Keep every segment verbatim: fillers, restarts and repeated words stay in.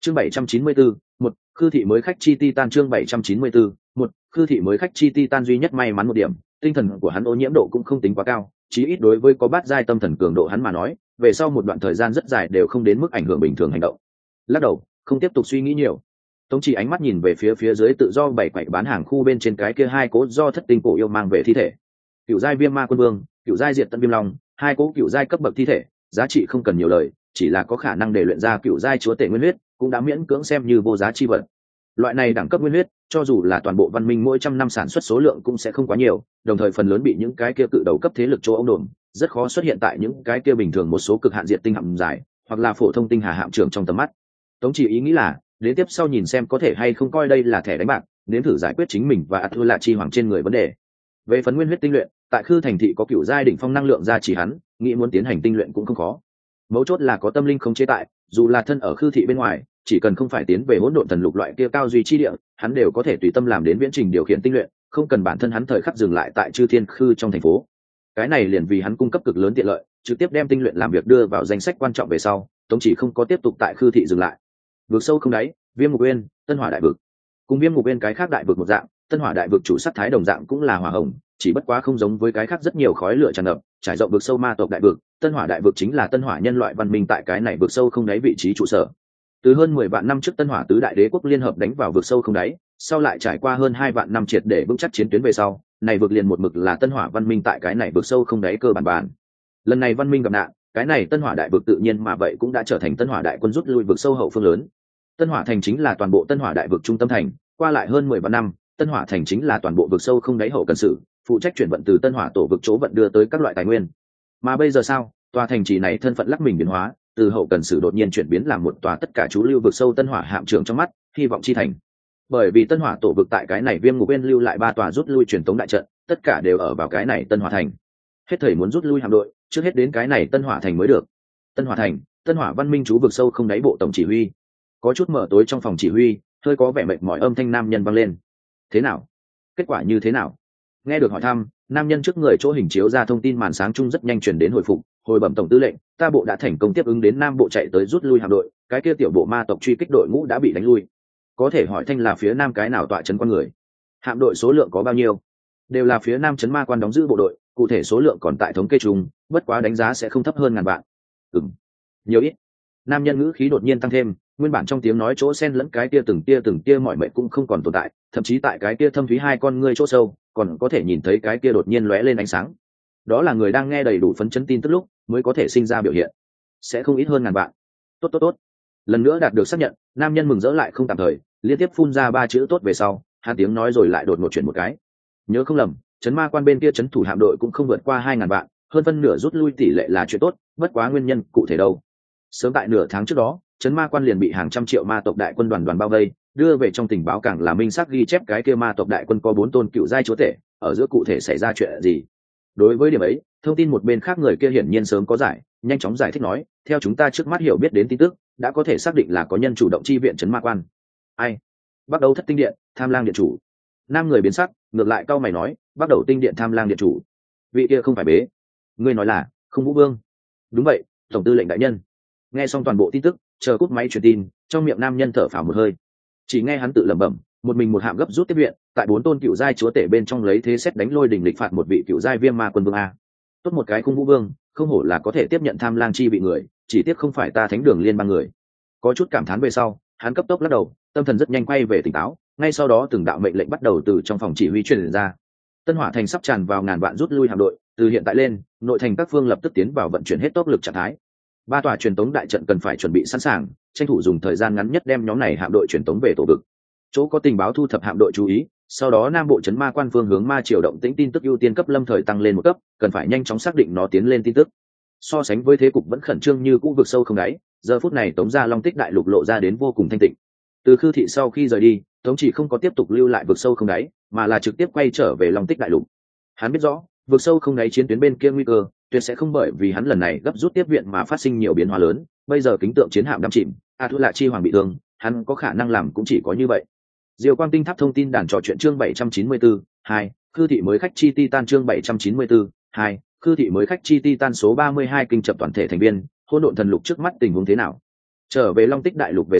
chương bảy trăm chín mươi bốn, một khư thị mới khách chi titan chương bảy trăm chín mươi bốn, một khư thị mới khách chi titan duy nhất may mắn một điểm, tinh thần của hắn ô nhiễm độ cũng không tính quá cao, chí ít đối với có bát giai tâm thần cường độ hắn mà nói, về sau một đoạn thời gian rất dài đều không đến mức ảnh hưởng bình thường hành động. Lắc đầu, không tiếp tục suy nghĩ nhiều. Tống Chỉ ánh mắt nhìn về phía phía dưới tự do bảy quậy bán hàng khu bên trên cái kia hai cố do thất tinh cổ yêu mang về thi thể. Cựu giai viêm ma quân vương, cựu giai diệt tân viêm long, hai cố cựu giai cấp bậc thi thể, giá trị không cần nhiều lời, chỉ là có khả năng để luyện ra cựu giai chúa tể nguyên huyết, cũng đã miễn cưỡng xem như vô giá chi vật. Loại này đẳng cấp nguyên huyết, cho dù là toàn bộ văn minh mỗi trăm năm sản xuất số lượng cũng sẽ không quá nhiều, đồng thời phần lớn bị những cái kia cự đầu cấp thế lực chỗ ông đồn, rất khó xuất hiện tại những cái kia bình thường một số cực hạn diệt tinh hạm dài, hoặc là phổ thông tinh hà hạm trưởng trong tầm mắt. Tống Chỉ ý nghĩ là, đến tiếp sau nhìn xem có thể hay không coi đây là thẻ đánh bạc, nếm thử giải quyết chính mình và Athu Lạ Chi Hoàng trên người vấn đề. Về phần nguyên huyết tinh luyện, tại Khư thành thị có cựu giai đỉnh phong năng lượng ra chỉ hắn, nghĩ muốn tiến hành tinh luyện cũng không khó. Mấu chốt là có tâm linh không chế tại, dù là thân ở Khư thị bên ngoài, chỉ cần không phải tiến về hỗn độn thần lục loại kia cao duy chi địa, hắn đều có thể tùy tâm làm đến viễn trình điều khiển tinh luyện, không cần bản thân hắn thời khắc dừng lại tại Chư Thiên Khư trong thành phố. Cái này liền vì hắn cung cấp cực lớn tiện lợi, trực tiếp đem tinh luyện làm việc đưa vào danh sách quan trọng về sau, Tống Chỉ không có tiếp tục tại Khư thị dừng lại. Vực sâu không đáy, Viêm Ngục Uyên, Tân Hỏa đại vực. Cùng Viêm Ngục Uyên cái khác đại vực một dạng, Tân Hỏa đại vực chủ sắc thái đồng dạng cũng là hỏa hồng, chỉ bất quá không giống với cái khác rất nhiều khói lửa tràn ngập, trải rộng vực sâu ma tộc đại vực, Tân Hỏa đại vực chính là Tân Hỏa nhân loại văn minh tại cái này vực sâu không đáy vị trí trụ sở. Từ hơn mười vạn năm trước Tân Hỏa tứ đại đế quốc liên hợp đánh vào vực sâu không đáy, sau lại trải qua hơn hai vạn năm triệt để vững chắc chiến tuyến về sau, này vực liền một mực là Tân Hỏa văn minh tại cái này vực sâu không đáy cơ bản bản. Lần này văn minh gặp nạn, cái này Tân Hỏa đại vực tự nhiên mà vậy cũng đã trở thành Tân Hỏa đại quân rút lui vực sâu hậu phương lớn. Tân Hỏa thành chính là toàn bộ Tân Hỏa đại vực trung tâm thành, qua lại hơn mười vạn năm, Tân Hỏa thành chính là toàn bộ vực sâu không đáy hậu cần sự, phụ trách chuyển vận từ Tân Hỏa tổ vực chỗ vận đưa tới các loại tài nguyên. Mà bây giờ sao, tòa thành trì này thân phận lắc mình biến hóa, từ hậu cần sử đột nhiên chuyển biến làm một tòa tất cả chú lưu vực sâu Tân Hỏa hạm trưởng trong mắt, hy vọng chi thành. Bởi vì Tân Hỏa tổ vực tại cái này Viêm Ngục Uyên lưu lại ba tòa rút lui truyền tống đại trận, tất cả đều ở vào cái này Tân Hỏa thành. Hết thảy muốn rút lui hạm đội, trước hết đến cái này Tân Hỏa thành mới được. Tân Hỏa thành, Tân Hỏa văn minh chú vực sâu không đáy bộ tổng chỉ huy. Có chút mở tối trong phòng chỉ huy, hơi có vẻ mệt mỏi âm thanh nam nhân vang lên. Thế nào? Kết quả như thế nào? Nghe được hỏi thăm, nam nhân trước người chỗ hình chiếu ra thông tin màn sáng chung rất nhanh truyền đến hồi phục. Hồi bẩm tổng tư lệnh, ta bộ đã thành công tiếp ứng đến nam bộ chạy tới rút lui hạm đội, cái kia tiểu bộ ma tộc truy kích đội ngũ đã bị đánh lui. Có thể hỏi thanh là phía nam cái nào tọa trấn con người? Hạm đội số lượng có bao nhiêu? Đều là phía nam trấn ma quan đóng giữ bộ đội, cụ thể số lượng còn tại thống kê chung, bất quá đánh giá sẽ không thấp hơn ngàn vạn. Ừm, nhiều ít. Nam nhân ngữ khí đột nhiên tăng thêm, nguyên bản trong tiếng nói chỗ xen lẫn cái kia từng tia từng tia mọi mệnh cũng không còn tồn tại, thậm chí tại cái kia thâm thúy hai con ngươi chỗ sâu, còn có thể nhìn thấy cái kia đột nhiên lóe lên ánh sáng. Đó là người đang nghe đầy đủ phấn chấn tin tức lúc mới có thể sinh ra biểu hiện, sẽ không ít hơn ngàn vạn. Tốt tốt tốt. Lần nữa đạt được xác nhận, nam nhân mừng rỡ lại không tạm thời, liên tiếp phun ra ba chữ tốt về sau, hai tiếng nói rồi lại đột ngột chuyển một cái. Nhớ không lầm, trấn ma quan bên kia trấn thủ hạm đội cũng không vượt qua hai ngàn vạn, hơn phân nửa rút lui tỷ lệ là chuyện tốt, bất quá nguyên nhân cụ thể đâu. Sớm tại nửa tháng trước đó, trấn ma quan liền bị hàng trăm triệu ma tộc đại quân đoàn đoàn bao vây, đưa về trong tình báo càng là minh xác ghi chép cái kia ma tộc đại quân có bốn tôn cựu giai chúa tể, ở giữa cụ thể xảy ra chuyện gì. Đối với điểm ấy, thông tin một bên khác người kia hiển nhiên sớm có giải, nhanh chóng giải thích nói, theo chúng ta trước mắt hiểu biết đến tin tức, đã có thể xác định là có nhân chủ động chi viện trấn ma quan. Ai? Bắt đầu thất tinh điện, Tham Lang điện chủ. Nam người biến sắc, ngược lại cau mày nói, bắt đầu tinh điện Tham Lang điện chủ. Vị kia không phải bế. Ngươi nói là, không Vũ Vương. Đúng vậy, tổng tư lệnh đại nhân. Nghe xong toàn bộ tin tức, chờ cúp máy truyền tin, trong miệng nam nhân thở phào một hơi. Chỉ nghe hắn tự lẩm bẩm, một mình một hạm gấp rút tiếp viện, tại bốn tôn cựu giai chúa tể bên trong lấy thế xét đánh lôi đỉnh lịch phạt một vị cựu giai viêm ma quân vương a. Tốt một cái Khung Vũ Vương, không hổ là có thể tiếp nhận Tham Lang chi vị người, chỉ tiếc không phải ta Thánh Đường liên bang người. Có chút cảm thán về sau, hắn cấp tốc lắc đầu, tâm thần rất nhanh quay về tỉnh táo, ngay sau đó từng đạo mệnh lệnh bắt đầu từ trong phòng chỉ huy truyền ra. Tân Hỏa thành sắp tràn vào ngàn vạn rút lui hạm đội, từ hiện tại lên, nội thành các phương lập tức tiến vào vận chuyển hết tốc lực trạng thái. Ba tòa truyền tống đại trận cần phải chuẩn bị sẵn sàng, tranh thủ dùng thời gian ngắn nhất đem nhóm này hạm đội truyền tống về tổ vực. Chỗ có tình báo thu thập hạm đội chú ý, sau đó nam bộ trấn ma quan phương hướng ma triều động tĩnh tin tức ưu tiên cấp lâm thời tăng lên một cấp, cần phải nhanh chóng xác định nó tiến lên tin tức. So sánh với thế cục vẫn khẩn trương như cũ vực sâu không đáy, giờ phút này Tống gia Long Tích đại lục lộ ra đến vô cùng thanh tịnh. Từ Khư thị sau khi rời đi, Tống chỉ không có tiếp tục lưu lại vực sâu không đáy, mà là trực tiếp quay trở về Long Tích đại lục. Hắn biết rõ, vực sâu không đáy chiến tuyến bên kia nguy cơ, tuyệt sẽ không bởi vì hắn lần này gấp rút tiếp viện mà phát sinh nhiều biến hóa lớn. Bây giờ kính tượng chiến hạm đắm chìm, Athu Lạ Chi Hoàng bị thương, hắn có khả năng làm cũng chỉ có như vậy. Diệu Quang Tinh Tháp thông tin đàn trò chuyện chương bảy trăm chín mươi tư, hai, Khư thị mới khách chi Titan chương bảy trăm chín mươi tư, hai, Khư thị mới khách chi Titan số ba mươi hai kinh chập toàn thể thành viên, hỗn độn thần lục trước mắt tình huống thế nào? Trở về Long Tích đại lục về sau,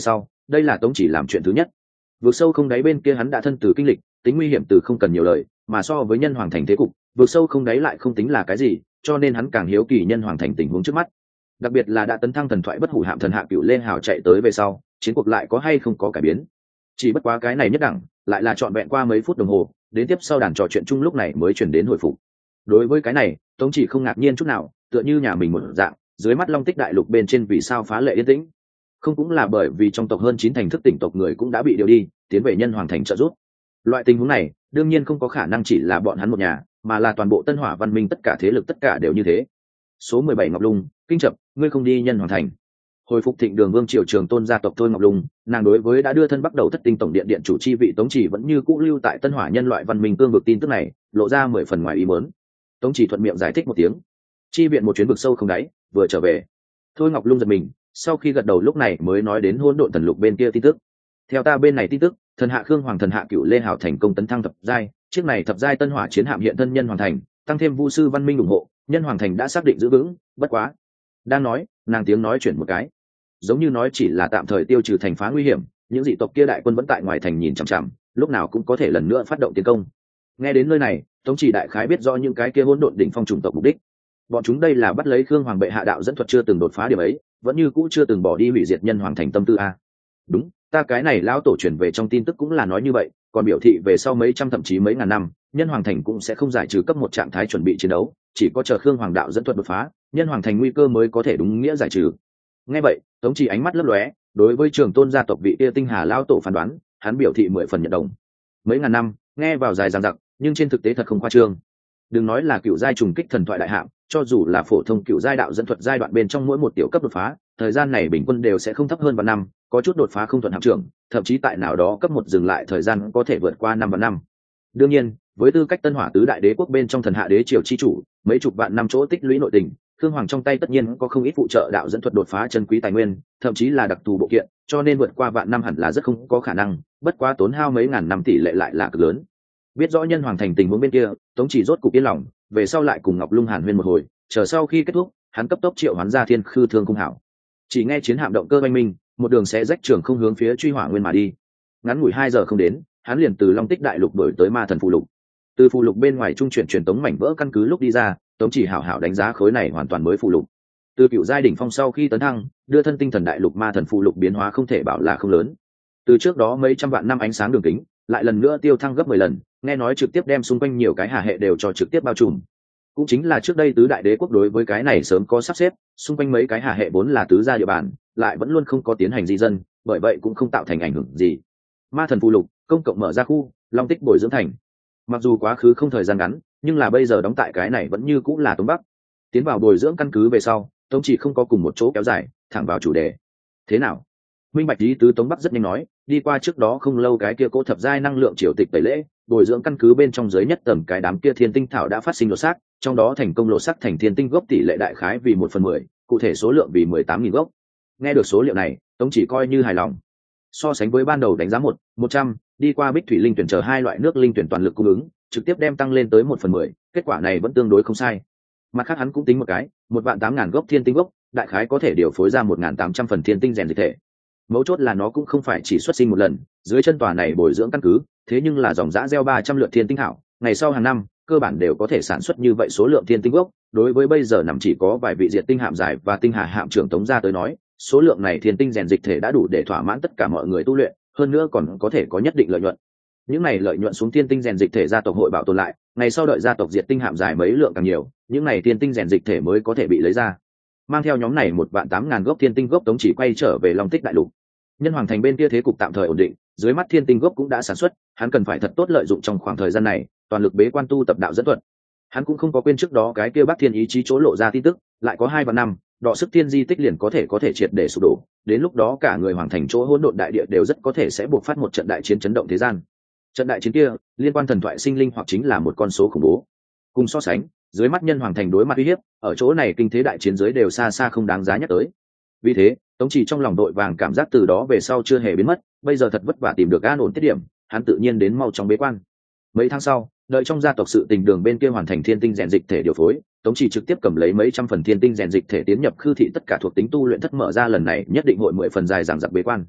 đây là tống chỉ làm chuyện thứ nhất. Vượt sâu không đáy bên kia hắn đã thân từ kinh lịch, tính nguy hiểm từ không cần nhiều lời, mà so với nhân hoàng thành thế cục, vượt sâu không đáy lại không tính là cái gì, cho nên hắn càng hiếu kỳ nhân hoàng thành tình huống trước mắt. Đặc biệt là đã tấn thăng thần thoại bất hủ hạm thần hạ cửu lê hào chạy tới về sau, chiến cuộc lại có hay không có cải biến. Chỉ bất quá cái này nhất đẳng, lại là trọn vẹn qua mấy phút đồng hồ, đến tiếp sau đàn trò chuyện chung lúc này mới chuyển đến hồi phục. Đối với cái này, tống chỉ không ngạc nhiên chút nào, tựa như nhà mình một dạng, dưới mắt long tích đại lục bên trên vì sao phá lệ yên tĩnh, không cũng là bởi vì trong tộc hơn chín thành thức tỉnh tộc người cũng đã bị điều đi tiến về nhân hoàng thành trợ giúp. Loại tình huống này đương nhiên không có khả năng chỉ là bọn hắn một nhà, mà là toàn bộ tân hỏa văn minh tất cả thế lực tất cả đều như thế. Số mười bảy Ngọc Lung, kinh chập, ngươi không đi nhân hoàng thành. Hồi phục thịnh đường vương triều trường tôn gia tộc thôi Ngọc Lung, nàng đối với đã đưa thân bắt đầu thất tinh tổng điện điện chủ chi vị tống chỉ vẫn như cũ lưu tại tân hỏa nhân loại văn minh cương vực tin tức này lộ ra mười phần ngoài ý muốn. Tống chỉ thuận miệng giải thích một tiếng, chi viện một chuyến vực sâu không đáy vừa trở về. Thôi Ngọc Lung giật mình, sau khi gật đầu lúc này mới nói đến hỗn độn thần lục bên kia tin tức. Theo ta bên này tin tức, thần hạ khương hoàng thần hạ cửu lê hào thành công tấn thăng thập giai, chiếc này thập giai tân hỏa chiến hạm hiện thân nhân hoàng thành, tăng thêm vu sư văn minh ủng hộ, nhân hoàng thành đã xác định giữ vững. Bất quá, đang nói, nàng tiếng nói chuyển một cái, giống như nói chỉ là tạm thời tiêu trừ thành phá nguy hiểm, những dị tộc kia đại quân vẫn tại ngoài thành nhìn chằm chằm, lúc nào cũng có thể lần nữa phát động tiến công. Nghe đến nơi này, tống chỉ đại khái biết rõ những cái kia hỗn độn đỉnh phong chủng tộc mục đích. Bọn chúng đây là bắt lấy khương hoàng bệ hạ đạo dẫn thuật chưa từng đột phá điểm ấy, vẫn như cũ chưa từng bỏ đi hủy diệt nhân hoàng thành tâm tư a. Đúng, ta cái này lão tổ truyền về trong tin tức cũng là nói như vậy, còn biểu thị về sau mấy trăm thậm chí mấy ngàn năm, nhân hoàng thành cũng sẽ không giải trừ cấp một trạng thái chuẩn bị chiến đấu, chỉ có chờ khương hoàng đạo dẫn thuật đột phá, nhân hoàng thành nguy cơ mới có thể đúng nghĩa giải trừ. Nghe vậy, tống chỉ ánh mắt lấp lóe, đối với trường tôn gia tộc vị kia tinh hà lão tổ phán đoán, hắn biểu thị mười phần nhận đồng. Mấy ngàn năm, nghe vào dài dằng dặc, nhưng trên thực tế thật không khoa trương. Đừng nói là cựu giai trùng kích thần thoại đại hạm, cho dù là phổ thông cựu giai đạo dẫn thuật giai đoạn bên trong mỗi một tiểu cấp đột phá, thời gian này bình quân đều sẽ không thấp hơn vạn năm, có chút đột phá không thuận hạm trưởng, thậm chí tại nào đó cấp một dừng lại thời gian có thể vượt qua năm vạn năm. Đương nhiên, với tư cách tân hỏa tứ đại đế quốc bên trong thần hạ đế triều chi chủ, mấy chục vạn năm chỗ tích lũy nội tình, Khương Hoàng trong tay tất nhiên có không ít phụ trợ đạo dẫn thuật đột phá chân quý tài nguyên, thậm chí là đặc thù bộ kiện, cho nên vượt qua vạn năm hẳn là rất không có khả năng, bất quá tốn hao mấy ngàn năm tỷ lệ lại là cực lớn. Biết rõ nhân hoàng thành tình huống bên kia, tống chỉ rốt cục yên lòng, về sau lại cùng Ngọc Lung hàn huyên một hồi, chờ sau khi kết thúc, hắn cấp tốc triệu hoán ra thiên khư thương cung hảo. Chỉ nghe chiến hạm động cơ oanh minh, một đường sẽ rách trường không hướng phía truy hỏa nguyên mà đi. Ngắn ngủi hai giờ không đến, hắn liền từ Long Tích đại lục đổi tới Ma thần phù lục. Từ phù lục bên ngoài trung chuyển truyền tống mảnh vỡ căn cứ lúc đi ra, tống chỉ hảo hảo đánh giá khối này hoàn toàn mới phù lục. Từ cựu giai đỉnh phong sau khi tấn thăng, đưa thân tinh thần đại lục Ma thần phù lục biến hóa không thể bảo là không lớn. Từ trước đó mấy trăm vạn năm ánh sáng đường kính, lại lần nữa tiêu thăng gấp mười lần, nghe nói trực tiếp đem xung quanh nhiều cái hà hệ đều cho trực tiếp bao trùm. Cũng chính là trước đây tứ đại đế quốc đối với cái này sớm có sắp xếp, xung quanh mấy cái hà hệ vốn là tứ gia địa bàn, lại vẫn luôn không có tiến hành di dân, bởi vậy cũng không tạo thành ảnh hưởng gì. Ma thần phù lục công cộng mở ra khu Long Tích bồi dưỡng thành, mặc dù quá khứ không thời gian ngắn, nhưng là bây giờ đóng tại cái này vẫn như cũng là Tống Bắc. Tiến vào bồi dưỡng căn cứ về sau, Tống chỉ không có cùng một chỗ kéo dài, thẳng vào chủ đề. Thế nào? Minh bạch lý tứ Tống Bắc rất nhanh nói, đi qua trước đó không lâu cái kia cố thập giai năng lượng triều tịch tẩy lễ, bồi dưỡng căn cứ bên trong dưới nhất tầm cái đám kia thiên tinh thảo đã phát sinh lột xác, trong đó thành công lột xác thành thiên tinh gốc tỷ lệ đại khái vì một phần mười, cụ thể số lượng vì mười tám nghìn gốc. Nghe được số liệu này, Tống chỉ coi như hài lòng. So sánh với ban đầu đánh giá một, một trăm, đi qua Bích thủy linh tuyển chờ hai loại nước linh tuyển toàn lực cung ứng, trực tiếp đem tăng lên tới một phần mười, kết quả này vẫn tương đối không sai. Mặt khác hắn cũng tính một cái, một vạn tám ngàn gốc thiên tinh gốc, đại khái có thể điều phối ra một ngàn tám trăm phần thiên tinh rèn dịch thể. Mấu chốt là nó cũng không phải chỉ xuất sinh một lần, dưới chân tòa này bồi dưỡng căn cứ, thế nhưng là dòng dã gieo ba trăm lượt thiên tinh thảo, ngày sau hàng năm, cơ bản đều có thể sản xuất như vậy số lượng thiên tinh gốc. Đối với bây giờ nằm chỉ có vài vị diệt tinh hạm giải và tinh hà hạm trưởng Tống gia tới nói, số lượng này thiên tinh rèn dịch thể đã đủ để thỏa mãn tất cả mọi người tu luyện, hơn nữa còn có thể có nhất định lợi nhuận. Những này lợi nhuận xuống thiên tinh rèn dịch thể gia tộc hội bảo tồn lại, ngày sau đợi gia tộc diệt tinh hạm giải mấy lượng càng nhiều, những này thiên tinh rèn dịch thể mới có thể bị lấy ra. Mang theo nhóm này một vạn tám ngàn gốc thiên tinh gốc, Tống chỉ quay trở về Long Tích đại lục. Nhân hoàng thành bên kia thế cục tạm thời ổn định, dưới mắt thiên tinh gốc cũng đã sản xuất, hắn cần phải thật tốt lợi dụng trong khoảng thời gian này, toàn lực bế quan tu tập đạo dẫn thuật. Hắn cũng không có quên trước đó cái kia Bắc Thiên ý chí chỗ lộ ra tin tức, lại có hai vạn năm, đọ sức thiên di tích liền có thể có thể triệt để sụp đổ, đến lúc đó cả người hoàng thành chỗ hỗn độn đại địa đều rất có thể sẽ buộc phát một trận đại chiến chấn động thế gian. Trận đại chiến kia, liên quan thần thoại sinh linh hoặc chính là một con số khủng bố. Cùng so sánh, dưới mắt nhân hoàng thành đối mặt uy hiếp, ở chỗ này kinh thế đại chiến giới đều xa xa không đáng giá nhắc tới. Vì thế, Tống chỉ trong lòng đội vàng cảm giác từ đó về sau chưa hề biến mất, bây giờ thật vất vả tìm được an ổn tiết điểm, hắn tự nhiên đến mau chóng bế quan. Mấy tháng sau, đợi trong gia tộc sự tình đường bên kia hoàn thành thiên tinh rèn dịch thể điều phối, Tống chỉ trực tiếp cầm lấy mấy trăm phần thiên tinh rèn dịch thể tiến nhập khư thị tất cả thuộc tính tu luyện thất, mở ra lần này nhất định hội mười phần dài giảng giặc bế quan.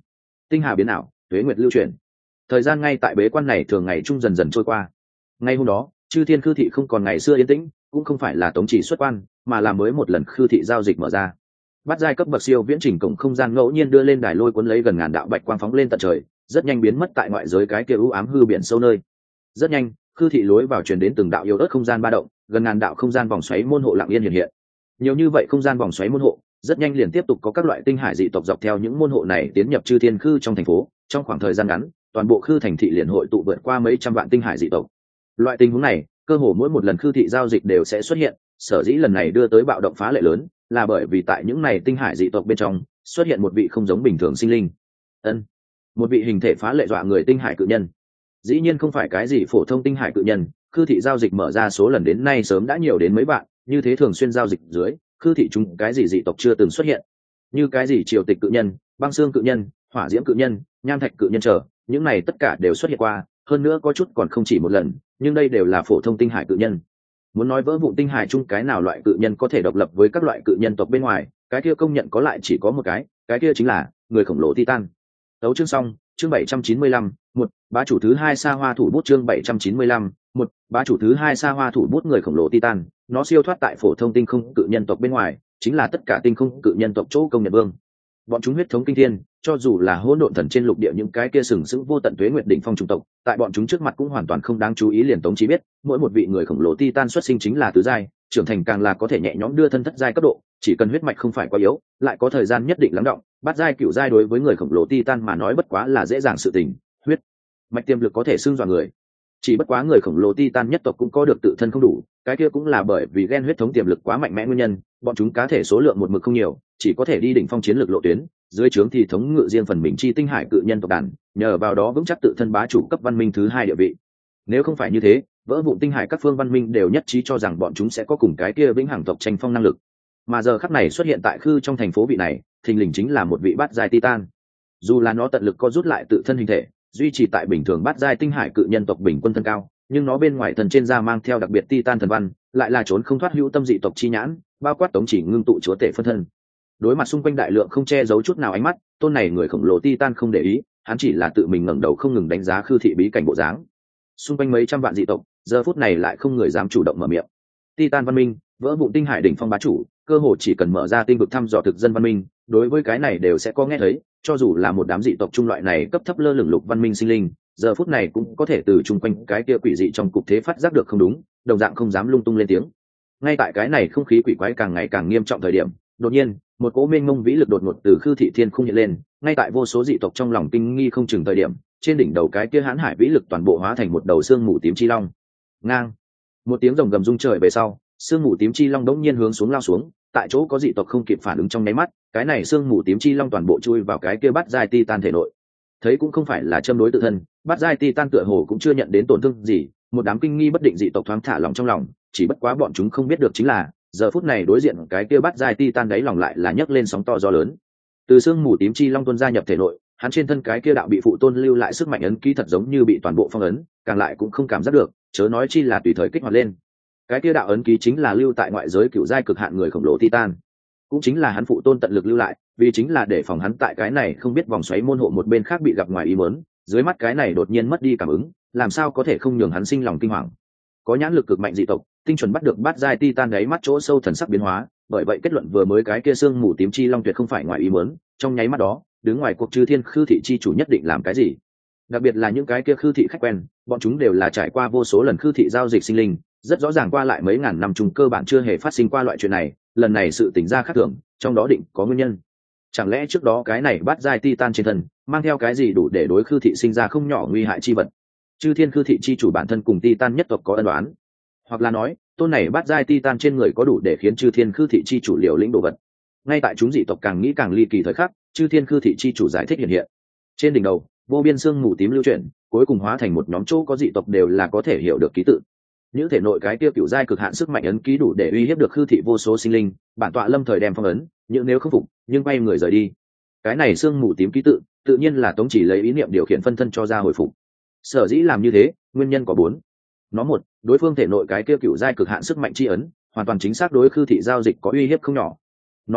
tinh hà biến ảo, tuế nguyệt lưu chuyển. Thời gian ngay tại bế quan này thường ngày trung dần dần trôi qua. Ngay hôm đó, chư thiên khư thị không còn ngày xưa yên tĩnh, cũng không phải là tống chỉ xuất quan, mà là mới một lần khư thị giao dịch mở ra. Bắt giai cấp bậc siêu viễn trình cổng không gian ngẫu nhiên đưa lên đài lôi cuốn lấy gần ngàn đạo bạch quang phóng lên tận trời, rất nhanh biến mất tại ngoại giới cái kia u ám hư biển sâu nơi. Rất nhanh, khư thị lối vào truyền đến từng đạo yếu ớt không gian ba động, gần ngàn đạo không gian vòng xoáy môn hộ lặng yên hiện hiện. Nhiều như vậy không gian vòng xoáy môn hộ, rất nhanh liền tiếp tục có các loại tinh hải dị tộc dọc theo những môn hộ này tiến nhập chư thiên khư trong thành phố. Trong khoảng thời gian ngắn, toàn bộ khư thành thị liền hội tụ vượt qua mấy trăm vạn tinh hải dị tộc. Loại tình huống này, cơ hồ mỗi một lần khư thị giao dịch đều sẽ xuất hiện. Sở dĩ lần này đưa tới bạo động phá lệ lớn, là bởi vì tại những này tinh hải dị tộc bên trong xuất hiện một vị không giống bình thường sinh linh. Ân, một vị hình thể phá lệ dọa người tinh hải cự nhân. Dĩ nhiên không phải cái gì phổ thông tinh hải cự nhân, khư thị giao dịch mở ra số lần đến nay sớm đã nhiều đến mấy vạn, như thế thường xuyên giao dịch dưới, khư thị chúng cái gì dị tộc chưa từng xuất hiện, như cái gì triều tịch cự nhân, băng xương cự nhân, hỏa diễm cự nhân, nham thạch cự nhân trở, những này tất cả đều xuất hiện qua, hơn nữa có chút còn không chỉ một lần, nhưng đây đều là phổ thông tinh hải cự nhân. Muốn nói vỡ vụn tinh hải chung cái nào loại cự nhân có thể độc lập với các loại cự nhân tộc bên ngoài, cái kia công nhận có lại chỉ có một cái, cái kia chính là người khổng lồ Titan. Tấu chương xong, chương bảy trăm chín mươi lăm, một, bá chủ thứ hai xa hoa thủ bút chương bảy trăm chín mươi lăm, một, bá chủ thứ hai xa hoa thủ bút người khổng lồ Titan, nó siêu thoát tại phổ thông tinh không cự nhân tộc bên ngoài, chính là tất cả tinh không cự nhân tộc chỗ công nhận vương. Bọn chúng huyết thống kinh thiên, cho dù là hỗn độn thần trên lục địa những cái kia sừng sững vô tận tuế nguyệt đỉnh phong chủng tộc, tại bọn chúng trước mặt cũng hoàn toàn không đáng chú ý. Liền Tống chỉ biết, mỗi một vị người khổng lồ Titan xuất sinh chính là tứ giai, trưởng thành càng là có thể nhẹ nhõm đưa thân thất giai cấp độ, chỉ cần huyết mạch không phải quá yếu, lại có thời gian nhất định lắng đọng, bát giai cửu giai đối với người khổng lồ Titan mà nói bất quá là dễ dàng sự tình. Huyết mạch tiềm lực có thể xưng dọa người. Chỉ bất quá người khổng lồ Titan nhất tộc cũng có được tự thân không đủ, cái kia cũng là bởi vì gen huyết thống tiềm lực quá mạnh mẽ nguyên nhân, bọn chúng cá thể số lượng một mực không nhiều, chỉ có thể đi đỉnh phong chiến lược lộ tuyến, dưới trướng thì thống ngự riêng phần mình chi tinh hải cự nhân tộc đàn, nhờ vào đó vững chắc tự thân bá chủ cấp văn minh thứ hai địa vị. Nếu không phải như thế, vỡ vụn tinh hải các phương văn minh đều nhất trí cho rằng bọn chúng sẽ có cùng cái kia vĩnh hằng tộc tranh phong năng lực. Mà giờ khắc này xuất hiện tại khư trong thành phố vị này, thình lình chính là một vị bát giai Titan. Dù là nó tận lực co rút lại tự thân hình thể, duy trì tại bình thường bát giai tinh hải cự nhân tộc bình quân thân cao, nhưng nó bên ngoài thần trên da mang theo đặc biệt Titan thần văn, lại là trốn không thoát hữu tâm dị tộc chi nhãn, bao quát Tống chỉ ngưng tụ chúa tể phân thân. Đối mặt xung quanh đại lượng không che giấu chút nào ánh mắt, tôn này người khổng lồ Titan không để ý, hắn chỉ là tự mình ngẩng đầu không ngừng đánh giá khư thị bí cảnh bộ dáng. Xung quanh mấy trăm vạn dị tộc, giờ phút này lại không người dám chủ động mở miệng. Titan văn minh, vỡ vụn tinh hải đỉnh phong bá chủ, cơ hồ chỉ cần mở ra tinh vực thăm dò thực dân văn minh, đối với cái này đều sẽ có nghe thấy, cho dù là một đám dị tộc trung loại này cấp thấp lơ lửng lục văn minh sinh linh, giờ phút này cũng có thể từ chung quanh cái kia quỷ dị trong cục thế phát giác được không đúng, đồng dạng không dám lung tung lên tiếng. Ngay tại cái này không khí quỷ quái càng ngày càng nghiêm trọng thời điểm, đột nhiên một cỗ mênh mông vĩ lực đột ngột từ khư thị thiên không hiện lên, ngay tại vô số dị tộc trong lòng kinh nghi không chừng thời điểm, trên đỉnh đầu cái kia hãn hải vĩ lực toàn bộ hóa thành một đầu xương mù tím chi long. Ngang, một tiếng rồng gầm rung trời về sau, xương mù tím chi long đống nhiên hướng xuống lao xuống, tại chỗ có dị tộc không kịp phản ứng trong nháy mắt, cái này xương mù tím chi long toàn bộ chui vào cái kia bát giai Titan thể nội. Thấy cũng không phải là châm đối tự thân, bát giai Titan tựa hồ cũng chưa nhận đến tổn thương gì, một đám kinh nghi bất định dị tộc thoáng thả lòng trong lòng, chỉ bất quá bọn chúng không biết được chính là, giờ phút này đối diện cái kia bát giai Titan đáy lòng lại là nhấc lên sóng to gió lớn. Từ xương mù tím chi long tuôn ra nhập thể nội, hắn trên thân cái kia đạo bị phụ tôn lưu lại sức mạnh ấn ký thật giống như bị toàn bộ phong ấn, càng lại cũng không cảm giác được, chớ nói chi là tùy thời kích hoạt lên. Cái kia đạo ấn ký chính là lưu tại ngoại giới cửu giai cực hạn người khổng lồ Titan, cũng chính là hắn phụ tôn tận lực lưu lại, vì chính là để phòng hắn tại cái này không biết vòng xoáy môn hộ một bên khác bị gặp ngoài ý muốn, dưới mắt cái này đột nhiên mất đi cảm ứng, làm sao có thể không nhường hắn sinh lòng kinh hoàng. Có nhãn lực cực mạnh dị tộc, tinh chuẩn bắt được bát giai Titan đáy mắt chỗ sâu thần sắc biến hóa, bởi vậy kết luận vừa mới cái kia xương mù tím chi long tuyệt không phải ngoài ý muốn, trong nháy mắt đó, đứng ngoài cuộc chư thiên khư thị chi chủ nhất định làm cái gì. Đặc biệt là những cái kia khư thị khách quen, bọn chúng đều là trải qua vô số lần khư thị giao dịch sinh linh, rất rõ ràng qua lại mấy ngàn năm chung cơ bản chưa hề phát sinh qua loại chuyện này, lần này sự tình ra khác thường, trong đó định có nguyên nhân. Chẳng lẽ trước đó cái này bát giai Titan trên thân mang theo cái gì đủ để đối khư thị sinh ra không nhỏ nguy hại chi vật? Chư thiên khư thị chi chủ bản thân cùng Titan nhất tộc có ân oán, hoặc là nói tôn này bát giai Titan trên người có đủ để khiến chư thiên khư thị chi chủ liều lĩnh đồ vật. Ngay tại chúng dị tộc càng nghĩ càng ly kỳ thời khắc, chư thiên khư thị chi chủ giải thích hiện hiện. Trên đỉnh đầu vô biên xương mù tím lưu chuyển, cuối cùng hóa thành một nhóm chỗ có dị tộc đều là có thể hiểu được ký tự. Những thể nội cái tiêu cựu giai cực hạn sức mạnh ấn ký đủ để uy hiếp được khư thị vô số sinh linh, bản tọa lâm thời đem phong ấn, nhưng nếu không phục nhưng bay người rời đi. Cái này xương mù tím ký tự tự nhiên là Tống chỉ lấy ý niệm điều khiển phân thân cho ra hồi phục. Sở dĩ làm như thế nguyên nhân có bốn. Nó một, đối phương thể nội cái tiêu cựu giai cực hạn sức mạnh chi ấn hoàn toàn chính xác đối khư thị giao dịch có uy hiếp không nhỏ. Nó hai,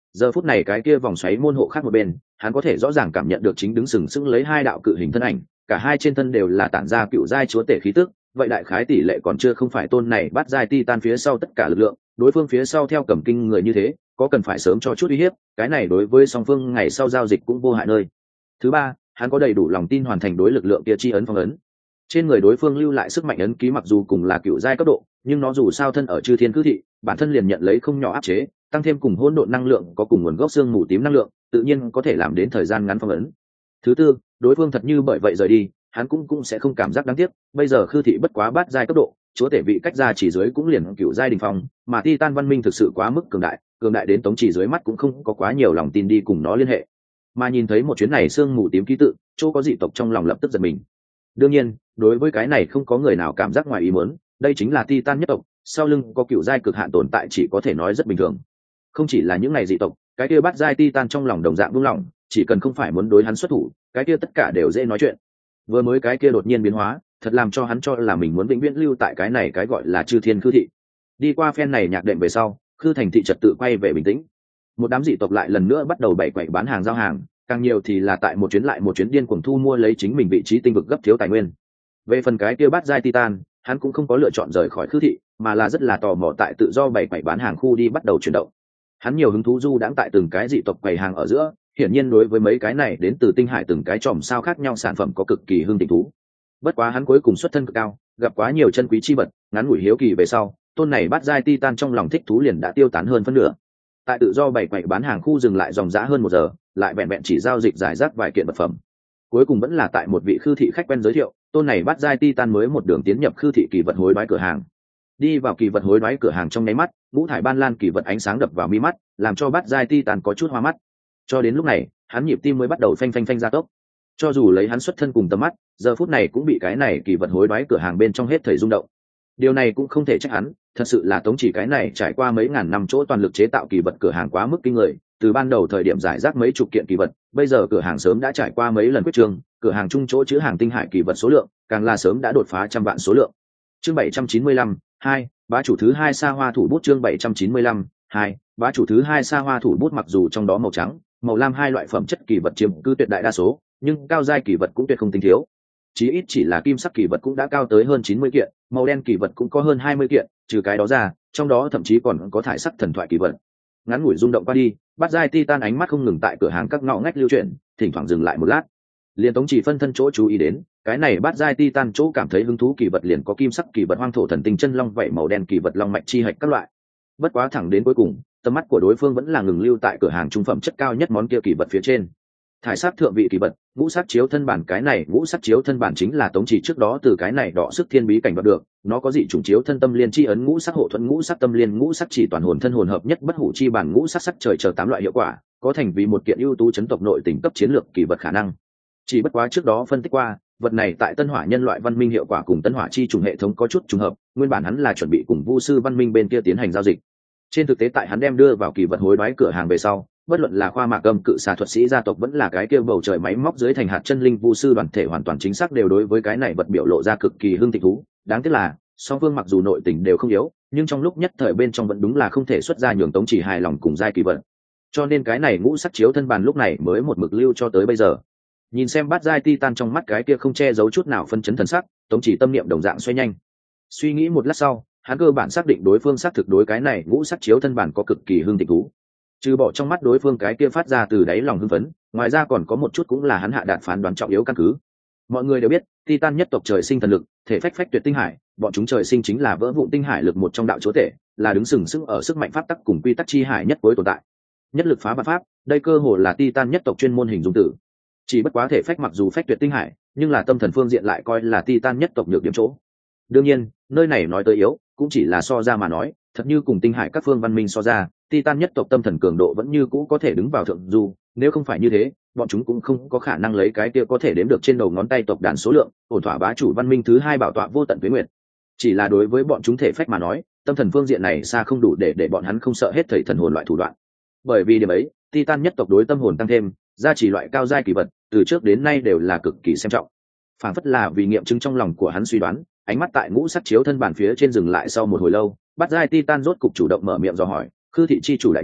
giờ phút này cái kia vòng xoáy môn hộ khác một bên, hắn có thể rõ ràng cảm nhận được chính đứng sừng sững lấy hai đạo cự hình thân ảnh, cả hai trên thân đều là tản ra cựu giai chúa tể khí tức, vậy đại khái tỷ lệ còn chưa không phải tôn này bắt giai titan phía sau tất cả lực lượng, đối phương phía sau theo cầm kinh người như thế, có cần phải sớm cho chút uy hiếp, cái này đối với song phương ngày sau giao dịch cũng vô hại nơi. Thứ ba, hắn có đầy đủ lòng tin hoàn thành đối lực lượng kia chi ấn phong ấn. Trên người đối phương lưu lại sức mạnh ấn ký mặc dù cùng là cựu giai cấp độ, nhưng nó dù sao thân ở chư thiên cư thị, bản thân liền nhận lấy không nhỏ áp chế, tăng thêm cùng hỗn độn năng lượng có cùng nguồn gốc xương mù tím năng lượng, tự nhiên có thể làm đến thời gian ngắn phong ấn. Thứ tư, đối phương thật như bởi vậy rời đi, hắn cũng cũng sẽ không cảm giác đáng tiếc, bây giờ khư thị bất quá bát giai cấp độ, chúa tể vị cách ra chỉ dưới cũng liền cựu giai đỉnh phong, mà Titan văn minh thực sự quá mức cường đại, cường đại đến tống chỉ dưới mắt cũng không có quá nhiều lòng tin đi cùng nó liên hệ. Mà nhìn thấy một chuyến này xương mù tím ký tự, chỗ có dị tộc trong lòng lập tức giật mình. Đương nhiên, đối với cái này không có người nào cảm giác ngoài ý muốn, đây chính là Titan nhất tộc, sau lưng có cựu giai cực hạn tồn tại chỉ có thể nói rất bình thường. Không chỉ là những ngày dị tộc, cái kia bắt giai Titan trong lòng đồng dạng buông lỏng, chỉ cần không phải muốn đối hắn xuất thủ, cái kia tất cả đều dễ nói chuyện. Vừa mới cái kia đột nhiên biến hóa, thật làm cho hắn cho là mình muốn vĩnh viễn lưu tại cái này cái gọi là chư thiên khư thị. Đi qua phen này nhạc đệm về sau, khư thành thị trật tự quay về bình tĩnh. Một đám dị tộc lại lần nữa bắt đầu bày quậy bán hàng giao hàng, càng nhiều thì là tại một chuyến lại một chuyến điên cuồng thu mua lấy chính mình vị trí tinh vực gấp thiếu tài nguyên. Về phần cái kia bát giai Titan, hắn cũng không có lựa chọn rời khỏi khư thị, mà là rất là tò mò tại tự do bày quậy bán hàng khu đi bắt đầu chuyển động. Hắn nhiều hứng thú du đãng tại từng cái dị tộc quầy hàng ở giữa, hiển nhiên đối với mấy cái này đến từ tinh hải từng cái chòm sao khác nhau sản phẩm có cực kỳ hưng tình thú. Bất quá hắn cuối cùng xuất thân cực cao, gặp quá nhiều chân quý chi vật, ngắn ngủi hiếu kỳ về sau, tôn này bắt giai Titan trong lòng thích thú liền đã tiêu tán hơn phân nửa. Tại tự do bày quậy bán hàng khu dừng lại dòng dã hơn một giờ, lại vẹn vẹn chỉ giao dịch giải rác vài kiện vật phẩm. Cuối cùng vẫn là tại một vị khư thị khách quen giới thiệu, tôn này bắt giai Titan mới một đường tiến nhập khư thị kỳ vật hối đoái cửa hàng. Đi vào kỳ vật hối đoái cửa hàng trong nháy mắt, ngũ thải ban lan kỳ vật ánh sáng đập vào mi mắt, làm cho bắt giai Titan có chút hoa mắt. Cho đến lúc này, hắn nhịp tim mới bắt đầu phanh phanh phanh gia tốc. Cho dù lấy hắn xuất thân cùng tầm mắt, giờ phút này cũng bị cái này kỳ vật hối đoái cửa hàng bên trong hết thảy rung động. Điều này cũng không thể trách hắn, thật sự là tống chỉ cái này trải qua mấy ngàn năm chỗ toàn lực chế tạo kỳ vật cửa hàng quá mức kinh người, từ ban đầu thời điểm giải rác mấy chục kiện kỳ vật, bây giờ cửa hàng sớm đã trải qua mấy lần quyết trương, cửa hàng chung chỗ chứa hàng tinh hải kỳ vật số lượng, càng là sớm đã đột phá trăm vạn số lượng. Chương bảy trăm chín mươi lăm, hai, bá chủ thứ hai Sa Hoa thủ bút chương bảy trăm chín mươi lăm, hai, bá chủ thứ hai Sa Hoa thủ bút mặc dù trong đó màu trắng, màu lam hai loại phẩm chất kỳ vật chiếm cứ tuyệt đại đa số, nhưng cao giai kỳ vật cũng tuyệt không tinh thiếu. Chí ít chỉ là kim sắc kỳ vật cũng đã cao tới hơn chín mươi kiện, màu đen kỳ vật cũng có hơn hai mươi kiện, trừ cái đó ra, trong đó thậm chí còn có thải sắc thần thoại kỳ vật. Ngắn ngủi rung động qua đi, bắt giai Titan ánh mắt không ngừng tại cửa hàng các ngõ ngách lưu chuyển, thỉnh thoảng dừng lại một lát. Liên Tống Chỉ phân thân chỗ chú ý đến, cái này bắt giai Titan chỗ cảm thấy hứng thú kỳ vật liền có kim sắc kỳ vật hoang thổ thần tinh chân long vậy màu đen kỳ vật long mạch chi hạch các loại. Bất quá thẳng đến cuối cùng, tầm mắt của đối phương vẫn là ngừng lưu tại cửa hàng trung phẩm chất cao nhất món kia kỳ vật phía trên. Thải sắc thượng vị kỳ vật, ngũ sắc chiếu thân bản, cái này ngũ sắc chiếu thân bản chính là Tống Chỉ trước đó từ cái này đọ sức thiên bí cảnh đoạt được, nó có dị chủng chiếu thân tâm liên chi ấn ngũ sắc hộ thuẫn ngũ sắc tâm liên ngũ sắc chỉ toàn hồn thân hồn hợp nhất bất hủ chi bản ngũ sắc sắc trời chờ tám loại hiệu quả, có thành vì một kiện ưu tú chấn tộc nội tình cấp chiến lược kỳ vật khả năng. Chỉ bất quá trước đó phân tích qua, vật này tại Tân Hỏa nhân loại văn minh hiệu quả cùng Tân Hỏa chi trùng hệ thống có chút trùng hợp, nguyên bản hắn là chuẩn bị cùng Vu sư văn minh bên kia tiến hành giao dịch. Trên thực tế tại hắn đem đưa vào kỳ vật hối đoái cửa hàng về sau, bất luận là khoa mạc âm cự xà thuật sĩ gia tộc vẫn là cái kia bầu trời máy móc dưới thành hạt chân linh vu sư đoàn thể hoàn toàn chính xác đều đối với cái này vật biểu lộ ra cực kỳ hưng thịnh thú. Đáng tiếc là song phương mặc dù nội tình đều không yếu, nhưng trong lúc nhất thời bên trong vẫn đúng là không thể xuất ra nhường Tống Chỉ hài lòng cùng giai kỳ vật, cho nên cái này ngũ sắc chiếu thân bàn lúc này mới một mực lưu cho tới bây giờ. Nhìn xem bát giai Titan trong mắt cái kia không che giấu chút nào phân chấn thần sắc, Tống Chỉ tâm niệm đồng dạng xoay nhanh. Suy nghĩ một lát sau, hắn cơ bản xác định đối phương xác thực đối cái này ngũ sắc chiếu thân bản có cực kỳ hưng thịnh thú. Trừ bỏ trong mắt đối phương cái kia phát ra từ đáy lòng hưng phấn, ngoài ra còn có một chút cũng là hắn hạ đạt phán đoán trọng yếu căn cứ. Mọi người đều biết, Titan nhất tộc trời sinh thần lực, thể phách phách tuyệt tinh hải, bọn chúng trời sinh chính là vỡ vụn tinh hải lực một trong đạo chúa tể, là đứng sừng sững ở sức mạnh pháp tắc cùng quy tắc chi hải nhất cuối tồn tại. Nhất lực phá vạn pháp, đây cơ hồ là Titan nhất tộc chuyên môn hình dung từ. Chỉ bất quá thể phách mặc dù phách tuyệt tinh hải, nhưng là tâm thần phương diện lại coi là Titan nhất tộc nhược điểm chỗ. Đương nhiên, nơi này nói tới yếu, cũng chỉ là so ra mà nói, thật như cùng tinh hải các phương văn minh so ra, Titan nhất tộc tâm thần cường độ vẫn như cũ có thể đứng vào thượng du, nếu không phải như thế, bọn chúng cũng không có khả năng lấy cái kia có thể đếm được trên đầu ngón tay tộc đàn số lượng, ổn thỏa bá chủ văn minh thứ hai bảo tọa vô tận tuế nguyệt. Chỉ là đối với bọn chúng thể phách mà nói, tâm thần phương diện này xa không đủ để để bọn hắn không sợ hết thảy thần hồn loại thủ đoạn. Bởi vì điểm ấy, Titan nhất tộc đối tâm hồn tăng thêm, gia trì loại cao giai kỳ vật, từ trước đến nay đều là cực kỳ xem trọng. Phản phất là vì nghiệm chứng trong lòng của hắn suy đoán, ánh mắt tại ngũ sắc chiếu thân bàn phía trên dừng lại sau một hồi lâu, bắt giai Titan rốt cục chủ động mở miệng dò hỏi, khư thị chi chủ đại nhân,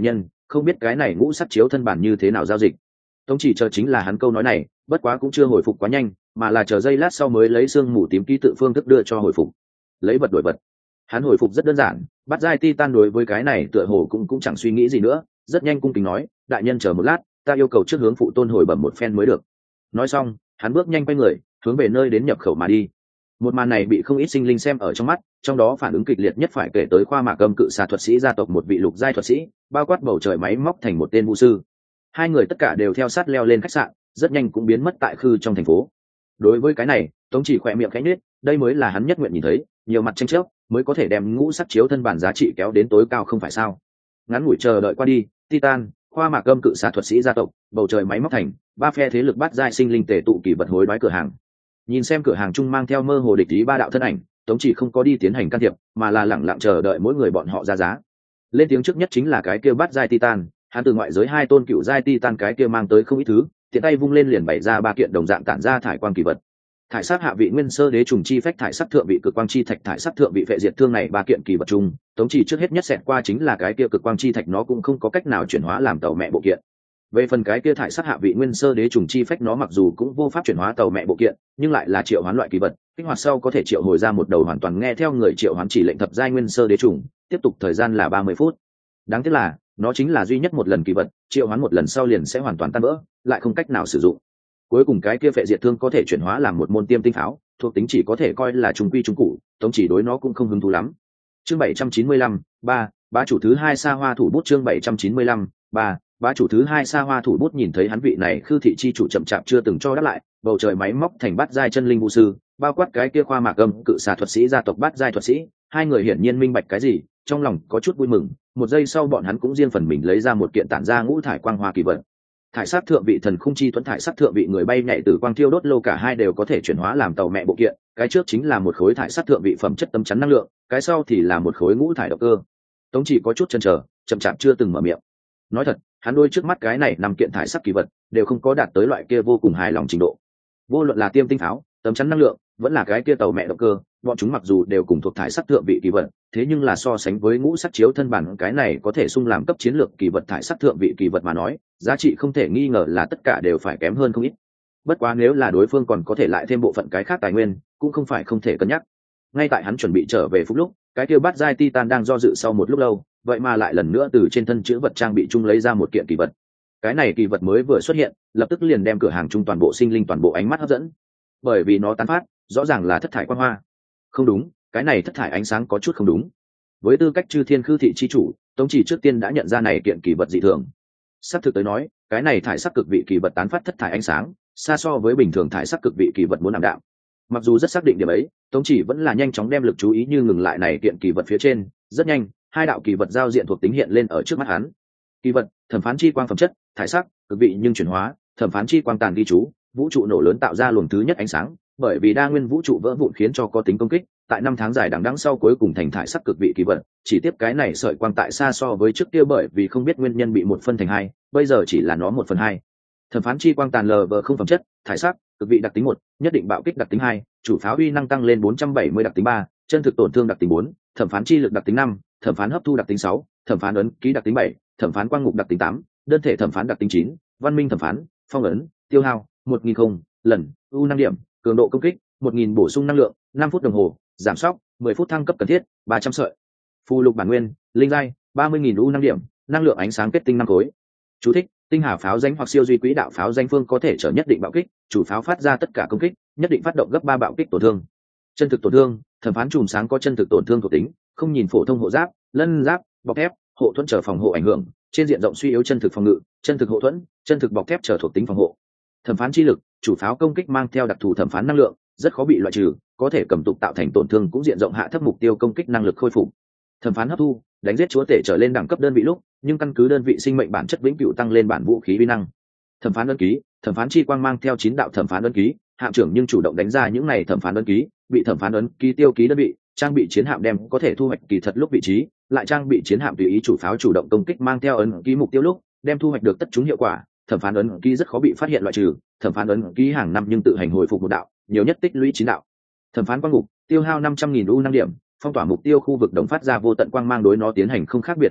không biết cái này ngũ sắc chiếu thân bản như thế nào giao dịch. Tống chỉ chờ chính là hắn câu nói này, bất quá cũng chưa hồi phục quá nhanh, mà là chờ giây lát sau mới lấy xương mù tím ký tự phương thức đưa cho hồi phục. Lấy vật đổi vật. Hắn hồi phục rất đơn giản, bắt giai titan đối với cái này tựa hồ cũng cũng chẳng suy nghĩ gì nữa, rất nhanh cung kính nói, đại nhân chờ một lát, ta yêu cầu trước hướng phụ tôn hồi bẩm một phen mới được. Nói xong, hắn bước nhanh quay người, hướng về nơi đến nhập khẩu mà đi. Một màn này bị không ít sinh linh xem ở trong mắt, trong đó phản ứng kịch liệt nhất phải kể tới khoa mạc âm cự xà thuật sĩ gia tộc một vị lục giai thuật sĩ, bao quát bầu trời máy móc thành một tên vũ sư. Hai người tất cả đều theo sát leo lên khách sạn, rất nhanh cũng biến mất tại khư trong thành phố. Đối với cái này, Tống Chỉ khỏe miệng khẽ nhếch, đây mới là hắn nhất nguyện nhìn thấy, nhiều mặt tranh chấp mới có thể đem ngũ sắc chiếu thân bản giá trị kéo đến tối cao không phải sao? Ngắn ngủi chờ đợi qua đi, Titan, khoa mạc âm cự xà thuật sĩ gia tộc, bầu trời máy móc thành, ba phe thế lực bát giai sinh linh tề tụ kỳ vật hối đoái cửa hàng. Nhìn xem cửa hàng chung mang theo mơ hồ địch ý ba đạo thân ảnh, Tống Chỉ không có đi tiến hành can thiệp, mà là lẳng lặng chờ đợi mỗi người bọn họ ra giá. Lên tiếng trước nhất chính là cái kia bát giai Titan, hắn từ ngoại giới hai tôn cựu giai Titan cái kia mang tới không ít thứ, tiện tay vung lên liền bày ra ba kiện đồng dạng tản ra thải quang kỳ vật. Thải sắc hạ vị nguyên sơ đế trùng chi phách, thải sắc thượng vị cực quang chi thạch, thải sắc thượng vị phệ diệt thương, này ba kiện kỳ vật chung, Tống Chỉ trước hết nhất xẹt qua chính là cái kia cực quang chi thạch, nó cũng không có cách nào chuyển hóa làm tàu mẹ bộ kiện. Về phần cái kia thải sắc hạ vị nguyên sơ đế trùng chi phách, nó mặc dù cũng vô pháp chuyển hóa tàu mẹ bộ kiện, nhưng lại là triệu hoán loại kỳ vật, kích hoạt sau có thể triệu hồi ra một đầu hoàn toàn nghe theo người triệu hoán chỉ lệnh thập giai nguyên sơ đế trùng, tiếp tục thời gian là ba mươi phút. Đáng tiếc là nó chính là duy nhất một lần kỳ vật, triệu hoán một lần sau liền sẽ hoàn toàn tan vỡ, lại không cách nào sử dụng. Cuối cùng cái kia phệ diệt thương có thể chuyển hóa làm một môn tiêm tinh pháo, thuộc tính chỉ có thể coi là trung quy trung cụ, Tống Chỉ đối nó cũng không hứng thú lắm. Chương bảy trăm chín mươi lăm, ba, bá chủ thứ hai Sa Hoa thủ bút. Chương bảy trăm chín mươi lăm, ba, bá chủ thứ hai Sa Hoa thủ bút. Nhìn thấy hắn vị này khư thị chi chủ chậm chạp chưa từng cho đáp lại, bầu trời máy móc thành bát giai chân linh vũ sư, bao quát cái kia khoa mạc âm cự xà thuật sĩ gia tộc bát giai thuật sĩ, hai người hiển nhiên minh bạch cái gì, trong lòng có chút vui mừng. Một giây sau bọn hắn cũng riêng phần mình lấy ra một kiện tản ra ngũ thải quang hoa kỳ vật. Thải sắc thượng vị thần khung chi tuấn, thải sắc thượng vị người bay nhảy từ quang thiêu đốt lâu, cả hai đều có thể chuyển hóa làm tàu mẹ bộ kiện. Cái trước chính là một khối thải sắc thượng vị phẩm chất tấm chắn năng lượng, cái sau thì là một khối ngũ thải động cơ. Tống Chỉ có chút chần chờ, chậm chạp chưa từng mở miệng. Nói thật, hắn đôi trước mắt cái này năm kiện thải sắc kỳ vật đều không có đạt tới loại kia vô cùng hài lòng trình độ. Vô luận là tiêm tinh pháo, tấm chắn năng lượng, vẫn là cái kia tàu mẹ động cơ, bọn chúng mặc dù đều cùng thuộc thải sắc thượng vị kỳ vật, thế nhưng là so sánh với ngũ sắc chiếu thân bản cái này có thể sung làm cấp chiến lược kỳ vật thải sắc thượng vị kỳ vật mà nói, giá trị không thể nghi ngờ là tất cả đều phải kém hơn không ít. Bất quá nếu là đối phương còn có thể lại thêm bộ phận cái khác tài nguyên, cũng không phải không thể cân nhắc. Ngay tại hắn chuẩn bị trở về phút lúc, cái kia bát giai Titan đang do dự sau một lúc lâu, vậy mà lại lần nữa từ trên thân chữ vật trang bị chung lấy ra một kiện kỳ vật. Cái này kỳ vật mới vừa xuất hiện, lập tức liền đem cửa hàng chung toàn bộ sinh linh toàn bộ ánh mắt hấp dẫn, bởi vì nó tán phát rõ ràng là thất thải quang hoa. Không đúng, cái này thất thải ánh sáng có chút không đúng. Với tư cách chư thiên khư thị chi chủ, Tống Chỉ trước tiên đã nhận ra này kiện kỳ vật dị thường. Sắp thực tới nói, cái này thải sắc cực vị kỳ vật tán phát thất thải ánh sáng, xa so với bình thường thải sắc cực vị kỳ vật muốn ảm đạm. Mặc dù rất xác định điểm ấy, Tống Chỉ vẫn là nhanh chóng đem lực chú ý như ngừng lại này kiện kỳ vật phía trên. Rất nhanh, hai đạo kỳ vật giao diện thuộc tính hiện lên ở trước mắt hắn. Kỳ vật: thẩm phán chi quang phẩm chất, thải sắc, cực vị nhưng chuyển hóa, thẩm phán chi quang tàn ghi chú, vũ trụ nổ lớn tạo ra luồng thứ nhất ánh sáng, bởi vì đa nguyên vũ trụ vỡ vụn khiến cho có tính công kích, tại năm tháng dài đằng đẵng sau cuối cùng thành thải sắc cực vị kỳ vật. Chỉ tiếp cái này sợi quang tại xa so với trước kia bởi vì không biết nguyên nhân bị một phân thành hai, bây giờ chỉ là nó một phần hai. Thẩm phán chi quang tàn lờ vờ không phẩm chất, thải sắc, cực vị đặc tính một, nhất định bạo kích đặc tính hai, chủ pháo uy năng tăng lên bốn trăm bảy mươi đặc tính ba, chân thực tổn thương đặc tính bốn, thẩm phán chi lực đặc tính năm, thẩm phán hấp thu đặc tính sáu, thẩm phán ấn ký đặc tính bảy, thẩm phán quang ngục đặc tính tám, đơn thể thẩm phán đặc tính chín, văn minh thẩm phán, phong ấn, tiêu hao một nghìn không lần, u năm điểm, cường độ công kích một nghìn, bổ sung năng lượng năm phút đồng hồ, giảm sóc mười phút, thăng cấp cần thiết ba trăm sợi, phù lục bản nguyên linh giai ba mươi nghìn u năm điểm, năng lượng ánh sáng kết tinh năm khối. Chú thích: tinh hà pháo danh hoặc siêu duy quỹ đạo pháo danh phương có thể trở nhất định bạo kích, chủ pháo phát ra tất cả công kích nhất định phát động gấp ba bạo kích tổn thương. Chân thực tổn thương: thẩm phán chùm sáng có chân thực tổn thương thuộc tính, không nhìn phổ thông hộ giáp, lân giáp, bọc thép, hộ thuẫn trở phòng hộ ảnh hưởng, trên diện rộng suy yếu chân thực phòng ngự, chân thực hộ thuẫn, chân thực bọc thép trở thuộc tính phòng hộ. Thẩm phán chi lực: chủ pháo công kích mang theo đặc thù thẩm phán năng lượng, rất khó bị loại trừ, có thể cầm tục tạo thành tổn thương, cũng diện rộng hạ thấp mục tiêu công kích năng lực khôi phục. Thẩm phán hấp thu: đánh giết chúa tể trở lên đẳng cấp đơn vị lúc, nhưng căn cứ đơn vị sinh mệnh bản chất vĩnh cửu tăng lên bản vũ khí uy năng. Thẩm phán ấn ký: thẩm phán chi quang mang theo chín đạo thẩm phán ấn ký, hạm trưởng nhưng chủ động đánh ra những này thẩm phán ấn ký, bị thẩm phán ấn ký tiêu ký đơn vị trang bị chiến hạm đem có thể thu hoạch kỳ thật lúc vị trí, lại trang bị chiến hạm tùy ý chủ pháo chủ động công kích mang theo ấn ký mục tiêu lúc, đem thu hoạch được tất chúng hiệu quả. Thẩm phán ấn ký rất khó bị phát hiện loại trừ, thẩm phán ấn ký hàng năm nhưng tự hành hồi phục một đạo, nhiều nhất tích lũy chín đạo. Thẩm phán quang ngục: tiêu hao năm trăm nghìn u năm điểm, phong tỏa mục tiêu khu vực đồng phát ra vô tận quang mang, đối nó tiến hành không khác biệt oanh kích,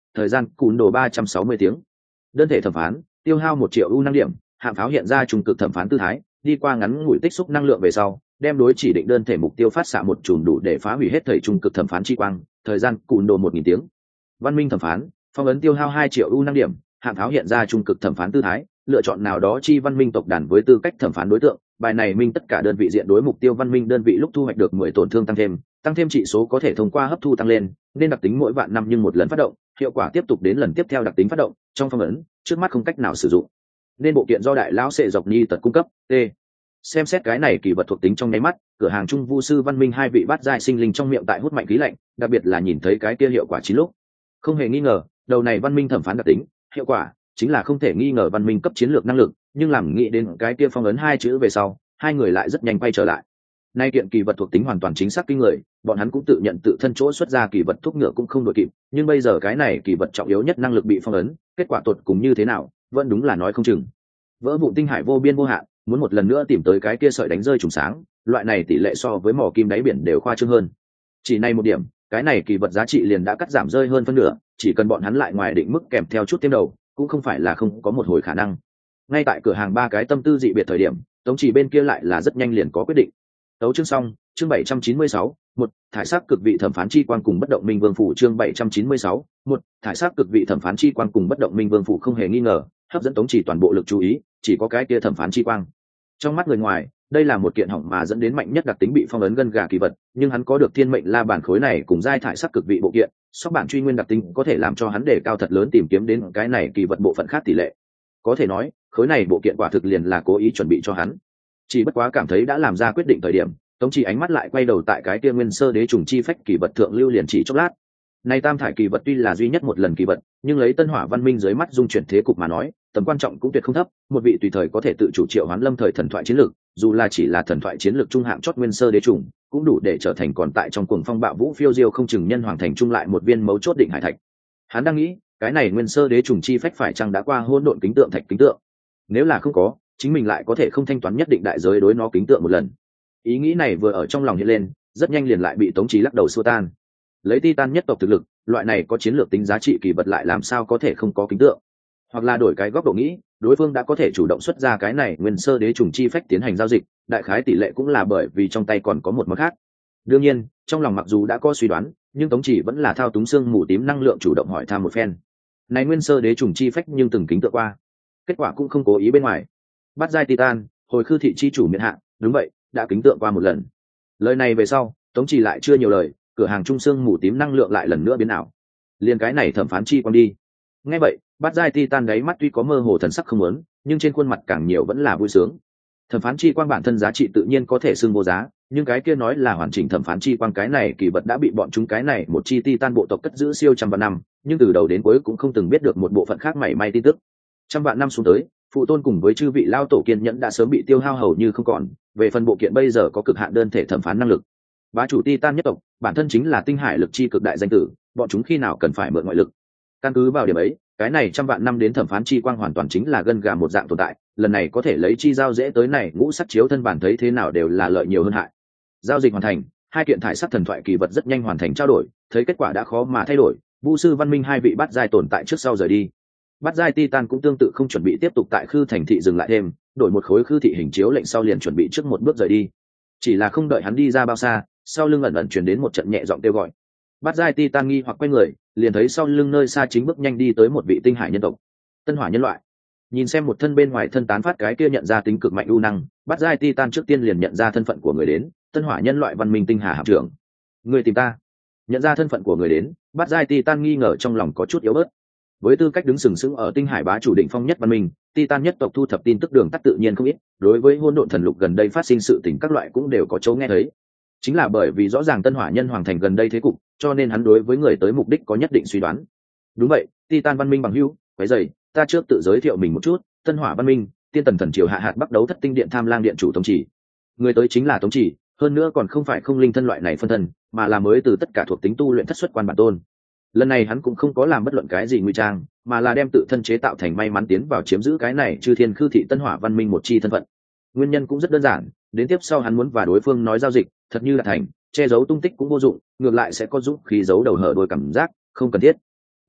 thời gian cùn đồ ba trăm sáu mươi tiếng. Đơn thể thẩm phán tiêu hao một triệu u năng điểm, hạng pháo hiện ra trung cực thẩm phán tư thái, đi qua ngắn ngủi tích xúc năng lượng về sau, đem đối chỉ định đơn thể mục tiêu phát xạ một chùm đủ để phá hủy hết thời trung cực thẩm phán chi quang, thời gian cùn đồ một nghìn tiếng. Văn minh thẩm phán phong ấn tiêu hao hai triệu u năng điểm, hạng pháo hiện ra trung cực thẩm phán tư thái, lựa chọn nào đó chi văn minh tộc đàn với tư cách thẩm phán đối tượng. Bài này minh tất cả đơn vị diện đối mục tiêu văn minh đơn vị lúc thu hoạch được mười tổn thương tăng thêm, tăng thêm trị số có thể thông qua hấp thu tăng lên, nên đặc tính mỗi vạn năm nhưng một lần phát động, hiệu quả tiếp tục đến lần tiếp theo đặc tính phát động, trong phong ấn trước mắt không cách nào sử dụng. Nên bộ kiện do đại lão sẽ dọc ni tật cung cấp. T. Xem xét cái này kỳ vật thuộc tính trong nháy mắt, cửa hàng trung vu sư văn minh hai vị bát giai sinh linh trong miệng tại hút mạnh khí lạnh, đặc biệt là nhìn thấy cái kia hiệu quả chín lúc. Không hề nghi ngờ, đầu này văn minh thẩm phán đặc tính, hiệu quả chính là không thể nghi ngờ văn minh cấp chiến lược năng lực, nhưng làm nghĩ đến cái kia phong ấn hai chữ về sau, hai người lại rất nhanh quay trở lại. Nay kiện kỳ vật thuộc tính hoàn toàn chính xác kinh người, bọn hắn cũng tự nhận tự thân chỗ xuất ra kỳ vật thuốc ngựa cũng không đội kịp, nhưng bây giờ cái này kỳ vật trọng yếu nhất năng lực bị phong ấn, kết quả tột cùng như thế nào, vẫn đúng là nói không chừng. Vỡ vụn tinh hải vô biên vô hạn, muốn một lần nữa tìm tới cái kia sợi đánh rơi trùng sáng, loại này tỷ lệ so với mỏ kim đáy biển đều khoa trương hơn. Chỉ này một điểm, cái này kỳ vật giá trị liền đã cắt giảm rơi hơn phân nửa, chỉ cần bọn hắn lại ngoài định mức kèm theo chút tiêm đầu, cũng không phải là không có một hồi khả năng. Ngay tại cửa hàng ba cái tâm tư dị biệt thời điểm, Tống Chỉ bên kia lại là rất nhanh liền có quyết định. Tấu chương xong, chương bảy trăm chín mươi sáu, một thải sắc cực vị thẩm phán chi quan cùng bất động minh vương phủ chương bảy trăm chín mươi sáu, một thải sắc cực vị thẩm phán chi quan cùng bất động minh vương phủ không hề nghi ngờ, hấp dẫn Tống Chỉ toàn bộ lực chú ý, chỉ có cái kia thẩm phán chi quang. Trong mắt người ngoài, đây là một kiện hỏng mà dẫn đến mạnh nhất đặc tính bị phong ấn gân gà kỳ vật, nhưng hắn có được thiên mệnh la bản khối này cùng giai thải sắc cực vị bộ kiện, sóc bản truy nguyên đặc tính có thể làm cho hắn đề cao thật lớn tìm kiếm đến cái này kỳ vật bộ phận khác tỷ lệ. Có thể nói, khối này bộ kiện quả thực liền là cố ý chuẩn bị cho hắn. Chỉ bất quá cảm thấy đã làm ra quyết định thời điểm, Tống Chỉ ánh mắt lại quay đầu tại cái kia nguyên sơ đế trùng chi phách kỳ vật thượng lưu liền chỉ chốc lát. Này tam thải kỳ vật tuy là duy nhất một lần kỳ vật, nhưng lấy Tân Hỏa Văn Minh dưới mắt dung chuyển thế cục mà nói, tầm quan trọng cũng tuyệt không thấp, một vị tùy thời có thể tự chủ triệu hoán lâm thời thần thoại chiến lược, dù là chỉ là thần thoại chiến lược trung hạng chót nguyên sơ đế trùng, cũng đủ để trở thành còn tại trong cuồng phong bạo vũ phiêu diêu không chừng nhân hoàng thành trung lại một viên mấu chốt định hải thạch. Hắn đang nghĩ, cái này nguyên sơ đế trùng chi phách phải chăng đã qua hỗn độn kính tượng thạch kính tượng? Nếu là không có, chính mình lại có thể không thanh toán nhất định đại giới đối nó kính tượng một lần. Ý nghĩ này vừa ở trong lòng hiện lên, rất nhanh liền lại bị Tống Chí lắc đầu xua tan. Lấy Titan nhất tộc thực lực, loại này có chiến lược tính giá trị kỳ vật lại làm sao có thể không có kính tượng? Hoặc là đổi cái góc độ nghĩ, đối phương đã có thể chủ động xuất ra cái này nguyên sơ đế trùng chi phách tiến hành giao dịch, đại khái tỷ lệ cũng là bởi vì trong tay còn có một món khác. Đương nhiên, trong lòng mặc dù đã có suy đoán, nhưng Tống Chỉ vẫn là thao túng xương mù tím năng lượng chủ động hỏi thăm một phen. Này nguyên sơ đế trùng chi phách nhưng từng kính tượng qua, kết quả cũng không cố ý bên ngoài. Bắt giai Titan, hồi khư thị chi chủ miễn hạn, đúng vậy, đã kính tượng qua một lần. Lời này về sau, Tống Chỉ lại chưa nhiều lời, cửa hàng trung xương mù tím năng lượng lại lần nữa biến ảo. Liên cái này thẩm phán chi quan đi. Nghe vậy, Bát giai Titan đáy mắt tuy có mơ hồ thần sắc không muốn, nhưng trên khuôn mặt càng nhiều vẫn là vui sướng. Thẩm phán chi quang bản thân giá trị tự nhiên có thể xưng vô giá, nhưng cái kia nói là hoàn chỉnh thẩm phán chi quang cái này kỳ vật đã bị bọn chúng cái này một chi Titan bộ tộc cất giữ siêu trăm vạn năm, nhưng từ đầu đến cuối cũng không từng biết được một bộ phận khác mảy may tin tức. Trăm vạn năm xuống tới, phụ tôn cùng với chư vị lao tổ kiên nhẫn đã sớm bị tiêu hao hầu như không còn, về phần bộ kiện bây giờ có cực hạn đơn thể thẩm phán năng lực. Bá chủ Titan nhất tộc, bản thân chính là tinh hải lực chi cực đại danh tử, bọn chúng khi nào cần phải mượn ngoại lực. Căn cứ vào điểm ấy, cái này trăm vạn năm đến thẩm phán chi quang hoàn toàn chính là gân gà một dạng tồn tại, lần này có thể lấy chi giao dễ tới này ngũ sắc chiếu thân bản thấy thế nào đều là lợi nhiều hơn hại. Giao dịch hoàn thành, hai kiện thải sắc thần thoại kỳ vật rất nhanh hoàn thành trao đổi, thấy kết quả đã khó mà thay đổi, Vu sư văn minh hai vị bát giai tồn tại trước sau rời đi. Bát giai Titan cũng tương tự không chuẩn bị tiếp tục tại khư thành thị dừng lại thêm, đổi một khối khư thị hình chiếu lệnh sau liền chuẩn bị trước một bước rời đi. Chỉ là không đợi hắn đi ra bao xa, sau lưng ẩn ẩn truyền đến một trận nhẹ giọng kêu gọi. Bát giai Titan nghi hoặc quay người, liền thấy sau lưng nơi xa chính bước nhanh đi tới một vị tinh hải nhân tộc, Tân Hỏa nhân loại. Nhìn xem một thân bên ngoài thân tán phát cái kia nhận ra tính cực mạnh ưu năng, Bát giai Titan trước tiên liền nhận ra thân phận của người đến, Tân Hỏa nhân loại văn minh tinh hà hạm trưởng. Người tìm ta? Nhận ra thân phận của người đến, Bát giai Titan nghi ngờ trong lòng có chút yếu bớt. Với tư cách đứng sừng sững ở tinh hải bá chủ định phong nhất văn minh, Titan nhất tộc thu thập tin tức đường tắt tự nhiên không ít, đối với hỗn độn thần lục gần đây phát sinh sự tình các loại cũng đều có chỗ nghe thấy. Chính là bởi vì rõ ràng Tân Hỏa nhân hoàng thành gần đây thế cục, cho nên hắn đối với người tới mục đích có nhất định suy đoán. Đúng vậy, Titan văn minh bằng hữu, quấy rầy, ta trước tự giới thiệu mình một chút, Tân Hỏa văn minh, tiên tần thần triều hạ hạt bắt đấu thất tinh điện tham lang điện chủ Tống Chỉ. Người tới chính là Tống Chỉ, hơn nữa còn không phải không linh thân loại này phân thân, mà là mới từ tất cả thuộc tính tu luyện thất xuất quan bản tôn. Lần này hắn cũng không có làm bất luận cái gì nguy trang, mà là đem tự thân chế tạo thành may mắn tiến vào chiếm giữ cái này chư thiên khư thị Tân Hỏa văn minh một chi thân phận. Nguyên nhân cũng rất đơn giản, đến tiếp sau hắn muốn và đối phương nói giao dịch, thật như là thành, che giấu tung tích cũng vô dụng, ngược lại sẽ có giúp khí giấu đầu hở đôi cảm giác, không cần thiết.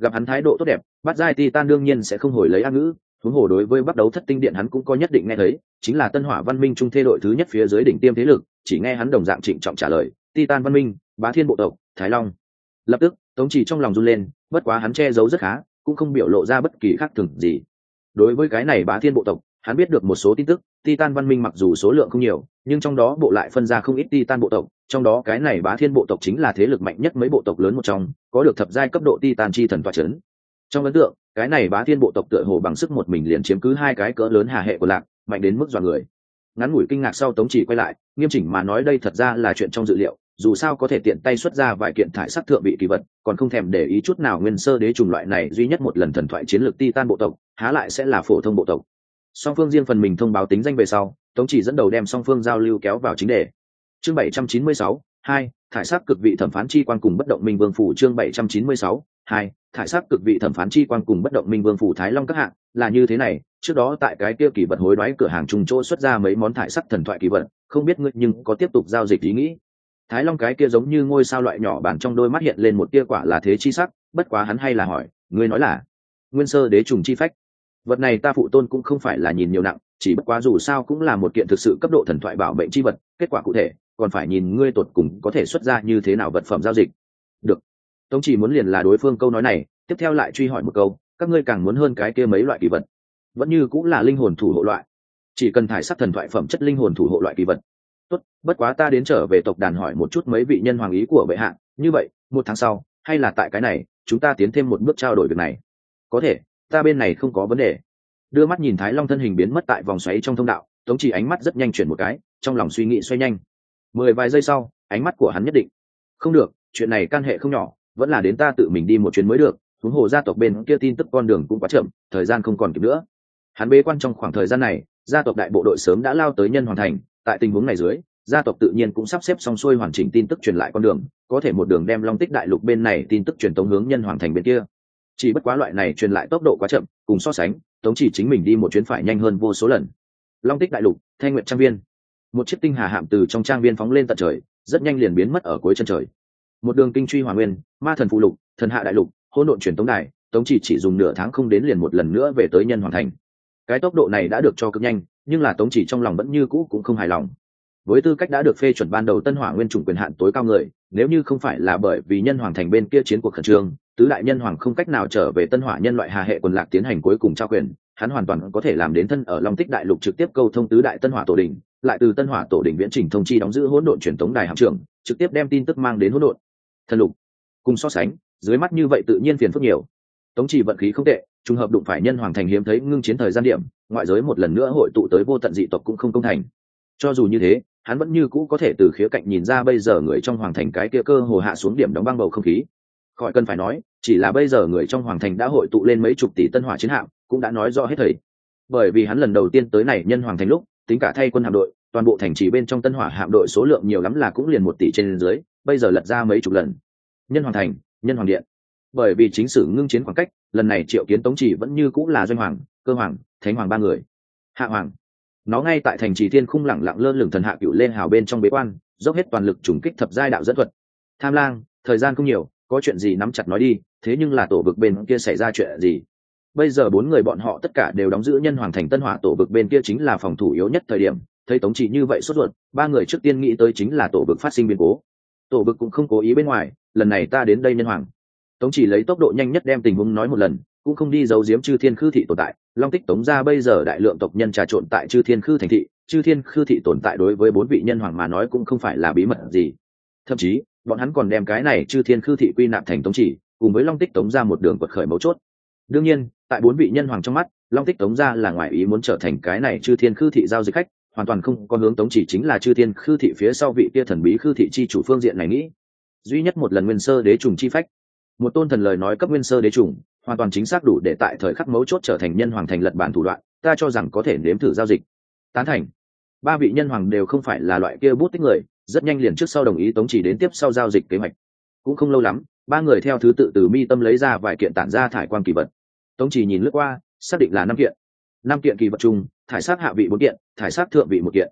Gặp hắn thái độ tốt đẹp, Bát giai Titan đương nhiên sẽ không hồi lấy ác ngữ, huống hồ đối với bắt đấu thất tinh điện hắn cũng có nhất định nghe thấy, chính là Tân Hỏa Văn Minh trung thê đội thứ nhất phía dưới đỉnh tiêm thế lực, chỉ nghe hắn đồng dạng trịnh trọng trả lời, Titan Văn Minh, Bá Thiên bộ tộc, Thái Long. Lập tức, Tống Chỉ trong lòng run lên, bất quá hắn che giấu rất khá, cũng không biểu lộ ra bất kỳ khác thường gì. Đối với cái này Bá Thiên bộ tộc, hắn biết được một số tin tức, Titan Văn Minh mặc dù số lượng không nhiều, nhưng trong đó bộ lại phân ra không ít Titan bộ tộc, trong đó cái này Bá Thiên bộ tộc chính là thế lực mạnh nhất mấy bộ tộc lớn một trong, có được thập giai cấp độ Titan chi thần tọa chấn. Trong ấn tượng, cái này Bá Thiên bộ tộc tựa hồ bằng sức một mình liền chiếm cứ hai cái cỡ lớn hà hệ của lạc, mạnh đến mức dọa người. Ngắn ngủi kinh ngạc sau, Tống Chỉ quay lại, nghiêm chỉnh mà nói đây thật ra là chuyện trong dự liệu, dù sao có thể tiện tay xuất ra vài kiện thải sắc thượng vị kỳ vật, còn không thèm để ý chút nào nguyên sơ đế trùng loại này duy nhất một lần thần thoại chiến lược Titan bộ tộc, há lại sẽ là phổ thông bộ tộc. Song phương riêng phần mình thông báo tính danh về sau, Tống Chỉ dẫn đầu đem song phương giao lưu kéo vào chính đề. Chương bảy trăm chín mươi sáu, hai, thải sắc cực vị thẩm phán chi quan cùng bất động minh vương phủ. Chương bảy trăm chín mươi sáu, hai, thải sắc cực vị thẩm phán chi quan cùng bất động minh vương phủ. Thái Long các hạng là như thế này, trước đó tại cái kia kỳ vật hối đoái cửa hàng trùng chỗ xuất ra mấy món thải sắc thần thoại kỳ vật, không biết ngươi nhưng có tiếp tục giao dịch ý nghĩ. Thái Long cái kia giống như ngôi sao loại nhỏ bản trong đôi mắt hiện lên một tia quả là thế chi sắc, bất quá hắn hay là hỏi, ngươi nói là nguyên sơ đế trùng chi phách. Vật này ta phụ tôn cũng không phải là nhìn nhiều nặng, chỉ bất quá dù sao cũng là một kiện thực sự cấp độ thần thoại bảo mệnh chi vật, kết quả cụ thể còn phải nhìn ngươi tột cùng có thể xuất ra như thế nào vật phẩm giao dịch. Được. Tống Chỉ muốn liền là đối phương câu nói này, tiếp theo lại truy hỏi một câu, các ngươi càng muốn hơn cái kia mấy loại kỳ vật? Vẫn như cũng là linh hồn thủ hộ loại, chỉ cần thải sắc thần thoại phẩm chất linh hồn thủ hộ loại kỳ vật. Tốt, bất quá ta đến trở về tộc đàn hỏi một chút mấy vị nhân hoàng ý của bệ hạ, như vậy một tháng sau hay là tại cái này chúng ta tiến thêm một bước trao đổi việc này. Có thể, ta bên này không có vấn đề. Đưa mắt nhìn Thái Long thân hình biến mất tại vòng xoáy trong thông đạo, Tống Chỉ ánh mắt rất nhanh chuyển một cái, trong lòng suy nghĩ xoay nhanh. Mười vài giây sau, ánh mắt của hắn nhất định. Không được, chuyện này can hệ không nhỏ, vẫn là đến ta tự mình đi một chuyến mới được, huống hồ gia tộc bên kia tin tức con đường cũng quá chậm, thời gian không còn kịp nữa. Hắn bế quan trong khoảng thời gian này, gia tộc đại bộ đội sớm đã lao tới Nhân Hoàng thành, tại tình huống này dưới, gia tộc tự nhiên cũng sắp xếp xong xuôi hoàn chỉnh tin tức truyền lại con đường, có thể một đường đem Long Tích đại lục bên này tin tức truyền tống hướng Nhân Hoàng thành bên kia. Chỉ bất quá loại này truyền lại tốc độ quá chậm, cùng so sánh, Tống Chỉ chính mình đi một chuyến phải nhanh hơn vô số lần. Long Tích đại lục, Thanh Nguyệt trang viên. Một chiếc tinh hà hạm từ trong trang viên phóng lên tận trời, rất nhanh liền biến mất ở cuối chân trời. Một đường kinh truy hỏa nguyên, ma thần phụ lục, thần hạ đại lục, hỗn độn truyền tống đài, Tống Chỉ chỉ dùng nửa tháng không đến liền một lần nữa về tới Nhân Hoàng thành. Cái tốc độ này đã được cho cực nhanh, nhưng là Tống Chỉ trong lòng vẫn như cũ cũng không hài lòng. Với tư cách đã được phê chuẩn ban đầu Tân Hỏa Nguyên chủng quyền hạn tối cao người, nếu như không phải là bởi vì Nhân Hoàng thành bên kia chiến cuộc khẩn trương, tứ đại nhân hoàng không cách nào trở về Tân Hỏa nhân loại hà hệ quần lạc tiến hành cuối cùng trao quyền, hắn hoàn toàn có thể làm đến thân ở Long Tích đại lục trực tiếp câu thông tứ đại Tân Hỏa tổ đỉnh, lại từ Tân Hỏa tổ đỉnh viễn trình thông chi đóng giữ hỗn độn truyền tống đài hạm trưởng, trực tiếp đem tin tức mang đến hỗn độn thần lục. Cùng so sánh, dưới mắt như vậy tự nhiên phiền phức nhiều. Tống Chỉ vận khí không tệ, trùng hợp đụng phải Nhân Hoàng thành hiếm thấy ngưng chiến thời gian điểm, ngoại giới một lần nữa hội tụ tới vô tận dị tộc cũng không công thành. Cho dù như thế, hắn vẫn như cũ có thể từ khía cạnh nhìn ra bây giờ người trong hoàng thành cái kia cơ hồ hạ xuống điểm đóng băng bầu không khí. Khỏi cần phải nói, chỉ là bây giờ người trong hoàng thành đã hội tụ lên mấy chục tỷ tân hỏa chiến hạm, cũng đã nói rõ hết thầy. Bởi vì hắn lần đầu tiên tới này Nhân Hoàng thành lúc, tính cả thay quân hạm đội, toàn bộ thành trì bên trong tân hỏa hạm đội số lượng nhiều lắm là cũng liền một tỷ trên dưới, bây giờ lật ra mấy chục lần. Nhân Hoàng thành, Nhân Hoàng điện. Bởi vì chính sử ngưng chiến khoảng cách, lần này triệu kiến Tống Chỉ vẫn như cũng là doanh hoàng, cơ hoàng, thánh hoàng ba người. Hạ hoàng, nó ngay tại thành trì thiên khung lẳng lặng lơ lửng thần hạ cựu lên hào bên trong bế quan, dốc hết toàn lực trùng kích thập giai đạo dẫn thuật. Tham lang, thời gian không nhiều, có chuyện gì nắm chặt nói đi, thế nhưng là tổ vực bên kia xảy ra chuyện gì? Bây giờ bốn người bọn họ tất cả đều đóng giữ Nhân Hoàng thành tân hỏa tổ vực bên kia chính là phòng thủ yếu nhất thời điểm, thấy Tống Chỉ như vậy sốt ruột, ba người trước tiên nghĩ tới chính là tổ vực phát sinh biến cố. Tổ vực cũng không cố ý bên ngoài, lần này ta đến đây Nhân Hoàng. Tống Chỉ lấy tốc độ nhanh nhất đem tình huống nói một lần, cũng không đi giấu giếm Chư Thiên Khư thị tồn tại. Long Tích Tống gia bây giờ đại lượng tộc nhân trà trộn tại Chư Thiên Khư thành thị, Chư Thiên Khư thị tồn tại đối với bốn vị nhân hoàng mà nói cũng không phải là bí mật gì. Thậm chí, bọn hắn còn đem cái này Chư Thiên Khư thị quy nạp thành Tống Chỉ, cùng với Long Tích Tống gia một đường quật khởi mấu chốt. Đương nhiên, tại bốn vị nhân hoàng trong mắt, Long Tích Tống gia là ngoại ý muốn trở thành cái này Chư Thiên Khư thị giao dịch khách, hoàn toàn không có hướng Tống Chỉ chính là Chư Thiên Khư thị phía sau vị kia thần bí Khư thị chi chủ phương diện này nghĩ. Duy nhất một lần nguyên sơ đế trùng chi phách, một tôn thần lời nói cấp nguyên sơ đế trùng, hoàn toàn chính xác đủ để tại thời khắc mấu chốt trở thành Nhân Hoàng thành lật bản thủ đoạn, ta cho rằng có thể nếm thử giao dịch. Tán thành. Ba vị nhân hoàng đều không phải là loại kia bút tích người, rất nhanh liền trước sau đồng ý Tống Chỉ đến tiếp sau giao dịch kế hoạch. Cũng không lâu lắm, ba người theo thứ tự từ mi tâm lấy ra vài kiện tản ra thải quang kỳ vật. Tống Chỉ nhìn lướt qua, xác định là năm kiện. Năm kiện kỳ vật chung, thải sắc hạ vị bốn kiện, thải sắc thượng vị một kiện.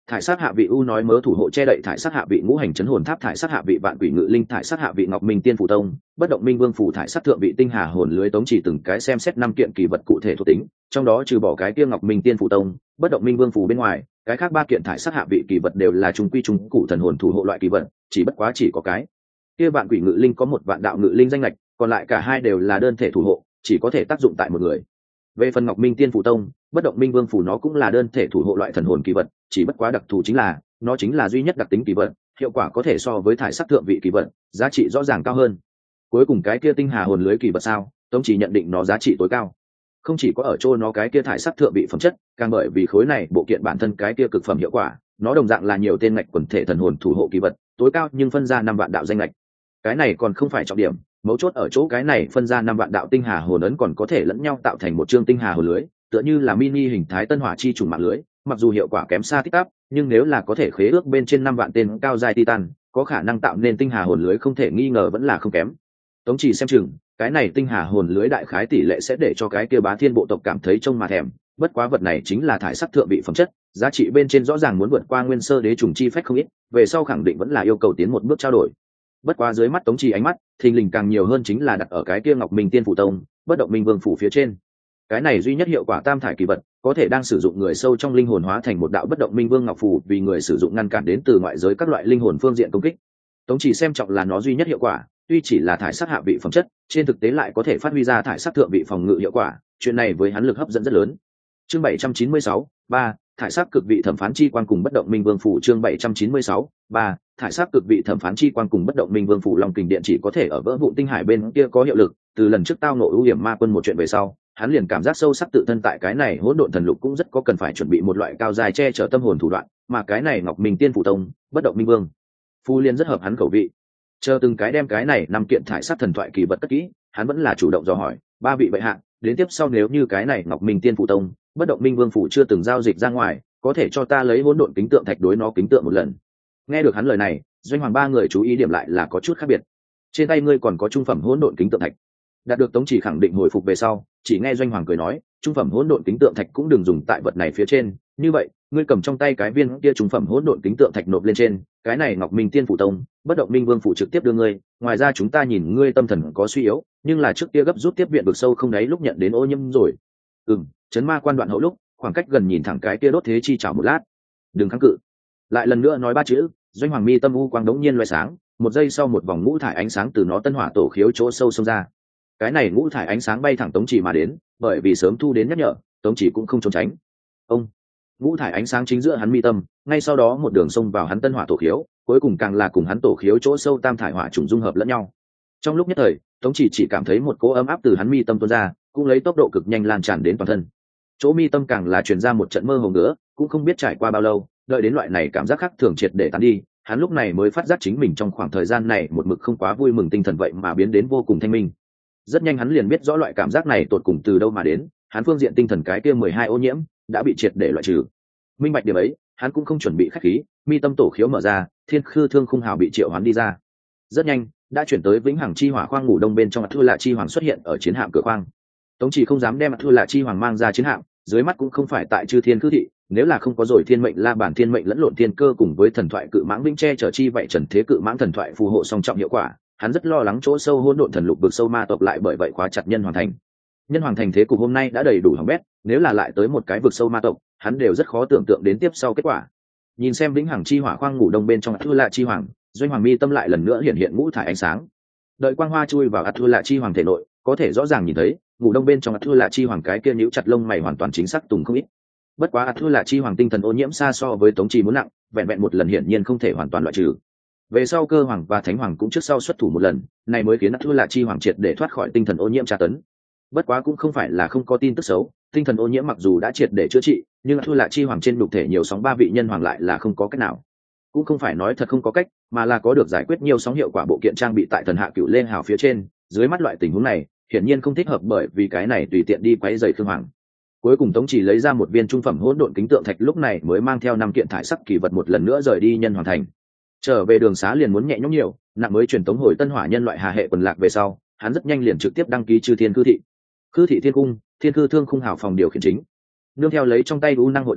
thải sát hạ vị u nói mớ thủ hộ che đậy thải sát hạ vị ngũ hành chấn hồn tháp thải sát hạ vị vạn quỷ ngự linh thải sát hạ vị ngọc minh tiên phủ tông bất động minh vương phủ thải sát thượng vị tinh hà hồn lưới tống chỉ từng cái xem xét năm kiện kỳ vật cụ thể thuộc tính, trong đó trừ bỏ cái kia ngọc minh tiên phủ tông bất động minh vương phủ bên ngoài, cái khác ba kiện thải sát hạ vị kỳ vật đều là trung quy trung cụ thần hồn thủ hộ loại kỳ vật, chỉ bất quá chỉ có cái kia vạn quỷ ngự linh có một vạn đạo ngự linh danh lệch, còn lại cả hai đều là đơn thể thủ hộ, chỉ có thể tác dụng tại một người. Về phần ngọc minh tiên phủ tông bất động minh vương phủ nó cũng là đơn thể thủ hộ loại thần hồn kỳ vật, chỉ bất quá đặc thù chính là nó chính là duy nhất đặc tính kỳ vật, hiệu quả có thể so với thải sắc thượng vị kỳ vật giá trị rõ ràng cao hơn. Cuối cùng cái kia tinh hà hồn lưới kỳ vật sao, tống chỉ nhận định nó giá trị tối cao không chỉ có ở chỗ nó cái kia thải sắc thượng vị phẩm chất, càng bởi vì khối này bộ kiện bản thân cái kia cực phẩm hiệu quả, nó đồng dạng là nhiều tên ngạch quần thể thần hồn thủ hộ kỳ vật tối cao nhưng phân ra năm vạn đạo danh ngạch. Cái này còn không phải trọng điểm, mấu chốt ở chỗ cái này phân ra năm vạn đạo tinh hà hồn ấn còn có thể lẫn nhau tạo thành một chương tinh hà hồn lưới, tựa như là mini hình thái tân hỏa chi trùng mạng lưới, mặc dù hiệu quả kém xa tích tắp, nhưng nếu là có thể khế ước bên trên năm vạn tên cao giai titan, có khả năng tạo nên tinh hà hồn lưới không thể nghi ngờ vẫn là không kém. Tống chỉ xem chừng cái này tinh hà hồn lưới đại khái tỷ lệ sẽ để cho cái kia bá thiên bộ tộc cảm thấy trông mà thèm, bất quá vật này chính là thải sắc thượng vị phẩm chất, giá trị bên trên rõ ràng muốn vượt qua nguyên sơ đế trùng chi phách không ít, về sau khẳng định vẫn là yêu cầu tiến một bước trao đổi. Bất quá dưới mắt tống chỉ ánh mắt thình lình càng nhiều hơn chính là đặt ở cái kia ngọc minh tiên phủ tông bất động minh vương phủ phía trên. Cái này duy nhất hiệu quả tam thải kỳ vật có thể đang sử dụng người sâu trong linh hồn hóa thành một đạo bất động minh vương ngọc phủ, vì người sử dụng ngăn cản đến từ ngoại giới các loại linh hồn phương diện công kích. Tống chỉ xem trọng là nó duy nhất hiệu quả, tuy chỉ là thải sắc hạ vị phẩm chất, trên thực tế lại có thể phát huy ra thải sắc thượng vị phòng ngự hiệu quả, chuyện này với hắn lực hấp dẫn rất lớn. Chương bảy trăm chín mươi sáu, ba, thải sắc cực vị thẩm phán chi quan cùng bất động minh vương phủ. Chương bảy trăm chín mươi sáu, ba, thải sắc cực vị thẩm phán chi quan cùng bất động minh vương phủ. Long kình điện chỉ có thể ở vỡ vụn tinh hải bên kia có hiệu lực, từ lần trước tao nộ ưu hiểm ma quân một chuyện về sau, hắn liền cảm giác sâu sắc tự thân tại cái này hỗn độn thần lục cũng rất có cần phải chuẩn bị một loại cao dài che chở tâm hồn thủ đoạn, mà cái này ngọc minh tiên phủ tông bất động minh vương phu liên rất hợp hắn khẩu vị. Chờ từng cái đem cái này năm kiện thải sắc thần thoại kỳ vật cất kỹ, hắn vẫn là chủ động dò hỏi ba vị bệ hạ, đến tiếp sau nếu như cái này ngọc minh tiên phủ tông bất động minh vương phủ chưa từng giao dịch ra ngoài, có thể cho ta lấy hỗn độn kính tượng thạch đối nó kính tượng một lần. Nghe được hắn lời này, doanh hoàng ba người chú ý điểm lại là có chút khác biệt. Trên tay ngươi còn có trung phẩm hỗn độn kính tượng thạch. Đạt được tống chỉ khẳng định hồi phục về sau, chỉ nghe doanh hoàng cười nói, trung phẩm hỗn độn kính tượng thạch cũng đừng dùng tại vật này phía trên, như vậy ngươi cầm trong tay cái viên kia trung phẩm hỗn độn kính tượng thạch nộp lên trên, cái này ngọc minh tiên phủ tông bất động minh vương phủ trực tiếp đưa ngươi. Ngoài ra chúng ta nhìn ngươi tâm thần có suy yếu, nhưng là trước kia gấp rút tiếp viện vực sâu không đáy lúc nhận đến ô nhiễm rồi. Ừm, chấn ma quan đoạn hậu lúc khoảng cách gần nhìn thẳng cái kia đốt thế chi chảo một lát, đừng kháng cự. Lại lần nữa nói ba chữ, doanh hoàng mi tâm u quang đống nhiên loé sáng, một giây sau một vòng ngũ thải ánh sáng từ nó tân hỏa tổ khiếu chỗ sâu xông ra. Cái này ngũ thải ánh sáng bay thẳng tống chỉ mà đến, bởi vì sớm thu đến nhắc nhở, tống chỉ cũng không trốn tránh. Ông ngũ thải ánh sáng chính giữa hắn mi tâm, ngay sau đó một đường xông vào hắn tân hỏa tổ khiếu, cuối cùng càng là cùng hắn tổ khiếu chỗ sâu tam thải hỏa trùng dung hợp lẫn nhau. Trong lúc nhất thời, tống chỉ chỉ cảm thấy một cỗ ấm áp từ hắn mi tâm tuôn ra, cũng lấy tốc độ cực nhanh lan tràn đến toàn thân. Chỗ mi tâm càng là truyền ra một trận mơ hồ nữa, cũng không biết trải qua bao lâu, đợi đến loại này cảm giác khác thường triệt để tán đi, hắn lúc này mới phát giác chính mình trong khoảng thời gian này một mực không quá vui mừng tinh thần vậy mà biến đến vô cùng thanh minh. Rất nhanh hắn liền biết rõ loại cảm giác này tột cùng từ đâu mà đến, hắn phương diện tinh thần cái kia mười hai ô nhiễm đã bị triệt để loại trừ. Minh bạch điểm ấy, hắn cũng không chuẩn bị khách khí, mi tâm tổ khiếu mở ra, thiên khư thương khung hào bị triệu hoán đi ra. Rất nhanh, đã chuyển tới vĩnh hằng chi hỏa khoang ngủ đông bên trong, Thua Lạ chi hoàng xuất hiện ở chiến hạm cửa khoang. Tống chỉ không dám đem Thua Lạ chi hoàng mang ra chiến hạm, dưới mắt cũng không phải tại chư thiên cư thị, nếu là không có rồi thiên mệnh la bản thiên mệnh lẫn lộn thiên cơ cùng với thần thoại cự mãng vĩnh che chở chi vậy trần thế cự mãng thần thoại phù hộ song trọng hiệu quả, hắn rất lo lắng chỗ sâu hỗn độn thần lục vực sâu ma tộc lại bởi vậy khóa chặt nhân hoàng thành. Nhân hoàng thành thế cục hôm nay đã đầy đủ hỏng bét, nếu là lại tới một cái vực sâu ma tộc, hắn đều rất khó tưởng tượng đến tiếp sau kết quả. Nhìn xem vĩnh hằng chi hỏa khoang ngủ đông bên trong Thua Lạ chi hoàng, doanh hoàng mi tâm lại lần nữa hiện hiện ngũ thải ánh sáng. Đợi quang hoa chui vào Thua Lạ chi hoàng thể nội, có thể rõ ràng nhìn thấy ngủ đông bên trong Thua Lạ chi hoàng cái kia nhíu chặt lông mày hoàn toàn chính xác tùng không ít. Bất quá Thua Lạ chi hoàng tinh thần ô nhiễm xa so với tống trì muốn nặng, vẹn vẹn một lần hiển nhiên không thể hoàn toàn loại trừ. Về sau cơ hoàng và thánh hoàng cũng trước sau xuất thủ một lần, này mới khiến Thua Lạ chi hoàng triệt để thoát khỏi tinh thần ô nhiễm tra tấn. Bất quá cũng không phải là không có tin tức xấu, tinh thần ô nhiễm mặc dù đã triệt để chữa trị, nhưng Thua Lạ chi hoàng trên nhục thể nhiều sóng ba vị nhân hoàng lại là không có cách nào. Cũng không phải nói thật không có cách, mà là có được giải quyết nhiều sóng hiệu quả bộ kiện trang bị tại thần hạ cửu lên hào phía trên, dưới mắt loại tình huống này hiển nhiên không thích hợp, bởi vì cái này tùy tiện đi quấy rầy Khương Hoàng. Cuối cùng tống chỉ lấy ra một viên trung phẩm hỗn độn kính tượng thạch, lúc này mới mang theo năm kiện thải sắc kỳ vật một lần nữa rời đi nhân hoàng thành. Trở về đường xá liền muốn nhẹ nhõm nhiều, nặng mới truyền tống hồi tân hỏa nhân loại hà hệ quần lạc về sau, hắn rất nhanh liền trực tiếp đăng ký chư thiên cư thị. Cư thị thiên cung, thiên cư thương khung hào phòng điều khiển chính. Nương theo lấy trong tay u năng hội tụ,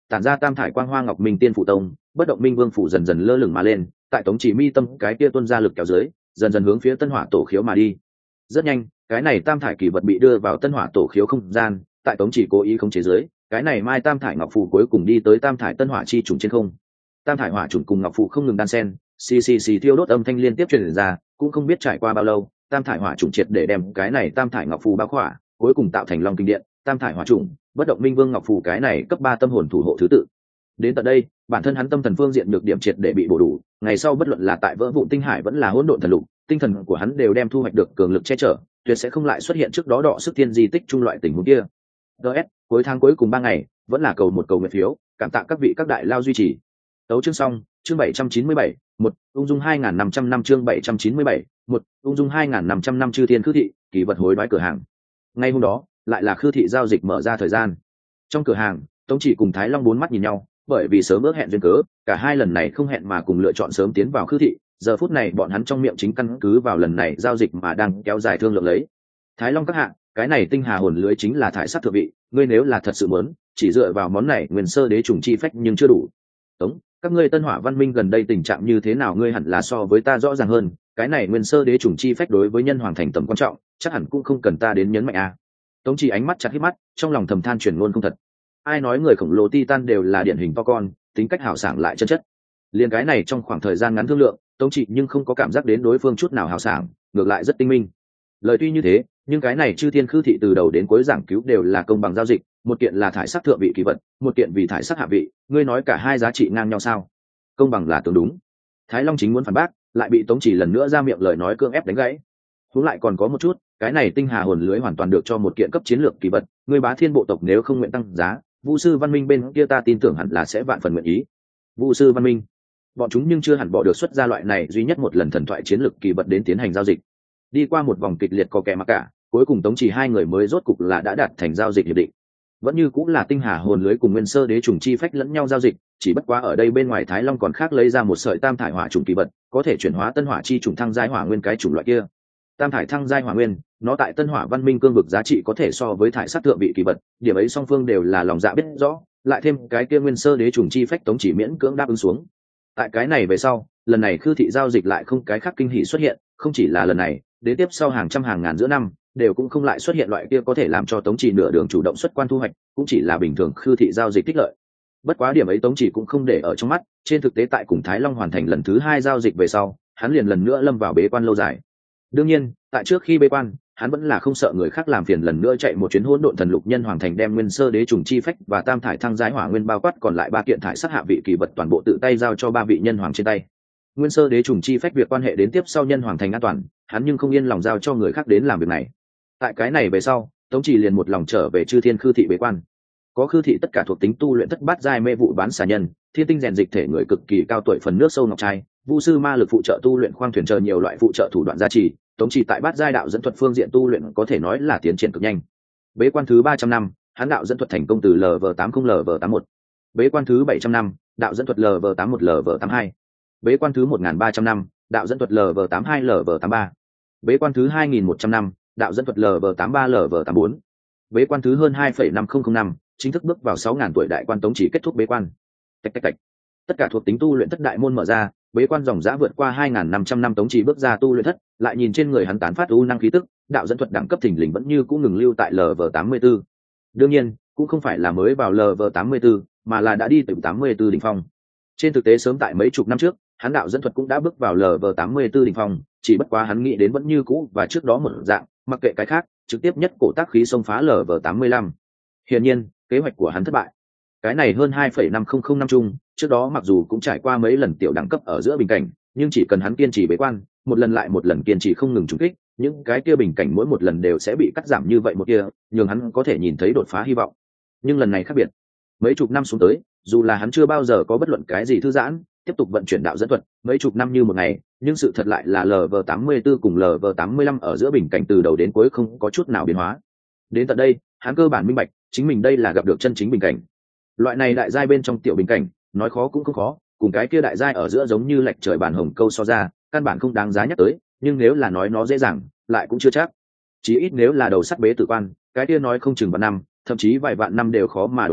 tản ra tam thải quang hoa ngọc minh tiên phủ tông, bất động minh vương phủ dần dần lơ lửng mà lên, tại tống chỉ mi tâm cái kia tuôn ra lực kéo dưới, dần dần hướng phía tân hỏa tổ khiếu mà đi. Rất nhanh, cái này tam thải kỳ vật bị đưa vào tân hỏa tổ khiếu không gian, tại tống chỉ cố ý không chế dưới, cái này mai tam thải ngọc phù cuối cùng đi tới tam thải tân hỏa chi trùng trên không. Tam thải hỏa trùng cùng ngọc phù không ngừng đan sen, xì xì xì thiêu đốt âm thanh liên tiếp truyền ra, cũng không biết trải qua bao lâu, tam thải hỏa trùng triệt để đem cái này tam thải ngọc phù bao khỏa, cuối cùng tạo thành long kinh điện, tam thải hỏa trùng, bất động minh vương ngọc phù cái này cấp ba tâm hồn thủ hộ thứ tự. Đến tận đây, bản thân hắn tâm thần phương diện nhược điểm triệt để bị bổ đủ, ngày sau bất luận là tại vỡ vụn tinh hải vẫn là hỗn độn thần lục, tinh thần của hắn đều đem thu hoạch được cường lực che chở, tuyệt sẽ không lại xuất hiện trước đó đọ sức thiên di tích trung loại tình huống kia. ds cuối tháng cuối cùng ba ngày, vẫn là cầu một cầu nguyện phiếu, cảm tạ các vị các đại lao duy trì. Tấu chương xong, chương bảy trăm chín mươi bảy, một ung dung hai nghìn năm trăm năm chương bảy trăm chín mươi bảy, một ung dung hai nghìn năm trăm năm chư thiên khư thị, kỳ vật hối đoái cửa hàng. Ngay hôm đó, lại là khư thị giao dịch mở ra thời gian. Trong cửa hàng, Tống Chỉ cùng Thái Long bốn mắt nhìn nhau, bởi vì sớm ước hẹn duyên cớ, cả hai lần này không hẹn mà cùng lựa chọn sớm tiến vào khư thị, giờ phút này bọn hắn trong miệng chính căn cứ vào lần này giao dịch mà đang kéo dài thương lượng lấy. Thái Long các hạ, cái này tinh hà hồn lưới chính là thải sắc thượng vị, ngươi nếu là thật sự muốn, chỉ dựa vào món này nguyên sơ đế trùng chi phách nhưng chưa đủ. Tống, các ngươi Tân Hỏa Văn Minh gần đây tình trạng như thế nào, ngươi hẳn là so với ta rõ ràng hơn, cái này nguyên sơ đế trùng chi phách đối với nhân hoàng thành tầm quan trọng, chắc hẳn cũng không cần ta đến nhấn mạnh a. À. Tống Chỉ ánh mắt chặt hít mắt, trong lòng thầm than truyền ngôn không thật. Ai nói người khổng lồ titan đều là điển hình to con, tính cách hào sảng lại chân chất. Liên cái này trong khoảng thời gian ngắn thương lượng, Tống Chỉ nhưng không có cảm giác đến đối phương chút nào hào sảng, ngược lại rất tinh minh. Lời tuy như thế, nhưng cái này chư thiên khư thị từ đầu đến cuối giảng cứu đều là công bằng giao dịch, một kiện là thải sắc thượng vị kỳ vật, một kiện vì thải sắc hạ vị, ngươi nói cả hai giá trị ngang nhau sao? Công bằng là tương đúng. Thái Long chính muốn phản bác, lại bị Tống Chỉ lần nữa ra miệng lời nói cưỡng ép đánh gãy. Huống lại còn có một chút, cái này tinh hà hồn lưới hoàn toàn được cho một kiện cấp chiến lược kỳ vật, ngươi Bá Thiên bộ tộc nếu không nguyện tăng giá, Vu sư Văn Minh bên kia ta tin tưởng hẳn là sẽ vạn phần nguyện ý. Vu sư Văn Minh, bọn chúng nhưng chưa hẳn bỏ được xuất ra loại này duy nhất một lần thần thoại chiến lược kỳ vật đến tiến hành giao dịch. Đi qua một vòng kịch liệt có kẻ mặc cả, cuối cùng Tống Chỉ hai người mới rốt cục là đã đạt thành giao dịch hiệp định. Vẫn như cũng là tinh hà hồn lưới cùng nguyên sơ đế trùng chi phách lẫn nhau giao dịch, chỉ bất quá ở đây bên ngoài Thái Long còn khác lấy ra một sợi tam thải hỏa trùng kỳ vật, có thể chuyển hóa tân hỏa chi trùng thăng giai hỏa nguyên cái chủng loại kia. Tam thải thăng giai hỏa nguyên, nó tại tân hỏa văn minh cương vực giá trị có thể so với thải sát thượng vị kỳ vật, điểm ấy song phương đều là lòng dạ biết rõ, lại thêm cái kia nguyên sơ đế trùng chi phách Tống Chỉ miễn cưỡng đáp ứng xuống. Tại cái này về sau, lần này khư thị giao dịch lại không cái khác kinh hỉ xuất hiện, không chỉ là lần này, đến tiếp sau hàng trăm hàng ngàn giữa năm đều cũng không lại xuất hiện loại kia có thể làm cho Tống Chỉ nửa đường chủ động xuất quan thu hoạch, cũng chỉ là bình thường khư thị giao dịch tích lợi. Bất quá điểm ấy Tống Chỉ cũng không để ở trong mắt, trên thực tế tại cùng Thái Long hoàn thành lần thứ hai giao dịch về sau, hắn liền lần nữa lâm vào bế quan lâu dài. Đương nhiên, tại trước khi bế quan, hắn vẫn là không sợ người khác làm phiền lần nữa chạy một chuyến hỗn độn thần lục nhân hoàng thành đem nguyên sơ đế trùng chi phách và tam thải thăng giái hỏa nguyên bao quát còn lại ba kiện thải sát hạ vị kỳ vật toàn bộ tự tay giao cho ba vị nhân hoàng trên tay. Nguyên sơ đế trùng chi phách việc quan hệ đến tiếp sau nhân hoàng thành an toàn, hắn nhưng không yên lòng giao cho người khác đến làm việc này. Tại cái này về sau, Tống Chỉ liền một lòng trở về chư thiên khư thị bế quan. Có khư thị tất cả thuộc tính tu luyện thất bát giai mê vụ bán xà nhân, thiên tinh rèn dịch thể người cực kỳ cao tuổi phần nước sâu ngọc trai, vu sư ma lực phụ trợ tu luyện khoang thuyền chờ nhiều loại phụ trợ thủ đoạn gia trì, Tống Chỉ tại bát giai đạo dẫn thuật phương diện tu luyện có thể nói là tiến triển cực nhanh. Bế quan thứ ba trăm năm, hắn đạo dẫn thuật thành công từ L V tám mươi L V tám mươi mốt. Bế quan thứ bảy trăm năm, đạo dẫn thuật L V tám mươi mốt L V tám mươi hai. Bế quan thứ một nghìn ba trăm năm, đạo dẫn thuật L V tám mươi hai L V tám mươi ba. Bế quan thứ hai nghìn một trăm năm, đạo dẫn thuật L V tám mươi ba L V tám mươi bốn. Bế quan thứ hơn hai phẩy năm không không năm, chính thức bước vào sáu nghìn tuổi đại quan Tống Chỉ kết thúc bế quan. Tạch tạch tạch. Tất cả thuộc tính tu luyện thất đại môn mở ra, bế quan dòng dã vượt qua hai nghìn năm trăm năm Tống Chỉ bước ra tu luyện thất, lại nhìn trên người hắn tán phát u năng khí tức, đạo dẫn thuật đẳng cấp thình lình vẫn như cũng ngừng lưu tại L V tám mươi tư. Đương nhiên, cũng không phải là mới vào L V tám mươi tư, mà là đã đi từ tám mươi tư đỉnh phong. Trên thực tế sớm tại mấy chục năm trước, hắn đạo dẫn thuật cũng đã bước vào L V tám mươi tư đỉnh phong, chỉ bất quá hắn nghĩ đến vẫn như cũ và trước đó một dạng, mặc kệ cái khác, trực tiếp nhất cổ tác khí xông phá L V tám mươi lăm. Hiển nhiên, kế hoạch của hắn thất bại. Cái này hơn hai phẩy năm không không năm chung, trước đó mặc dù cũng trải qua mấy lần tiểu đẳng cấp ở giữa bình cảnh, nhưng chỉ cần hắn kiên trì bế quan, một lần lại một lần kiên trì không ngừng trùng kích, những cái kia bình cảnh mỗi một lần đều sẽ bị cắt giảm như vậy một kia, nhường hắn có thể nhìn thấy đột phá hy vọng. Nhưng lần này khác biệt. Mấy chục năm xuống tới, dù là hắn chưa bao giờ có bất luận cái gì thư giãn, tiếp tục vận chuyển đạo dẫn thuật, mấy chục năm như một ngày, nhưng sự thật lại là L V tám mươi tư cùng L V tám mươi lăm ở giữa bình cảnh từ đầu đến cuối không có chút nào biến hóa. Đến tận đây, hắn cơ bản minh bạch, chính mình đây là gặp được chân chính bình cảnh. Loại này đại giai bên trong tiểu bình cảnh, nói khó cũng không khó, cùng cái kia đại giai ở giữa giống như lệch trời bàn hồng câu so ra, căn bản không đáng giá nhắc tới, nhưng nếu là nói nó dễ dàng, lại cũng chưa chắc. Chí ít nếu là đầu sắt bế tử quan, cái kia nói không chừng vạn năm, thậm chí vài vạn năm đều khó mà đột phá,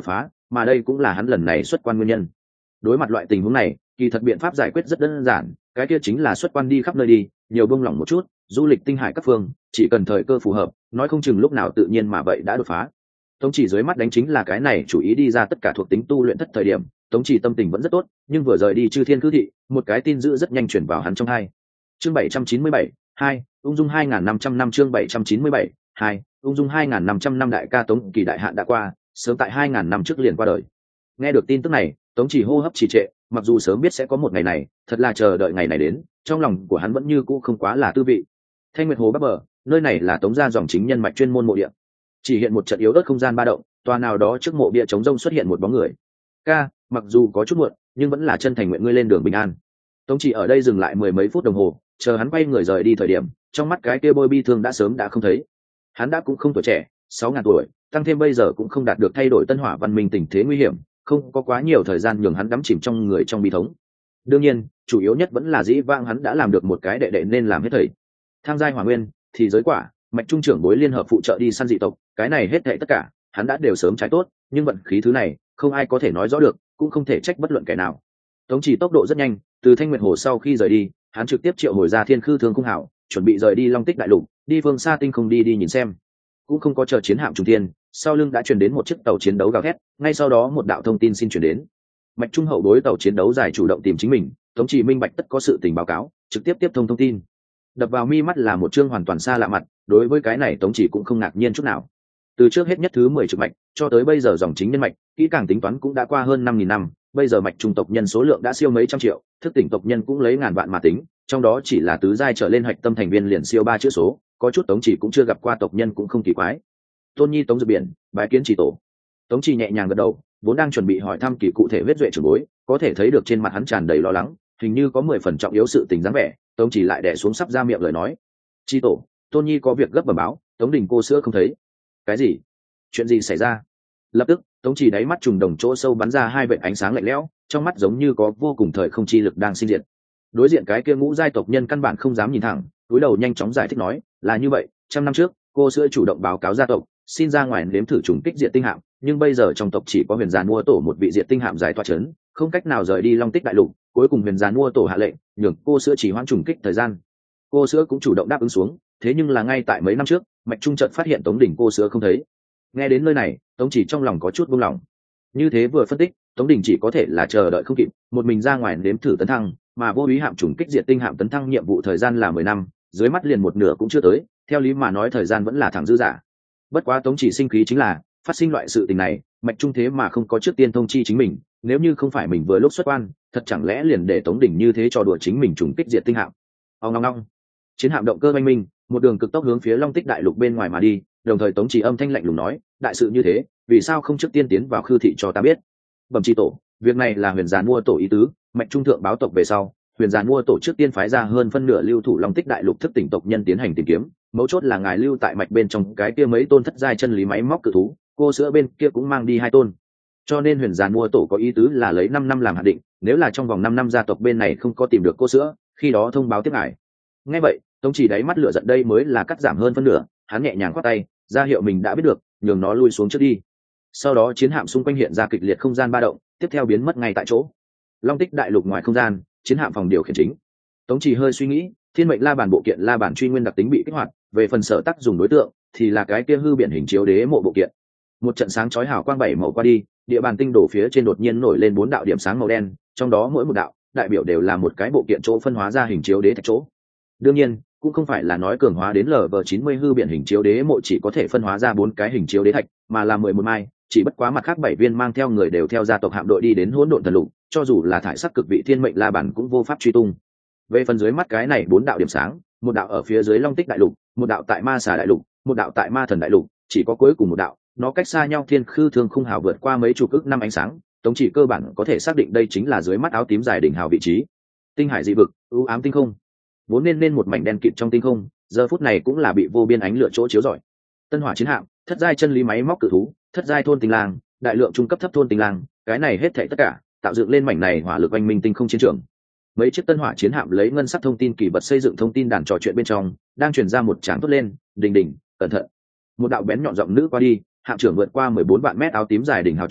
mà đây cũng là hắn lần này xuất quan nguyên nhân. Đối mặt loại tình huống này, kỳ thật biện pháp giải quyết rất đơn giản, cái kia chính là xuất quan đi khắp nơi đi, nhiều bông lỏng một chút, du lịch tinh hải các phương, chỉ cần thời cơ phù hợp, nói không chừng lúc nào tự nhiên mà vậy đã đột phá. Tống Chỉ dưới mắt đánh chính là cái này, chủ ý đi ra tất cả thuộc tính tu luyện thất thời điểm, Tống Chỉ tâm tình vẫn rất tốt, nhưng vừa rời đi Chư Thiên Cư Thị, một cái tin dữ rất nhanh chuyển vào hắn trong hai. Chương bảy trăm chín mươi bảy, hai, ung dung hai nghìn năm trăm năm chương bảy trăm chín mươi bảy, hai, ung dung hai nghìn năm trăm năm đại ca Tống Kỳ đại hạn đã qua, sớm tại hai nghìn năm trước liền qua đời. Nghe được tin tức này, Tống Chỉ hô hấp trì trệ, mặc dù sớm biết sẽ có một ngày này, thật là chờ đợi ngày này đến, trong lòng của hắn vẫn như cũ không quá là tư vị. Thanh Nguyệt Hồ bắc bờ, nơi này là Tống gia dòng chính nhân mạch chuyên môn mộ địa. Chỉ hiện một trận yếu ớt không gian ba động, tòa nào đó trước mộ bia trống rông xuất hiện một bóng người. Ca, mặc dù có chút muộn, nhưng vẫn là chân thành nguyện ngươi lên đường bình an. Tống Chỉ ở đây dừng lại mười mấy phút đồng hồ, chờ hắn quay người rời đi thời điểm, trong mắt cái kia bôi bi thương đã sớm đã không thấy. Hắn đã cũng không tuổi trẻ, sáu ngàn tuổi, tăng thêm bây giờ cũng không đạt được thay đổi tân hỏa văn minh tình thế nguy hiểm, không có quá nhiều thời gian nhường hắn đắm chìm trong người trong bi thống. Đương nhiên, chủ yếu nhất vẫn là dĩ vãng hắn đã làm được một cái đệ đệ nên làm hết thảy. Tham giai hỏa nguyên, thì giới quả, mạch trung trưởng bối liên hợp phụ trợ đi săn dị tộc, cái này hết thảy tất cả, hắn đã đều sớm trái tốt, nhưng vận khí thứ này, không ai có thể nói rõ được, cũng không thể trách bất luận kẻ nào. Tống Chỉ tốc độ rất nhanh, từ Thanh Nguyệt Hồ sau khi rời đi, hắn trực tiếp triệu hồi ra Thiên Khư Thương Cung Hảo, chuẩn bị rời đi Long Tích Đại Lục, đi phương xa tinh không đi đi nhìn xem. Cũng không có chờ chiến hạm trùng thiên, sau lưng đã truyền đến một chiếc tàu chiến đấu gào thét, ngay sau đó một đạo thông tin xin truyền đến. Mạch Trung hậu đối tàu chiến đấu dài chủ động tìm chính mình, Tống Chỉ minh bạch tất có sự tình báo cáo, trực tiếp tiếp thông thông tin. Đập vào mi mắt là một chương hoàn toàn xa lạ mặt, đối với cái này Tống Chỉ cũng không ngạc nhiên chút nào. Từ trước hết nhất thứ mười trực mạch, cho tới bây giờ dòng chính nhân mạch, kỹ càng tính toán cũng đã qua hơn năm nghìn năm, bây giờ mạch trung tộc nhân số lượng đã siêu mấy trăm triệu, thức tỉnh tộc nhân cũng lấy ngàn vạn mà tính, trong đó chỉ là tứ giai trở lên hạch tâm thành viên liền siêu ba chữ số, có chút Tống Chỉ cũng chưa gặp qua tộc nhân cũng không kỳ quái. Tôn Nhi Tống Dược Biển, bái kiến chỉ tổ. Tống Chỉ nhẹ nhàng gật đầu, vốn đang chuẩn bị hỏi thăm kỳ cụ thể huyết duệ trưởng bối, có thể thấy được trên mặt hắn tràn đầy lo lắng, hình như có mười phần trọng yếu sự tình dáng vẻ. Tống Chỉ lại đè xuống sắp ra miệng lời nói. Chi tổ, Tôn Nhi có việc gấp bẩm báo, Tống Đình cô sữa không thấy. Cái gì? Chuyện gì xảy ra? Lập tức, Tống Chỉ đáy mắt trùng đồng chỗ sâu bắn ra hai vệt ánh sáng lạnh lẽo, trong mắt giống như có vô cùng thời không chi lực đang sinh diệt. Đối diện cái kia ngũ giai tộc nhân căn bản không dám nhìn thẳng, cúi đầu nhanh chóng giải thích nói, là như vậy, trăm năm trước, cô sữa chủ động báo cáo gia tộc, xin ra ngoài nếm thử trùng kích diệt tinh hạm, nhưng bây giờ trong tộc chỉ có Huyền Giàn mua tổ một vị diệt tinh hạm giải tỏa chấn, không cách nào rời đi Long Tích Đại Lục, cuối cùng Huyền Giàn mua tổ hạ lệnh, nhường cô sữa chỉ hoãn trùng kích thời gian. Cô sữa cũng chủ động đáp ứng xuống, thế nhưng là ngay tại mấy năm trước, Mạch Trung chợt phát hiện Tống Đình cô sữa không thấy. Nghe đến nơi này, Tống Chỉ trong lòng có chút buông lỏng. Như thế vừa phân tích, Tống Đình chỉ có thể là chờ đợi không kịp, một mình ra ngoài nếm thử tấn thăng, mà vô úy hạm trùng kích diệt tinh hạm tấn thăng nhiệm vụ thời gian là mười năm, dưới mắt liền một nửa cũng chưa tới, theo lý mà nói thời gian vẫn là thẳng dư giả. Bất quá Tống Chỉ sinh khí chính là, phát sinh loại sự tình này, Mạch Trung thế mà không có trước tiên thông chi chính mình, nếu như không phải mình vừa lúc xuất quan, thật chẳng lẽ liền để Tống Đình như thế cho đùa chính mình trùng kích diệt tinh hạm. Ong ong ong. Chiến hạm động cơ oanh minh, một đường cực tốc hướng phía Long Tích Đại Lục bên ngoài mà đi, đồng thời Tống Chỉ âm thanh lạnh lùng nói, đại sự như thế, vì sao không trước tiên tiến vào Khư Thị cho ta biết? Bẩm chi tổ, việc này là Huyền Giàn mua tổ ý tứ, Mạch Trung thượng báo tộc về sau, Huyền Giàn mua tổ trước tiên phái ra hơn phân nửa lưu thủ Long Tích Đại Lục thức tỉnh tộc nhân tiến hành tìm kiếm, mấu chốt là ngài lưu tại mạch bên trong cái kia mấy tôn thất giai chân lý máy móc cự thú, cô sữa bên kia cũng mang đi hai tôn. Cho nên Huyền Giàn mua tổ có ý tứ là lấy năm năm làm hạn định, nếu là trong vòng năm năm gia tộc bên này không có tìm được cô sữa, khi đó thông báo tiếp ngài. Nghe vậy, Tống Chỉ đáy mắt lửa giận đây mới là cắt giảm hơn phân nửa, hắn nhẹ nhàng khoát tay, ra hiệu mình đã biết được, nhường nó lui xuống trước đi. Sau đó chiến hạm xung quanh hiện ra kịch liệt không gian ba động, tiếp theo biến mất ngay tại chỗ. Long Tích Đại Lục ngoài không gian, chiến hạm phòng điều khiển chính. Tống Chỉ hơi suy nghĩ, thiên mệnh la bàn bộ kiện la bàn truy nguyên đặc tính bị kích hoạt, về phần sở tác dùng đối tượng thì là cái kia hư biển hình chiếu đế mộ bộ kiện. Một trận sáng chói hào quang bảy màu qua đi, địa bàn tinh đổ phía trên đột nhiên nổi lên bốn đạo điểm sáng màu đen, trong đó mỗi một đạo đại biểu đều là một cái bộ kiện chỗ phân hóa ra hình chiếu đế thạch chỗ. Đương nhiên, cũng không phải là nói cường hóa đến lv chín mươi hư biển hình chiếu đế mộ chỉ có thể phân hóa ra bốn cái hình chiếu đế thạch, mà là mười một mai, chỉ bất quá mặt khác bảy viên mang theo người đều theo gia tộc hạm đội đi đến hỗn độn thần lục, cho dù là thải sắc cực vị thiên mệnh la bản cũng vô pháp truy tung. Về phần dưới mắt cái này bốn đạo điểm sáng, một đạo ở phía dưới Long Tích Đại Lục, một đạo tại Ma Xà Đại Lục, một đạo tại Ma Thần Đại Lục, chỉ có cuối cùng một đạo, nó cách xa nhau Thiên Khư Thương Khung Hào vượt qua mấy chục ức năm ánh sáng, Tống Chỉ cơ bản có thể xác định đây chính là dưới mắt áo tím dài đỉnh hào vị trí. Tinh hải dị vực, ưu ám tinh không, vốn nên nên một mảnh đen kịt trong tinh không, giờ phút này cũng là bị vô biên ánh lửa chỗ chiếu rọi. Tân hỏa chiến hạm, thất giai chân lý máy móc cự thú, thất giai thôn tinh lang, đại lượng trung cấp thấp thôn tinh lang, cái này hết thảy tất cả tạo dựng lên mảnh này hỏa lực oanh minh tinh không chiến trường. Mấy chiếc tân hỏa chiến hạm lấy ngân sắc thông tin kỳ vật xây dựng thông tin đàn trò chuyện bên trong, đang truyền ra một tràng tốt lên, đình đình, cẩn thận. Một đạo bén nhọn giọng nữ qua đi, hạm trưởng vượt qua mười bốn vạn mét áo tím dài đỉnh hào trung,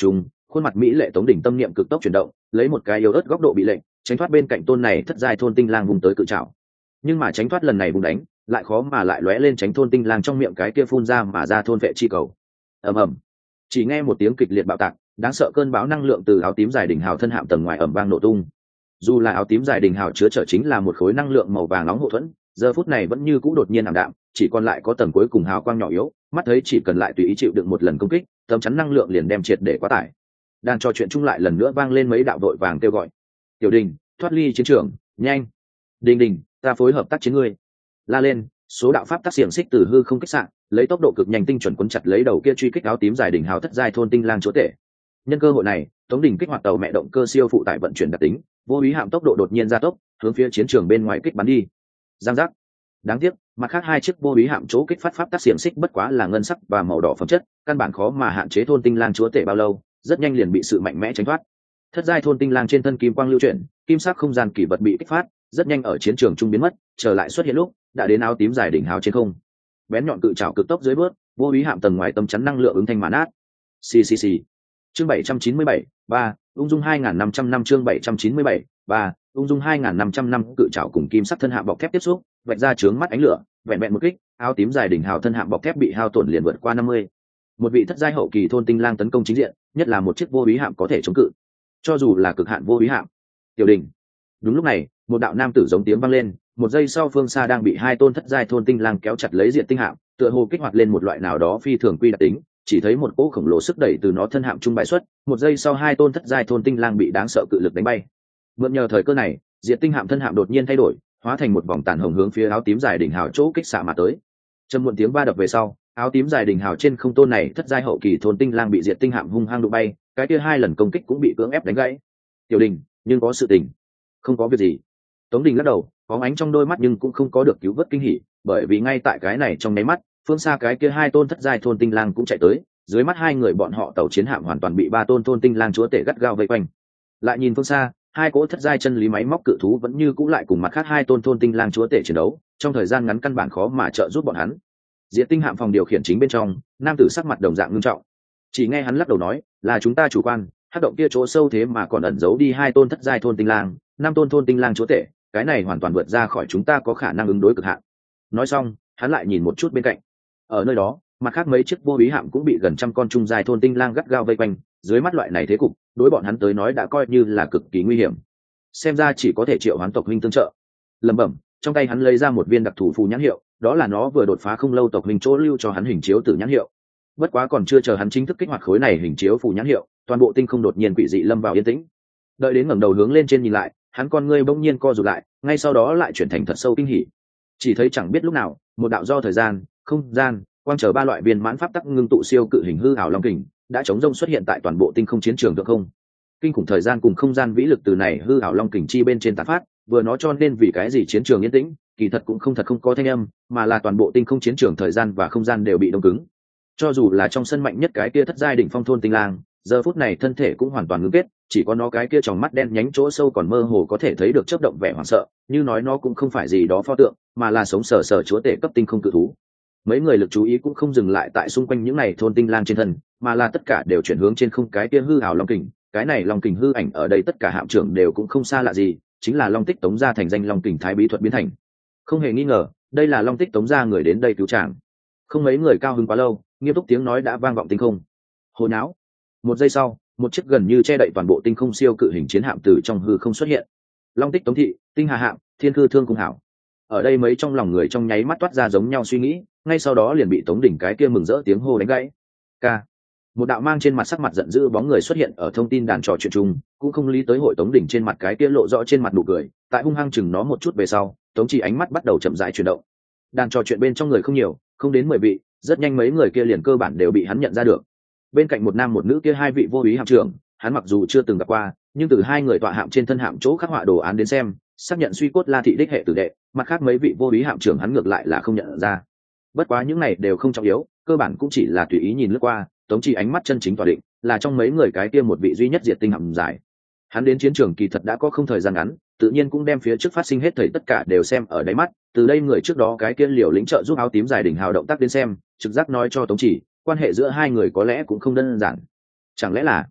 khuôn mặt mỹ lệ Tống Đình tâm niệm cực tốc chuyển động, lấy một cái yếu ớt góc độ bị lệnh tránh thoát bên cạnh tôn này thất giai thôn tinh lang vùng tới cự trảo. Nhưng mà tránh thoát lần này vùng đánh lại khó mà lại lóe lên tránh thôn tinh lang trong miệng cái kia phun ra mà ra thôn vệ chi cầu. ầm ầm, chỉ nghe một tiếng kịch liệt bạo tạc, đáng sợ cơn bão năng lượng từ áo tím dài đỉnh hào thân hạm tầng ngoài ẩm vang nổ tung. Dù là áo tím dài đỉnh hào chứa chở chính là một khối năng lượng màu vàng nóng hộ thuẫn, giờ phút này vẫn như cũ đột nhiên ảm đạm, chỉ còn lại có tầng cuối cùng hào quang nhỏ yếu, mắt thấy chỉ cần lại tùy ý chịu đựng một lần công kích, tấm chắn năng lượng liền đem triệt để quá tải. Đang trò chuyện chung lại lần nữa vang lên mấy đạo đội vàng kêu gọi. Tiểu Đình, thoát ly chiến trường, nhanh! Đình Đình, ta phối hợp tác chiến ngươi. La lên, số đạo pháp tác xiềng xích từ hư không kích xạ, lấy tốc độ cực nhanh tinh chuẩn quấn chặt lấy đầu kia truy kích áo tím dài đỉnh hào thất giai thôn tinh lang chúa tể. Nhân cơ hội này, Tống Đình kích hoạt tàu mẹ động cơ siêu phụ tải vận chuyển đặc tính, vô úy hạm tốc độ đột nhiên gia tốc, hướng phía chiến trường bên ngoài kích bắn đi. Giang giác. Đáng tiếc, mặt khác hai chiếc vô úy hạm chỗ kích phát pháp tác xiềng xích bất quá là ngân sắc và màu đỏ phẩm chất, căn bản khó mà hạn chế thôn tinh lang chúa tể bao lâu, rất nhanh liền bị sự mạnh mẽ tránh thoát. Thất giai thôn tinh lang trên thân kim quang lưu chuyển, kim sắc không gian kỳ vật bị kích phát, rất nhanh ở chiến trường trung biến mất, trở lại xuất hiện lúc đã đến áo tím dài đỉnh hào trên không. Bén nhọn cự trảo cực tốc dưới bước, vô úy hạm tầng ngoài tâm chắn năng lượng ứng thanh màn át. Xì xì xì. Chương bảy trăm chín mươi bảy, ba, ung dung hai nghìn năm trăm năm chương bảy trăm chín mươi bảy, ba, ung dung hai nghìn năm trăm năm cự trảo cùng kim sắc thân hạm bọc thép tiếp xúc, vạch ra chướng mắt ánh lửa, vẹn vẹn một kích, áo tím dài đỉnh hào thân hạm bọc thép bị hao tổn liền vượt qua năm mươi. Một vị thất giai hậu kỳ thôn tinh lang tấn công chính diện, nhất là một chiếc vô úy hạm có thể chống cự. Cho dù là cực hạn vô úy hạm. Tiểu Đình. Đúng lúc này, một đạo nam tử giống tiếng vang lên, một giây sau phương xa đang bị hai tôn thất giai thôn tinh lang kéo chặt lấy diện tinh hạm, tựa hồ kích hoạt lên một loại nào đó phi thường quy đặc tính, chỉ thấy một cỗ khổng lồ sức đẩy từ nó thân hạm trung bại xuất, một giây sau hai tôn thất giai thôn tinh lang bị đáng sợ cự lực đánh bay. Mượn nhờ thời cơ này, diện tinh hạm thân hạm đột nhiên thay đổi, hóa thành một vòng tàn hồng hướng phía áo tím dài đỉnh hào chỗ kích xạ mà tới. Trầm muộn tiếng va đập về sau, áo tím dài đỉnh hào trên không tôn này thất giai hậu kỳ thôn tinh lang bị diện tinh hạm hung hăng đụng bay, cái kia hai lần công kích cũng bị cưỡng ép đánh gãy. Tiểu Đình, nhưng có sự tình. Không có việc gì. Tống Đình lắc đầu, có ánh trong đôi mắt nhưng cũng không có được cứu vớt kinh hỉ, bởi vì ngay tại cái này trong nháy mắt, phương xa cái kia hai tôn thất giai thôn tinh lang cũng chạy tới, dưới mắt hai người bọn họ tàu chiến hạm hoàn toàn bị ba tôn thôn tinh lang chúa tể gắt gao vây quanh. Lại nhìn phương xa, hai cỗ thất giai chân lý máy móc cự thú vẫn như cũ lại cùng mặt khác hai tôn thôn tinh lang chúa tể chiến đấu, trong thời gian ngắn căn bản khó mà trợ giúp bọn hắn. Diệt tinh hạm phòng điều khiển chính bên trong, nam tử sắc mặt đồng dạng nghiêm trọng. Chỉ nghe hắn lắc đầu nói, là chúng ta chủ quan, hắc động kia chỗ sâu thế mà còn ẩn giấu đi hai tôn thất giai thôn tinh lang, năm tôn thôn tinh lang chúa tể, cái này hoàn toàn vượt ra khỏi chúng ta có khả năng ứng đối cực hạn. Nói xong, hắn lại nhìn một chút bên cạnh. Ở nơi đó, mặt khác mấy chiếc vô úy hạm cũng bị gần trăm con trung dài thôn tinh lang gắt gao vây quanh, dưới mắt loại này thế cục, đối bọn hắn tới nói đã coi như là cực kỳ nguy hiểm. Xem ra chỉ có thể triệu hoán tộc huynh tương trợ. Lẩm bẩm, trong tay hắn lấy ra một viên đặc thù phù nhãn hiệu, đó là nó vừa đột phá không lâu tộc huynh chỗ lưu cho hắn hình chiếu tử nhãn hiệu. Bất quá còn chưa chờ hắn chính thức kích hoạt khối này hình chiếu phù nhãn hiệu, toàn bộ tinh không đột nhiên quỷ dị lâm vào yên tĩnh. Đợi đến ngẩng đầu hướng lên trên nhìn lại, hắn con ngươi bỗng nhiên co rụt lại, ngay sau đó lại chuyển thành thật sâu kinh hỉ. Chỉ thấy chẳng biết lúc nào, một đạo do thời gian, không gian, quang trở ba loại viên mãn pháp tắc ngưng tụ siêu cự hình hư ảo long kình, đã chống rông xuất hiện tại toàn bộ tinh không chiến trường được không? Kinh khủng thời gian cùng không gian vĩ lực từ này hư ảo long kình chi bên trên tán phát, vừa nó cho nên vì cái gì chiến trường yên tĩnh, kỳ thật cũng không thật không có thanh âm, mà là toàn bộ tinh không chiến trường thời gian và không gian đều bị đông cứng. Cho dù là trong sân mạnh nhất cái kia thất giai đỉnh phong thôn tinh lang, giờ phút này thân thể cũng hoàn toàn ngưng kết, chỉ có nó cái kia tròng mắt đen nhánh chỗ sâu còn mơ hồ có thể thấy được chớp động vẻ hoảng sợ, như nói nó cũng không phải gì đó pho tượng, mà là sống sờ sờ chúa tể cấp tinh không cự thú. Mấy người lực chú ý cũng không dừng lại tại xung quanh những này thôn tinh lang trên thân, mà là tất cả đều chuyển hướng trên không cái kia hư ảo long kình. Cái này long kình hư ảnh ở đây tất cả hạm trưởng đều cũng không xa lạ gì, chính là long tích tống gia thành danh long kình thái bí thuật biến thành. Không hề nghi ngờ, đây là long tích tống gia người đến đây cứu tràng. Không mấy người cao hứng quá lâu, nghiêm túc tiếng nói đã vang vọng tinh không. Hồ não. Một giây sau, một chiếc gần như che đậy toàn bộ tinh không siêu cự hình chiến hạm từ trong hư không xuất hiện. Long tích tống thị, tinh hà hạm, thiên cư thương cung hảo. Ở đây mấy trong lòng người trong nháy mắt toát ra giống nhau suy nghĩ, ngay sau đó liền bị Tống Đỉnh cái kia mừng rỡ tiếng hô đánh gãy. K. Một đạo mang trên mặt sắc mặt giận dữ bóng người xuất hiện ở thông tin đàn trò chuyện chung, cũng không lý tới hội Tống Đỉnh trên mặt cái kia lộ rõ trên mặt nụ cười, tại hung hăng chừng nó một chút về sau, Tống Chỉ ánh mắt bắt đầu chậm rãi chuyển động. Đàn trò chuyện bên trong người không nhiều, không đến mười vị, rất nhanh mấy người kia liền cơ bản đều bị hắn nhận ra được. Bên cạnh một nam một nữ kia hai vị vô úy hạm trưởng, hắn mặc dù chưa từng gặp qua, nhưng từ hai người tọa hạm trên thân hạm chỗ khắc họa đồ án đến xem, xác nhận suy cốt La thị đích hệ tử đệ, mặt khác mấy vị vô úy hạm trưởng hắn ngược lại là không nhận ra. Bất quá những này đều không trọng yếu, cơ bản cũng chỉ là tùy ý nhìn lướt qua. Tống Chỉ ánh mắt chân chính tỏa định, là trong mấy người cái kia một vị duy nhất diệt tinh hạm giải. Hắn đến chiến trường kỳ thật đã có không thời gian ngắn, tự nhiên cũng đem phía trước phát sinh hết thảy tất cả đều xem ở đáy mắt. Từ đây người trước đó cái kia liều lĩnh trợ giúp áo tím dài đỉnh hào động tác đến xem, trực giác nói cho Tống Chỉ, quan hệ giữa hai người có lẽ cũng không đơn giản. Chẳng lẽ là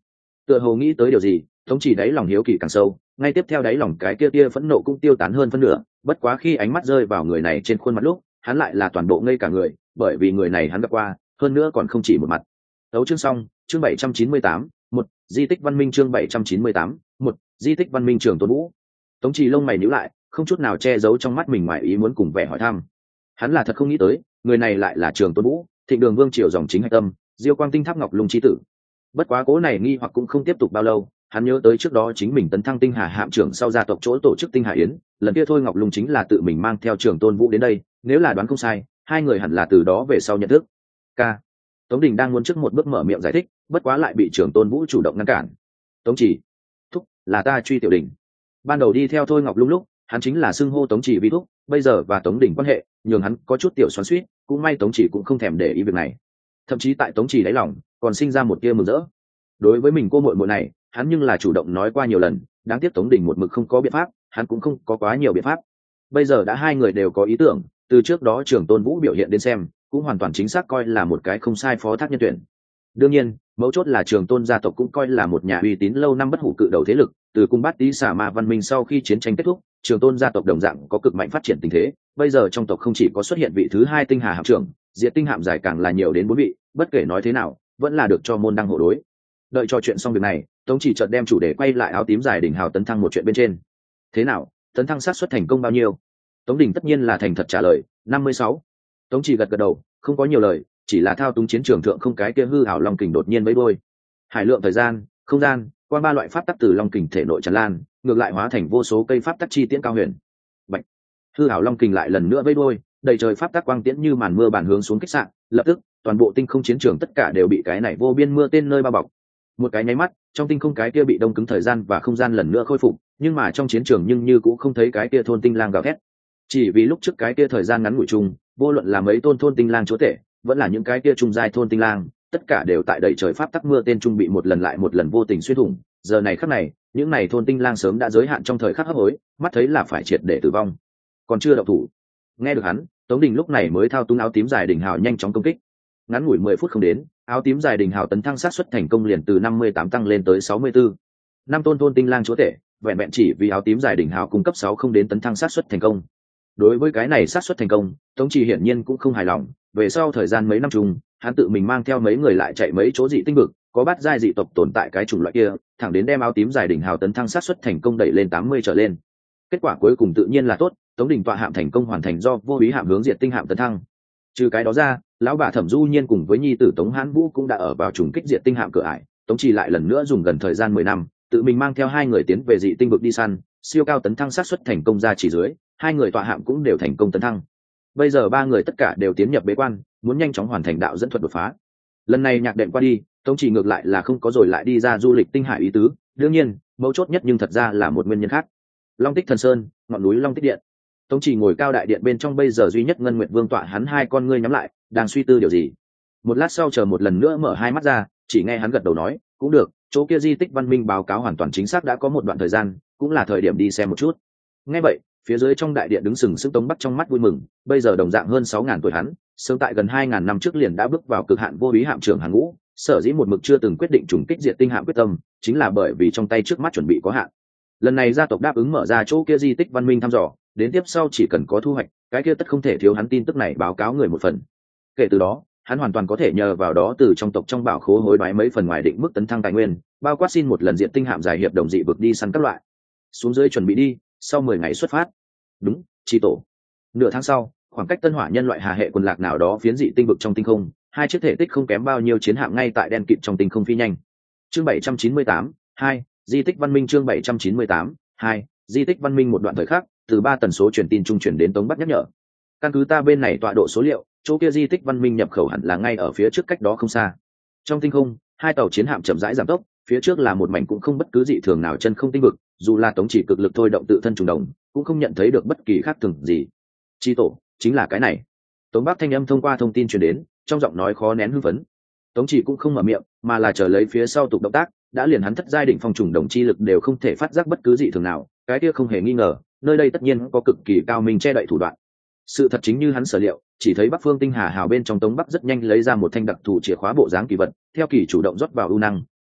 Tựa hồ nghĩ tới điều gì, tống chỉ đáy lòng hiếu kỳ càng sâu, ngay tiếp theo đáy lòng cái kia kia phẫn nộ cũng tiêu tán hơn phân nửa. Bất quá khi ánh mắt rơi vào người này trên khuôn mặt lúc, hắn lại là toàn bộ ngây cả người, bởi vì người này hắn gặp qua, hơn nữa còn không chỉ một mặt. Tấu chương xong, chương bảy trăm chín mươi tám, một di tích văn minh chương bảy trăm chín mươi tám, một di tích văn minh Trường Tôn Vũ. Tống Chỉ lông mày nhíu lại, không chút nào che giấu trong mắt mình ngoài ý muốn cùng vẻ hỏi thăm. Hắn là thật không nghĩ tới, người này lại là Trường Tôn Vũ, Thịnh Đường Vương triều dòng chính hạch tâm, Diêu Quang Tinh Tháp Ngọc Lung chi tử. Bất quá cố này nghi hoặc cũng không tiếp tục bao lâu, hắn nhớ tới trước đó chính mình tấn thăng Tinh Hà hạm trưởng sau gia tộc chỗ tổ chức Tinh Hà Yến, lần kia thôi Ngọc Lung chính là tự mình mang theo Trường Tôn Vũ đến đây, nếu là đoán không sai, hai người hẳn là từ đó về sau nhận thức. K. Tống Đình đang muốn trước một bước mở miệng giải thích, bất quá lại bị Trường Tôn Vũ chủ động ngăn cản. Tống Chỉ, thúc, là ta Truy Tiểu Đình. Ban đầu đi theo thôi Ngọc Lung lúc, hắn chính là xưng hô Tống Chỉ vi thúc, bây giờ và Tống Đình quan hệ, nhường hắn có chút tiểu xoắn xuýt, cũng may Tống Chỉ cũng không thèm để ý việc này. Thậm chí tại Tống Chỉ đáy lòng, còn sinh ra một tia mừng rỡ. Đối với mình cô muội muội này, hắn nhưng là chủ động nói qua nhiều lần, đáng tiếc Tống Đình một mực không có biện pháp, hắn cũng không có quá nhiều biện pháp. Bây giờ đã hai người đều có ý tưởng, từ trước đó Trường Tôn Vũ biểu hiện đến xem, cũng hoàn toàn chính xác coi là một cái không sai phó thác nhân tuyển. Đương nhiên, mấu chốt là Trường Tôn gia tộc cũng coi là một nhà uy tín lâu năm bất hủ cự đầu thế lực, từ cung bát tí xả ma văn minh sau khi chiến tranh kết thúc, Trường Tôn gia tộc đồng dạng có cực mạnh phát triển tình thế, bây giờ trong tộc không chỉ có xuất hiện vị thứ hai Tinh Hà hạm trưởng, Diệt Tinh hạm giải càng là nhiều đến bốn vị, bất kể nói thế nào, vẫn là được cho môn đăng hộ đối. Đợi trò chuyện xong việc này, Tống Chỉ chợt đem chủ đề quay lại áo tím dài đỉnh hào tấn thăng một chuyện bên trên. Thế nào, tấn thăng xác suất thành công bao nhiêu? Tống Đình tất nhiên là thành thật trả lời, năm mươi sáu. Tống Chỉ gật gật đầu, không có nhiều lời, chỉ là thao túng chiến trường thượng không cái kia hư ảo long kình đột nhiên vẫy đuôi. Hải lượng thời gian, không gian, qua ba loại pháp tắc từ long kình thể nội tràn lan, ngược lại hóa thành vô số cây pháp tắc chi tiễn cao huyền. Bạch. Hư ảo long kình lại lần nữa vẫy đuôi, đầy trời pháp tắc quang tiễn như màn mưa bản hướng xuống kích sạn, lập tức, toàn bộ tinh không chiến trường tất cả đều bị cái này vô biên mưa tên nơi bao bọc. Một cái nháy mắt, trong tinh không cái kia bị đông cứng thời gian và không gian lần nữa khôi phục, nhưng mà trong chiến trường nhưng như cũng không thấy cái kia thôn tinh lang gào thét. Chỉ vì lúc trước cái kia thời gian ngắn ngủi chung, vô luận là mấy tôn thôn tinh lang chúa tể, vẫn là những cái kia trung giai thôn tinh lang, tất cả đều tại đầy trời pháp tắc mưa tên trung bị một lần lại một lần vô tình xuyên thủng. Giờ này khắc này, những này thôn tinh lang sớm đã giới hạn trong thời khắc hấp hối, mắt thấy là phải triệt để tử vong, còn chưa động thủ. Nghe được hắn, Tống Đình lúc này mới thao túng áo tím dài đỉnh hào nhanh chóng công kích. Ngắn ngủi mười phút không đến, áo tím dài đỉnh hào tấn thăng sát suất thành công liền từ năm mươi tám tăng lên tới sáu mươi tư. Năm tôn thôn tinh lang chúa tể, vẹn vẹn chỉ vì áo tím dài đỉnh hào cung cấp sáu không đến tấn thăng sát suất thành công. Đối với cái này sát suất thành công, Tống Chỉ hiển nhiên cũng không hài lòng, về sau thời gian mấy năm chung, hắn tự mình mang theo mấy người lại chạy mấy chỗ dị tinh vực, có bát giai dị tộc tồn tại cái chủng loại kia, thẳng đến đem áo tím dài đỉnh hào tấn thăng sát suất thành công đẩy lên tám mươi trở lên. Kết quả cuối cùng tự nhiên là tốt, Tống Đình tọa hạm thành công hoàn thành do vô úy hạm hướng diệt tinh hạm tấn thăng. Trừ cái đó ra, lão bà Thẩm Du Nhiên cùng với nhi tử Tống Hán Vũ cũng đã ở vào trùng kích diệt tinh hạm cửa ải. Tống Chỉ lại lần nữa dùng gần thời gian mười năm, tự mình mang theo hai người tiến về dị tinh vực đi săn, siêu cao tấn thăng sát suất thành công ra chỉ dưới, hai người tọa hạm cũng đều thành công tấn thăng. Bây giờ ba người tất cả đều tiến nhập bế quan, muốn nhanh chóng hoàn thành đạo dẫn thuật đột phá. Lần này nhạc đệm qua đi, Tống Chỉ ngược lại là không có rồi lại đi ra du lịch tinh hải ý tứ, đương nhiên, mấu chốt nhất nhưng thật ra là một nguyên nhân khác. Long Tích Thần Sơn, ngọn núi Long Tích Điện. Tống Chỉ ngồi cao đại điện bên trong, bây giờ duy nhất Ngân Nguyệt Vương tọa hắn hai con ngươi nhắm lại, đang suy tư điều gì. Một lát sau chờ một lần nữa mở hai mắt ra, chỉ nghe hắn gật đầu nói, cũng được, chỗ kia di tích văn minh báo cáo hoàn toàn chính xác đã có một đoạn thời gian, cũng là thời điểm đi xem một chút. Nghe vậy, phía dưới trong đại điện đứng sừng sững Tống Bắc trong mắt vui mừng, bây giờ đồng dạng hơn sáu ngàn tuổi hắn, sớm tại gần hai ngàn năm trước liền đã bước vào cực hạn vô úy hạm trưởng hàng ngũ, sở dĩ một mực chưa từng quyết định trùng kích diệt tinh hạm quyết tâm, chính là bởi vì trong tay trước mắt chuẩn bị có hạn. Lần này gia tộc đáp ứng mở ra chỗ kia di tích văn minh thăm dò, đến tiếp sau chỉ cần có thu hoạch, cái kia tất không thể thiếu hắn tin tức này báo cáo người một phần. Kể từ đó, hắn hoàn toàn có thể nhờ vào đó từ trong tộc trong bảo khố hối đoái mấy phần ngoài định mức tấn thăng tài nguyên, bao quát xin một lần diện tinh hạm giải hiệp đồng dị vực đi săn các loại. Xuống dưới chuẩn bị đi, sau mười ngày xuất phát. Đúng, chi tổ. Nửa tháng sau, khoảng cách Tân Hỏa nhân loại hà hệ quần lạc nào đó phiến dị tinh vực trong tinh không, hai chiếc thể tích không kém bao nhiêu chiến hạm ngay tại đen kịt trong tinh không phi nhanh. Chương bảy trăm chín mươi tám, hai, di tích văn minh chương bảy trăm chín mươi tám, hai, di tích văn minh một đoạn thời khắc, từ ba tần số truyền tin trung chuyển đến Tống Bắc nhắc nhở. Căn cứ ta bên này tọa độ số liệu, chỗ kia di tích văn minh nhập khẩu hẳn là ngay ở phía trước cách đó không xa. Trong tinh không, hai tàu chiến hạm chậm rãi giảm tốc, phía trước là một mảnh cũng không bất cứ dị thường nào chân không tinh vực, dù là Tống Chỉ cực lực thôi động tự thân trùng đồng, cũng không nhận thấy được bất kỳ khác thường gì. Chi tổ, chính là cái này. Tống Bắc thanh âm thông qua thông tin truyền đến, trong giọng nói khó nén hưng phấn. Tống Chỉ cũng không mở miệng, mà là chờ lấy phía sau tục động tác, đã liền hắn thất giai đỉnh phong trùng đồng chi lực đều không thể phát giác bất cứ dị thường nào, cái kia không hề nghi ngờ, nơi đây tất nhiên có cực kỳ cao minh che đậy thủ đoạn. Sự thật chính như hắn sở liệu, chỉ thấy Bắc Phương Tinh Hà hào bên trong Tống Bắc rất nhanh lấy ra một thanh đặc thù chìa khóa bộ dáng kỳ vật, theo kỳ chủ động rót vào ưu năng,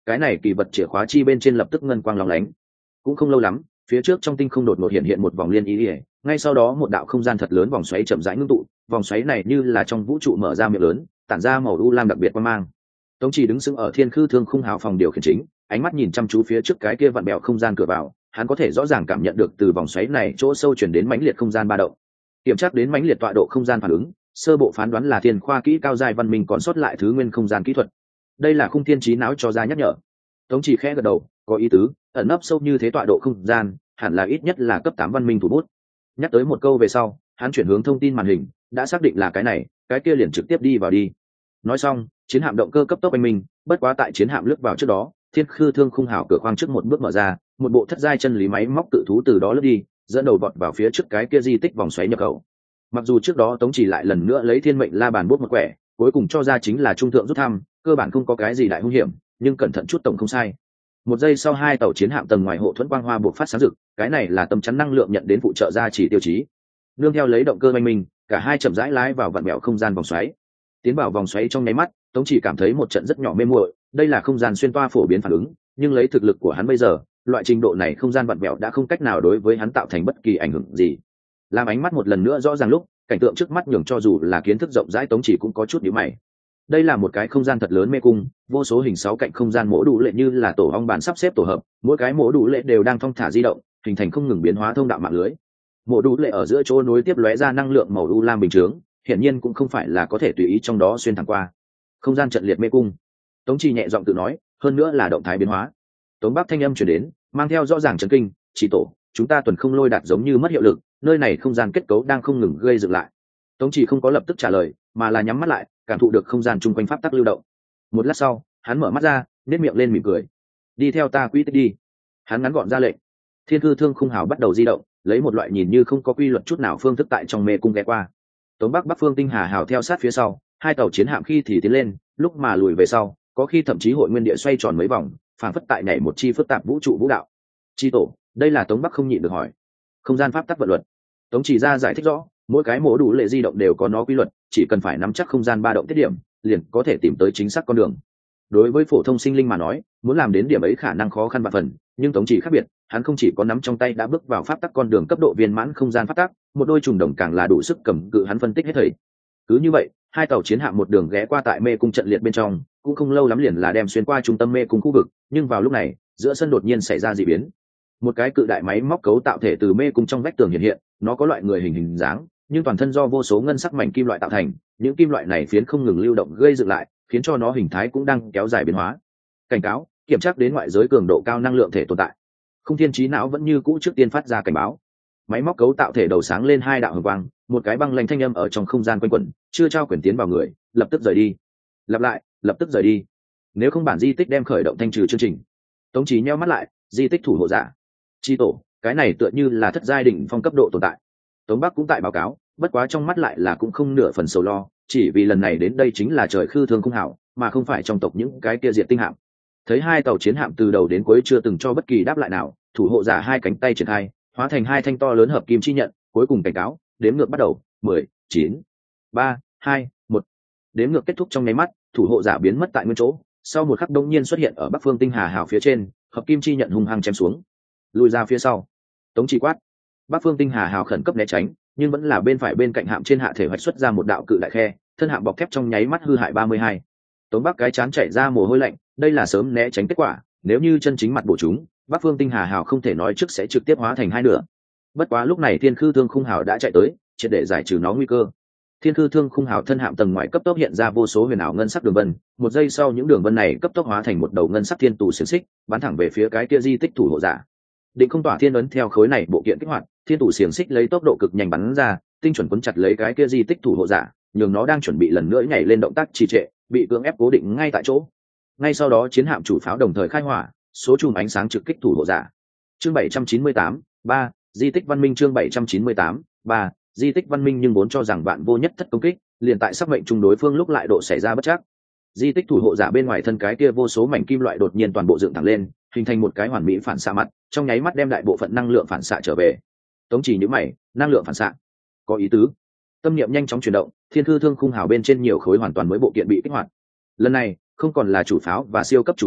cái này kỳ vật chìa khóa chi bên trên lập tức ngân quang lóng lánh. Cũng không lâu lắm, phía trước trong tinh không đột ngột hiện hiện một vòng liên ý ỉa, ngay sau đó một đạo không gian thật lớn vòng xoáy chậm rãi ngưng tụ, vòng xoáy này như là trong vũ trụ mở ra miệng lớn, tản ra màu u lam đặc biệt quang mang. Tống Chỉ đứng sững ở thiên khư thương khung hào phòng điều khiển chính, ánh mắt nhìn chăm chú phía trước cái kia vặn bẹo không gian cửa vào, hắn có thể rõ ràng cảm nhận được từ vòng xoáy này chỗ sâu chuyển đến mãnh liệt không gian ba động. Kiểm tra đến mãnh liệt tọa độ không gian phản ứng, sơ bộ phán đoán là thiên khoa kỹ cao giai văn minh còn sót lại thứ nguyên không gian kỹ thuật. Đây là khung thiên trí não cho ra nhắc nhở. Tống Chỉ khẽ gật đầu, có ý tứ, ẩn nấp sâu như thế tọa độ không gian, hẳn là ít nhất là cấp tám văn minh thủ bút. Nhắc tới một câu về sau, hắn chuyển hướng thông tin màn hình, đã xác định là cái này, cái kia liền trực tiếp đi vào đi. Nói xong, chiến hạm động cơ cấp tốc anh minh, bất quá tại chiến hạm lướt vào trước đó, thiên khư thương khung hào cửa khoang trước một bước mở ra, một bộ thất giai chân lý máy móc tự thú từ đó lướt đi, dẫn đầu vọt vào phía trước cái kia di tích vòng xoáy nhập khẩu. Mặc dù trước đó Tống Chỉ lại lần nữa lấy thiên mệnh la bàn bút một quẻ, cuối cùng cho ra chính là trung thượng rút thăm, cơ bản không có cái gì đại hung hiểm, nhưng cẩn thận chút tổng không sai. Một giây sau hai tàu chiến hạm tầng ngoài hộ thuẫn quang hoa buộc phát sáng rực, cái này là tâm chắn năng lượng nhận đến phụ trợ ra chỉ tiêu chí. Nương theo lấy động cơ oanh minh, cả hai chậm rãi lái vào vặn mèo không gian vòng xoáy. Tiến vào vòng xoáy trong nháy mắt, Tống Chỉ cảm thấy một trận rất nhỏ mê muội, đây là không gian xuyên toa phổ biến phản ứng, nhưng lấy thực lực của hắn bây giờ, loại trình độ này không gian vặn mèo đã không cách nào đối với hắn tạo thành bất kỳ ảnh hưởng gì. Làm ánh mắt một lần nữa rõ ràng lúc, cảnh tượng trước mắt nhường cho dù là kiến thức rộng rãi Tống Chỉ cũng có chút nhíu mày. Đây là một cái không gian thật lớn mê cung, vô số hình sáu cạnh không gian mỗ đủ lệ như là tổ ong bàn sắp xếp tổ hợp, mỗi cái mỗ đủ lệ đều đang thong thả di động, hình thành không ngừng biến hóa thông đạo mạng lưới. Mỗ đủ lệ ở giữa chỗ nối tiếp lóe ra năng lượng màu u lam bình chướng, hiển nhiên cũng không phải là có thể tùy ý trong đó xuyên thẳng qua. Không gian trận liệt mê cung. Tống Chỉ nhẹ giọng tự nói, hơn nữa là động thái biến hóa. Tống Bắc thanh âm truyền đến, mang theo rõ ràng chấn kinh, "Chỉ tổ, chúng ta tuần không lôi đạt giống như mất hiệu lực, nơi này không gian kết cấu đang không ngừng gây dựng lại." Tống Chỉ không có lập tức trả lời, mà là nhắm mắt lại, cảm thụ được không gian chung quanh pháp tắc lưu động. Một lát sau, hắn mở mắt ra, nét miệng lên mỉm cười. "Đi theo ta quỹ tích đi." Hắn ngắn gọn ra lệnh. Thiên Cư Thương khung hào bắt đầu di động, lấy một loại nhìn như không có quy luật chút nào phương thức tại trong mê cung ghé qua. Tống Bắc Bắc Phương Tinh Hà hào theo sát phía sau, hai tàu chiến hạm khi thì tiến lên, lúc mà lùi về sau, có khi thậm chí hội nguyên địa xoay tròn mấy vòng, phản phất tại nhảy một chi phức tạp vũ trụ vũ đạo. "Chi tổ, đây là Tống Bắc không nhịn được hỏi." "Không gian pháp tắc vận luật." Tống Chỉ ra giải thích rõ, mỗi cái mổ đủ lệ di động đều có nó quy luật, chỉ cần phải nắm chắc không gian ba động tiết điểm, liền có thể tìm tới chính xác con đường. Đối với phổ thông sinh linh mà nói, muốn làm đến điểm ấy khả năng khó khăn vạn phần, nhưng Tống Chỉ khác biệt, hắn không chỉ có nắm trong tay đã bước vào pháp tắc con đường cấp độ viên mãn không gian pháp tắc, một đôi trùng đồng càng là đủ sức cầm cự hắn phân tích hết thảy. Cứ như vậy, hai tàu chiến hạm một đường ghé qua tại mê cung trận liệt bên trong, cũng không lâu lắm liền là đem xuyên qua trung tâm mê cung khu vực, nhưng vào lúc này, giữa sân đột nhiên xảy ra dị biến. Một cái cự đại máy móc cấu tạo thể từ mê cung trong vách tường hiện hiện, nó có loại người hình hình dáng, nhưng toàn thân do vô số ngân sắc mảnh kim loại tạo thành, những kim loại này phiến không ngừng lưu động gây dựng lại, khiến cho nó hình thái cũng đang kéo dài biến hóa. Cảnh cáo, kiểm tra đến ngoại giới cường độ cao năng lượng thể tồn tại. Không thiên trí não vẫn như cũ trước tiên phát ra cảnh báo. Máy móc cấu tạo thể đầu sáng lên hai đạo hồng quang, một cái băng lanh thanh âm ở trong không gian quanh quẩn, chưa trao quyền tiến vào người, lập tức rời đi. Lặp lại, lập tức rời đi. Nếu không bản di tích đem khởi động thanh trừ chương trình. Tống Chí nheo mắt lại, di tích thủ hộ giả. Chi tổ, cái này tựa như là thất giai đỉnh phong cấp độ tồn tại. Tống Bắc cũng tại báo cáo, bất quá trong mắt lại là cũng không nửa phần sầu lo, chỉ vì lần này đến đây chính là trời khư thương không hảo, mà không phải trong tộc những cái kia diệt tinh hạm. Thấy hai tàu chiến hạm từ đầu đến cuối chưa từng cho bất kỳ đáp lại nào, thủ hộ giả hai cánh tay triển khai, hóa thành hai thanh to lớn hợp kim chi nhận, cuối cùng cảnh cáo, đếm ngược bắt đầu, mười, chín, ba, hai, một. Đếm ngược kết thúc trong nháy mắt, thủ hộ giả biến mất tại nguyên chỗ, sau một khắc đông nhiên xuất hiện ở Bắc Phương Tinh Hà hào phía trên, hợp kim chi nhận hung hăng chém xuống. Lùi ra phía sau. Tống Chỉ quát. Bắc Phương Tinh Hà hào khẩn cấp né tránh, nhưng vẫn là bên phải bên cạnh hạm trên hạ thể hoạch xuất ra một đạo cự đại khe, thân hạm bọc thép trong nháy mắt hư hại ba mươi hai. Tống Bắc cái chán chảy ra mồ hôi lạnh, đây là sớm né tránh kết quả, nếu như chân chính mặt bổ chúng, Bắc Phương Tinh Hà hào không thể nói trước sẽ trực tiếp hóa thành hai nửa. Bất quá lúc này Thiên Khư Thương khung hào đã chạy tới, triệt để giải trừ nó nguy cơ. Thiên Khư Thương khung hào thân hạm tầng ngoài cấp tốc hiện ra vô số huyền ảo ngân sắc đường vân, một giây sau những đường vân này cấp tốc hóa thành một đầu ngân sắc thiên tù xiềng xích, bắn thẳng về phía cái kia di tích thủ hộ giả. Định không tỏa thiên ấn theo khối này bộ kiện kích hoạt, thiên tù xiềng xích lấy tốc độ cực nhanh bắn ra, tinh chuẩn quấn chặt lấy cái kia di tích thủ hộ giả, nhường nó đang chuẩn bị lần nữa nhảy lên động tác trì trệ, bị cưỡng ép cố định ngay tại chỗ. Ngay sau đó chiến hạm chủ pháo đồng thời khai hỏa, số chùm ánh sáng trực kích thủ hộ giả. Chương bảy trăm chín mươi tám, ba, di tích văn minh chương bảy trăm chín mươi tám, ba, di tích văn minh nhưng vốn cho rằng bạn vô nhất thất công kích, liền tại sắp mệnh trùng đối phương lúc lại độ xảy ra bất chắc. Di tích thủ hộ giả bên ngoài thân cái kia vô số mảnh kim loại đột nhiên toàn bộ dựng thẳng lên, hình thành một cái hoàn mỹ phản xạ mặt, trong nháy mắt đem đại bộ phận năng lượng phản xạ trở về. Tống Chỉ nhíu mày, năng lượng phản xạ, có ý tứ. Tâm niệm nhanh chóng chuyển động, Thiên Khư Thương khung hào bên trên nhiều khối hoàn toàn mới bộ kiện bị kích hoạt. Lần này, không còn là chủ pháo và siêu cấp chủ pháo,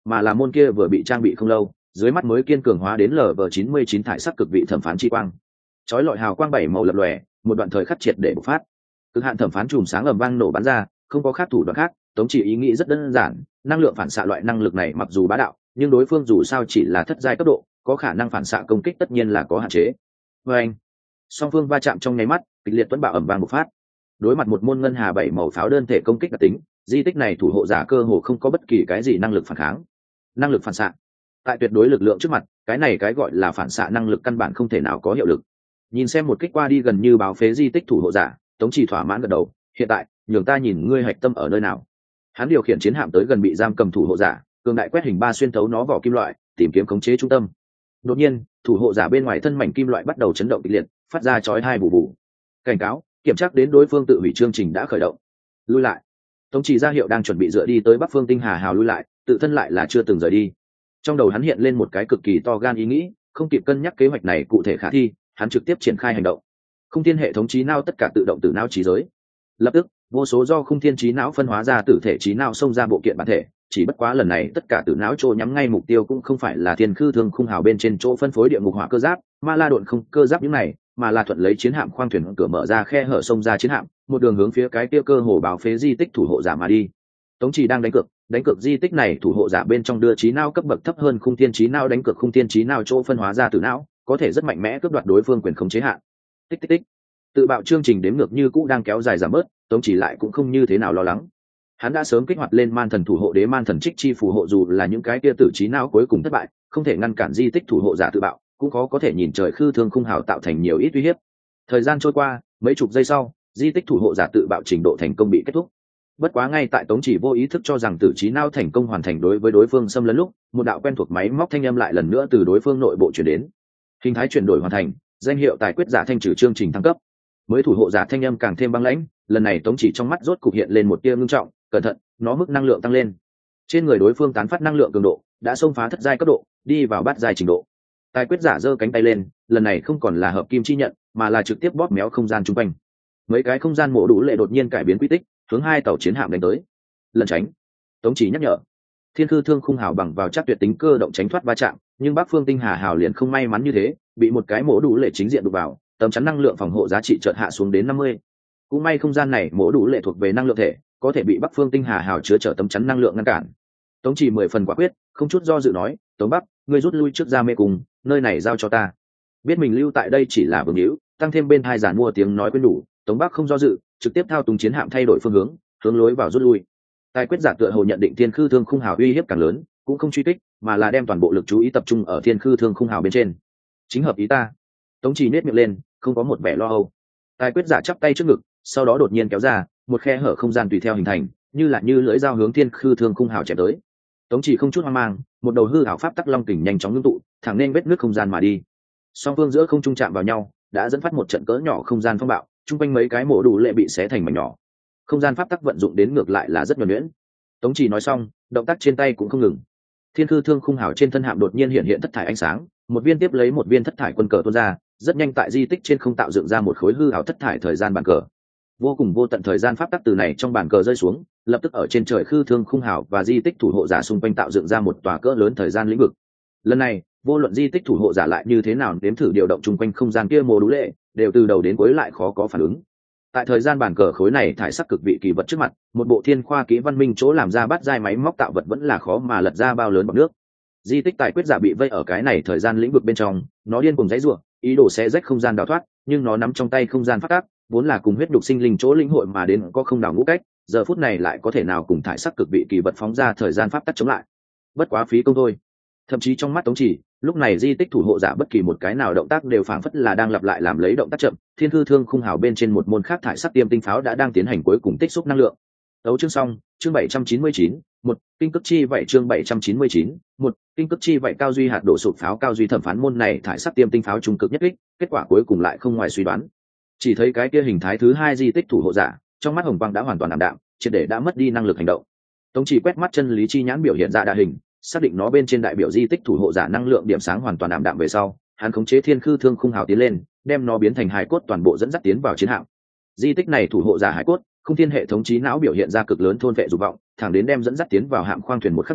mà là môn kia vừa bị trang bị không lâu, dưới mắt mới kiên cường hóa đến lv chín mươi chín thải sắc cực vị thẩm phán chi quang. Chói lọi hào quang bảy màu lập lòe, một đoạn thời khắc triệt để bộc phát. Cực hạn thẩm phán chùm sáng ầm vang nổ bắn ra, không có khác thủ đoạn khác, Tống Chỉ ý nghĩ rất đơn giản, năng lượng phản xạ loại năng lực này mặc dù bá đạo, nhưng đối phương dù sao chỉ là thất giai cấp độ, có khả năng phản xạ công kích tất nhiên là có hạn chế. Và anh, song phương va chạm trong nháy mắt, kịch liệt tuấn bạo ầm vang bộc phát. Đối mặt một môn ngân hà bảy màu pháo đơn thể công kích đặc tính, di tích này thủ hộ giả cơ hồ không có bất kỳ cái gì năng lực phản kháng. Năng lực phản xạ, tại tuyệt đối lực lượng trước mặt, cái này cái gọi là phản xạ năng lực căn bản không thể nào có hiệu lực. Nhìn xem một kích qua đi gần như báo phế di tích thủ hộ giả, Tống Chỉ thỏa mãn gật đầu, hiện tại nhường ta nhìn ngươi hạch tâm ở nơi nào. Hắn điều khiển chiến hạm tới gần bị giam cầm thủ hộ giả, cường đại quét hình ba xuyên thấu nó vỏ kim loại, tìm kiếm khống chế trung tâm. Đột nhiên, thủ hộ giả bên ngoài thân mảnh kim loại bắt đầu chấn động kịch liệt, phát ra chói tai bù bù. Cảnh cáo, kiểm tra đến đối phương tự hủy chương trình đã khởi động. Lui lại. Tống Chỉ ra hiệu đang chuẩn bị dựa đi tới Bắc Phương Tinh Hà Hào lui lại, tự thân lại là chưa từng rời đi. Trong đầu hắn hiện lên một cái cực kỳ to gan ý nghĩ, không kịp cân nhắc kế hoạch này cụ thể khả thi, hắn trực tiếp triển khai hành động. Khung thiên hệ thống trí não tất cả tự động từ não trí giới. Lập tức, vô số do khung thiên trí não phân hóa ra tử thể trí não xông ra bộ kiện bản thể, chỉ bất quá lần này tất cả tử não chỗ nhắm ngay mục tiêu cũng không phải là thiên khư thương khung hào bên trên chỗ phân phối địa ngục hỏa cơ giáp, ma la độn không cơ giáp những này, mà là thuận lấy chiến hạm khoang thuyền cửa mở ra khe hở xông ra chiến hạm, một đường hướng phía cái kia cơ hồ báo phế di tích thủ hộ giả mà đi. Tống Chỉ đang đánh cược, đánh cược di tích này thủ hộ giả bên trong đưa trí não cấp bậc thấp hơn khung thiên trí não đánh cược khung thiên trí não chỗ phân hóa ra tử não, có thể rất mạnh mẽ cướp đoạt đối phương quyền khống chế hạn. Tích tích tích. Tự bạo chương trình đếm ngược như cũ đang kéo dài giảm bớt, Tống Chỉ lại cũng không như thế nào lo lắng. Hắn đã sớm kích hoạt lên man thần thủ hộ đế man thần trích chi phù hộ, dù là những cái kia tử trí não cuối cùng thất bại, không thể ngăn cản di tích thủ hộ giả tự bạo, cũng khó có thể nhìn trời khư thương khung hào tạo thành nhiều ít uy hiếp. Thời gian trôi qua, mấy chục giây sau, di tích thủ hộ giả tự bạo trình độ thành công bị kết thúc. Bất quá ngay tại Tống Chỉ vô ý thức cho rằng tử trí não thành công hoàn thành đối với đối phương xâm lấn lúc, một đạo quen thuộc máy móc thanh âm lại lần nữa từ đối phương nội bộ truyền đến. Hình thái chuyển đổi hoàn thành, danh hiệu tài quyết giả thanh trừ chương trình thăng cấp. Mới thủ hộ giả thanh âm càng thêm băng lãnh, lần này Tống Chỉ trong mắt rốt cục hiện lên một tia ngưng trọng, cẩn thận, nó mức năng lượng tăng lên. Trên người đối phương tán phát năng lượng cường độ đã xông phá thất giai cấp độ, đi vào bát giai trình độ. Tài quyết giả giơ cánh tay lên, lần này không còn là hợp kim chi nhận, mà là trực tiếp bóp méo không gian chung quanh. Mấy cái không gian mổ đủ lệ đột nhiên cải biến quy tích, hướng hai tàu chiến hạm đánh tới. Lần tránh, Tống Chỉ nhắc nhở. Thiên khư thương khung hào bằng vào chắc tuyệt tính cơ động tránh thoát va chạm, nhưng Bắc Phương Tinh Hà Hào liền không may mắn như thế, bị một cái mổ đủ lệ chính diện đụng vào, tấm chắn năng lượng phòng hộ giá trị chợt hạ xuống đến năm mươi. Cũng may không gian này mổ đủ lệ thuộc về năng lượng thể, có thể bị Bắc Phương Tinh Hà Hào chứa chở tấm chắn năng lượng ngăn cản. Tống Chỉ mười phần quả quyết, không chút do dự nói, Tống Bắc, ngươi rút lui trước ra mê cùng, nơi này giao cho ta. Biết mình lưu tại đây chỉ là vương hữu, tăng thêm bên hai giản mua tiếng nói quên đủ, Tống Bắc không do dự, trực tiếp thao túng chiến hạm thay đổi phương hướng, hướng lối vào rút lui. Tài quyết giả tựa hồ nhận định thiên khư thương khung hào uy hiếp càng lớn, cũng không truy kích, mà là đem toàn bộ lực chú ý tập trung ở thiên khư thương khung hào bên trên. Chính hợp ý ta. Tống Chỉ nét miệng lên, không có một vẻ lo âu. Tài quyết giả chắp tay trước ngực, sau đó đột nhiên kéo ra, một khe hở không gian tùy theo hình thành, như là như lưỡi dao hướng thiên khư thương khung hào chém tới. Tống Chỉ không chút hoang mang, một đầu hư ảo pháp tắc long kình nhanh chóng ngưng tụ, thẳng nên vết nước không gian mà đi. Song phương giữa không trung chạm vào nhau, đã dẫn phát một trận cỡ nhỏ không gian phong bạo, chung quanh mấy cái mổ đủ lệ bị xé thành mảnh nhỏ. Không gian pháp tắc vận dụng đến ngược lại là rất nhuần nhuyễn. Tống Chỉ nói xong, động tác trên tay cũng không ngừng. Thiên khư thương khung hào trên thân hạm đột nhiên hiện hiện thất thải ánh sáng, một viên tiếp lấy một viên thất thải quân cờ tuôn ra, rất nhanh tại di tích trên không tạo dựng ra một khối hư ảo thất thải thời gian bàn cờ. Vô cùng vô tận thời gian pháp tắc từ này trong bàn cờ rơi xuống, lập tức ở trên trời khư thương khung hào và di tích thủ hộ giả xung quanh tạo dựng ra một tòa cỡ lớn thời gian lĩnh vực. Lần này, vô luận di tích thủ hộ giả lại như thế nào nếm thử điều động chung quanh không gian kia mô đũ lệ, đều từ đầu đến cuối lại khó có phản ứng. Tại thời gian bàn cờ khối này thải sắc cực vị kỳ vật trước mặt, một bộ thiên khoa kỹ văn minh chỗ làm ra bát giai máy móc tạo vật vẫn là khó mà lật ra bao lớn bọt nước. Di tích tài quyết giả bị vây ở cái này thời gian lĩnh vực bên trong, nó điên cùng dãy rủa, ý đồ xé rách không gian đào thoát, nhưng nó nắm trong tay không gian phát tác, vốn là cùng huyết đục sinh linh chỗ linh hội mà đến có không đảo ngũ cách, giờ phút này lại có thể nào cùng thải sắc cực vị kỳ vật phóng ra thời gian pháp tắc chống lại. Bất quá phí công thôi. Thậm chí trong mắt Tống Chỉ, lúc này di tích thủ hộ giả bất kỳ một cái nào động tác đều phảng phất là đang lặp lại làm lấy động tác chậm. Thiên hư thương khung hào bên trên một môn khác thải sắc tiêm tinh pháo đã đang tiến hành cuối cùng tích xúc năng lượng. Đấu chương xong, chương bảy trăm chín mươi chín, một kinh cức chi vậy chương bảy trăm chín mươi chín, một kinh cức chi vậy cao duy hạt đổ sụp pháo cao duy thẩm phán môn này thải sắc tiêm tinh pháo trung cực nhất kích, kết quả cuối cùng lại không ngoài suy đoán. Chỉ thấy cái kia hình thái thứ hai di tích thủ hộ giả, trong mắt hồng quang đã hoàn toàn ảm đạm, triệt để đã mất đi năng lực hành động. Tống Chỉ quét mắt chân lý chi nhãn biểu hiện ra đa hình, xác định nó bên trên đại biểu di tích thủ hộ giả năng lượng điểm sáng hoàn toàn ảm đạm về sau, hắn khống chế thiên khư thương khung hào tiến lên, đem nó biến thành hài cốt toàn bộ dẫn dắt tiến vào chiến hạm. Di tích này thủ hộ giả hài cốt, không thiên hệ thống trí não biểu hiện ra cực lớn thôn vệ dục vọng, thẳng đến đem dẫn dắt tiến vào hạm khoang thuyền một khắc này,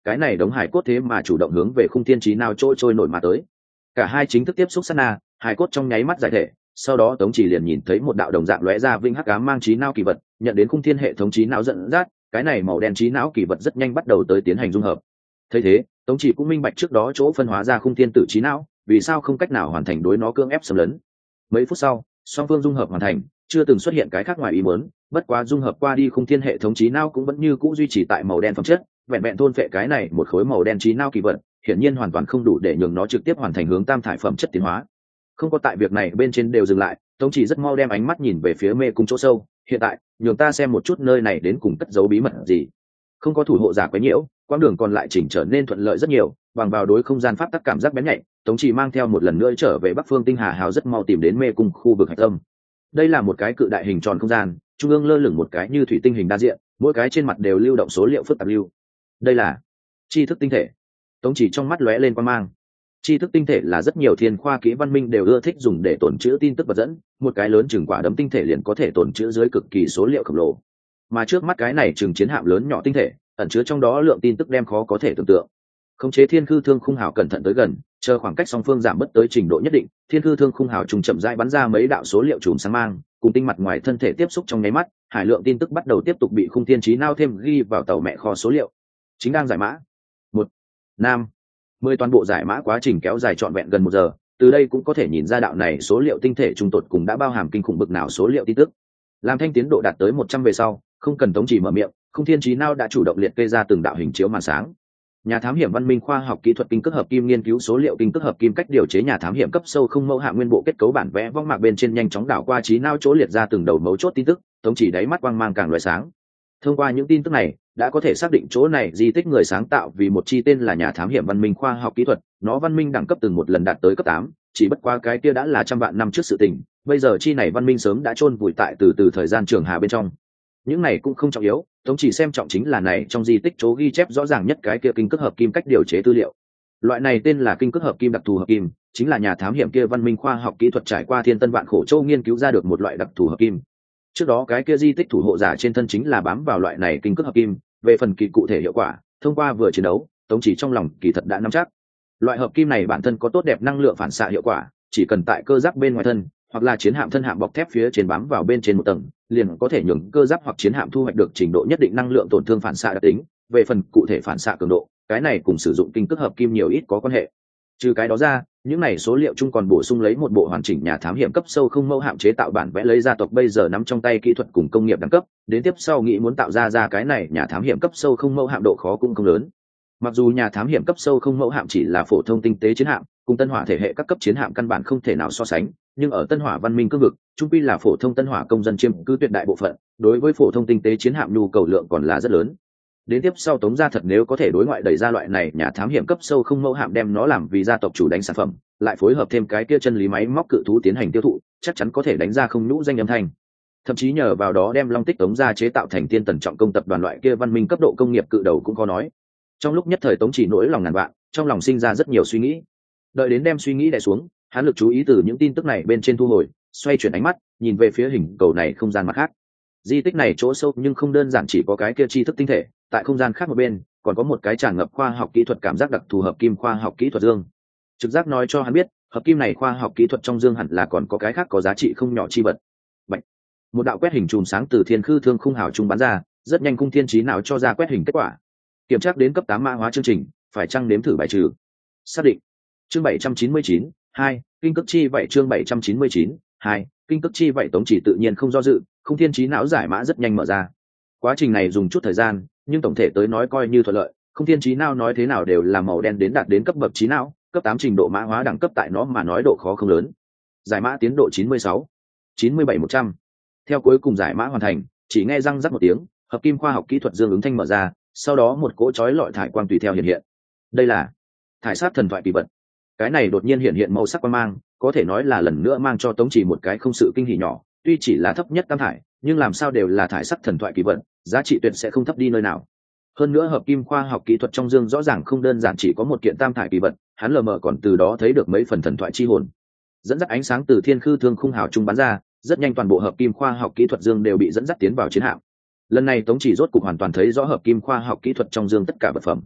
cái này đống hải cốt thế mà chủ động hướng về khung thiên trí nào trôi trôi nổi mà tới. Cả hai chính thức tiếp xúc sát na, hải cốt trong nháy mắt giải thể, sau đó tống chỉ liền nhìn thấy một đạo đồng dạng lóe ra vinh hắc ám mang trí não kỳ vật, nhận đến khung thiên hệ thống trí não dẫn dắt, cái này màu đen trí não kỳ vật rất nhanh bắt đầu tới tiến hành dung hợp. Thấy thế, tống chỉ cũng minh bạch trước đó chỗ phân hóa ra khung thiên tử trí não, vì sao không cách nào hoàn thành đối nó cưỡng ép xâm lấn. Mấy phút sau, song phương dung hợp hoàn thành, chưa từng xuất hiện cái khác ngoài ý muốn, bất quá dung hợp qua đi khung thiên hệ thống trí não cũng vẫn như cũ duy trì tại màu đen phẩm chất, vẹn vẹn thôn phệ cái này một khối màu đen trí não kỳ vật, hiển nhiên hoàn toàn không đủ để nhường nó trực tiếp hoàn thành hướng tam thải phẩm chất tiến hóa. Không có tại việc này bên trên đều dừng lại, tống chỉ rất mau đem ánh mắt nhìn về phía mê cung chỗ sâu. Hiện tại, nhường ta xem một chút nơi này đến cùng cất giấu bí mật gì. Không có thủ hộ giả quấy nhiễu, quãng đường còn lại chỉnh trở nên thuận lợi rất nhiều, bằng vào đối không gian pháp tắc cảm giác bén nhạy, tống chỉ mang theo một lần nữa trở về bắc phương tinh hà hào rất mau tìm đến mê cung khu vực hạch tâm. Đây là một cái cự đại hình tròn không gian, trung ương lơ lửng một cái như thủy tinh hình đa diện, mỗi cái trên mặt đều lưu động số liệu phức tạp lưu. Đây là tri thức tinh thể. Tống chỉ trong mắt lóe lên quan mang. Tri thức tinh thể là rất nhiều thiên khoa kỹ văn minh đều ưa thích dùng để tồn trữ tin tức vật dẫn, một cái lớn chừng quả đấm tinh thể liền có thể tồn trữ dưới cực kỳ số liệu khổng lồ. Mà trước mắt cái này chừng chiến hạm lớn nhỏ tinh thể, ẩn chứa trong đó lượng tin tức đem khó có thể tưởng tượng. Khống chế thiên khư thương khung hào cẩn thận tới gần, chờ khoảng cách song phương giảm bớt tới trình độ nhất định, thiên khư thương khung hào trùng chậm rãi bắn ra mấy đạo số liệu chùm sáng mang, cùng tinh mặt ngoài thân thể tiếp xúc trong nháy mắt, hải lượng tin tức bắt đầu tiếp tục bị khung thiên trí nao thêm ghi vào tàu mẹ kho số liệu. Chính đang giải mã. Một, nam, mười toàn bộ giải mã quá trình kéo dài trọn vẹn gần một giờ, từ đây cũng có thể nhìn ra đạo này số liệu tinh thể trung tột cùng đã bao hàm kinh khủng bực nào số liệu tin tức. Làm thanh tiến độ đạt tới một trăm về sau, không cần tống chỉ mở miệng, khung thiên trí nao đã chủ động liệt kê ra từng đạo hình chiếu màn sáng. Nhà thám hiểm văn minh khoa học kỹ thuật kinh cước hợp kim nghiên cứu số liệu kinh cước hợp kim cách điều chế nhà thám hiểm cấp sâu không mẫu hạ nguyên bộ kết cấu bản vẽ vong mạc bên trên nhanh chóng đảo qua trí nao chỗ liệt ra từng đầu mấu chốt tin tức, tống chỉ đáy mắt quang mang càng loại sáng. Thông qua những tin tức này, đã có thể xác định chỗ này di tích người sáng tạo vì một chi tên là nhà thám hiểm văn minh khoa học kỹ thuật, nó văn minh đẳng cấp từng một lần đạt tới cấp tám, chỉ bất qua cái kia đã là trăm vạn năm trước sự tình, bây giờ chi này văn minh sớm đã chôn vùi tại từ từ thời gian trường hà bên trong. Những này cũng không trọng yếu, tống chỉ xem trọng chính là này trong di tích chỗ ghi chép rõ ràng nhất cái kia kinh cước hợp kim cách điều chế tư liệu. Loại này tên là kinh cước hợp kim đặc thù hợp kim, chính là nhà thám hiểm kia văn minh khoa học kỹ thuật trải qua thiên tân vạn khổ châu nghiên cứu ra được một loại đặc thù hợp kim. Trước đó cái kia di tích thủ hộ giả trên thân chính là bám vào loại này kinh cước hợp kim, về phần kỳ cụ thể hiệu quả, thông qua vừa chiến đấu, tống chỉ trong lòng kỳ thật đã nắm chắc. Loại hợp kim này bản thân có tốt đẹp năng lượng phản xạ hiệu quả, chỉ cần tại cơ giáp bên ngoài thân, hoặc là chiến hạm thân hạm bọc thép phía trên bám vào bên trên một tầng, liền có thể nhường cơ giáp hoặc chiến hạm thu hoạch được trình độ nhất định năng lượng tổn thương phản xạ đặc tính. Về phần cụ thể phản xạ cường độ, cái này cùng sử dụng kinh cước hợp kim nhiều ít có quan hệ. Trừ cái đó ra, những này số liệu chung còn bổ sung lấy một bộ hoàn chỉnh nhà thám hiểm cấp sâu không mẫu hạm chế tạo bản vẽ lấy gia tộc bây giờ nắm trong tay kỹ thuật cùng công nghiệp đẳng cấp, đến tiếp sau nghĩ muốn tạo ra ra cái này nhà thám hiểm cấp sâu không mẫu hạm độ khó cũng không lớn. Mặc dù nhà thám hiểm cấp sâu không mẫu hạm chỉ là phổ thông tinh tế chiến hạm, cùng tân hỏa thể hệ các cấp chiến hạm căn bản không thể nào so sánh, nhưng ở tân hỏa văn minh cương vực, trung quy là phổ thông tân hỏa công dân chiếm cứ tuyệt đại bộ phận, đối với phổ thông tinh tế chiến hạm nhu cầu lượng còn là rất lớn. Đến tiếp sau tống gia thật nếu có thể đối ngoại đẩy ra loại này nhà thám hiểm cấp sâu không mẫu hạm đem nó làm vì gia tộc chủ đánh sản phẩm, lại phối hợp thêm cái kia chân lý máy móc cự thú tiến hành tiêu thụ, chắc chắn có thể đánh ra không nhũ danh âm thanh. Thậm chí nhờ vào đó đem long tích tống gia chế tạo thành tiên tần trọng công tập đoàn loại kia văn minh cấp độ công nghiệp cự đầu cũng có nói. Trong lúc nhất thời tống chỉ nỗi lòng ngàn vạn, trong lòng sinh ra rất nhiều suy nghĩ. Đợi đến đem suy nghĩ đè xuống, hắn lực chú ý từ những tin tức này bên trên thu hồi, xoay chuyển ánh mắt nhìn về phía hình cầu này không gian mặt khác. Di tích này chỗ sâu nhưng không đơn giản chỉ có cái kia tri thức tinh thể, tại không gian khác một bên còn có một cái tràn ngập khoa học kỹ thuật cảm giác đặc thù hợp kim khoa học kỹ thuật dương. Trực giác nói cho hắn biết, hợp kim này khoa học kỹ thuật trong dương hẳn là còn có cái khác có giá trị không nhỏ chi vật. Bạch. Một đạo quét hình chùm sáng từ thiên khư thương khung hào trung bắn ra, rất nhanh cung thiên trí nào cho ra quét hình kết quả. Kiểm tra đến cấp tám mã hóa chương trình, phải chăng nếm thử bài trừ. Xác định. Chương bảy trăm chín mươi chín, hai, kinh cước chi vậy chương bảy trăm chín mươi chín, hai, kinh cước chi vậy tống chỉ tự nhiên không do dự, không thiên trí não giải mã rất nhanh mở ra. Quá trình này dùng chút thời gian, nhưng tổng thể tới nói coi như thuận lợi, không thiên trí não nói thế nào đều là màu đen đến đạt đến cấp bậc trí não, cấp tám trình độ mã hóa đẳng cấp tại nó mà nói độ khó không lớn. Giải mã tiến độ chín mươi sáu, chín mươi bảy một trăm. Theo cuối cùng giải mã hoàn thành, chỉ nghe răng rắc một tiếng, hợp kim khoa học kỹ thuật dương ứng thanh mở ra, sau đó một cỗ chói lọi thải quang tùy theo hiện hiện. Đây là thải sát thần thoại kỳ vật. Cái này đột nhiên hiện hiện màu sắc quang mang, có thể nói là lần nữa mang cho tống chỉ một cái không sự kinh hỉ nhỏ, tuy chỉ là thấp nhất tam thải, nhưng làm sao đều là thải sắc thần thoại kỳ vật, giá trị tuyệt sẽ không thấp đi nơi nào. Hơn nữa hợp kim khoa học kỹ thuật trong dương rõ ràng không đơn giản chỉ có một kiện tam thải kỳ vật, hắn lờ mờ còn từ đó thấy được mấy phần thần thoại chi hồn. Dẫn dắt ánh sáng từ thiên khư thương khung hào trung bắn ra, rất nhanh toàn bộ hợp kim khoa học kỹ thuật dương đều bị dẫn dắt tiến vào chiến hạm. Lần này tống chỉ rốt cục hoàn toàn thấy rõ hợp kim khoa học kỹ thuật trong dương tất cả vật phẩm.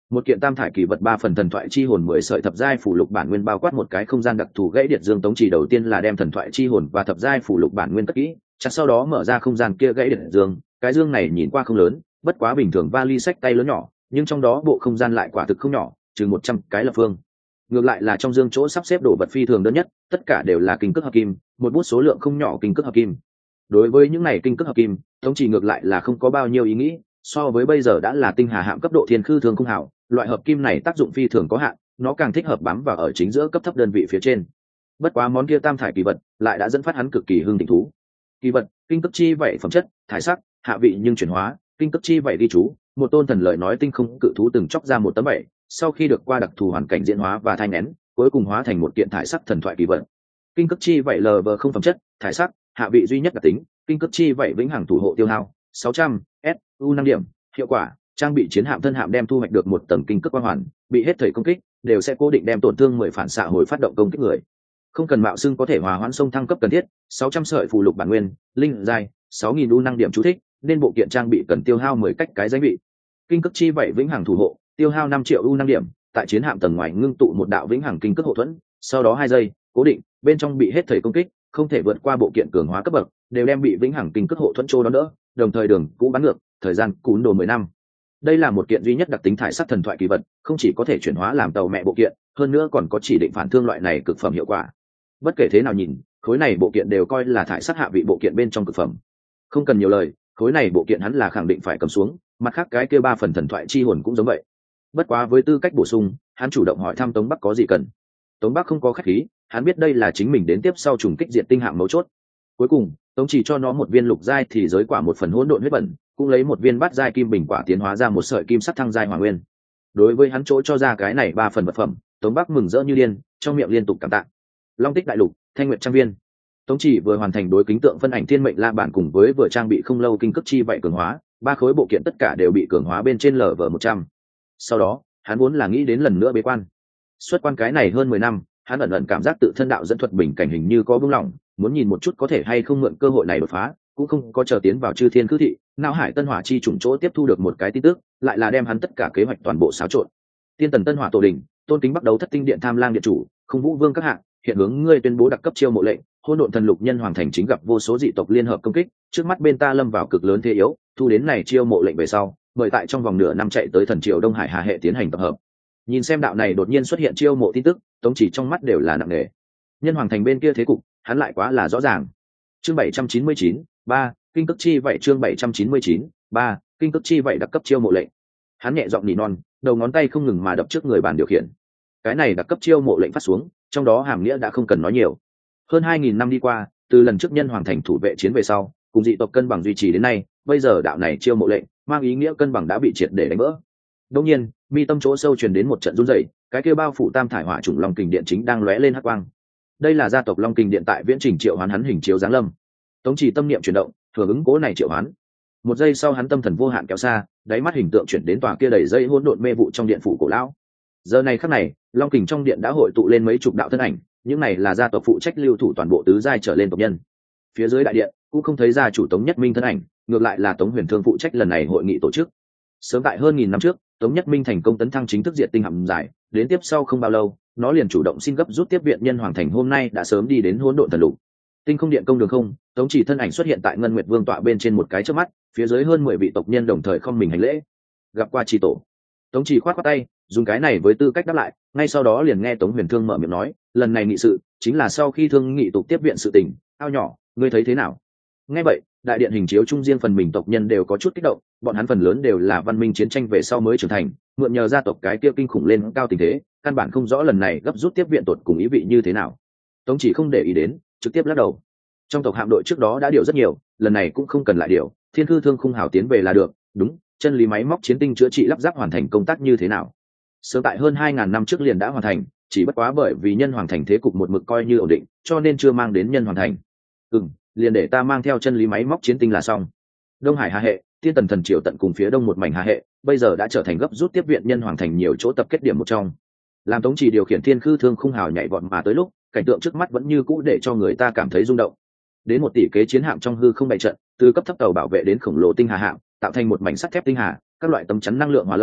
Một kiện tam thải kỳ vật ba phần thần thoại chi hồn mười sợi thập giai phủ lục bản nguyên bao quát một cái không gian đặc thù gãy điện dương. Tống chỉ đầu tiên là đem thần thoại chi hồn và thập giai phủ lục bản nguyên cất kỹ, chặt sau đó mở ra không gian kia gãy điện dương. Cái dương này nhìn qua không lớn, bất quá bình thường vali sách tay lớn nhỏ, nhưng trong đó bộ không gian lại quả thực không nhỏ, chừng một trăm cái lập phương. Ngược lại là trong dương chỗ sắp xếp đồ vật phi thường đơn nhất, tất cả đều là kinh cước hợp kim, một bút số lượng không nhỏ kinh cước hợp kim. Đối với những này kinh cước hợp kim, Tống chỉ ngược lại là không có bao nhiêu ý nghĩ, so với bây giờ đã là tinh hà hạm cấp độ thiên khư thường không hảo, loại hợp kim này tác dụng phi thường có hạn, nó càng thích hợp bám vào ở chính giữa cấp thấp đơn vị phía trên. Bất quá món kia tam thải kỳ vật lại đã dẫn phát hắn cực kỳ hưng thịnh thú. Kỳ vật, kinh cước chi vậy phẩm chất, thải sắc, hạ vị nhưng chuyển hóa, kinh cước chi vậy ghi chú, một tôn thần lợi nói tinh không cự thú từng chóc ra một tấm bảy, sau khi được qua đặc thù hoàn cảnh diễn hóa và thai nén, cuối cùng hóa thành một kiện thải sắc thần thoại kỳ vật. Kinh cước chi vậy lờ vờ không phẩm chất, thải sắc, hạ vị duy nhất đặc tính, kinh cước chi vậy vĩnh hằng thủ hộ tiêu hao sáu trăm s u năm điểm. Hiệu quả, trang bị chiến hạm thân hạm đem thu hoạch được một tầng kinh cước quang hoàn, bị hết thời công kích đều sẽ cố định đem tổn thương mười phản xạ hồi phát động công kích người, không cần mạo xưng có thể hòa hoãn sông thăng cấp cần thiết. Sáu trăm sợi phù lục bản nguyên, linh giai sáu nghìn u năng điểm chú thích, nên bộ kiện trang bị cần tiêu hao mười cách cái danh vị. Kinh cước chi vậy vĩnh hằng thủ hộ, tiêu hao năm triệu u năng điểm, tại chiến hạm tầng ngoài ngưng tụ một đạo vĩnh hằng kinh cước hộ thuẫn, sau đó hai giây cố định, bên trong bị hết thời công kích không thể vượt qua bộ kiện cường hóa cấp bậc, đều đem bị vĩnh hằng kinh cước hộ thuẫn trô đón đỡ, đồng thời đường cũ bắn ngược, thời gian cún đồ mười năm. Đây là một kiện duy nhất đặc tính thải sắc thần thoại kỳ vật, không chỉ có thể chuyển hóa làm tàu mẹ bộ kiện, hơn nữa còn có chỉ định phản thương loại này cực phẩm hiệu quả. Bất kể thế nào nhìn, khối này bộ kiện đều coi là thải sắc hạ vị bộ kiện bên trong cực phẩm. Không cần nhiều lời, khối này bộ kiện hắn là khẳng định phải cầm xuống, mặt khác cái kia ba phần thần thoại chi hồn cũng giống vậy. Bất quá với tư cách bổ sung, hắn chủ động hỏi thăm Tống Bắc có gì cần. Tống Bắc không có khách khí, hắn biết đây là chính mình đến tiếp sau trùng kích diện tinh hạm mấu chốt. Cuối cùng, Tống chỉ cho nó một viên lục giai thì giới quả một phần hỗn độn huyết bẩn, cũng lấy một viên bát giai kim bình quả tiến hóa ra một sợi kim sắc thăng giai hỏa nguyên. Đối với hắn chỗ cho ra cái này ba phần vật phẩm, Tống Bắc mừng rỡ như điên, trong miệng liên tục cảm tạ. Long tích đại lục, Thanh Nguyệt trang viên. Tống chỉ vừa hoàn thành đối kính tượng phân ảnh thiên mệnh la bản cùng với vừa trang bị không lâu kinh cước chi vậy cường hóa, ba khối bộ kiện tất cả đều bị cường hóa bên trên lở vở một trăm. Sau đó, hắn muốn là nghĩ đến lần nữa bế quan. Xuất quan cái này hơn mười năm, hắn ẩn ẩn cảm giác tự thân đạo dẫn thuật bình cảnh hình như có buông lỏng, muốn nhìn một chút có thể hay không mượn cơ hội này đột phá, cũng không có chờ tiến vào chư thiên cư thị, não hải tân hỏa chi trùng chỗ tiếp thu được một cái tin tức, lại là đem hắn tất cả kế hoạch toàn bộ xáo trộn. Tiên tần tân hỏa tổ đình, tôn kính bắt đầu thất tinh điện tham lang điện chủ, không vũ vương các hạng, hiện hướng ngươi tuyên bố đặc cấp chiêu mộ lệnh, hỗn độn thần lục nhân hoàng thành chính gặp vô số dị tộc liên hợp công kích, trước mắt bên ta lâm vào cực lớn thế yếu, thu đến này chiêu mộ lệnh về sau, mời tại trong vòng nửa năm chạy tới thần triều Đông Hải Hà hệ tiến hành tập hợp. Nhìn xem đạo này đột nhiên xuất hiện chiêu mộ tin tức, Tống chỉ trong mắt đều là nặng nề. Nhân hoàng thành bên kia thế cục, hắn lại quá là rõ ràng. Chương bảy trăm chín mươi chín, ba, kinh cước chi vậy chương bảy trăm chín mươi chín, ba, kinh cước chi vậy đặc cấp chiêu mộ lệnh. Hắn nhẹ giọng nỉ non, đầu ngón tay không ngừng mà đập trước người bàn điều khiển. Cái này đặc cấp chiêu mộ lệnh phát xuống, trong đó hàm nghĩa đã không cần nói nhiều. Hơn hai nghìn năm đi qua, từ lần trước nhân hoàng thành thủ vệ chiến về sau, cùng dị tộc cân bằng duy trì đến nay, bây giờ đạo này chiêu mộ lệnh, mang ý nghĩa cân bằng đã bị triệt để đánh vỡ. Đương nhiên, mi tâm chỗ sâu truyền đến một trận run rẩy, cái kia bao phủ tam thải hỏa trùng long kình điện chính đang lóe lên hắc quang. Đây là gia tộc long kình điện tại viễn trình triệu hoán hắn hình chiếu giáng lâm. Tống chỉ tâm niệm chuyển động, thừa ứng cố này triệu hoán. Một giây sau hắn tâm thần vô hạn kéo xa, đáy mắt hình tượng chuyển đến tòa kia đầy dây hỗn độn mê vụ trong điện phủ cổ lão. Giờ này khắc này, long kình trong điện đã hội tụ lên mấy chục đạo thân ảnh, những này là gia tộc phụ trách lưu thủ toàn bộ tứ giai trở lên tộc nhân. Phía dưới đại điện cũng không thấy gia chủ Tống Nhất Minh thân ảnh, ngược lại là Tống Huyền Thương phụ trách lần này hội nghị tổ chức. Sớm tại hơn nghìn năm trước, Tống Nhất Minh thành công tấn thăng chính thức diệt tinh hạm giải, đến tiếp sau không bao lâu, nó liền chủ động xin gấp rút tiếp viện nhân hoàng thành hôm nay đã sớm đi đến hỗn độn thần lục. Tinh không điện công đường không, Tống chỉ thân ảnh xuất hiện tại Ngân Nguyệt Vương tọa bên trên một cái chớp mắt, phía dưới hơn mười vị tộc nhân đồng thời không mình hành lễ. Gặp qua tri tổ. Tống chỉ khoát khoát tay, dùng cái này với tư cách đáp lại, ngay sau đó liền nghe Tống Huyền Thương mở miệng nói, lần này nghị sự chính là sau khi thương nghị tục tiếp viện sự tình, ao nhỏ, ngươi thấy thế nào? Nghe vậy, đại điện hình chiếu trung riêng phần mình tộc nhân đều có chút kích động, bọn hắn phần lớn đều là văn minh chiến tranh về sau mới trưởng thành, mượn nhờ gia tộc cái kia kinh khủng lên cao tình thế, căn bản không rõ lần này gấp rút tiếp viện tột cùng ý vị như thế nào. Tống chỉ không để ý đến, trực tiếp lắc đầu. Trong tộc hạm đội trước đó đã điều rất nhiều, lần này cũng không cần lại điều, thiên cư thương khung hào tiến về là được. Đúng, chân lý máy móc chiến tinh chữa trị lắp ráp hoàn thành công tác như thế nào? Sớm tại hơn hai ngàn năm trước liền đã hoàn thành, chỉ bất quá bởi vì nhân hoàng thành thế cục một mực coi như ổn định, cho nên chưa mang đến nhân hoàng thành. Ừm, liền để ta mang theo chân lý máy móc chiến tinh là xong. Đông Hải Hà hệ, Tiên Tần thần triều tận cùng phía đông một mảnh Hà hệ, bây giờ đã trở thành gấp rút tiếp viện nhân hoàng thành nhiều chỗ tập kết điểm một trong. Làm Tống chỉ điều khiển thiên khư thương khung hào nhảy vọt mà tới lúc, cảnh tượng trước mắt vẫn như cũ để cho người ta cảm thấy rung động. Đến một tỷ kế chiến hạm trong hư không bày trận, từ cấp thấp tàu bảo vệ đến khổng lồ tinh hà hạm, tạo thành một mảnh sắt thép tinh hà, các loại tấm chắn năng lượng hòa lẫn,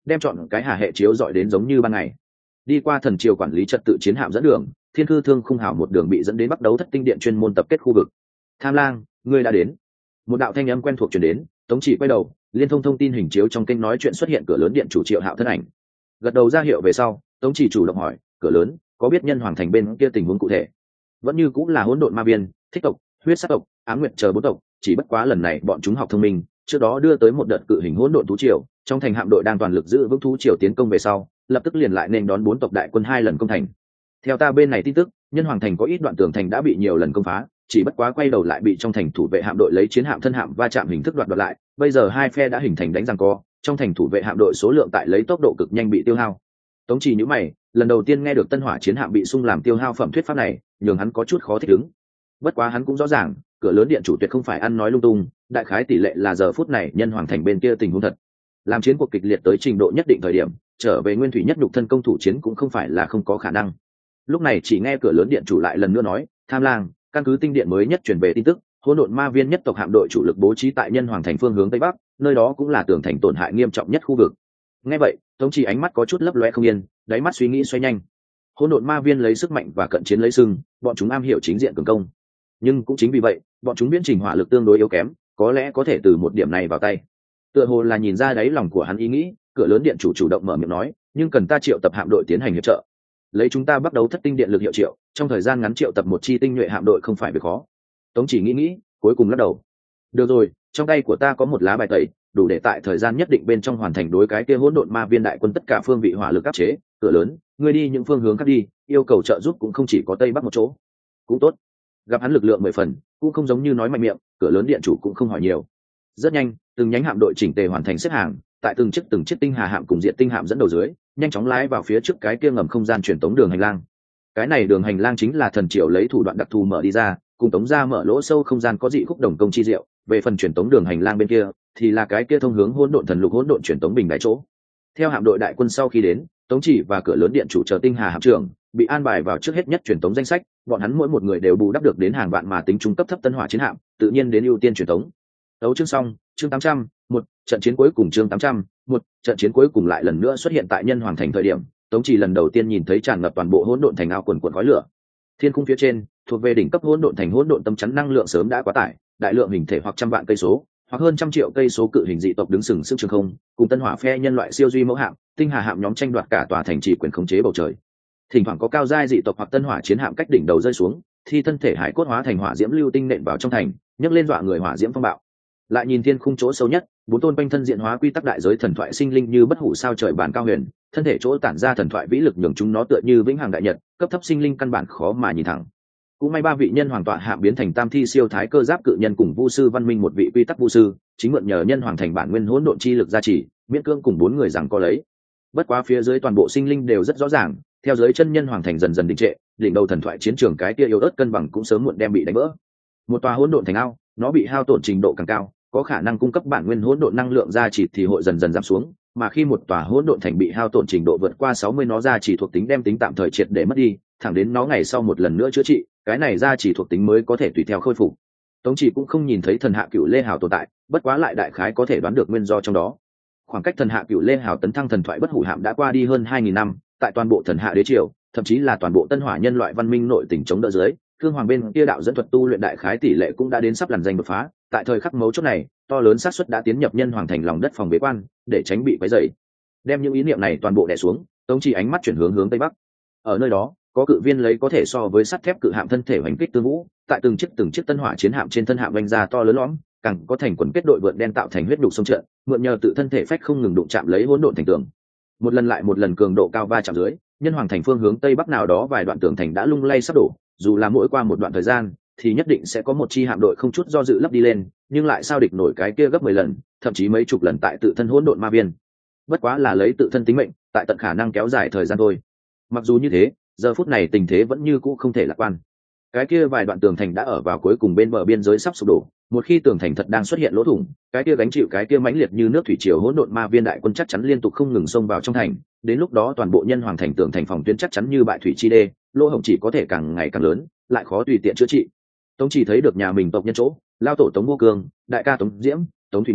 đem chọn cái hà hệ chiếu dọi đến giống như ban ngày. Đi qua thần triều quản lý trật tự chiến hạm dẫn đường, thiên cư thương khung hào một đường bị dẫn đến bắt đấu thất tinh điện chuyên môn tập kết khu vực. Tham lang, ngươi đã đến. Một đạo thanh âm quen thuộc truyền đến, Tống Chỉ quay đầu, liên thông thông tin hình chiếu trong kênh nói chuyện xuất hiện cửa lớn điện chủ Triệu Hạo thân ảnh. Gật đầu ra hiệu về sau, Tống Chỉ chủ động hỏi, cửa lớn, có biết nhân hoàng thành bên kia tình huống cụ thể? Vẫn như cũng là hỗn độn ma viên, thích tộc, huyết sắc tộc, ám nguyệt chờ bốn tộc, chỉ bất quá lần này bọn chúng học thông minh, trước đó đưa tới một đợt cự hình hỗn độn thú triều, trong thành hạm đội đang toàn lực giữ vững thú triều tiến công về sau, lập tức liền lại nên đón bốn tộc đại quân hai lần công thành. Theo ta bên này tin tức, nhân hoàng thành có ít đoạn tường thành đã bị nhiều lần công phá, chỉ bất quá quay đầu lại bị trong thành thủ vệ hạm đội lấy chiến hạm thân hạm va chạm hình thức đoạt đoạt lại, bây giờ hai phe đã hình thành đánh giằng co, trong thành thủ vệ hạm đội số lượng tại lấy tốc độ cực nhanh bị tiêu hao. Tống Chỉ nhíu mày, lần đầu tiên nghe được tân hỏa chiến hạm bị xung làm tiêu hao phẩm thuyết pháp này, nhường hắn có chút khó thích ứng. Bất quá hắn cũng rõ ràng, cửa lớn điện chủ tuyệt không phải ăn nói lung tung, đại khái tỷ lệ là giờ phút này nhân hoàng thành bên kia tình huống thật. Làm chiến cuộc kịch liệt tới trình độ nhất định thời điểm, trở về nguyên thủy nhất nhục thân công thủ chiến cũng không phải là không có khả năng. Lúc này chỉ nghe cửa lớn điện chủ lại lần nữa nói, Tham lang, căn cứ tinh điện mới nhất truyền về tin tức, hỗn độn ma viên nhất tộc hạm đội chủ lực bố trí tại nhân hoàng thành phương hướng tây bắc, nơi đó cũng là tường thành tổn hại nghiêm trọng nhất khu vực. Nghe vậy, Tống Chỉ ánh mắt có chút lấp loe không yên, đáy mắt suy nghĩ xoay nhanh. Hỗn độn ma viên lấy sức mạnh và cận chiến lấy sừng, bọn chúng am hiểu chính diện cường công, nhưng cũng chính vì vậy, bọn chúng biên trình hỏa lực tương đối yếu kém, có lẽ có thể từ một điểm này vào tay. Tựa hồ là nhìn ra đáy lòng của hắn ý nghĩ, cửa lớn điện chủ chủ động mở miệng nói, nhưng cần ta triệu tập hạm đội tiến hành hiệp trợ. Lấy chúng ta bắt đầu thất tinh điện lực hiệu triệu, trong thời gian ngắn triệu tập một chi tinh nhuệ hạm đội không phải việc khó. Tống Chỉ nghĩ nghĩ, cuối cùng lắc đầu. Được rồi, trong tay của ta có một lá bài tẩy, đủ để tại thời gian nhất định bên trong hoàn thành đối cái kia hỗn độn ma viên đại quân tất cả phương vị hỏa lực áp chế. Cửa lớn, ngươi đi những phương hướng khác đi, yêu cầu trợ giúp cũng không chỉ có tây bắc một chỗ. Cũng tốt. Gặp hắn lực lượng mười phần, cũng không giống như nói mạnh miệng, cửa lớn điện chủ cũng không hỏi nhiều. Rất nhanh, từng nhánh hạm đội chỉnh tề hoàn thành xếp hàng, tại từng chiếc từng chiếc tinh hà hạm cùng diện tinh hạm dẫn đầu dưới, nhanh chóng lái vào phía trước cái kia ngầm không gian truyền tống đường hành lang. Cái này đường hành lang chính là thần triều lấy thủ đoạn đặc thù mở đi ra, cùng tống ra mở lỗ sâu không gian có dị khúc đồng công chi diệu. Về phần truyền tống đường hành lang bên kia, thì là cái kia thông hướng hỗn độn thần lục hỗn độn truyền tống bình đại chỗ. Theo hạm đội đại quân sau khi đến, Tống Chỉ và cửa lớn điện chủ chờ tinh hà hạm trưởng bị an bài vào trước hết nhất truyền tống danh sách, bọn hắn mỗi một người đều bù đắp được đến hàng vạn mà tính trung cấp thấp tân hỏa chiến hạm, tự nhiên đến ưu tiên truyền tống. Đấu chương xong, chương tám trăm, một, trận chiến cuối cùng chương tám trăm, một, trận chiến cuối cùng lại lần nữa xuất hiện tại nhân hoàng thành thời điểm, Tống Chỉ lần đầu tiên nhìn thấy tràn ngập toàn bộ hỗn độn thành ao quần quần khói lửa. Thiên khung phía trên, thuộc về đỉnh cấp hỗn độn thành hỗn độn tâm chắn năng lượng sớm đã quá tải, đại lượng hình thể hoặc trăm vạn cây số, hoặc hơn trăm triệu cây số cự hình dị tộc đứng sừng sững trường không, cùng tân hỏa phe nhân loại siêu duy mẫu hạm, tinh hà hạm nhóm tranh đoạt cả tòa thành trì quyền khống chế bầu trời. Thỉnh thoảng có cao giai dị tộc hoặc tân hỏa chiến hạm cách đỉnh đầu rơi xuống, thi thân thể hải cốt hóa thành hỏa diễm lưu tinh nện vào trong thành, nhấc lên dọa người hỏa diễm phong bạo. Lại nhìn thiên khung chỗ sâu nhất, bốn tôn quanh thân diện hóa quy tắc đại giới thần thoại sinh linh như bất hủ sao trời bản cao huyền, thân thể chỗ tản ra thần thoại vĩ lực nhường chúng nó tựa như vĩnh hằng đại nhật, cấp thấp sinh linh căn bản khó mà nhìn thẳng. Cũng may ba vị nhân hoàng tọa hạm biến thành tam thi siêu thái cơ giáp cự nhân cùng vu sư văn minh một vị quy tắc vu sư, chính mượn nhờ nhân hoàng thành bản nguyên hỗn độn chi lực gia trì, miễn cưỡng cùng bốn người rằng có lấy. Bất quá phía dưới toàn bộ sinh linh đều rất rõ ràng, theo dưới chân nhân hoàng thành dần dần đình trệ, đỉnh đầu thần thoại chiến trường cái kia yếu ớt cân bằng cũng sớm muộn đem bị đánh vỡ. Một tòa hỗn độn thành ao, nó bị hao tổn trình độ càng cao, có khả năng cung cấp bản nguyên hỗn độn năng lượng gia trì thì hội dần dần giảm xuống, mà khi một tòa hỗn độn thành bị hao tổn trình độ vượt qua sáu mươi nó gia trì thuộc tính đem tính tạm thời triệt để mất đi, thẳng đến nó ngày sau một lần nữa chữa trị, cái này gia trì thuộc tính mới có thể tùy theo khôi phục. Tống Chỉ cũng không nhìn thấy thần hạ cựu lê hào tồn tại, bất quá lại đại khái có thể đoán được nguyên do trong đó. Khoảng cách thần hạ cựu lê hào tấn thăng thần thoại bất hủ hạm đã qua đi hơn hai nghìn năm, tại toàn bộ thần hạ đế triều, thậm chí là toàn bộ tân hỏa nhân loại văn minh nội tình chống đỡ dưới, thương hoàng bên kia đạo dẫn thuật tu luyện đại khái tỷ lệ cũng đã đến sắp lằn danh đột phá. Tại thời khắc mấu chốt này, to lớn xác suất đã tiến nhập nhân hoàng thành lòng đất phòng bế quan, để tránh bị quấy rầy. Đem những ý niệm này toàn bộ đè xuống, Tống Chỉ ánh mắt chuyển hướng hướng tây bắc. Ở nơi đó, có cự viên lấy có thể so với sắt thép cự hạm thân thể hoành kích tương vũ, tại từng chiếc từng chiếc tân hỏa chiến hạm trên thân hạm vành ra to lớn lõm, càng có thành quần kết đội vượn đen tạo thành huyết đục sông trận, mượn nhờ tự thân thể phách không ngừng đụng chạm lấy hỗn độn thành tường. Một lần lại một lần cường độ cao va chạm dưới, nhân hoàng thành phương hướng tây bắc nào đó vài đoạn tường thành đã lung lay sắp đổ, dù là mỗi qua một đoạn thời gian thì nhất định sẽ có một chi hạm đội không chút do dự lấp đi lên, nhưng lại sao địch nổi cái kia gấp mười lần, thậm chí mấy chục lần tại tự thân hỗn độn ma viên. Bất quá là lấy tự thân tính mệnh, tại tận khả năng kéo dài thời gian thôi. Mặc dù như thế, giờ phút này tình thế vẫn như cũ không thể lạc quan. Cái kia vài đoạn tường thành đã ở vào cuối cùng bên bờ biên giới sắp sụp đổ, một khi tường thành thật đang xuất hiện lỗ thủng, cái kia gánh chịu cái kia mãnh liệt như nước thủy triều hỗn độn ma viên đại quân chắc chắn liên tục không ngừng xông vào trong thành, đến lúc đó toàn bộ nhân hoàng thành tường thành phòng tuyến chắc chắn như bại thủy chi đê, lỗ hổng chỉ có thể càng ngày càng lớn, lại khó tùy tiện chữa trị. Tống Chỉ thấy được nhà mình tộc nhân chỗ, lao tổ Tống Vô Cường, đại ca Tống Diễm, Tống Thủy Nguyên,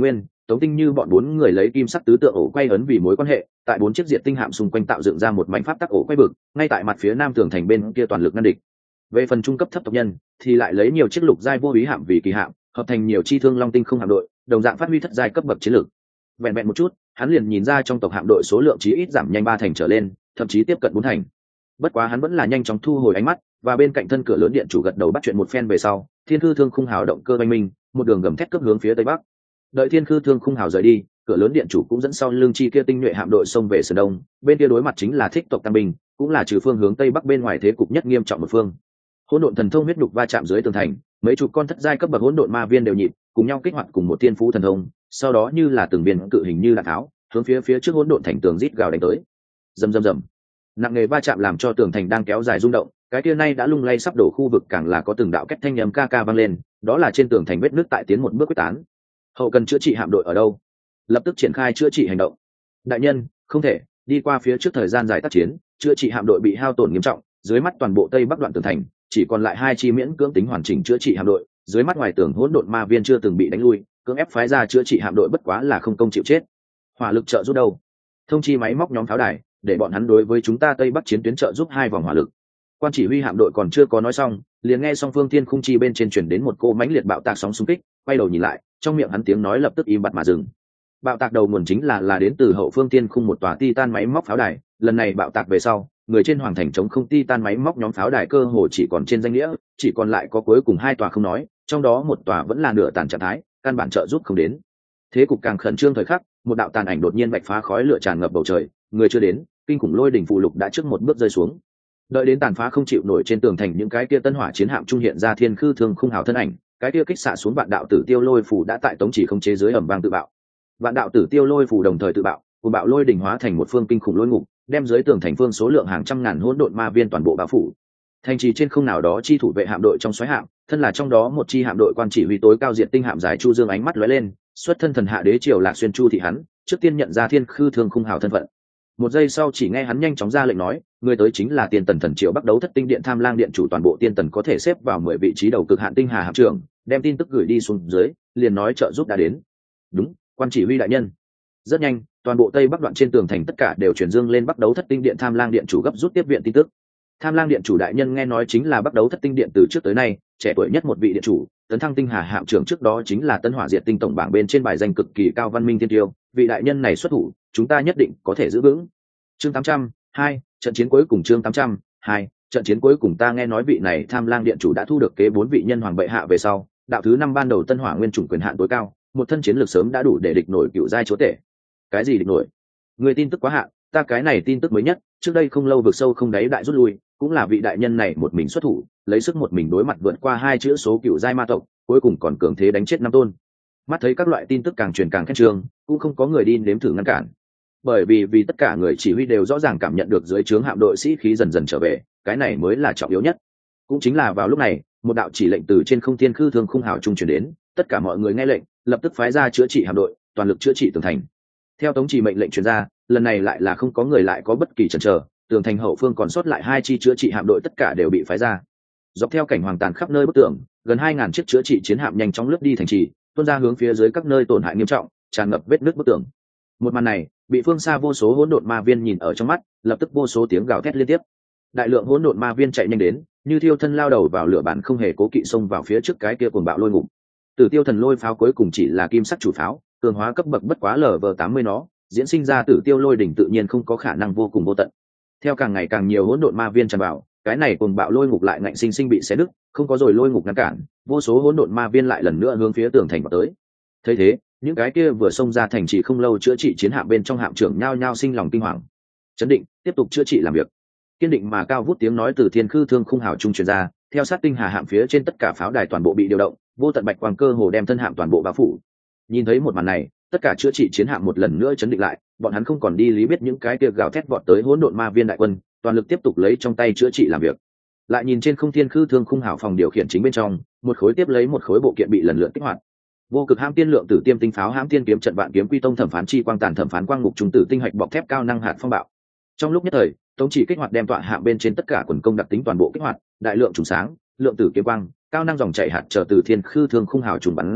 Tống Tinh Như bọn bốn người lấy kim sắc tứ tượng ổ quay ấn vì mối quan hệ, tại bốn chiếc diệt tinh hạm xung quanh tạo dựng ra một mảnh pháp tắc ổ quay vực, ngay tại mặt phía nam tường thành bên kia toàn lực ngăn địch. Về phần trung cấp thấp tộc nhân, thì lại lấy nhiều chiếc lục giai vô úy hạm vì kỳ hạm, hợp thành nhiều chi thương long tinh không hạm đội, đồng dạng phát huy thất giai cấp bậc chiến lược. Vẹn vẹn một chút, hắn liền nhìn ra trong tộc hạm đội số lượng chí ít giảm nhanh ba thành trở lên, thậm chí tiếp cận bốn thành. Bất quá hắn vẫn là nhanh chóng thu hồi ánh mắt, và bên cạnh thân cửa lớn điện chủ gật đầu bắt chuyện một phen về sau, Thiên Khư Thương Khung Hào động cơ oanh minh, một đường gầm thét cấp hướng phía tây bắc. Đợi Thiên Khư Thương Khung Hào rời đi, cửa lớn điện chủ cũng dẫn sau lưng chi kia tinh nhuệ hạm đội xông về sườn đông, bên kia đối mặt chính là Thích tộc Tam Bình, cũng là trừ phương hướng tây bắc bên ngoài thế cục nhất nghiêm trọng một phương. Hỗn độn thần thông huyết nhục va chạm dưới tường thành, mấy chục con thất giai cấp bậc hỗn độn ma viên đều nhịp, cùng nhau kích hoạt cùng một thiên phú thần thông, sau đó như là từng viên cự hình như đạn tháo, hướng phía phía trước hỗn độn thành tường rít gào đánh tới. Rầm rầm rầm. Nặng nề va chạm làm cho tường thành đang kéo dài rung động, cái kia nay đã lung lay sắp đổ khu vực càng là có từng đạo kết thanh âm ca ca vang lên, đó là trên tường thành vết nứt tại tiến một bước quyết tán. Hậu cần chữa trị hạm đội ở đâu? Lập tức triển khai chữa trị hành động. Đại nhân, không thể, đi qua phía trước thời gian dài tác chiến, chữa trị hạm đội bị hao tổn nghiêm trọng, dưới mắt toàn bộ tây bắc đoạn tường thành chỉ còn lại hai chi miễn cưỡng tính hoàn chỉnh chữa trị hạm đội, dưới mắt ngoài tường hỗn độn ma viên chưa từng bị đánh lui, cưỡng ép phái ra chữa trị hạm đội bất quá là không công chịu chết. Hỏa lực trợ giúp đâu? Thông chi máy móc nhóm pháo đài, để bọn hắn đối với chúng ta tây bắc chiến tuyến trợ giúp hai vòng hỏa lực. Quan chỉ huy hạm đội còn chưa có nói xong, liền nghe song phương thiên khung chi bên trên truyền đến một cô mãnh liệt bạo tạc sóng xung kích, quay đầu nhìn lại, trong miệng hắn tiếng nói lập tức im bặt mà dừng. Bạo tạc đầu nguồn chính là là đến từ hậu phương thiên khung một tòa titan máy móc pháo đài, lần này bạo tạc về sau, người trên hoàng thành chống không titan máy móc nhóm pháo đài cơ hồ chỉ còn trên danh nghĩa, chỉ còn lại có cuối cùng hai tòa không nói, trong đó một tòa vẫn là nửa tàn trạng thái, căn bản trợ giúp không đến. Thế cục càng khẩn trương thời khắc, một đạo tàn ảnh đột nhiên bạch phá khói lửa tràn ngập bầu trời, người chưa đến, kinh khủng lôi đỉnh phụ lục đã trước một bước rơi xuống. Đợi đến tàn phá không chịu nổi trên tường thành những cái kia tân hỏa chiến hạm trung hiện ra Thiên Khư Thương Khung Hào thân ảnh, cái kia kích xạ xuống vạn đạo tử tiêu lôi phù đã tại tống chỉ không chế dưới ẩm vang tự bạo. Vạn đạo tử tiêu lôi phù đồng thời tự bạo, cùng bạo lôi đỉnh hóa thành một phương kinh khủng lôi ngục, đem dưới tường thành phương số lượng hàng trăm ngàn hỗn độn ma viên toàn bộ bao phủ. Thành trì trên không nào đó chi thủ vệ hạm đội trong xoáy hạm, thân là trong đó một chi hạm đội quan chỉ huy tối cao diện tinh hạm giải Chu Dương ánh mắt lóe lên, xuất thân thần hạ đế triều Lạc Xuyên Chu thị hắn, trước tiên nhận ra Thiên Khư Thương Khung Hào thân phận. Một giây sau chỉ nghe hắn nhanh chóng ra lệnh nói, người tới chính là Tiên Tần thần triều Bắc Đấu Thất Tinh Điện Tham Lang Điện chủ, toàn bộ Tiên Tần có thể xếp vào mười vị trí đầu cực hạn tinh hà hạm trưởng, đem tin tức gửi đi xuống dưới, liền nói trợ giúp đã đến. Đúng, quan chỉ huy đại nhân. Rất nhanh, toàn bộ tây bắc đoạn trên tường thành tất cả đều truyền dương lên Bắc Đấu Thất Tinh Điện Tham Lang Điện chủ gấp rút tiếp viện tin tức. Tham Lang Điện chủ đại nhân nghe nói chính là Bắc Đấu Thất Tinh Điện từ trước tới nay trẻ tuổi nhất một vị điện chủ, tấn thăng tinh hà hạm trưởng trước đó chính là Tân Hỏa Diệt Tinh tổng bảng bên trên bài danh cực kỳ cao văn minh thiên tiêu, vị đại nhân này xuất thủ, chúng ta nhất định có thể giữ vững. Chương tám trăm hai, trận chiến cuối cùng. Chương tám trăm hai, trận chiến cuối cùng. Ta nghe nói vị này Tham Lang Điện chủ đã thu được kế bốn vị nhân hoàng bệ hạ về sau, đạo thứ năm ban đầu Tân Hỏa nguyên chủng quyền hạn tối cao, một thân chiến lược sớm đã đủ để địch nổi cựu giai chúa tể. Cái gì địch nổi? Người tin tức quá hạn, ta cái này tin tức mới nhất, trước đây không lâu vực sâu không đáy đại rút lui, cũng là vị đại nhân này một mình xuất thủ, lấy sức một mình đối mặt vượt qua hai chữ số cựu giai ma tộc, cuối cùng còn cường thế đánh chết năm tôn. Mắt thấy các loại tin tức càng truyền càng khen trương, cũng không có người đi nếm thử ngăn cản. Bởi vì vì tất cả người chỉ huy đều rõ ràng cảm nhận được dưới trướng hạm đội sĩ khí dần dần trở về, cái này mới là trọng yếu nhất. Cũng chính là vào lúc này, một đạo chỉ lệnh từ trên không Thiên Khư Thương Khung Hào trung truyền đến, tất cả mọi người nghe lệnh, lập tức phái ra chữa trị hạm đội, toàn lực chữa trị tường thành. Theo tống chỉ mệnh lệnh truyền ra, lần này lại là không có người lại có bất kỳ chần chờ, tường thành hậu phương còn sót lại hai chi chữa trị hạm đội tất cả đều bị phái ra. Dọc theo cảnh hoàng tàn khắp nơi bức tường, gần hai ngàn chiếc chữa trị chiến hạm nhanh chóng lướt đi thành trì, tuôn ra hướng phía dưới các nơi tổn hại nghiêm trọng, tràn ngập vết nứt bức tường. Một màn này, bị phương xa vô số hỗn độn ma viên nhìn ở trong mắt, lập tức vô số tiếng gào thét liên tiếp. Đại lượng hỗn độn ma viên chạy nhanh đến, như thiêu thân lao đầu vào lửa bản, không hề cố kỵ xông vào phía trước cái kia cuồng bạo lôi ngục. Tử Tiêu Thần Lôi pháo cuối cùng chỉ là kim sắc chủ pháo, cường hóa cấp bậc bất quá lở vờ tám mươi nó, diễn sinh ra Tử Tiêu Lôi đỉnh tự nhiên không có khả năng vô cùng vô tận. Theo càng ngày càng nhiều hỗn độn ma viên tràn vào, cái này cuồng bạo lôi ngục lại ngạnh sinh sinh bị xé nứt, không có rồi lôi ngục ngăn cản, vô số hỗn độn ma viên lại lần nữa hướng phía tường thành vào tới. Thấy thế, những cái kia vừa xông ra thành trì không lâu chữa trị chiến hạm bên trong hạm trưởng nhao nhao sinh lòng kinh hoàng. Chấn định, tiếp tục chữa trị làm việc. Kiên định mà cao vút tiếng nói từ Thiên Khư Thương Khung Hào trung truyền ra, theo sát tinh hà hạm phía trên tất cả pháo đài toàn bộ bị điều động, vô tận bạch quang cơ hồ đem thân hạm toàn bộ bao phủ. Nhìn thấy một màn này, tất cả chữa trị chiến hạm một lần nữa chấn định lại, bọn hắn không còn đi lý biết những cái kia gào thét vọt tới hỗn độn ma viên đại quân, toàn lực tiếp tục lấy trong tay chữa trị làm việc. Lại nhìn trên không Thiên Khư Thương Khung Hào phòng điều khiển chính bên trong, một khối tiếp lấy một khối bộ kiện bị lần lượt kích hoạt. Vô cực hãm tiên lượng tử tiêm tinh pháo, hãm tiên kiếm trận, vạn kiếm quy tông thẩm phán chi quang tàn thẩm phán quang ngục trung tử tinh hạch bọc thép cao năng hạt phong bạo. Trong lúc nhất thời, tống chỉ kích hoạt đem tọa hạm bên trên tất cả quần công đặc tính toàn bộ kích hoạt, đại lượng trùng sáng, lượng tử kiếm quang, cao năng dòng chảy hạt chờ từ Thiên Khư Thương Khung Hào trùng bắn ra,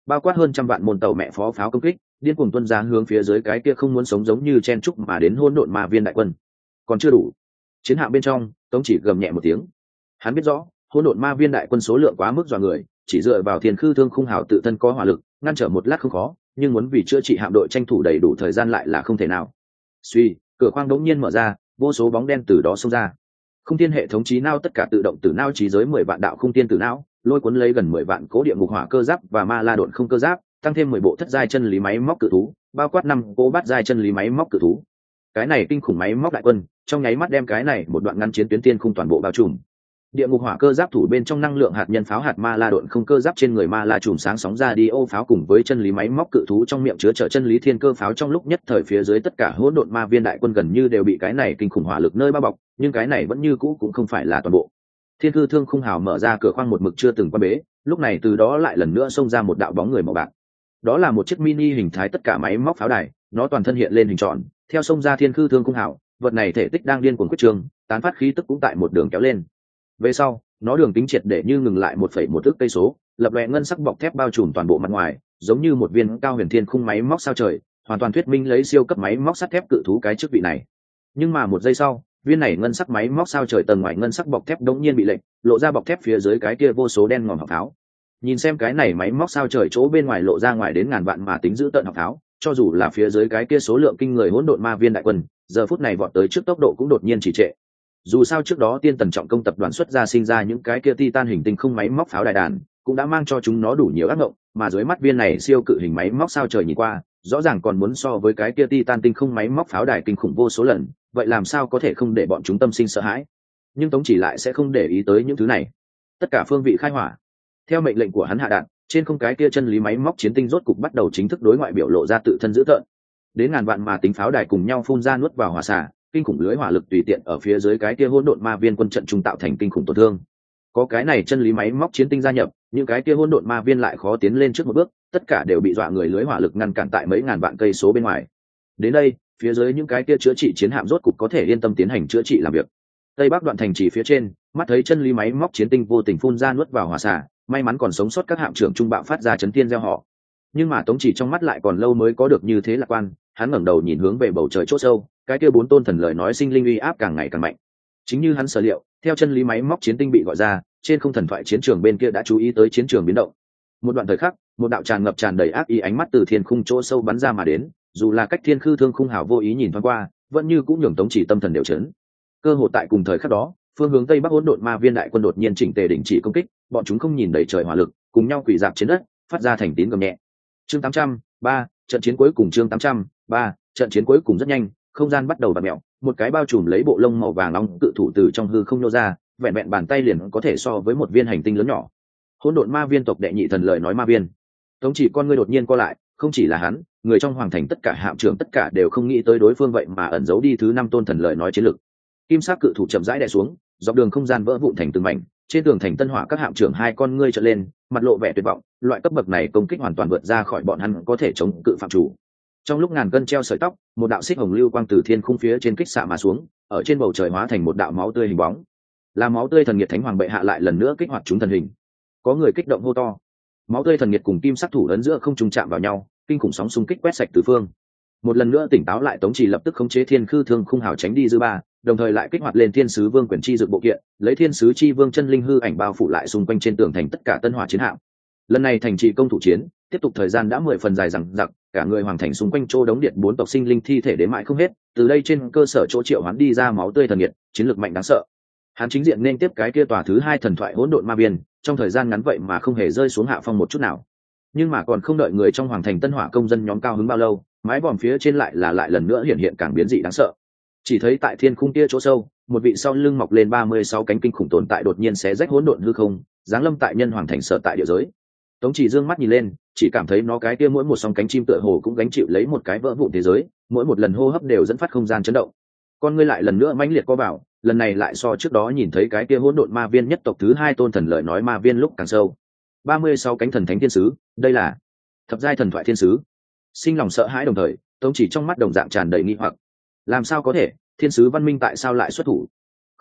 bao quát hơn trăm vạn môn tàu mẹ phó pháo công kích điên cuồng tuân ra hướng phía dưới cái kia không muốn sống giống như chen trúc mà đến hỗn độn ma viên đại quân. Còn chưa đủ. Chiến hạm bên trong Tống Chỉ gầm nhẹ một tiếng. Hắn biết rõ hỗn độn ma viên đại quân số lượng quá mức dọa người, chỉ dựa vào thiên khư thương khung hào tự thân có hỏa lực ngăn trở một lát không khó, nhưng muốn vì chữa trị hạm đội tranh thủ đầy đủ thời gian lại là không thể nào. Suy, cửa khoang đống nhiên mở ra, vô số bóng đen từ đó xông ra. Không tiên hệ thống trí não tất cả tự động từ não trí giới mười vạn đạo không tiên từ não, lôi cuốn lấy gần mười vạn cố địa ngục hỏa cơ giáp và ma la độn không cơ giáp, tăng thêm mười bộ thất giai chân lý máy móc cự thú, bao quát năm cố bát giai chân lý máy móc cự thú. Cái này kinh khủng máy móc đại quân, trong nháy mắt đem cái này một đoạn ngăn chiến tuyến tiên khung toàn bộ bao trùm. Địa ngục hỏa cơ giáp thủ bên trong năng lượng hạt nhân pháo hạt ma la độn không cơ giáp trên người ma la chùm sáng sóng ra đi ô pháo cùng với chân lý máy móc cự thú trong miệng chứa chở chân lý thiên cơ pháo trong lúc nhất thời phía dưới tất cả hỗn độn ma viên đại quân gần như đều bị cái này kinh khủng hỏa lực nơi bao bọc, nhưng cái này vẫn như cũ cũng không phải là toàn bộ. Thiên cư thương khung hào mở ra cửa khoang một mực chưa từng qua bế, lúc này từ đó lại lần nữa xông ra một đạo bóng người màu bạc. Đó là một chiếc mini hình thái tất cả máy móc pháo đài, nó toàn thân hiện lên hình tròn, theo xông ra thiên cư thương khung hào, vật này thể tích đang điên cuồng quyết trường, tán phát khí tức cũng tại một đường kéo lên. Về sau, nó đường kính triệt để như ngừng lại một phẩy một ức cây số, lập lòe ngân sắc bọc thép bao trùm toàn bộ mặt ngoài, giống như một viên cao huyền thiên khung máy móc sao trời, hoàn toàn thuyết minh lấy siêu cấp máy móc sắt thép cự thú cái chức vị này. Nhưng mà một giây sau, viên này ngân sắc máy móc sao trời tầng ngoài ngân sắc bọc thép đống nhiên bị lệch, lộ ra bọc thép phía dưới cái kia vô số đen ngòm học pháo. Nhìn xem cái này máy móc sao trời chỗ bên ngoài lộ ra ngoài đến ngàn vạn mà tính giữ tận học pháo, cho dù là phía dưới cái kia số lượng kinh người hỗn độn ma viên đại quân, giờ phút này vọt tới trước tốc độ cũng đột nhiên trì trệ. Dù sao trước đó tiên tần trọng công tập đoàn xuất ra sinh ra những cái kia titan hình tinh không máy móc pháo đài đàn, cũng đã mang cho chúng nó đủ nhiều ác mộng, mà dưới mắt viên này siêu cự hình máy móc sao trời nhìn qua, rõ ràng còn muốn so với cái kia titan tinh không máy móc pháo đài kinh khủng vô số lần, vậy làm sao có thể không để bọn chúng tâm sinh sợ hãi? Nhưng Tống Chỉ lại sẽ không để ý tới những thứ này. Tất cả phương vị khai hỏa. Theo mệnh lệnh của hắn hạ đạn, trên không cái kia chân lý máy móc chiến tinh rốt cục bắt đầu chính thức đối ngoại biểu lộ ra tự thân dữ tợn. Đến ngàn vạn mà tính pháo đài cùng nhau phun ra nuốt vào hỏa xả, kinh khủng lưới hỏa lực tùy tiện ở phía dưới cái kia hỗn độn ma viên quân trận trung tạo thành kinh khủng tổn thương. Có cái này chân lý máy móc chiến tinh gia nhập, những cái kia hỗn độn ma viên lại khó tiến lên trước một bước, tất cả đều bị dọa người lưới hỏa lực ngăn cản tại mấy ngàn vạn cây số bên ngoài. Đến đây, phía dưới những cái kia chữa trị chiến hạm rốt cục có thể yên tâm tiến hành chữa trị làm việc. Tây Bắc đoạn thành trì phía trên, mắt thấy chân lý máy móc chiến tinh vô tình phun ra nuốt vào hỏa xả, may mắn còn sống sót các hạm trưởng trung bạo phát ra chấn thiên gieo họ. Nhưng mà Tống Chỉ trong mắt lại còn lâu mới có được như thế lạc quan, hắn ngẩng đầu nhìn hướng về bầu trời chốt sâu, cái kia bốn tôn thần lời nói sinh linh uy áp càng ngày càng mạnh. Chính như hắn sở liệu, theo chân lý máy móc chiến tinh bị gọi ra, trên không thần thoại chiến trường bên kia đã chú ý tới chiến trường biến động. Một đoạn thời khắc, một đạo tràn ngập tràn đầy ác ý ánh mắt từ thiên khung chỗ sâu bắn ra mà đến, dù là cách thiên khư thương khung hào vô ý nhìn thoáng qua, vẫn như cũng nhường Tống Chỉ tâm thần đều chấn. Cơ hội tại cùng thời khắc đó, phương hướng tây bắc hỗn độn ma viên đại quân đột nhiên chỉnh tề đình chỉ công kích, bọn chúng không nhìn đầy trời hỏa lực, cùng nhau quỳ dạp trên đất, phát ra thành tín gầm nhẹ. Chương tám trăm ba, trận chiến cuối cùng chương tám trăm ba, trận chiến cuối cùng rất nhanh, không gian bắt đầu vặn mèo, một cái bao trùm lấy bộ lông màu vàng nóng cự thủ từ trong hư không nô ra, vẹn vẹn bàn tay liền có thể so với một viên hành tinh lớn nhỏ. Hỗn độn ma viên tộc đệ nhị thần lời nói ma viên. Tống Chỉ con ngươi đột nhiên co lại, không chỉ là hắn, người trong hoàng thành tất cả hạm trưởng tất cả đều không nghĩ tới đối phương vậy mà ẩn giấu đi thứ năm tôn thần lời nói chiến lực. Kim sắc cự thủ chậm rãi đè xuống, dọc đường không gian vỡ vụn thành từng mảnh, trên tường thành tân hỏa các hạm trưởng hai con ngươi trợn lên, mặt lộ vẻ tuyệt vọng, loại cấp bậc này công kích hoàn toàn vượt ra khỏi bọn hắn có thể chống cự phạm chủ. Trong lúc ngàn cân treo sợi tóc, một đạo xích hồng lưu quang từ thiên khung phía trên kích xạ mà xuống, ở trên bầu trời hóa thành một đạo máu tươi hình bóng. Là máu tươi thần nghiệt thánh hoàng bệ hạ lại lần nữa kích hoạt chúng thần hình. Có người kích động hô to. Máu tươi thần nghiệt cùng kim sắc thủ ấn giữa không trùng chạm vào nhau, kinh khủng sóng xung kích quét sạch tứ phương. Một lần nữa tỉnh táo lại Tống Chỉ lập tức khống chế thiên khư thương khung hào tránh đi dư ba, đồng thời lại kích hoạt lên thiên sứ vương quyền chi dược bộ kiện, lấy thiên sứ chi vương chân linh hư ảnh bao phủ lại xung quanh trên tường thành tất cả tân hỏa chiến hạm. Lần này thành trì công thủ chiến tiếp tục thời gian đã mười phần dài dằng dặc, cả người hoàng thành xung quanh chỗ đống điện bốn tộc sinh linh thi thể đến mãi không hết, từ đây trên cơ sở chỗ triệu hoán đi ra máu tươi thần nghiệt, chiến lược mạnh đáng sợ. Hắn chính diện nên tiếp cái kia tòa thứ hai thần thoại hỗn độn ma viên, trong thời gian ngắn vậy mà không hề rơi xuống hạ phong một chút nào. Nhưng mà còn không đợi người trong hoàng thành tân hỏa công dân nhóm cao hứng bao lâu, mái vòm phía trên lại là lại lần nữa hiện hiện càng biến dị đáng sợ. Chỉ thấy tại thiên khung kia chỗ sâu, một vị sau lưng mọc lên ba mươi sáu cánh kinh khủng tồn tại đột nhiên xé rách hỗn độn hư không, giáng lâm tại nhân hoàng thành sở tại địa giới. Tống Chỉ dương mắt nhìn lên, chỉ cảm thấy nó cái kia mỗi một song cánh chim tựa hồ cũng gánh chịu lấy một cái vỡ vụn thế giới, mỗi một lần hô hấp đều dẫn phát không gian chấn động. Con ngươi lại lần nữa mãnh liệt co vào, lần này lại so trước đó nhìn thấy cái kia hỗn độn ma viên nhất tộc thứ hai tôn thần lời nói ma viên lúc càng sâu. ba mươi sáu cánh thần thánh thiên sứ, đây là thập giai thần thoại thiên sứ. Sinh lòng sợ hãi đồng thời, Tống Chỉ trong mắt đồng dạng tràn đầy nghi hoặc. Làm sao có thể, thiên sứ văn minh tại sao lại xuất thủ?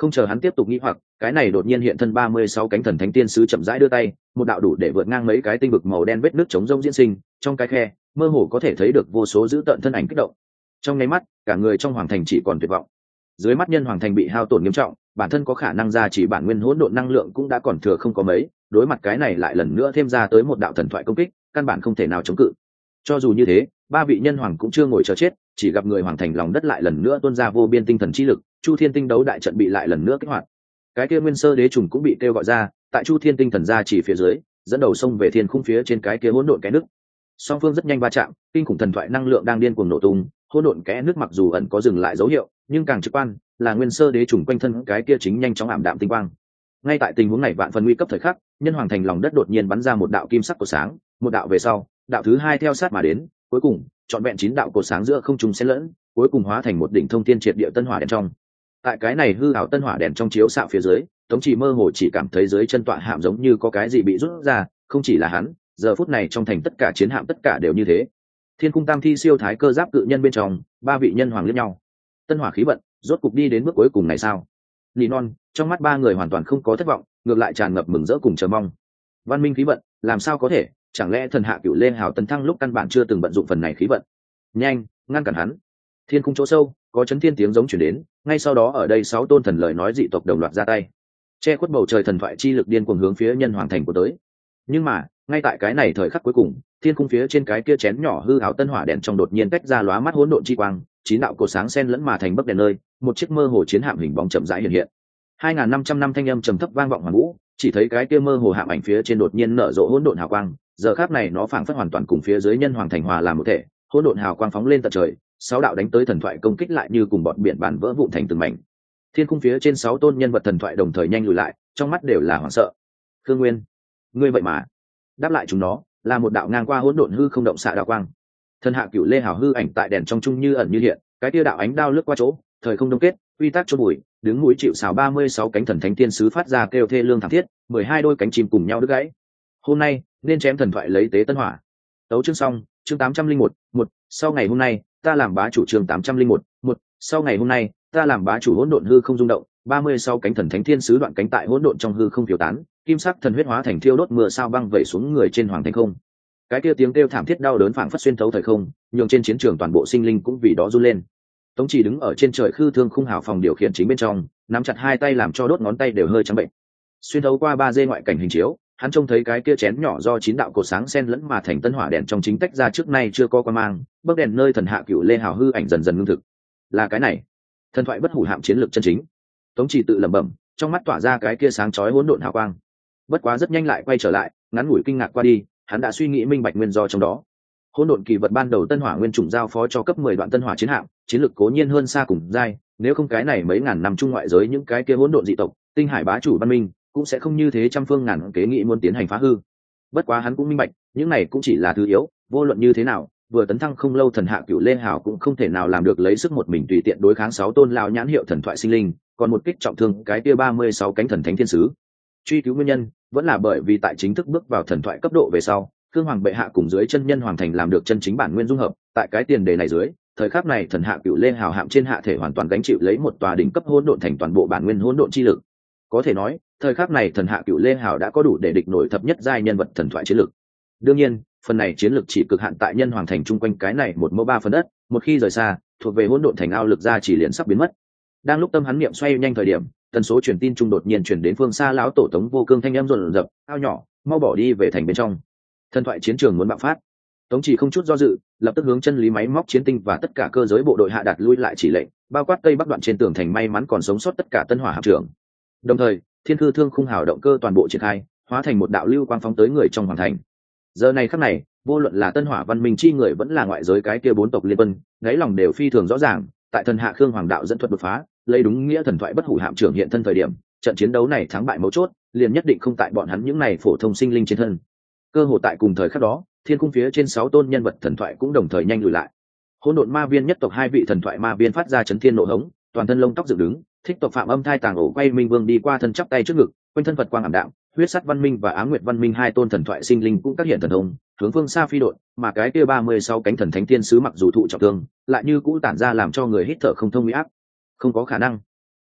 Không chờ hắn tiếp tục nghĩ hoặc, cái này đột nhiên hiện thân ba mươi sáu cánh thần thánh tiên sứ chậm rãi đưa tay, một đạo đủ để vượt ngang mấy cái tinh vực màu đen vết nước chống rông diễn sinh, trong cái khe, mơ hồ có thể thấy được vô số dữ tợn thân ảnh kích động. Trong nháy mắt, cả người trong hoàng thành chỉ còn tuyệt vọng. Dưới mắt nhân hoàng thành bị hao tổn nghiêm trọng, bản thân có khả năng ra chỉ bản nguyên hỗn độn năng lượng cũng đã còn thừa không có mấy, đối mặt cái này lại lần nữa thêm ra tới một đạo thần thoại công kích, căn bản không thể nào chống cự. Cho dù như thế, ba vị nhân hoàng cũng chưa ngồi chờ chết, chỉ gặp người hoàng thành lòng đất lại lần nữa tuôn ra vô biên tinh thần chi lực, Chu Thiên tinh đấu đại trận bị lại lần nữa kích hoạt. Cái kia nguyên sơ đế trùng cũng bị kêu gọi ra, tại Chu Thiên tinh thần ra chỉ phía dưới, dẫn đầu sông về thiên khung phía trên cái kia hỗn độn cái nước. Song phương rất nhanh va chạm, kinh khủng thần thoại năng lượng đang điên cuồng nổ tung, hỗn độn kẽ nước mặc dù ẩn có dừng lại dấu hiệu, nhưng càng trực quan là nguyên sơ đế trùng quanh thân cái kia chính nhanh chóng ảm đạm tinh quang. Ngay tại tình huống này vạn phần nguy cấp thời khắc, nhân hoàng thành lòng đất đột nhiên bắn ra một đạo kim sắc của sáng, một đạo về sau, đạo thứ hai theo sát mà đến, cuối cùng trọn vẹn chín đạo cột sáng giữa không trung xen lẫn, cuối cùng hóa thành một đỉnh thông thiên triệt địa tân hỏa đèn trong. Tại cái này hư ảo tân hỏa đèn trong chiếu xạ phía dưới, Tống Chỉ mơ hồ chỉ cảm thấy dưới chân tọa hạm giống như có cái gì bị rút ra, không chỉ là hắn, giờ phút này trong thành tất cả chiến hạm tất cả đều như thế. Thiên cung tam thi siêu thái cơ giáp cự nhân bên trong, ba vị nhân hoàng liếc nhau. Tân hỏa khí vận, rốt cục đi đến bước cuối cùng này sao? Nỉ non, trong mắt ba người hoàn toàn không có thất vọng, ngược lại tràn ngập mừng rỡ cùng chờ mong. Văn minh khí vận, làm sao có thể, chẳng lẽ thần hạ cửu lê hào tấn thăng lúc căn bản chưa từng vận dụng phần này khí vận? Nhanh, ngăn cản hắn. Thiên cung chỗ sâu, có chấn thiên tiếng giống chuyển đến, ngay sau đó ở đây sáu tôn thần lời nói dị tộc đồng loạt ra tay, che khuất bầu trời thần thoại chi lực điên cuồng hướng phía nhân hoàng thành của tới. Nhưng mà, ngay tại cái này thời khắc cuối cùng, thiên cung phía trên cái kia chén nhỏ hư ảo tân hỏa đèn trong đột nhiên tách ra lóa mắt hỗn độn chi quang, chín đạo cột sáng xen lẫn mà thành bấc đèn nơi, một chiếc mơ hồ chiến hạm hình bóng chậm rãi hiện hiện. hai nghìn năm trăm năm thanh âm trầm thấp vang vọng hoàn vũ, chỉ thấy cái kia mơ hồ hạm ảnh phía trên đột nhiên nở rộ hỗn độn hào quang, giờ khắc này nó phảng phất hoàn toàn cùng phía dưới nhân hoàng thành hòa làm một thể, hỗn độn hào quang phóng lên tận trời, sáu đạo đánh tới thần thoại công kích lại như cùng bọn biển bản vỡ vụn thành từng mảnh. Thiên cung phía trên sáu tôn nhân vật thần thoại đồng thời nhanh lùi lại, trong mắt đều là hoảng sợ. Khương Nguyên, ngươi vậy mà? Đáp lại chúng nó là một đạo ngang qua hỗn độn hư không động xạ đạo quang. Thần hạ cửu lê hào hư ảnh tại đèn trong trung như ẩn như hiện, cái tia đạo ánh đao lướt qua chỗ, thời không đông kết, quy tắc cho bụi, đứng núi chịu sào ba mươi sáu cánh thần thánh tiên sứ phát ra kêu thê lương thảm thiết, mười hai đôi cánh chim cùng nhau đứt gãy. Hôm nay nên chém thần thoại lấy tế tân hỏa. Tấu chương xong, chương tám trăm linh một, một, sau ngày hôm nay, ta làm bá chủ chương tám trăm linh một, một, sau ngày hôm nay, ta làm bá chủ hỗn độn hư không rung động, ba mươi sáu cánh thần thánh thiên sứ đoạn cánh tại hỗn độn trong hư không phiêu tán, kim sắc thần huyết hóa thành thiêu đốt mưa sao băng vẩy xuống người trên hoàng thành không. Cái kia tiếng kêu thảm thiết đau đớn phảng phất xuyên thấu thời không, nhường trên chiến trường toàn bộ sinh linh cũng vì đó run lên. Tống Chỉ đứng ở trên trời khư thương khung hào phòng điều khiển chính bên trong, nắm chặt hai tay làm cho đốt ngón tay đều hơi trắng bệnh. Xuyên thấu qua ba d ngoại cảnh hình chiếu, hắn trông thấy cái kia chén nhỏ do chín đạo cột sáng xen lẫn mà thành tân hỏa đèn trong chính tách ra trước nay chưa có qua mang, bấc đèn nơi thần hạ cửu lê hào hư ảnh dần dần ngưng thực. Là cái này, thần thoại bất hủ hạm chiến lược chân chính. Tống Chỉ tự lẩm bẩm, trong mắt tỏa ra cái kia sáng chói hỗn độn hào quang. Bất quá rất nhanh lại quay trở lại, ngắn ngủi kinh ngạc qua đi, hắn đã suy nghĩ minh bạch nguyên do trong đó. Hỗn độn kỳ vật ban đầu tân hỏa nguyên chủng giao phó cho cấp mười đoạn tân hỏa chiến hạm, chiến lược cố nhiên hơn xa cùng giai, nếu không cái này mấy ngàn năm trung ngoại giới những cái kia hỗn độn dị tộc, tinh hải bá chủ văn minh, cũng sẽ không như thế trăm phương ngàn kế nghị muốn tiến hành phá hư. Bất quá hắn cũng minh bạch, những này cũng chỉ là thứ yếu, vô luận như thế nào, vừa tấn thăng không lâu thần hạ cửu lê hào cũng không thể nào làm được lấy sức một mình tùy tiện đối kháng sáu tôn lão nhãn hiệu thần thoại sinh linh, còn một kích trọng thương cái kia ba mươi sáu cánh thần thánh thiên sứ. Truy cứu nguyên nhân, vẫn là bởi vì tại chính thức bước vào thần thoại cấp độ về sau, Khương Hoàng bệ hạ cùng dưới chân nhân hoàng thành làm được chân chính bản nguyên dung hợp, tại cái tiền đề này dưới, thời khắc này thần hạ cửu lê hào hạm trên hạ thể hoàn toàn gánh chịu lấy một tòa đỉnh cấp hỗn độn thành toàn bộ bản nguyên hỗn độn chi lực. Có thể nói, thời khắc này thần hạ cửu lê hào đã có đủ để địch nổi thập nhất giai nhân vật thần thoại chiến lực. Đương nhiên, phần này chiến lực chỉ cực hạn tại nhân hoàng thành chung quanh cái này một mẫu ba phần đất, một khi rời xa, thuộc về hỗn độn thành ao lực ra chỉ liền sắp biến mất. Đang lúc tâm hắn niệm xoay nhanh thời điểm, tần số truyền tin trung đột nhiên truyền đến phương xa lão tổ Tống Vô Cương thanh âm rồn rập, ao nhỏ, mau bỏ đi về thành bên trong. Thần thoại chiến trường muốn bạo phát. Tống Chỉ không chút do dự, lập tức hướng chân lý máy móc chiến tinh và tất cả cơ giới bộ đội hạ đạt lui lại chỉ lệnh, bao quát tây bắc đoạn trên tường thành may mắn còn sống sót tất cả tân hỏa hạm trưởng. Đồng thời, thiên khư thương khung hào động cơ toàn bộ triển khai, hóa thành một đạo lưu quang phóng tới người trong hoàng thành. Giờ này khắc này, vô luận là tân hỏa văn minh chi người vẫn là ngoại giới cái kia bốn tộc liên quân, đáy lòng đều phi thường rõ ràng, tại thần hạ khương hoàng đạo dẫn thuật đột phá, lấy đúng nghĩa thần thoại bất hủ hạm trưởng hiện thân thời điểm, trận chiến đấu này thắng bại mấu chốt, liền nhất định không tại bọn hắn những này phổ thông sinh linh trên thân. Cơ hội tại cùng thời khắc đó, thiên cung phía trên sáu tôn nhân vật thần thoại cũng đồng thời nhanh lùi lại. Hỗn độn ma viên nhất tộc hai vị thần thoại ma viên phát ra chấn thiên nộ hống, toàn thân lông tóc dựng đứng, thích tộc phạm âm thai tàng ổ quay minh vương đi qua thân chắp tay trước ngực, quanh thân phật quang ảm đạm, huyết sắt văn minh và á nguyệt văn minh hai tôn thần thoại sinh linh cũng các hiện thần thông, hướng phương xa phi độn, mà cái kia ba mươi sáu cánh thần thánh thiên sứ mặc dù thụ trọng thương, lại như cũ tản ra làm cho người hít thở không thông uy áp. Không có khả năng.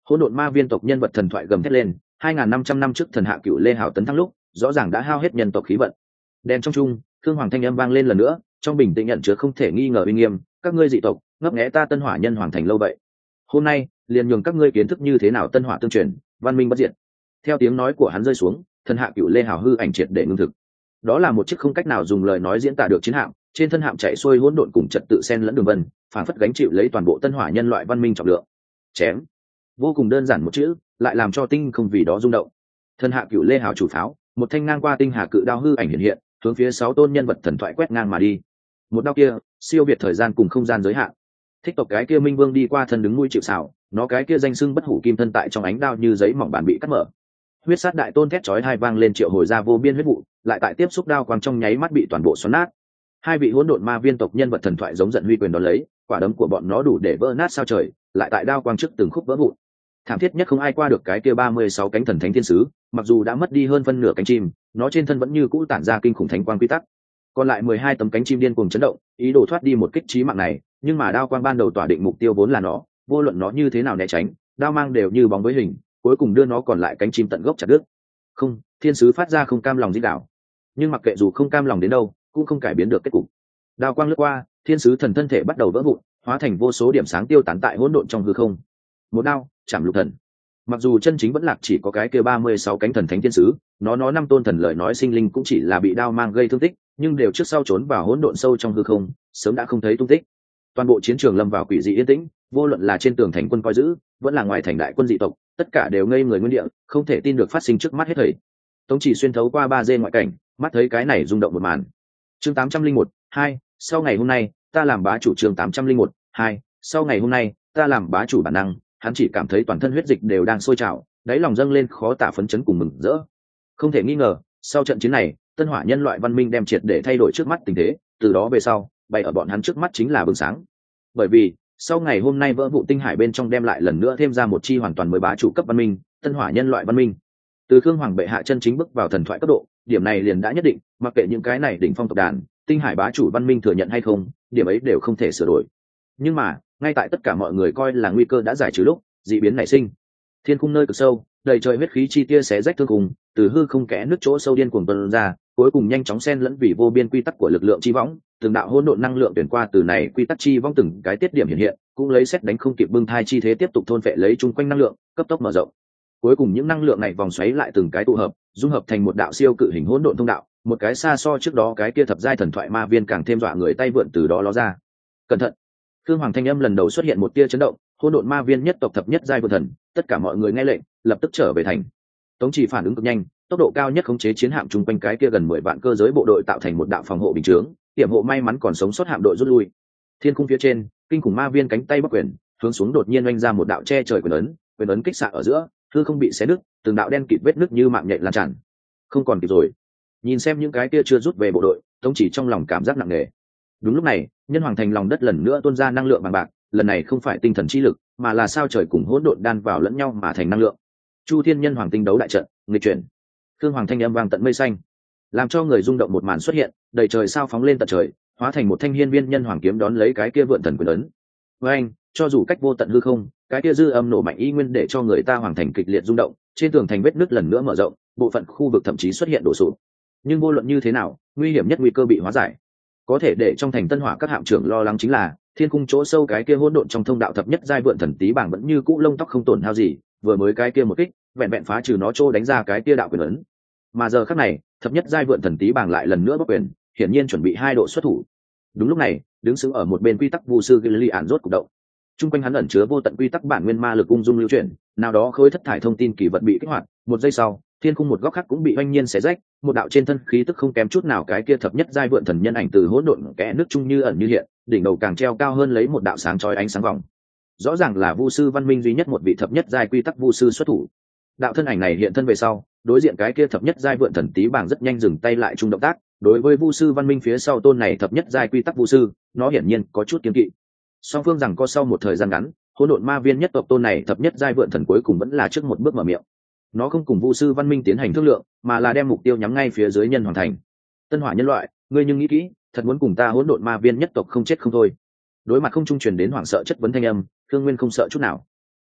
Hỗn độn ma viên tộc nhân vật thần thoại gầm thét lên, hai nghìn năm trăm năm trước thần hạ cựu lê hào tấn thăng lúc rõ ràng đã hao hết nhân tộc khí vận. Đèn trong trung, thương hoàng thanh âm vang lên lần nữa, trong bình tĩnh nhận chứa không thể nghi ngờ uy nghiêm, các ngươi dị tộc ngấp nghé ta tân hỏa nhân hoàng thành lâu vậy, hôm nay liền nhường các ngươi kiến thức như thế nào tân hỏa tương truyền, văn minh bất diệt. Theo tiếng nói của hắn rơi xuống, thần hạ cựu lê hào hư ảnh triệt để ngưng thực. Đó là một chiếc không cách nào dùng lời nói diễn tả được chiến hạm, trên thân hạm chạy xuôi hỗn độn cùng trật tự xen lẫn đường vân, phản phất gánh chịu lấy toàn bộ tân hỏa nhân loại văn minh trọng lượng. Chém, vô cùng đơn giản một chữ, lại làm cho tinh không vì đó rung động. Thần hạ cựu lê hào chủ pháo, một thanh ngang qua tinh hà cự đao hư ảnh hiện hiện, hướng phía sáu tôn nhân vật thần thoại quét ngang mà đi. Một đao kia siêu việt thời gian cùng không gian giới hạn. Thích tộc cái kia minh vương đi qua thân đứng nuôi chịu xảo, nó cái kia danh xưng bất hủ kim thân tại trong ánh đao như giấy mỏng bản bị cắt mở. Huyết sát đại tôn thét chói hai vang lên triệu hồi ra vô biên huyết vụ, lại tại tiếp xúc đao quang trong nháy mắt bị toàn bộ xoắn nát. Hai vị hỗn độn ma viên tộc nhân vật thần thoại giống giận huy quyền đó lấy, quả đấm của bọn nó đủ để vỡ nát sao trời, lại tại đao quang trước từng khúc vỡ vụn. Thảm thiết nhất không ai qua được cái kia ba mươi sáu cánh thần thánh thiên sứ, mặc dù đã mất đi hơn phân nửa cánh chim, nó trên thân vẫn như cũ tản ra kinh khủng thánh quang quy tắc. Còn lại mười hai tấm cánh chim điên cuồng chấn động, ý đồ thoát đi một kích chí mạng này, nhưng mà đao quang ban đầu tỏa định mục tiêu vốn là nó, vô luận nó như thế nào né tránh, đao mang đều như bóng với hình, cuối cùng đưa nó còn lại cánh chim tận gốc chặt đứt. Không, thiên sứ phát ra không cam lòng dĩ đạo, nhưng mặc kệ dù không cam lòng đến đâu, cũng không cải biến được kết cục. Đao quang lướt qua, thiên sứ thần thân thể bắt đầu vỡ vụn, hóa thành vô số điểm sáng tiêu tán tại hỗn độn trong hư không. Một đao chạm lục thần. Mặc dù chân chính vẫn lạc chỉ có cái kia ba mươi sáu cánh thần thánh thiên sứ, nó nó năm tôn thần lời nói sinh linh cũng chỉ là bị đao mang gây thương tích, nhưng đều trước sau trốn vào hỗn độn sâu trong hư không, sớm đã không thấy tung tích. Toàn bộ chiến trường lâm vào quỷ dị yên tĩnh, vô luận là trên tường thành quân coi giữ, vẫn là ngoài thành đại quân dị tộc, tất cả đều ngây người nguyên địa, không thể tin được phát sinh trước mắt hết thảy. Tống Chỉ xuyên thấu qua ba dê ngoại cảnh, mắt thấy cái này rung động một màn. Chương tám trăm linh một, hai, sau ngày hôm nay, ta làm bá chủ. Chương tám trăm linh một, hai, sau ngày hôm nay, ta làm bá chủ bản năng, hắn chỉ cảm thấy toàn thân huyết dịch đều đang sôi trào, đáy lòng dâng lên khó tả phấn chấn cùng mừng rỡ. Không thể nghi ngờ, sau trận chiến này, tân hỏa nhân loại văn minh đem triệt để thay đổi trước mắt tình thế, từ đó về sau, bày ở bọn hắn trước mắt chính là bừng sáng. Bởi vì, sau ngày hôm nay vỡ vụ tinh hải bên trong đem lại lần nữa thêm ra một chi hoàn toàn mới bá chủ cấp văn minh, tân hỏa nhân loại văn minh. Từ Khương Hoàng bệ hạ chân chính bước vào thần thoại cấp độ, điểm này liền đã nhất định, mặc kệ những cái này đỉnh phong tộc đàn, tinh hải bá chủ văn minh thừa nhận hay không, điểm ấy đều không thể sửa đổi. Nhưng mà, ngay tại tất cả mọi người coi là nguy cơ đã giải trừ lúc, dị biến nảy sinh. Thiên khung nơi cực sâu, đầy trời huyết khí chi tia xé rách thương cùng, từ hư không kẽ nước chỗ sâu điên cuồng tuôn ra, cuối cùng nhanh chóng xen lẫn vì vô biên quy tắc của lực lượng chi võng, từng đạo hỗn độn năng lượng tuyển qua từ này quy tắc chi võng từng cái tiết điểm hiện hiện, cũng lấy xét đánh không kịp bưng thai chi thế tiếp tục thôn phệ lấy chung quanh năng lượng, cấp tốc mở rộng. Cuối cùng những năng lượng này vòng xoáy lại từng cái tụ hợp, dung hợp thành một đạo siêu cự hình hỗn độn thông đạo, một cái xa so trước đó cái kia thập giai thần thoại ma viên càng thêm dọa người tay vượn từ đó ló ra. Cẩn thận! Khương Hoàng thanh âm lần đầu xuất hiện một tia chấn động, hỗn độn ma viên nhất tộc thập nhất giai vượn thần, tất cả mọi người nghe lệnh, lập tức trở về thành. Tống Chỉ phản ứng cực nhanh, tốc độ cao nhất khống chế chiến hạm chung quanh cái kia gần mười vạn cơ giới bộ đội tạo thành một đạo phòng hộ bình chướng, hiểm hộ may mắn còn sống sót hạm đội rút lui. Thiên khung phía trên, kinh khủng ma viên cánh tay bắc quyền, hướng xuống đột nhiên oanh ra một đạo che trời quyền ấn, quyền ấn kích xạ ở giữa, hư không bị xé nứt, từng đạo đen kịt vết nứt như mạng nhện lan tràn. Không còn kịp rồi. Nhìn xem những cái kia chưa rút về bộ đội, Tống Chỉ trong lòng cảm giác nặng nề. Đúng lúc này, nhân hoàng thành lòng đất lần nữa tuôn ra năng lượng bằng bạc, lần này không phải tinh thần chi lực, mà là sao trời cùng hỗn độn đan vào lẫn nhau mà thành năng lượng. Chu Thiên Nhân Hoàng tinh đấu đại trận, nghịch chuyển. Khương Hoàng thanh âm vang tận mây xanh, làm cho người rung động một màn xuất hiện, đầy trời sao phóng lên tận trời, hóa thành một thanh hiên viên nhân hoàng kiếm đón lấy cái kia vượn thần quyền ấn. Với anh, cho dù cách vô tận hư không, cái kia dư âm nổ mạnh y nguyên để cho người ta hoàng thành kịch liệt rung động, trên tường thành vết nứt lần nữa mở rộng, bộ phận khu vực thậm chí xuất hiện đổ sụp. Nhưng vô luận như thế nào, nguy hiểm nhất nguy cơ bị hóa giải. Có thể để trong thành Tân Hỏa các hạm trưởng lo lắng chính là, thiên cung chỗ sâu cái kia hỗn độn trong thông đạo thập nhất giai vượn thần tí bảng vẫn như cũ lông tóc không tổn hao gì, vừa mới cái kia một kích, vẹn vẹn phá trừ nó trô đánh ra cái kia đạo quyền ấn. Mà giờ khắc này, thập nhất giai vượn thần tí bảng lại lần nữa bóc quyền, hiển nhiên chuẩn bị hai độ xuất thủ. Đúng lúc này, đứng sững ở một bên quy tắc vu sư Gilly ản rốt cục động. Trung quanh hắn ẩn chứa vô tận quy tắc bản nguyên ma lực ung dung lưu chuyển, nào đó khối thất thải thông tin kỳ vật bị kích hoạt, một giây sau, thiên khung một góc khác cũng bị oanh nhiên xé rách, một đạo trên thân khí tức không kém chút nào cái kia thập nhất giai vượn thần nhân ảnh từ hỗn độn kẽ nước trung như ẩn như hiện, đỉnh đầu càng treo cao hơn lấy một đạo sáng chói ánh sáng vòng. Rõ ràng là vu sư văn minh duy nhất một vị thập nhất giai quy tắc vu sư xuất thủ. Đạo thân ảnh này hiện thân về sau, đối diện cái kia thập nhất giai vượn thần tí bảng rất nhanh dừng tay lại trung động tác, đối với vu sư văn minh phía sau tôn này thập nhất giai quy tắc vu sư, nó hiển nhiên có chút kiêng kỵ. Song phương rằng có sau một thời gian ngắn, hỗn độn ma viên nhất tộc tôn này thập nhất giai vượn thần cuối cùng vẫn là trước một bước mở miệng. Nó không cùng vu sư văn minh tiến hành thương lượng, mà là đem mục tiêu nhắm ngay phía dưới nhân hoàng thành. Tân Hỏa nhân loại, ngươi nhưng nghĩ kỹ, thật muốn cùng ta hỗn độn ma viên nhất tộc không chết không thôi. Đối mặt không trung truyền đến hoảng sợ chất vấn thanh âm, Thương Nguyên không sợ chút nào.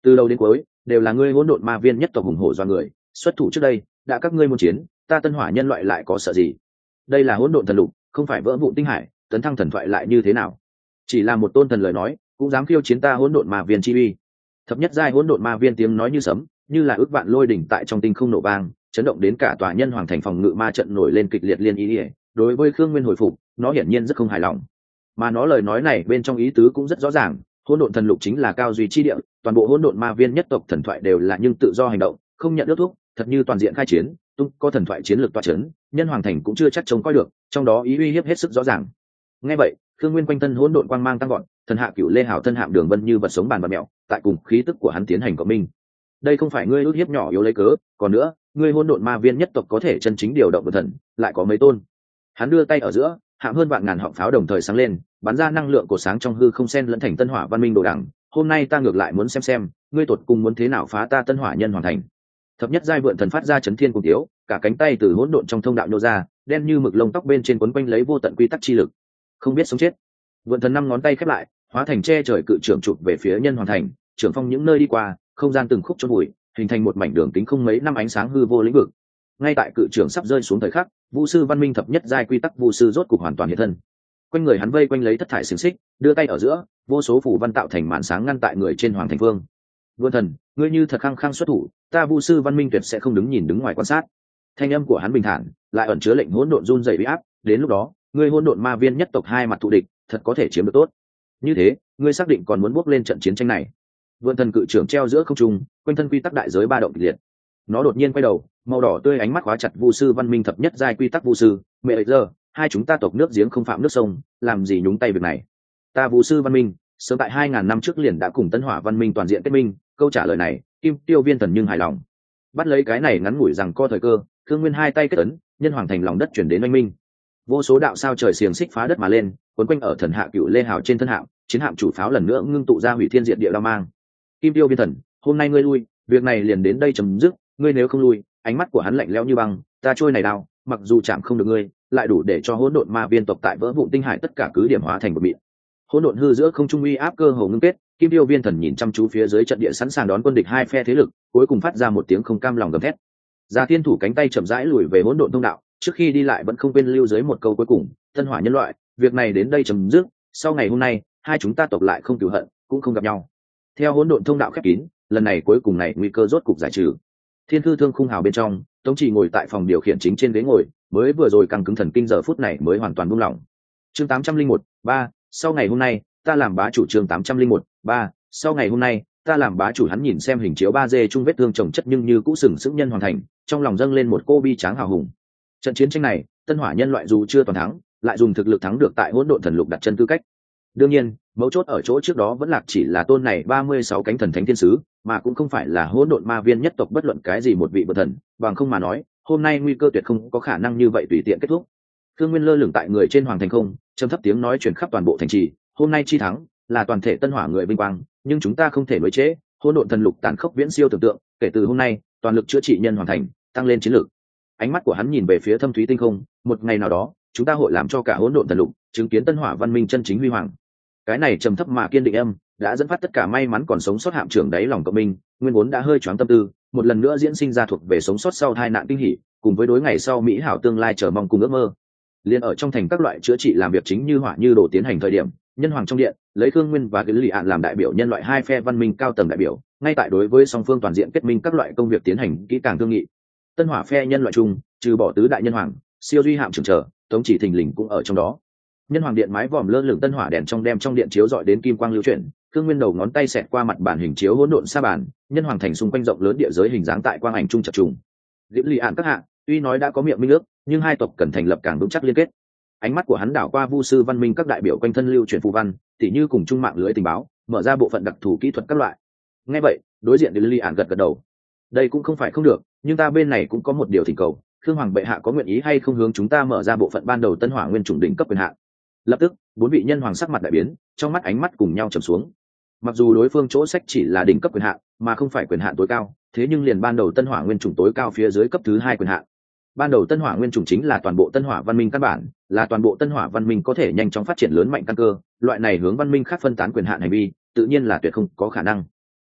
từ đầu đến cuối đều là ngươi hỗn độn ma viên nhất tộc hùng hổ do người xuất thủ trước đây, đã các ngươi muốn chiến, ta tân hỏa nhân loại lại có sợ gì? Đây là hỗn độn thần lục, không phải vỡ vụn tinh hải, tấn thăng thần thoại lại như thế nào? Chỉ là một tôn thần lời nói, cũng dám khiêu chiến ta hỗn độn ma viên chi uy. Thập nhất giai hỗn độn ma viên tiếng nói như sấm, như là ước vạn lôi đỉnh tại trong tinh không nổ vang, chấn động đến cả tòa nhân hoàng thành phòng ngự ma trận nổi lên kịch liệt liên ý ỉa. Đối với Khương Nguyên hồi phục, nó hiển nhiên rất không hài lòng. Mà nó lời nói này bên trong ý tứ cũng rất rõ ràng, hỗn độn thần lục chính là cao duy chi địa, toàn bộ hỗn độn ma viên nhất tộc thần thoại đều là nhưng tự do hành động, không nhận ước thúc, thật như toàn diện khai chiến, tung có thần thoại chiến lược toa chấn, nhân hoàng thành cũng chưa chắc trông coi được, trong đó ý uy hiếp hết sức rõ ràng. Nghe vậy, Khương Nguyên quanh thân hỗn độn quang mang tăng gọn, thần hạ cửu lê hào thân hạm đường vân như vật sống bàn vật mèo, tại cùng khí tức của hắn tiến hành cộng minh. Đây không phải ngươi ước hiếp nhỏ yếu lấy cớ, còn nữa, ngươi hỗn độn ma viên nhất tộc có thể chân chính điều động thần, lại có mấy tôn. Hắn đưa tay ở giữa, hạm hơn vạn ngàn họng pháo đồng thời sáng lên, bắn ra năng lượng của sáng trong hư không xen lẫn thành tân hỏa văn minh đồ đẳng. Hôm nay ta ngược lại muốn xem xem, ngươi tột cùng muốn thế nào phá ta tân hỏa nhân hoàn thành. Thập nhất giai vượn thần phát ra chấn thiên cùng tiếu, cả cánh tay từ hỗn độn trong thông đạo nhô ra, đen như mực lông tóc bên trên quấn quanh lấy vô tận quy tắc chi lực. Không biết sống chết. Vượn thần năm ngón tay khép lại, hóa thành che trời cự trưởng chụp về phía nhân hoàn thành, trưởng phong những nơi đi qua, không gian từng khúc chôn bụi, hình thành một mảnh đường kính không mấy năm ánh sáng hư vô lĩnh vực. Ngay tại cự trưởng sắp rơi xuống thời khắc, Vu sư văn minh thập nhất giai quy tắc Vu sư rốt cục hoàn toàn hiện thân. Quanh người hắn vây quanh lấy thất thải xiềng xích, đưa tay ở giữa, vô số phù văn tạo thành màn sáng ngăn tại người trên hoàng thành phương. Vượn thần, ngươi như thật khăng khăng xuất thủ, ta Vu sư văn minh tuyệt sẽ không đứng nhìn đứng ngoài quan sát. Thanh âm của hắn bình thản, lại ẩn chứa lệnh hỗn độn run rẩy uy áp, đến lúc đó, ngươi hỗn độn ma viên nhất tộc hai mặt thù địch, thật có thể chiếm được tốt. Như thế, ngươi xác định còn muốn bước lên trận chiến tranh này. Vượn thần cự trưởng treo giữa không trung, quanh thân quy tắc đại giới ba động kịch liệt. Nó đột nhiên quay đầu, màu đỏ tươi ánh mắt khóa chặt Vu sư văn minh thập nhất giai quy tắc Vu sư, mẹ giờ, hai chúng ta tộc nước giếng không phạm nước sông, làm gì nhúng tay việc này? Ta Vu sư văn minh, sớm tại hai ngàn năm trước liền đã cùng Tân Hỏa văn minh toàn diện kết minh, câu trả lời này, Kim Tiêu Viên thần nhưng hài lòng. Bắt lấy cái này ngắn ngủi rằng co thời cơ, Thương Nguyên hai tay kết ấn, nhân hoàng thành lòng đất chuyển đến oanh minh. Vô số đạo sao trời xiềng xích phá đất mà lên, quấn quanh ở thần hạ cựu lê hào trên thân hạm, chiến hạm chủ pháo lần nữa ngưng tụ ra hủy thiên diệt địa đao mang. Kim Tiêu Viên thần, hôm nay ngươi lui, việc này liền đến đây chấm dứt, ngươi nếu không lui, ánh mắt của hắn lạnh lẽo như băng, ta trôi này đao, mặc dù chạm không được ngươi, lại đủ để cho hỗn độn ma viên tộc tại vỡ vụn tinh hải tất cả cứ điểm hóa thành một mịn. Hỗn độn hư giữa không trung uy áp cơ hồ ngưng kết, Kim Tiêu Viên thần nhìn chăm chú phía dưới trận địa sẵn sàng đón quân địch hai phe thế lực, cuối cùng phát ra một tiếng không cam lòng gầm thét. Gia Thiên thủ cánh tay chậm rãi lùi về hỗn độn thông đạo, trước khi đi lại vẫn không quên lưu dưới một câu cuối cùng, tân hỏa nhân loại, việc này đến đây chấm dứt, sau ngày hôm nay, hai chúng ta tộc lại không cừu hận, cũng không gặp nhau. Theo hỗn độn thông đạo khép kín, lần này cuối cùng này nguy cơ rốt cục giải trừ. Thiên Thư Thương khung hào bên trong, Tống Chỉ ngồi tại phòng điều khiển chính trên ghế ngồi, mới vừa rồi căng cứng thần kinh giờ phút này mới hoàn toàn buông lỏng. Chương tám trăm linh một, ba, sau ngày hôm nay, ta làm bá chủ. Chương tám trăm linh một, ba, sau ngày hôm nay, ta làm bá chủ. Hắn nhìn xem hình chiếu ba D chung vết thương chồng chất nhưng như cũ sừng sững nhân hoàn thành, trong lòng dâng lên một cô bi tráng hào hùng. Trận chiến tranh này, Tân Hỏa nhân loại dù chưa toàn thắng, lại dùng thực lực thắng được tại hỗn độn thần lục đặt chân tư cách. Đương nhiên, mấu chốt ở chỗ trước đó vẫn lạc chỉ là tôn này ba mươi sáu cánh thần thánh thiên sứ, mà cũng không phải là hỗn độn ma viên nhất tộc bất luận cái gì một vị bậc thần, bằng không mà nói, hôm nay nguy cơ tuyệt không có khả năng như vậy tùy tiện kết thúc. Thương Nguyên lơ lửng tại người trên hoàng thành không, trầm thấp tiếng nói truyền khắp toàn bộ thành trì, hôm nay chi thắng là toàn thể Tân Hỏa người vinh quang, nhưng chúng ta không thể nối chế, hỗn độn thần lục tàn khốc viễn siêu tưởng tượng, kể từ hôm nay, toàn lực chữa trị nhân hoàn thành, tăng lên chiến lược. Ánh mắt của hắn nhìn về phía thâm thúy tinh không, một ngày nào đó, chúng ta hội làm cho cả hỗn độn thần lục chứng kiến Tân Hỏa văn minh chân chính huy hoàng. Cái này trầm thấp mà kiên định âm đã dẫn phát tất cả may mắn còn sống sót hạm trưởng đáy lòng cộng minh, nguyên vốn đã hơi choáng tâm tư, một lần nữa diễn sinh ra thuộc về sống sót sau tai nạn kinh hỉ, cùng với đối ngày sau mỹ hảo tương lai chờ mong cùng ước mơ. Liên ở trong thành các loại chữa trị làm việc chính như hỏa như đổ tiến hành thời điểm, nhân hoàng trong điện lấy Khương Nguyên và Cái Lì Ạn làm đại biểu nhân loại hai phe văn minh cao tầng đại biểu, ngay tại đối với song phương toàn diện kết minh các loại công việc tiến hành kỹ càng thương nghị. Tân Hỏa phe nhân loại chung, trừ bỏ tứ đại nhân hoàng, siêu duy hạm trưởng trở, Tống Chỉ thình lình cũng ở trong đó. Nhân hoàng điện mái vòm lơ lửng tân hỏa đèn trong đem trong điện chiếu dọi đến kim quang lưu chuyển, Khương Nguyên đầu ngón tay xẹt qua mặt bản hình chiếu hỗn độn sa bàn, nhân hoàng thành xung quanh rộng lớn địa giới hình dáng tại quang ảnh trung chập trùng. Diệp Lì Ạn các hạ, tuy nói đã có miệng minh ước, nhưng hai tộc cần thành lập càng vững chắc liên kết. Ánh mắt của hắn đảo qua Vu sư văn minh các đại biểu quanh thân lưu chuyển phù văn, tỉ như cùng chung mạng lưới tình báo, mở ra bộ phận đặc thù kỹ thuật các loại. Nghe vậy, đối diện Diệp Lì Ạn gật gật đầu. Đây cũng không phải không được, nhưng ta bên này cũng có một điều thỉnh cầu, Khương hoàng bệ hạ có nguyện ý hay không hướng chúng ta mở ra bộ phận ban đầu tân hỏa nguyên chủng đỉnh cấp quyền hạn. Lập tức, bốn vị nhân hoàng sắc mặt đại biến, trong mắt ánh mắt cùng nhau trầm xuống. Mặc dù đối phương chỗ sách chỉ là đỉnh cấp quyền hạn, mà không phải quyền hạn tối cao, thế nhưng liền ban đầu tân hỏa nguyên chủng tối cao phía dưới cấp thứ hai quyền hạn. Ban đầu tân hỏa nguyên chủng chính là toàn bộ tân hỏa văn minh căn bản, là toàn bộ tân hỏa văn minh có thể nhanh chóng phát triển lớn mạnh căn cơ, loại này hướng văn minh khác phân tán quyền hạn hành vi, tự nhiên là tuyệt không có khả năng.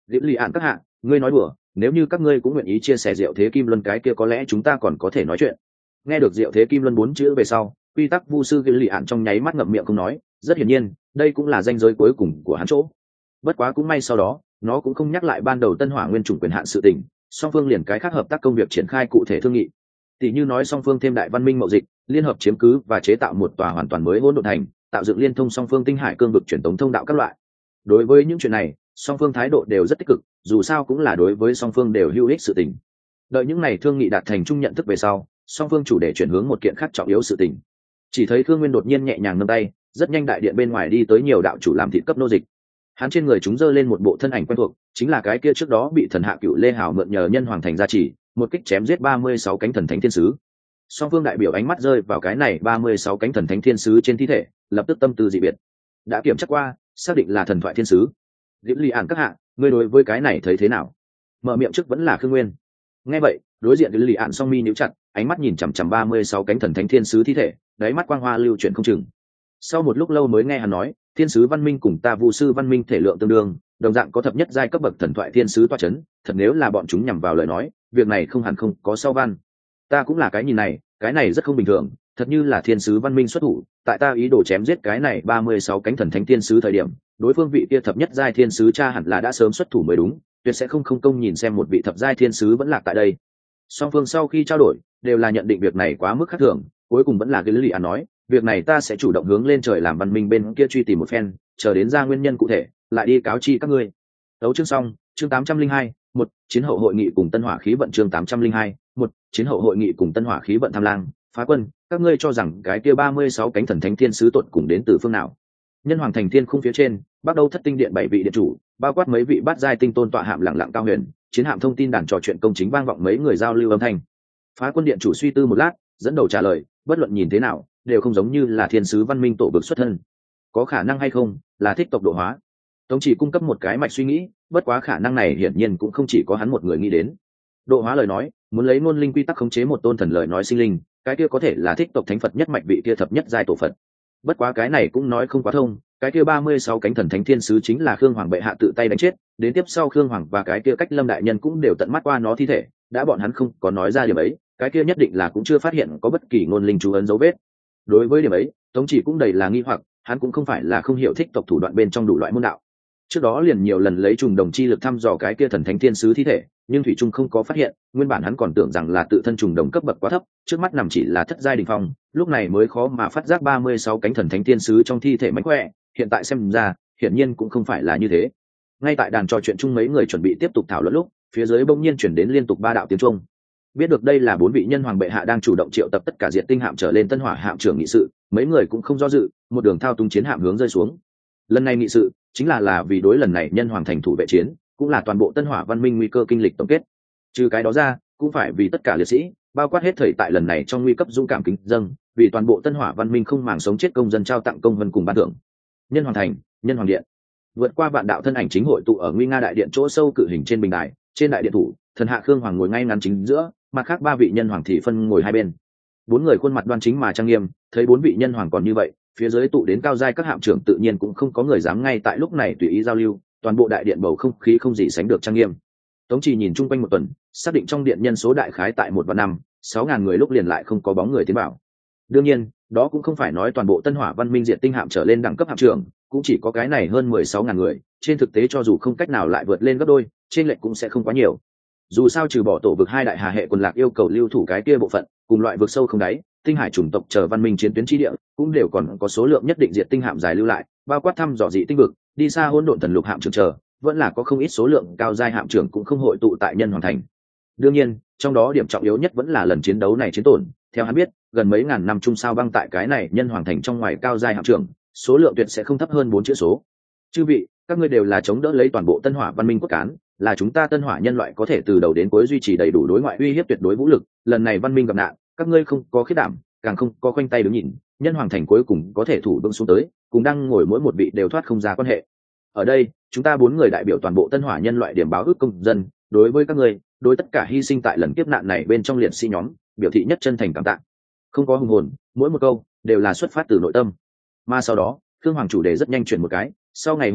liễu lì ạn các hạ, ngươi nói đùa, nếu như các ngươi cũng nguyện ý chia sẻ Diệu Thế Kim Luân cái kia có lẽ chúng ta còn có thể nói chuyện. Nghe được Diệu Thế Kim Luân bốn chữ về sau, quy tắc vu sư liễu lì ạn trong nháy mắt ngậm miệng không nói, rất hiển nhiên đây cũng là ranh giới cuối cùng của hắn chỗ. Bất quá cũng may sau đó nó cũng không nhắc lại ban đầu Tân Hỏa nguyên chủng quyền hạn sự tình, song phương liền cái khác hợp tác công việc triển khai cụ thể thương nghị. Tỷ như nói song phương thêm đại văn minh mậu dịch, liên hợp chiếm cứ và chế tạo một tòa hoàn toàn mới hỗn độn thành, tạo dựng liên thông song phương tinh hải cương vực truyền tống thông đạo các loại. Đối với những chuyện này, song phương thái độ đều rất tích cực, dù sao cũng là đối với song phương đều hữu ích sự tình. Đợi những này thương nghị đạt thành chung nhận thức về sau, song phương chủ đề chuyển hướng một kiện khác trọng yếu sự tình. Chỉ thấy Thương Nguyên đột nhiên nhẹ nhàng nâng tay, rất nhanh đại điện bên ngoài đi tới nhiều đạo chủ làm thịt cấp nô dịch. Hắn trên người chúng giơ lên một bộ thân ảnh quen thuộc, chính là cái kia trước đó bị thần hạ cựu Lê Hảo mượn nhờ nhân hoàng thành gia trì, một kích chém giết ba mươi sáu cánh thần thánh thiên sứ. Song phương đại biểu ánh mắt rơi vào cái này ba mươi sáu cánh thần thánh thiên sứ trên thi thể, lập tức tâm tư dị biệt. Đã kiểm tra qua, xác định là thần thoại thiên sứ. Diệp Ly Ản các hạ, ngươi đối với cái này thấy thế nào? Mở miệng trước vẫn là Khương Nguyên. Nghe vậy, đối diện với Lý Ản song mi nhíu chặt, ánh mắt nhìn chằm chằm ba mươi sáu cánh thần thánh thiên sứ thi thể, đáy mắt quang hoa lưu chuyển không chừng. Sau một lúc lâu mới nghe hắn nói, thiên sứ văn minh cùng ta vu sư văn minh thể lượng tương đương, đồng dạng có thập nhất giai cấp bậc thần thoại thiên sứ toa chấn, thật nếu là bọn chúng nhằm vào lời nói, việc này không hẳn không có sau văn. Ta cũng là cái nhìn này, cái này rất không bình thường, thật như là thiên sứ văn minh xuất thủ, tại ta ý đồ chém giết cái này ba mươi sáu cánh thần thánh thiên sứ thời điểm, đối phương vị kia thập nhất giai thiên sứ cha hẳn là đã sớm xuất thủ mới đúng, tuyệt sẽ không không công nhìn xem một vị thập giai thiên sứ vẫn lạc tại đây. Song phương sau khi trao đổi, đều là nhận định việc này quá mức khác thường, cuối cùng vẫn là cái lý à nói, việc này ta sẽ chủ động hướng lên trời làm văn minh bên kia truy tìm một phen, chờ đến ra nguyên nhân cụ thể, lại đi cáo chi các ngươi. Đấu chương xong, chương tám trăm linh hai, một chiến hậu hội nghị cùng Tân Hỏa khí vận chương tám trăm linh hai, một chiến hậu hội nghị cùng Tân Hỏa khí vận tham lang, phá quân, các ngươi cho rằng cái kia ba mươi sáu cánh thần thánh thiên sứ tuột cùng đến từ phương nào? Nhân hoàng thành thiên khung phía trên, bắt đầu thất tinh điện bảy vị điện chủ, bao quát mấy vị bát giai tinh tôn tọa hạm lặng lặng cao huyền, chiến hạm thông tin đàn trò chuyện công chính vang vọng mấy người giao lưu âm thanh. Phá quân điện chủ suy tư một lát, dẫn đầu trả lời, bất luận nhìn thế nào, đều không giống như là thiên sứ văn minh tổ vực xuất thân. Có khả năng hay không, là thích tộc độ hóa. Tống chỉ cung cấp một cái mạch suy nghĩ, bất quá khả năng này hiển nhiên cũng không chỉ có hắn một người nghĩ đến. Độ hóa lời nói, muốn lấy ngôn linh quy tắc khống chế một tôn thần lời nói sinh linh, cái kia có thể là thích tộc thánh Phật nhất mạch vị kia thập nhất giai tổ Phật. Bất quá cái này cũng nói không quá thông, cái kia ba mươi sáu cánh thần thánh thiên sứ chính là Khương Hoàng bệ hạ tự tay đánh chết, đến tiếp sau Khương Hoàng và cái kia Cách Lâm đại nhân cũng đều tận mắt qua nó thi thể, đã bọn hắn không có nói ra điểm ấy, cái kia nhất định là cũng chưa phát hiện có bất kỳ ngôn linh chú ấn dấu vết. Đối với điểm ấy, Tống chỉ cũng đầy là nghi hoặc, hắn cũng không phải là không hiểu thích tộc thủ đoạn bên trong đủ loại môn đạo. Trước đó liền nhiều lần lấy trùng đồng chi lực thăm dò cái kia thần thánh thiên sứ thi thể, nhưng thủy trung không có phát hiện, nguyên bản hắn còn tưởng rằng là tự thân trùng đồng cấp bậc quá thấp, trước mắt nằm chỉ là thất giai đỉnh phong, lúc này mới khó mà phát giác ba mươi sáu cánh thần thánh thiên sứ trong thi thể mánh khỏe, hiện tại xem ra, hiển nhiên cũng không phải là như thế. Ngay tại đàn trò chuyện chung mấy người chuẩn bị tiếp tục thảo luận lúc, phía dưới bỗng nhiên chuyển đến liên tục ba đạo tiếng trung. Biết được đây là bốn vị nhân hoàng bệ hạ đang chủ động triệu tập tất cả diệt tinh hạm trở lên Tân Hỏa hạm trưởng nghị sự, mấy người cũng không do dự, một đường thao túng chiến hạm hướng rơi xuống. Lần này nghị sự chính là là vì đối lần này nhân hoàng thành thủ vệ chiến, cũng là toàn bộ Tân Hỏa văn minh nguy cơ kinh lịch tổng kết. Trừ cái đó ra, cũng phải vì tất cả liệt sĩ, bao quát hết thời tại lần này trong nguy cấp dũng cảm kính dâng, vì toàn bộ Tân Hỏa văn minh không màng sống chết công dân trao tặng công vân cùng ban thưởng. Nhân hoàng thành, nhân hoàng điện. Vượt qua vạn đạo thân ảnh chính hội tụ ở nguy nga đại điện chỗ sâu cự hình trên bình đài, trên đại điện thủ, thần hạ Khương Hoàng ngồi ngay ngắn chính giữa, mặt khác ba vị nhân hoàng thì phân ngồi hai bên. Bốn người khuôn mặt đoan chính mà trang nghiêm, thấy bốn vị nhân hoàng còn như vậy, phía dưới tụ đến cao giai các hạm trưởng tự nhiên cũng không có người dám ngay tại lúc này tùy ý giao lưu, toàn bộ đại điện bầu không khí không gì sánh được trang nghiêm. Tống Chỉ nhìn chung quanh một tuần, xác định trong điện nhân số đại khái tại một vạn năm, sáu ngàn người lúc liền lại không có bóng người tiến vào. Đương nhiên, đó cũng không phải nói toàn bộ Tân Hỏa văn minh diện tinh hạm trở lên đẳng cấp hạm trưởng, cũng chỉ có cái này hơn mười sáu ngàn người, trên thực tế cho dù không cách nào lại vượt lên gấp đôi, trên lệch cũng sẽ không quá nhiều. Dù sao trừ bỏ tổ vực hai đại hà hệ quần lạc yêu cầu lưu thủ cái kia bộ phận, cùng loại vực sâu không đáy, tinh hải chủng tộc chờ văn minh chiến tuyến chi địa, cũng đều còn có số lượng nhất định diệt tinh hạm dài lưu lại, bao quát thăm dò dị tinh vực, đi xa hỗn độn thần lục hạm trưởng chờ, vẫn là có không ít số lượng cao giai hạm trưởng cũng không hội tụ tại nhân hoàng thành. Đương nhiên, trong đó điểm trọng yếu nhất vẫn là lần chiến đấu này chiến tổn, theo hắn biết, gần mấy ngàn năm chung sao băng tại cái này nhân hoàng thành trong ngoài cao giai hạm trưởng, số lượng tuyệt sẽ không thấp hơn bốn chữ số. Chư vị, các ngươi đều là chống đỡ lấy toàn bộ Tân Hỏa văn minh cốt cán, là chúng ta Tân Hỏa nhân loại có thể từ đầu đến cuối duy trì đầy đủ đối ngoại uy hiếp tuyệt đối vũ lực, lần này văn minh gặp nạn, các ngươi không có khiết đảm, càng không có khoanh tay đứng nhìn, nhân hoàng thành cuối cùng có thể thủ vững xuống tới, cùng đang ngồi mỗi một vị đều thoát không ra quan hệ. Ở đây, chúng ta bốn người đại biểu toàn bộ Tân Hỏa nhân loại điểm báo ước công dân, đối với các ngươi, đối tất cả hy sinh tại lần kiếp nạn này bên trong liệt sĩ nhóm, biểu thị nhất chân thành cảm tạ. Không có hùng hồn, mỗi một câu đều là xuất phát từ nội tâm. Mà sau đó, Khương Hoàng chủ đề rất nhanh chuyển một cái, sau ngày hôm nay,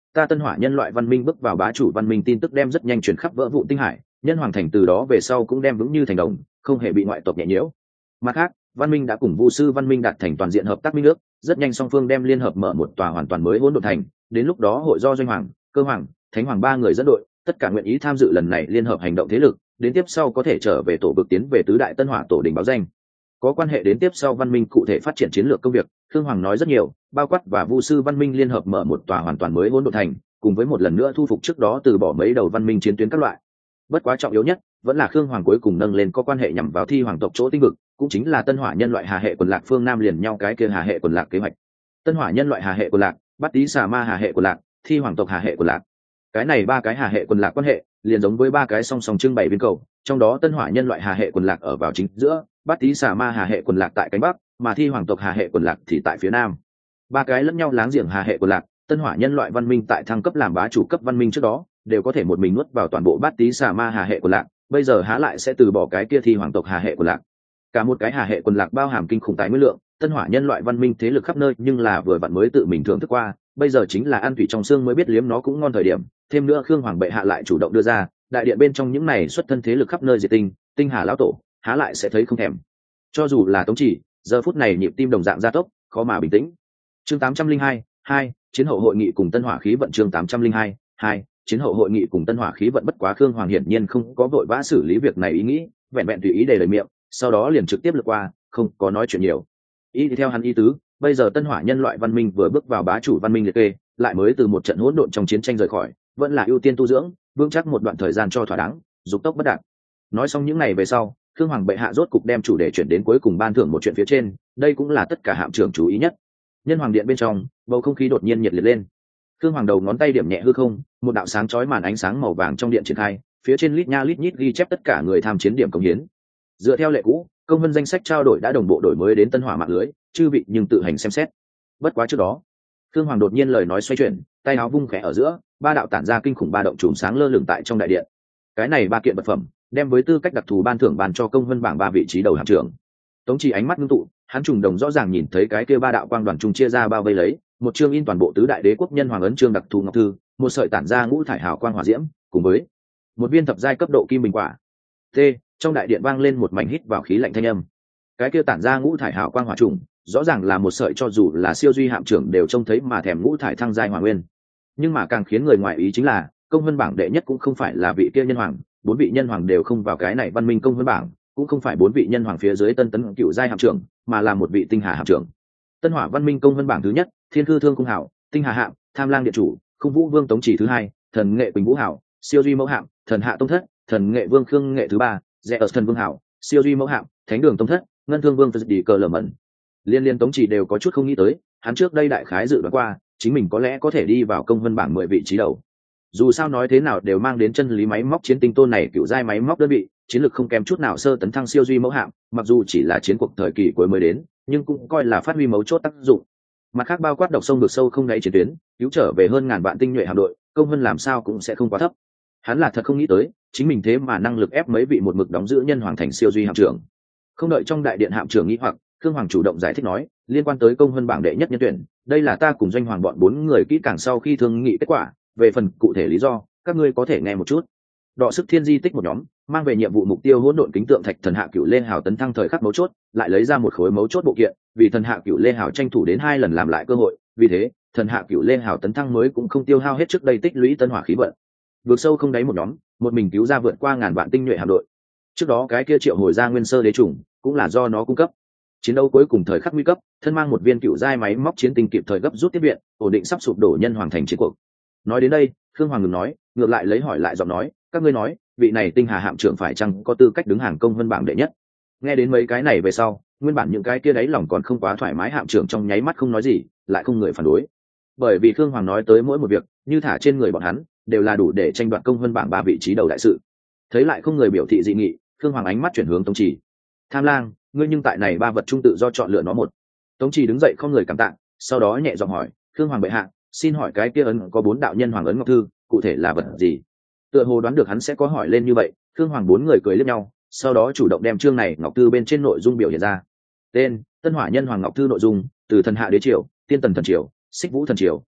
ta Tân Hỏa nhân loại văn minh bước vào bá chủ văn minh tin tức đem rất nhanh truyền khắp vỡ vụn tinh hải, nhân hoàng thành từ đó về sau cũng đem vững như thành đồng, không hề bị ngoại tộc nhẹ nhiễu. Mặt khác, văn minh đã cùng Vu sư văn minh đạt thành toàn diện hợp tác minh ước, rất nhanh song phương đem liên hợp mở một tòa hoàn toàn mới hỗn độn thành, đến lúc đó hội do doanh hoàng, cơ hoàng, thánh hoàng ba người dẫn đội, tất cả nguyện ý tham dự lần này liên hợp hành động thế lực, đến tiếp sau có thể trở về tổ vực tiến về tứ đại Tân Hỏa tổ đình báo danh. Có quan hệ đến tiếp sau văn minh cụ thể phát triển chiến lược công việc, Khương Hoàng nói rất nhiều, bao quát và Vu sư văn minh liên hợp mở một tòa hoàn toàn mới hỗn độn thành, cùng với một lần nữa thu phục trước đó từ bỏ mấy đầu văn minh chiến tuyến các loại. Bất quá trọng yếu nhất vẫn là Khương Hoàng cuối cùng nâng lên có quan hệ nhằm vào thi hoàng tộc chỗ tinh vực, cũng chính là Tân Hỏa nhân loại Hà hệ quần lạc phương Nam liền nhau cái kia Hà hệ quần lạc kế hoạch. Tân Hỏa nhân loại Hà hệ quần lạc, Bát Tý Xà Ma Hà hệ quần lạc, thi hoàng tộc Hà hệ quần lạc. Cái này ba cái Hà hệ quần lạc quan hệ liền giống với ba cái song song trưng bày viên cầu, trong đó Tân Hỏa nhân loại Hà hệ quần lạc ở vào chính giữa, Bát Tý Xà Ma Hà hệ quần lạc tại cánh bắc, mà thi hoàng tộc Hà hệ quần lạc thì tại phía nam. Ba cái lẫn nhau láng giềng Hà hệ quần lạc, Tân Hỏa nhân loại văn minh tại thăng cấp làm bá chủ cấp văn minh trước đó, đều có thể một mình nuốt vào toàn bộ Bát Tý Xà Ma Hà hệ quần lạc, bây giờ há lại sẽ từ bỏ cái kia thi hoàng tộc Hà hệ quần lạc. Cả một cái Hà hệ quần lạc bao hàm kinh khủng tài nguyên lượng, Tân Hỏa nhân loại văn minh thế lực khắp nơi, nhưng là vừa vặn mới tự mình thưởng thức qua, bây giờ chính là ăn thủy trong xương mới biết liếm nó cũng ngon thời điểm. Thêm nữa Khương Hoàng bệ hạ lại chủ động đưa ra, đại điện bên trong những này xuất thân thế lực khắp nơi diệt tinh, tinh hà lão tổ, há lại sẽ thấy không thèm. Cho dù là Tống Chỉ, giờ phút này nhịp tim đồng dạng gia tốc, khó mà bình tĩnh. Chương tám trăm linh hai, hai, chiến hậu hội nghị cùng Tân Hỏa khí vận. Chương tám trăm linh hai, hai, chiến hậu hội nghị cùng Tân Hỏa khí vận. Bất quá Khương Hoàng hiển nhiên không có vội vã xử lý việc này ý nghĩ, vẹn vẹn tùy ý đề lời miệng, sau đó liền trực tiếp lướt qua, không có nói chuyện nhiều. Ý thì theo hắn ý tứ, bây giờ Tân Hỏa nhân loại văn minh vừa bước vào bá chủ văn minh liệt kê, lại mới từ một trận hỗn độn trong chiến tranh rời khỏi, vẫn là ưu tiên tu dưỡng, vững chắc một đoạn thời gian cho thỏa đáng, dục tốc bất đạt. Nói xong những ngày về sau, Khương Hoàng bệ hạ rốt cục đem chủ đề chuyển đến cuối cùng ban thưởng một chuyện phía trên, đây cũng là tất cả hạm trưởng chú ý nhất. Nhân hoàng điện bên trong, bầu không khí đột nhiên nhiệt liệt lên. Khương Hoàng đầu ngón tay điểm nhẹ hư không, một đạo sáng chói màn ánh sáng màu vàng trong điện triển khai, phía trên lít nha lít nhít ghi chép tất cả người tham chiến điểm công hiến. Dựa theo lệ cũ, công vân danh sách trao đổi đã đồng bộ đổi mới đến Tân Hỏa mạng lưới, chư vị nhưng tự hành xem xét. Bất quá trước đó, Khương Hoàng đột nhiên lời nói xoay chuyển, tay áo vung khẽ ở giữa, ba đạo tản ra kinh khủng ba động chùm sáng lơ lửng tại trong đại điện. Cái này ba kiện vật phẩm, đem với tư cách đặc thù ban thưởng bàn cho công vân bảng ba vị trí đầu hạm trưởng. Tống Chỉ ánh mắt ngưng tụ, hắn trùng đồng rõ ràng nhìn thấy cái kia ba đạo quang đoàn trùng chia ra bao vây lấy, một chương in toàn bộ tứ đại đế quốc nhân hoàng ấn chương đặc thù ngọc thư, một sợi tản ra ngũ thải hào quang hỏa diễm, cùng với một viên thập giai cấp độ kim bình quả. T, trong đại điện vang lên một mảnh hít vào khí lạnh thanh âm. Cái kia tản ra ngũ thải hào quang hỏa trùng, rõ ràng là một sợi cho dù là siêu duy hạm trưởng đều trông thấy mà thèm ngũ thải thăng giai hỏa nguyên. Nhưng mà càng khiến người ngoài ý chính là, công vân bảng đệ nhất cũng không phải là vị kia nhân hoàng, bốn vị nhân hoàng đều không vào cái này văn minh công vân bảng, cũng không phải bốn vị nhân hoàng phía dưới tân tấn cựu giai hạm trưởng, mà là một vị tinh hà hạm trưởng. Tân Hỏa văn minh công vân bảng thứ nhất, Thiên Cư Thương Cung hảo, tinh hà hạm, Tham Lang điện chủ, Không Vũ Vương Tống Chỉ thứ hai, Thần Nghệ Quỳnh Vũ hảo, siêu duy mẫu hạm, Thần Hạ tông thất, Thần Nghệ Vương Khương Nghệ thứ ba, Rẽ ở Thần Vương hảo, siêu duy mẫu hạm, Thánh Đường tông thất, Ngân Thương Vương Phật đi cờ lở mẩn. Liên liên Tống Chỉ đều có chút không nghĩ tới, hắn trước đây đại khái dự đoán qua, chính mình có lẽ có thể đi vào công vân bảng mười vị trí đầu. Dù sao nói thế nào đều mang đến chân lý máy móc chiến tinh tôn này cựu giai máy móc đơn vị, chiến lược không kém chút nào sơ tấn thăng siêu duy mẫu hạm, mặc dù chỉ là chiến cuộc thời kỳ cuối mới đến, nhưng cũng coi là phát huy mấu chốt tác dụng. Mặt khác bao quát độc sông được sâu không đáy chiến tuyến, cứu trở về hơn ngàn vạn tinh nhuệ hạm đội, công vân làm sao cũng sẽ không quá thấp. Hắn là thật không nghĩ tới, chính mình thế mà năng lực ép mấy vị một mực đóng giữ nhân hoàng thành siêu duy hạm trưởng. Không đợi trong đại điện hạm trưởng nghĩ hoặc, Khương Hoàng chủ động giải thích nói, liên quan tới công vân bảng đệ nhất nhân tuyển, đây là ta cùng doanh hoàng bọn bốn người kỹ càng sau khi thương nghị kết quả, về phần cụ thể lý do, các ngươi có thể nghe một chút. Đọ sức thiên di tích một nhóm mang về nhiệm vụ mục tiêu hỗn độn kính tượng thạch thần hạ cửu lê hào tấn thăng thời khắc mấu chốt, lại lấy ra một khối mấu chốt bộ kiện, vì thần hạ cửu lê hào tranh thủ đến hai lần làm lại cơ hội, vì thế thần hạ cửu lê hào tấn thăng mới cũng không tiêu hao hết trước đây tích lũy tân hỏa khí vận. Vượt sâu không đáy một nhóm, một mình cứu ra vượt qua ngàn vạn tinh nhuệ hạm đội. Trước đó cái kia triệu hồi ra nguyên sơ đế trùng, cũng là do nó cung cấp. Chiến đấu cuối cùng thời khắc nguy cấp, thân mang một viên cựu giai máy móc chiến tinh kịp thời gấp rút tiếp viện, ổn định sắp sụp đổ nhân hoàng thành chiến cuộc. Nói đến đây, Khương Hoàng ngừng nói, ngược lại lấy hỏi lại giọng nói, các ngươi nói, vị này tinh hà hạm trưởng phải chăng có tư cách đứng hàng công vân bảng đệ nhất? Nghe đến mấy cái này về sau, nguyên bản những cái kia đấy lòng còn không quá thoải mái hạm trưởng trong nháy mắt không nói gì, lại không người phản đối. Bởi vì Khương Hoàng nói tới mỗi một việc, như thả trên người bọn hắn, đều là đủ để tranh đoạt công vân bảng ba vị trí đầu đại sự. Thấy lại không người biểu thị dị nghị, Khương Hoàng ánh mắt chuyển hướng Tống Chỉ. Tham Lang, ngươi nhưng tại này ba vật trung tự do chọn lựa nó một. Tống Chỉ đứng dậy không người cảm tạ, sau đó nhẹ giọng hỏi, Khương Hoàng bệ hạ, xin hỏi cái kia ấn có bốn đạo nhân hoàng ấn ngọc thư, cụ thể là vật gì? Tựa hồ đoán được hắn sẽ có hỏi lên như vậy, Khương Hoàng bốn người cười liếc nhau, sau đó chủ động đem chương này ngọc thư bên trên nội dung biểu hiện ra. Tên: Tân Hỏa nhân hoàng ngọc thư nội dung, từ thần hạ đế triều, tiên tần thần triều, xích vũ thần triều,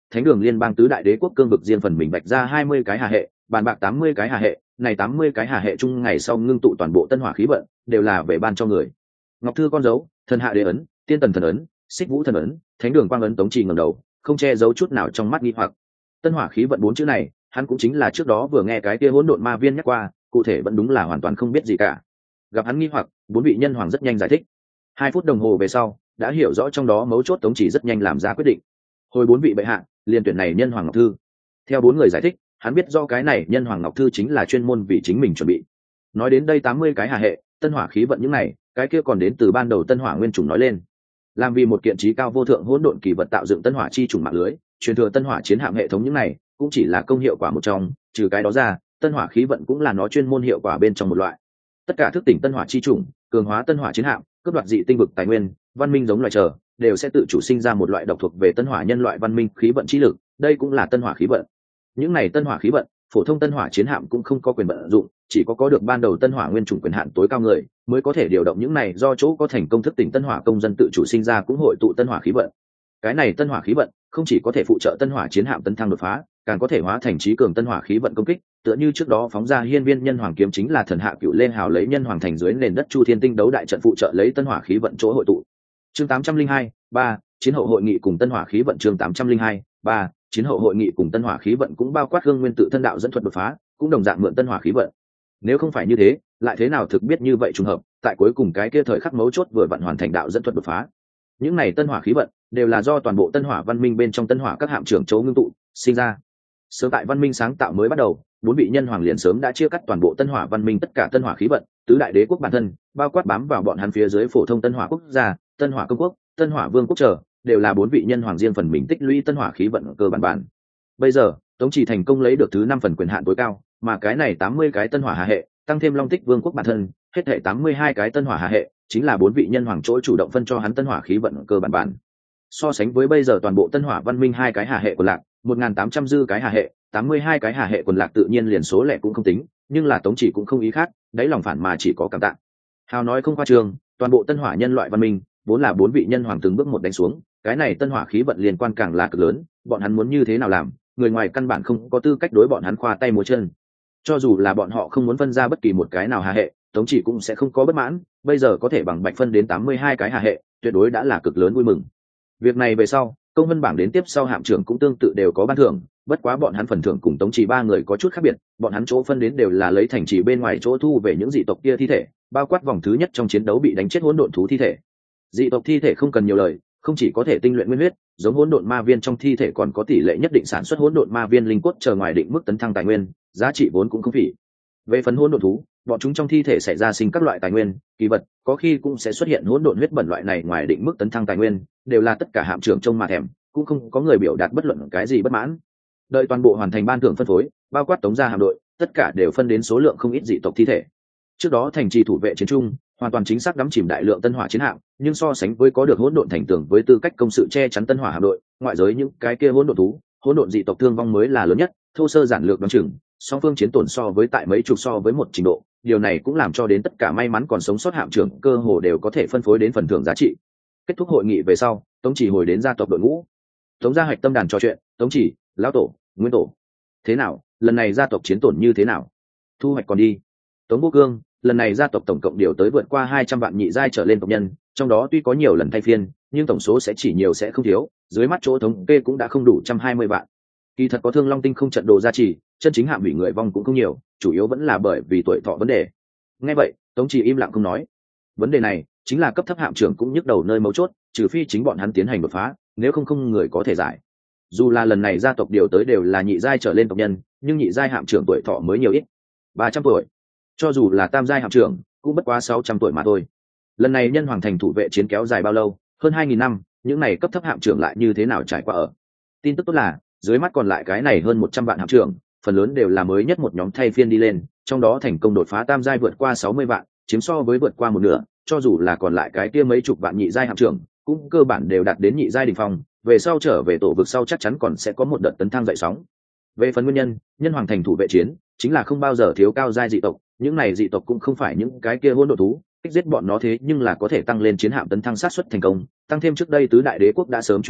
thánh đường liên bang tứ đại đế quốc cương vực riêng phần mình vạch ra hai mươi cái hà hệ, bàn bạc tám mươi cái hà hệ, này tám mươi cái hà hệ chung ngày sau ngưng tụ toàn bộ tân hỏa khí vận, đều là về ban cho người. Ngọc thư con dấu, thần hạ đế ấn, tiên tần thần ấn, xích vũ thần ấn, thánh đường quang ấn Tống Chỉ ngẩng đầu, không che giấu chút nào trong mắt nghi hoặc. Tân hỏa khí vận bốn chữ này, hắn cũng chính là trước đó vừa nghe cái kia hỗn độn ma viên nhắc qua, cụ thể vẫn đúng là hoàn toàn không biết gì cả. Gặp hắn nghi hoặc, bốn vị nhân hoàng rất nhanh giải thích. Hai phút đồng hồ về sau, đã hiểu rõ trong đó mấu chốt, Tống Chỉ rất nhanh làm ra quyết định. Hồi bốn vị bệ hạ, liền tuyển này nhân hoàng ngọc thư. Theo bốn người giải thích, hắn biết do cái này nhân hoàng ngọc thư chính là chuyên môn vì chính mình chuẩn bị. Nói đến đây tám mươi cái hà hệ, tân hỏa khí vận những này, cái kia còn đến từ ban đầu tân hỏa nguyên chủng nói lên. Làm vì một kiện trí cao vô thượng hỗn độn kỳ vật tạo dựng tân hỏa chi chủng mạng lưới, truyền thừa tân hỏa chiến hạm hệ thống những này, cũng chỉ là công hiệu quả một trong, trừ cái đó ra, tân hỏa khí vận cũng là nó chuyên môn hiệu quả bên trong một loại. Tất cả thức tỉnh tân hỏa chi chủng, cường hóa tân hỏa chiến hạm, cướp đoạt dị tinh vực tài nguyên, văn minh giống loài chờ, đều sẽ tự chủ sinh ra một loại độc thuộc về tân hỏa nhân loại văn minh khí vận chi lực, đây cũng là tân hỏa khí vận. Những này tân hỏa khí vận, phổ thông tân hỏa chiến hạm cũng không có quyền vận dụng, chỉ có có được ban đầu tân hỏa nguyên chủng quyền hạn tối cao người mới có thể điều động những này do chỗ có thành công thức tỉnh tân hỏa công dân tự chủ sinh ra cũng hội tụ tân hỏa khí vận. Cái này tân hỏa khí vận không chỉ có thể phụ trợ tân hỏa chiến hạm tấn thăng đột phá, càng có thể hóa thành trí cường tân hỏa khí vận công kích, tựa như trước đó phóng ra hiên viên nhân hoàng kiếm chính là thần hạ cựu lê hào lấy nhân hoàng thành dưới nền đất chu thiên tinh đấu đại trận phụ trợ lấy tân hỏa khí vận chỗ hội tụ. Chương tám trăm linh hai, ba chiến hậu hội nghị cùng tân hỏa khí vận. Chương tám trăm linh hai, ba chiến hậu hội nghị cùng tân hỏa khí vận cũng bao quát hương nguyên tự thân đạo dẫn thuật đột phá, cũng đồng dạng mượn tân hỏa khí vận. Nếu không phải như thế, lại thế nào thực biết như vậy trùng hợp, tại cuối cùng cái kia thời khắc mấu chốt vừa vặn hoàn thành đạo dẫn thuật đột phá. Những này tân hỏa khí vận đều là do toàn bộ tân hỏa văn minh bên trong tân hỏa các hạm trưởng chấu ngưng tụ sinh ra. Sớm tại văn minh sáng tạo mới bắt đầu, bốn vị nhân hoàng liền sớm đã chia cắt toàn bộ tân hỏa văn minh tất cả tân hỏa khí vận, tứ đại đế quốc bản thân, bao quát bám vào bọn hắn phía dưới phổ thông tân hỏa quốc gia, tân hỏa công quốc, tân hỏa vương quốc trở, đều là bốn vị nhân hoàng riêng phần mình tích lũy tân hỏa khí vận cơ bản bản. Bây giờ, Tống Chỉ thành công lấy được thứ năm phần quyền hạn tối cao, mà cái này tám mươi cái tân hỏa hà hệ, tăng thêm Long Tích Vương quốc bản thân, hết hệ tám mươi hai cái tân hỏa hà hệ, chính là bốn vị nhân hoàng chỗ chủ động phân cho hắn tân hỏa khí vận cơ bản bản. So sánh với bây giờ toàn bộ tân hỏa văn minh hai cái hà hệ của lạc, một nghìn tám trăm dư cái hà hệ, tám mươi hai cái hà hệ quần lạc tự nhiên liền số lẻ cũng không tính, nhưng là Tống Chỉ cũng không ý khác, đáy lòng phản mà chỉ có cảm tạ. Hào nói không khoa trương, toàn bộ tân hỏa nhân loại văn minh, vốn là bốn vị nhân hoàng từng bước một đánh xuống, cái này tân hỏa khí vận liên quan càng là cực lớn, bọn hắn muốn như thế nào làm, người ngoài căn bản không có tư cách đối bọn hắn khoa tay múa chân. Cho dù là bọn họ không muốn phân ra bất kỳ một cái nào hà hệ, Tống Chỉ cũng sẽ không có bất mãn, bây giờ có thể bằng bạch phân đến tám mươi hai cái hà hệ, tuyệt đối đã là cực lớn vui mừng. Việc này về sau, công văn bảng đến tiếp sau hạm trưởng cũng tương tự đều có ban thưởng, bất quá bọn hắn phần thưởng cùng Tống Chỉ ba người có chút khác biệt, bọn hắn chỗ phân đến đều là lấy thành trì bên ngoài chỗ thu về những dị tộc kia thi thể, bao quát vòng thứ nhất trong chiến đấu bị đánh chết hỗn độn thú thi thể. Dị tộc thi thể không cần nhiều lời, không chỉ có thể tinh luyện nguyên huyết, giống hỗn độn ma viên trong thi thể còn có tỷ lệ nhất định sản xuất hỗn độn ma viên linh cốt chờ ngoài định mức tấn thăng tài nguyên, giá trị vốn cũng không phỉ. Về phần hỗn độn thú, bọn chúng trong thi thể xảy ra sinh các loại tài nguyên, kỳ vật, có khi cũng sẽ xuất hiện hỗn độn huyết bẩn loại này ngoài định mức tấn thăng tài nguyên, đều là tất cả hạm trưởng trông mà thèm, cũng không có người biểu đạt bất luận cái gì bất mãn. Đợi toàn bộ hoàn thành ban thưởng phân phối, bao quát Tống gia hạm đội, tất cả đều phân đến số lượng không ít dị tộc thi thể. Trước đó thành trì thủ vệ chiến trung, hoàn toàn chính xác đắm chìm đại lượng tân hỏa chiến hạm, nhưng so sánh với có được hỗn độn thành tường với tư cách công sự che chắn tân hỏa hạm đội, ngoại giới những cái kia hỗn độn thú, hỗn độn dị tộc thương vong mới là lớn nhất, thô sơ giản lược đoán chừng, song phương chiến tổn so với tại mấy chục so với một trình độ, điều này cũng làm cho đến tất cả may mắn còn sống sót hạm trưởng cơ hồ đều có thể phân phối đến phần thưởng giá trị. Kết thúc hội nghị về sau, Tống Chỉ hồi đến gia tộc đội ngũ. Tống gia hạch tâm đàn trò chuyện, Tống Chỉ, lão tổ, nguyên tổ, thế nào, lần này gia tộc chiến tổn như thế nào? Thu hoạch còn đi. Tống Vô Cương, lần này gia tộc tổng cộng điều tới vượt qua hai trăm vạn nhị giai trở lên tộc nhân, trong đó tuy có nhiều lần thay phiên, nhưng tổng số sẽ chỉ nhiều sẽ không thiếu, dưới mắt chỗ thống kê cũng đã không đủ một trăm hai mươi vạn. Kỳ thật có Thương Long tinh không trận đồ gia trì, chân chính hạm hủy người vong cũng không nhiều, chủ yếu vẫn là bởi vì tuổi thọ vấn đề. Nghe vậy, Tống Chỉ im lặng không nói. Vấn đề này chính là cấp thấp hạm trưởng cũng nhức đầu nơi mấu chốt, trừ phi chính bọn hắn tiến hành đột phá, nếu không không người có thể giải. Dù là lần này gia tộc điều tới đều là nhị giai trở lên tộc nhân, nhưng nhị giai hạm trưởng tuổi thọ mới nhiều ít, ba trăm tuổi. Cho dù là tam giai hạm trưởng, cũng bất quá sáu trăm tuổi mà thôi. Lần này nhân hoàng thành thủ vệ chiến kéo dài bao lâu, hơn hai nghìn năm, những này cấp thấp hạm trưởng lại như thế nào trải qua ở. Tin tức tốt là, dưới mắt còn lại cái này hơn một trăm vạn hạm trưởng, phần lớn đều là mới nhất một nhóm thay phiên đi lên, trong đó thành công đột phá tam giai vượt qua sáu mươi vạn, chiếm so với vượt qua một nửa, cho dù là còn lại cái kia mấy chục vạn nhị giai hạm trưởng, cũng cơ bản đều đạt đến nhị giai đỉnh phong, về sau trở về tổ vực sau chắc chắn còn sẽ có một đợt tấn thăng dậy sóng. Về phần nguyên nhân, nhân hoàng thành thủ vệ chiến, chính là không bao giờ thiếu cao giai dị tộc, những này dị tộc cũng không phải những cái kia hỗn độn thú, kích giết bọn nó thế nhưng là có thể tăng lên chiến hạm tấn thăng sát suất thành công, tăng thêm trước đây tứ đại đế quốc đã sớm chuẩn bị,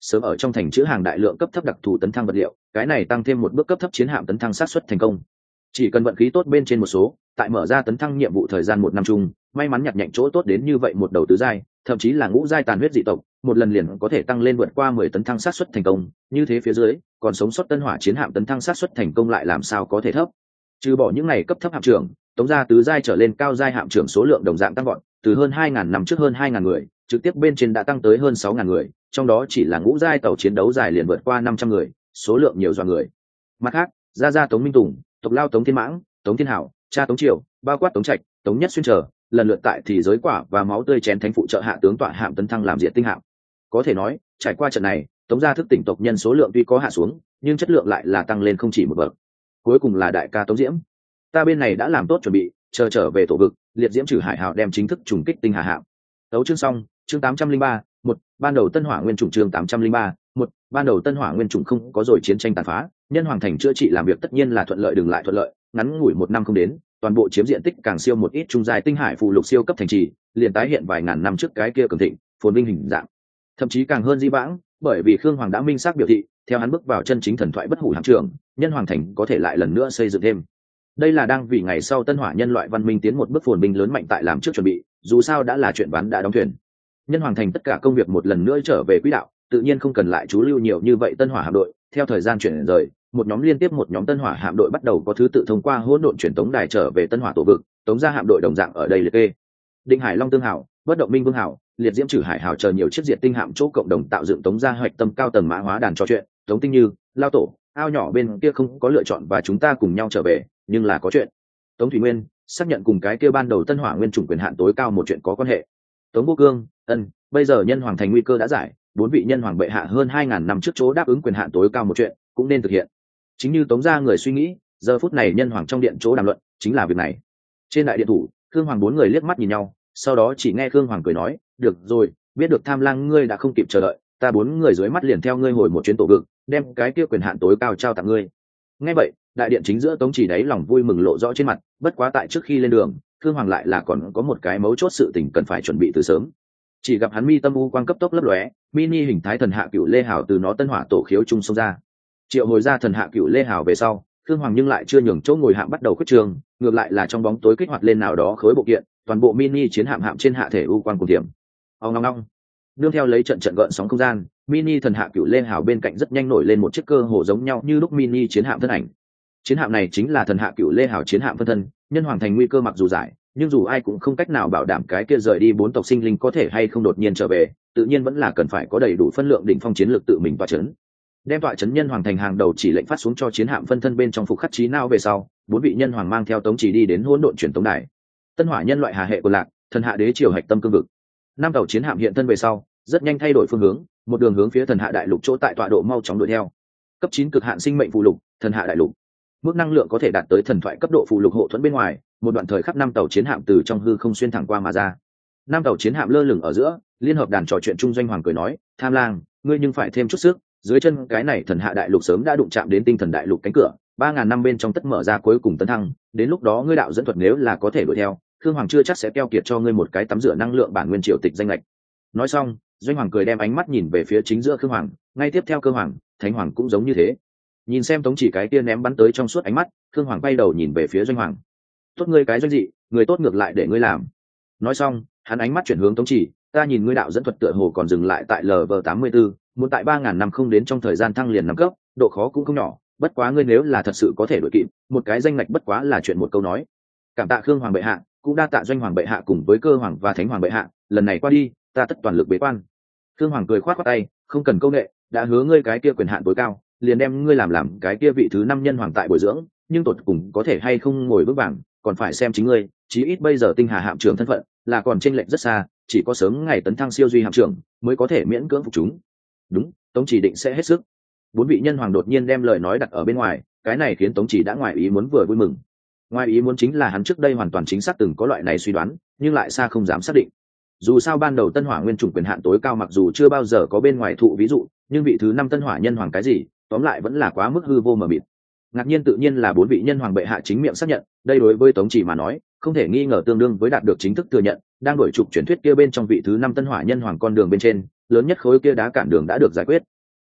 sớm ở trong thành chữ hàng đại lượng cấp thấp đặc thù tấn thăng vật liệu, cái này tăng thêm một bước cấp thấp chiến hạm tấn thăng xác suất thành công. Chỉ cần vận khí tốt bên trên một số, tại mở ra tấn thăng nhiệm vụ thời gian một năm chung, may mắn nhặt nhạnh chỗ tốt đến như vậy một đầu tứ giai, thậm chí là ngũ giai tàn huyết dị tộc, một lần liền có thể tăng lên vượt qua mười tấn thăng xác suất thành công, như thế phía dưới, còn sống sót tân hỏa chiến hạm tấn thăng xác suất thành công lại làm sao có thể thấp. Trừ bỏ những này cấp thấp hạm trưởng, tống gia tứ giai trở lên cao giai hạm trưởng số lượng đồng dạng tăng vọt, từ hơn hai ngàn năm trước hơn hai ngàn người, trực tiếp bên trên đã tăng tới hơn sáu ngàn người, trong đó chỉ là ngũ giai tàu chiến đấu dài liền vượt qua năm trăm người, số lượng nhiều dọa người. Mặt khác, gia gia Tống Minh Tùng, tộc lao Tống Thiên Mãng, Tống Thiên Hảo, cha Tống Triều, bao quát Tống Trạch, Tống Nhất Xuyên trở, lần lượt tại thì giới quả và máu tươi chén thánh phụ trợ hạ tướng tọa hạm tấn thăng làm diện tinh hạm. Có thể nói, trải qua trận này, Tống gia thức tỉnh tộc nhân số lượng tuy có hạ xuống, nhưng chất lượng lại là tăng lên không chỉ một bậc. Cuối cùng là đại ca Tống Diễm. Ta bên này đã làm tốt chuẩn bị, chờ trở về tổ vực, liệt diễm trừ hải hào đem chính thức trùng kích tinh hà hạm. Tấu chương xong, chương tám trăm linh ba, một, ban đầu tân hỏa nguyên chủng chương tám trăm linh ba, một, ban đầu tân hỏa nguyên chủng không có rồi chiến tranh tàn phá, nhân hoàng thành chữa trị làm việc tất nhiên là thuận lợi đừng lại thuận lợi, ngắn ngủi một năm không đến, toàn bộ chiếm diện tích càng siêu một ít trung giai tinh hải phụ lục siêu cấp thành trì, liền tái hiện vài ngàn năm trước cái kia cường thịnh, phồn vinh hình dạng. Thậm chí càng hơn di vãng, bởi vì Khương Hoàng đã minh xác biểu thị, theo hắn bước vào chân chính thần thoại bất hủ hạm trưởng, nhân hoàng thành có thể lại lần nữa xây dựng thêm. Đây là đang vì ngày sau tân hỏa nhân loại văn minh tiến một bước phồn vinh lớn mạnh tại làm trước chuẩn bị, dù sao đã là chuyện ván đã đóng thuyền. Nhân hoàng thành tất cả công việc một lần nữa trở về quỹ đạo, tự nhiên không cần lại chú lưu nhiều như vậy tân hỏa hạm đội. Theo thời gian chuyển rời, một nhóm liên tiếp một nhóm tân hỏa hạm đội bắt đầu có thứ tự thông qua hỗn độn truyền tống đài trở về tân hỏa tổ vực, tống ra hạm đội đồng dạng ở đây liệt kê. Định Hải Long Tương Hảo, Bất Động Minh Vương Hảo, Liệt Diễm Trừ Hải Hảo chờ nhiều chiếc diệt tinh hạm chỗ cộng đồng tạo dựng tống ra hoạch tâm cao tầng mã hóa đàn trò chuyện, Tống Tinh Như, Lao Tổ, ao nhỏ bên kia không có lựa chọn và chúng ta cùng nhau trở về, nhưng là có chuyện. Tống Thủy Nguyên xác nhận cùng cái kia ban đầu tân hỏa nguyên chủng quyền hạn tối cao một chuyện có quan hệ. Tống Vô Cương, ân, bây giờ nhân hoàng thành nguy cơ đã giải, bốn vị nhân hoàng bệ hạ hơn hai ngàn năm trước chỗ đáp ứng quyền hạn tối cao một chuyện cũng nên thực hiện. Chính như Tống gia người suy nghĩ, giờ phút này nhân hoàng trong điện chỗ đàm luận chính là việc này. Trên đại điện thủ, Khương Hoàng bốn người liếc mắt nhìn nhau, sau đó chỉ nghe Khương Hoàng cười nói, được rồi, biết được Tham Lang ngươi đã không kịp chờ đợi, ta bốn người dưới mắt liền theo ngươi hồi một chuyến tổ vực, đem cái kia quyền hạn tối cao trao tặng ngươi. Nghe vậy, đại điện chính giữa Tống Chỉ đáy lòng vui mừng lộ rõ trên mặt, bất quá tại trước khi lên đường, Khương Hoàng lại là còn có một cái mấu chốt sự tình cần phải chuẩn bị từ sớm. Chỉ gặp hắn mi tâm u quang cấp tốc lấp lóe, mini hình thái thần hạ cựu lê hào từ nó tân hỏa tổ khiếu trung xông ra. Triệu hồi ra thần hạ cựu lê hào về sau, Khương Hoàng nhưng lại chưa nhường chỗ ngồi hạm bắt đầu khuyết trường, ngược lại là trong bóng tối kích hoạt lên nào đó khối bộ kiện, toàn bộ mini chiến hạm hạm trên hạ thể u quang cùng điểm. Ong ong ong. Nương theo lấy trận trận gợn sóng không gian, mini thần hạ cựu lê hào bên cạnh rất nhanh nổi lên một chiếc cơ hồ giống nhau như lúc mini chiến hạm thân ảnh. Chiến hạm này chính là thần hạ cựu lê hào chiến hạm phân thân, nhân hoàng thành nguy cơ mặc dù giải, nhưng dù ai cũng không cách nào bảo đảm cái kia rời đi bốn tộc sinh linh có thể hay không đột nhiên trở về, tự nhiên vẫn là cần phải có đầy đủ phân lượng đỉnh phong chiến lược tự mình tọa chấn. Đem tọa chấn nhân hoàng thành hàng đầu chỉ lệnh phát xuống cho chiến hạm phân thân bên trong phục khắc trí não về sau, bốn vị nhân hoàng mang theo Tống Chỉ đi đến hỗn độn truyền tống đài. Tân hỏa nhân loại hà hệ của lạc, thần hạ đế triều hạch tâm cương vực. Năm tàu chiến hạm hiện thân về sau, rất nhanh thay đổi phương hướng, một đường hướng phía thần hạ đại lục chỗ tại tọa độ mau chóng đuổi theo. Cấp chín cực hạn sinh mệnh phụ lục, thần hạ đại lục. Mức năng lượng có thể đạt tới thần thoại cấp độ phụ lục hộ thuẫn bên ngoài, một đoạn thời khắc năm tàu chiến hạm từ trong hư không xuyên thẳng qua mà ra. Năm tàu chiến hạm lơ lửng ở giữa, liên hợp đàn trò chuyện chung doanh hoàng cười nói, Tham Lang, ngươi nhưng phải thêm chút sức, dưới chân cái này thần hạ đại lục sớm đã đụng chạm đến tinh thần đại lục cánh cửa, ba ngàn năm bên trong tất mở ra cuối cùng tấn thăng, đến lúc đó ngươi đạo dẫn thuật nếu là có thể đuổi theo, Khương Hoàng chưa chắc sẽ keo kiệt cho ngươi một cái tắm rửa năng lượng bản nguyên triều tịch danh lệch. Nói xong, doanh hoàng cười đem ánh mắt nhìn về phía chính giữa Khương Hoàng, ngay tiếp theo Cơ Hoàng, Thánh Hoàng cũng giống như thế. Nhìn xem Tống Chỉ cái kia ném bắn tới trong suốt ánh mắt, Khương Hoàng bay đầu nhìn về phía doanh hoàng. Tốt ngươi cái doanh dị, người tốt ngược lại để ngươi làm. Nói xong, hắn ánh mắt chuyển hướng Tống Chỉ, ta nhìn ngươi đạo dẫn thuật tựa hồ còn dừng lại tại lv tám mươi 84, muốn tại ba ngàn năm không đến trong thời gian thăng liền năm cấp, độ khó cũng không nhỏ, bất quá ngươi nếu là thật sự có thể đuổi kịp, một cái danh ngạch bất quá là chuyện một câu nói. Cảm tạ Khương Hoàng bệ hạ, cũng đa tạ doanh hoàng bệ hạ cùng với Cơ Hoàng và Thánh Hoàng bệ hạ, lần này qua đi, ta tất toàn lực bế quan. Khương Hoàng cười khoát khoát tay, không cần câu nệ, đã hứa ngươi cái kia quyền hạn tối cao, liền đem ngươi làm làm cái kia vị thứ năm nhân hoàng tại bồi dưỡng, nhưng tột cùng có thể hay không ngồi vững vàng, còn phải xem chính ngươi, chí ít bây giờ tinh hà hạm trưởng thân phận là còn chênh lệch rất xa, chỉ có sớm ngày tấn thăng siêu duy hạm trưởng mới có thể miễn cưỡng phục chúng. Đúng, Tống Chỉ định sẽ hết sức. Bốn vị nhân hoàng đột nhiên đem lời nói đặt ở bên ngoài, cái này khiến Tống Chỉ đã ngoài ý muốn vừa vui mừng. Ngoài ý muốn chính là hắn trước đây hoàn toàn chính xác từng có loại này suy đoán, nhưng lại xa không dám xác định. Dù sao ban đầu tân hỏa nguyên chủng quyền hạn tối cao mặc dù chưa bao giờ có bên ngoài thụ ví dụ, nhưng vị thứ năm tân hỏa nhân hoàng cái gì, tóm lại vẫn là quá mức hư vô mờ mịt. Ngạc nhiên tự nhiên là bốn vị nhân hoàng bệ hạ chính miệng xác nhận, đây đối với Tống Chỉ mà nói, không thể nghi ngờ tương đương với đạt được chính thức thừa nhận, đang đổi trục truyền thuyết kia bên trong vị thứ năm tân hỏa nhân hoàng con đường bên trên, lớn nhất khối kia đá cản đường đã được giải quyết,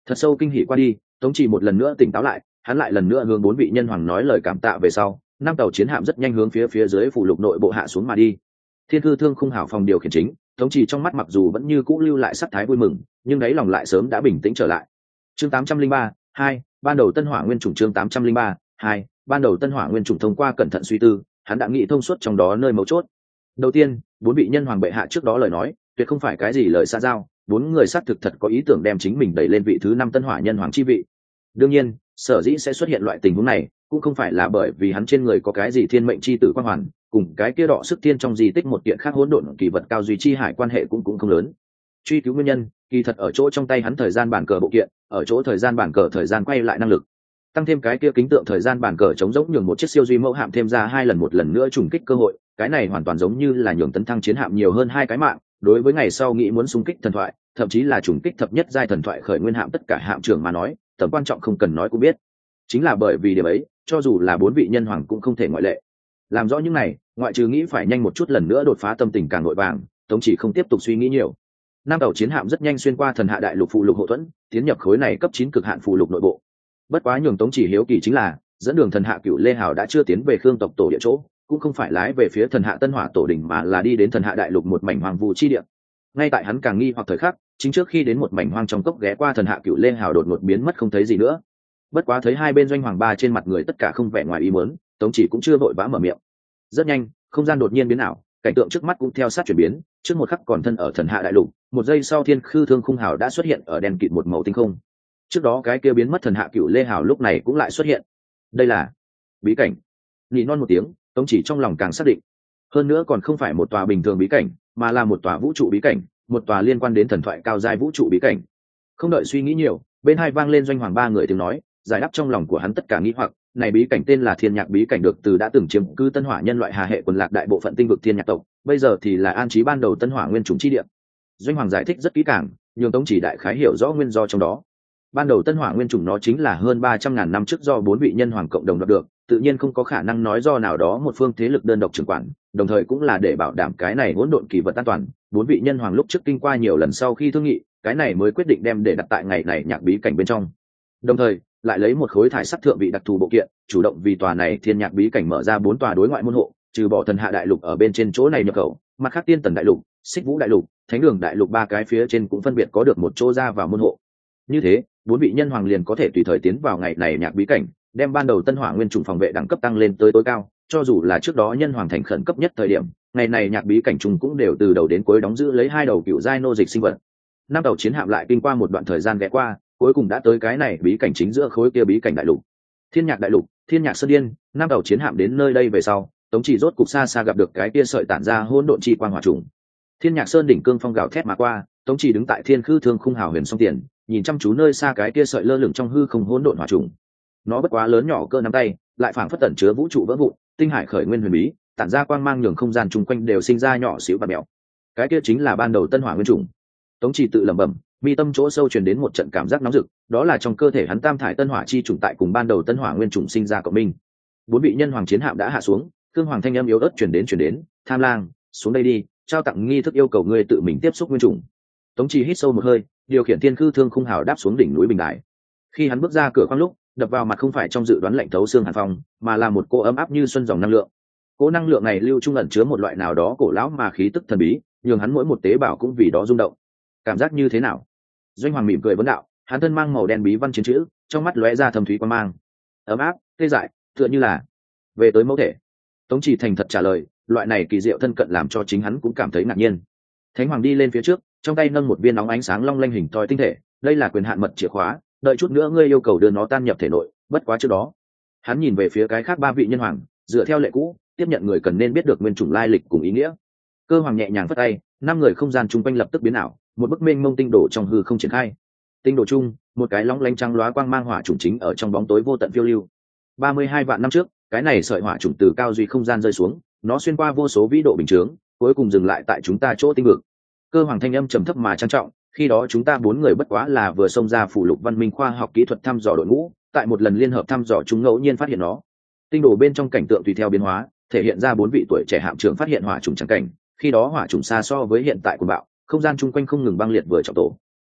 Thật sâu kinh hỉ qua đi, Tống Chỉ một lần nữa tỉnh táo lại, hắn lại lần nữa hướng bốn vị nhân hoàng nói lời cảm tạ về sau, năm tàu chiến hạm rất nhanh hướng phía phía dưới phụ lục nội bộ hạ xuống mà đi. Thiên Cư Thương Khung Hảo phòng điều khiển chính, Tống Chỉ trong mắt mặc dù vẫn như cũ lưu lại sắc thái vui mừng, nhưng đáy lòng lại sớm đã bình tĩnh trở lại. Chương tám trăm linh ba, hai, ban đầu Tân Hỏa Nguyên Chủng chương tám trăm linh ba, hai, ban đầu Tân Hỏa Nguyên Chủng thông qua cẩn thận suy tư, hắn đã nghĩ thông suốt trong đó nơi mấu chốt. Đầu tiên, bốn vị nhân hoàng bệ hạ trước đó lời nói, tuyệt không phải cái gì lời xa giao, bốn người xác thực thật có ý tưởng đem chính mình đẩy lên vị thứ năm Tân Hỏa nhân hoàng chi vị. Đương nhiên, sở dĩ sẽ xuất hiện loại tình huống này, cũng không phải là bởi vì hắn trên người có cái gì thiên mệnh chi tử quan hoàn, cùng cái kia đọ sức thiên trong di tích một kiện khác hỗn độn kỳ vật cao duy chi hải quan hệ cũng cũng không lớn. Truy cứu nguyên nhân, kỳ thật ở chỗ trong tay hắn thời gian bản cờ bộ kiện, ở chỗ thời gian bản cờ thời gian quay lại năng lực. Tăng thêm cái kia kính tượng thời gian bản cờ chống giống nhường một chiếc siêu duy mẫu hạm thêm ra hai lần một lần nữa trùng kích cơ hội, cái này hoàn toàn giống như là nhường tấn thăng chiến hạm nhiều hơn hai cái mạng, đối với ngày sau nghĩ muốn xung kích thần thoại, thậm chí là trùng kích thập nhất giai thần thoại khởi nguyên hạm tất cả hạm trưởng mà nói, tầm quan trọng không cần nói cũng biết. Chính là bởi vì điểm ấy, cho dù là bốn vị nhân hoàng cũng không thể ngoại lệ. Làm rõ những này, ngoại trừ nghĩ phải nhanh một chút lần nữa đột phá tâm tình càng nội vàng, Tống Chỉ không tiếp tục suy nghĩ nhiều. Nam tàu chiến hạm rất nhanh xuyên qua thần hạ đại lục phụ lục hộ thuẫn, tiến nhập khối này cấp chín cực hạn phụ lục nội bộ. Bất quá nhường Tống Chỉ hiếu kỳ chính là, dẫn đường thần hạ Cửu Lê Hào đã chưa tiến về Khương tộc tổ địa chỗ, cũng không phải lái về phía thần hạ Tân Hỏa tổ đỉnh mà là đi đến thần hạ đại lục một mảnh hoang vu chi địa. Ngay tại hắn càng nghi hoặc thời khắc, chính trước khi đến một mảnh hoang trong cốc ghé qua thần hạ Cửu Lê Hào đột ngột biến mất không thấy gì nữa. Bất quá thấy hai bên doanh hoàng ba trên mặt người tất cả không vẻ ngoài ý muốn, Tống Chỉ cũng chưa vội vã mở miệng. Rất nhanh, không gian đột nhiên biến ảo, cảnh tượng trước mắt cũng theo sát chuyển biến, trước một khắc còn thân ở thần hạ đại lục, một giây sau Thiên Khư Thương Khung Hào đã xuất hiện ở đèn kịt một màu tinh không. Trước đó cái kia biến mất thần hạ Cửu Lê Hào lúc này cũng lại xuất hiện. Đây là bí cảnh. Nhị non một tiếng, Tống Chỉ trong lòng càng xác định. Hơn nữa còn không phải một tòa bình thường bí cảnh, mà là một tòa vũ trụ bí cảnh, một tòa liên quan đến thần thoại cao giai vũ trụ bí cảnh. Không đợi suy nghĩ nhiều, bên hai vang lên doanh hoàng ba người tiếng nói, giải đáp trong lòng của hắn tất cả nghi hoặc. Này bí cảnh tên là Thiên Nhạc bí cảnh, được từ đã từng chiếm cư Tân Hỏa nhân loại hà hệ quần lạc đại bộ phận tinh vực Thiên Nhạc tộc, bây giờ thì là an trí ban đầu Tân Hỏa nguyên chủng chi địa. Doanh hoàng giải thích rất kỹ càng, nhường Tống Chỉ đại khái hiểu rõ nguyên do trong đó. Ban đầu Tân Hỏa nguyên chủng nó chính là hơn ba trăm ngàn năm trước do bốn vị nhân hoàng cộng đồng đoạt được, tự nhiên không có khả năng nói do nào đó một phương thế lực đơn độc trưởng quản, đồng thời cũng là để bảo đảm cái này hỗn độn kỳ vật an toàn, bốn vị nhân hoàng lúc trước kinh qua nhiều lần sau khi thương nghị, cái này mới quyết định đem để đặt tại ngày này nhạc bí cảnh bên trong. Đồng thời, lại lấy một khối thải sắc thượng vị đặc thù bộ kiện, chủ động vì tòa này Thiên Nhạc bí cảnh mở ra bốn tòa đối ngoại môn hộ, trừ bỏ thần hạ đại lục ở bên trên chỗ này nhập khẩu, mặt khác Tiên Tần đại lục, Xích Vũ đại lục, Thánh Đường đại lục ba cái phía trên cũng phân biệt có được một chỗ ra vào môn hộ. Như thế, bốn vị nhân hoàng liền có thể tùy thời tiến vào ngày này nhạc bí cảnh, đem ban đầu Tân Hỏa nguyên chủng phòng vệ đẳng cấp tăng lên tới tối cao, cho dù là trước đó nhân hoàng thành khẩn cấp nhất thời điểm, ngày này nhạc bí cảnh trùng cũng đều từ đầu đến cuối đóng giữ lấy hai đầu cựu giai nô dịch sinh vật. Năm tàu chiến hạm lại kinh qua một đoạn thời gian ghé qua, cuối cùng đã tới cái này bí cảnh chính giữa khối kia bí cảnh đại lục. Thiên Nhạc đại lục, Thiên Nhạc Sơn Điên, năm tàu chiến hạm đến nơi đây về sau, Tống Chỉ rốt cục xa xa gặp được cái kia sợi tản ra hỗn độn chi quang hỏa trùng. Thiên Nhạc Sơn đỉnh cương phong gào thét mà qua, Tống Chỉ đứng tại Thiên Khư Thương Khung Hào huyền song tiền, nhìn chăm chú nơi xa cái kia sợi lơ lửng trong hư không hỗn độn hỏa trùng. Nó bất quá lớn nhỏ cơ nắm tay, lại phảng phất tẩn chứa vũ trụ vỡ vụn, tinh hải khởi nguyên huyền bí, tản ra quang mang nhường không gian chung quanh đều sinh ra nhỏ xíu và mèo. Cái kia chính là ban đầu Tân Hỏa nguyên chủng. Tống Chỉ tự lẩm bẩm, mi tâm chỗ sâu truyền đến một trận cảm giác nóng rực, đó là trong cơ thể hắn tam thải tân hỏa chi chủng tại cùng ban đầu Tân Hỏa nguyên chủng sinh ra cộng minh. Bốn vị nhân hoàng chiến hạm đã hạ xuống, cương hoàng thanh âm yếu ớt truyền đến truyền đến, Tham Lang, xuống đây đi, trao tặng nghi thức yêu cầu ngươi tự mình tiếp xúc nguyên chủng. Tống Chỉ hít sâu một hơi, điều khiển Thiên Khư Thương Khung Hào đáp xuống đỉnh núi bình đài. Khi hắn bước ra cửa khoang lúc, đập vào mặt không phải trong dự đoán lạnh thấu xương hàn phong, mà là một cô ấm áp như xuân dòng năng lượng. Cô năng lượng này lưu trung ẩn chứa một loại nào đó cổ lão mà khí tức thần bí, nhường hắn mỗi một tế bào cũng vì đó rung động. Cảm giác như thế nào? Doanh hoàng mỉm cười vấn đạo, hắn thân mang màu đen bí văn chiến chữ, trong mắt lóe ra thâm thúy quan mang. Ấm áp, tê dại, tựa như là về tới mẫu thể. Tống Chỉ thành thật trả lời, loại này kỳ diệu thân cận làm cho chính hắn cũng cảm thấy ngạc nhiên. Thánh hoàng đi lên phía trước, trong tay nâng một viên nóng ánh sáng long lanh hình thoi tinh thể, đây là quyền hạn mật chìa khóa, đợi chút nữa ngươi yêu cầu đưa nó tan nhập thể nội, bất quá trước đó. Hắn nhìn về phía cái khác ba vị nhân hoàng, dựa theo lệ cũ, tiếp nhận người cần nên biết được nguyên chủng lai lịch cùng ý nghĩa. Cơ hoàng nhẹ nhàng vất tay, năm người không gian chung quanh lập tức biến ảo, một bức mênh mông tinh đổ trong hư không triển khai. Tinh đổ chung, một cái long lanh trắng lóa quang mang hỏa chủng chính ở trong bóng tối vô tận phiêu lưu. ba mươi hai vạn năm trước, cái này sợi hỏa chủng từ cao duy không gian rơi xuống, nó xuyên qua vô số vĩ độ bình chướng, cuối cùng dừng lại tại chúng ta chỗ tinh vực. Cơ hoàng thanh âm trầm thấp mà trang trọng, khi đó chúng ta bốn người bất quá là vừa xông ra phủ lục văn minh khoa học kỹ thuật thăm dò đội ngũ, tại một lần liên hợp thăm dò chúng ngẫu nhiên phát hiện nó. Tinh đổ bên trong cảnh tượng tùy theo biến hóa, thể hiện ra bốn vị tuổi trẻ hạm trưởng phát hiện hỏa trùng chẳng cảnh, khi đó hỏa trùng xa so với hiện tại của bạo, không gian chung quanh không ngừng băng liệt vừa trọng tổ.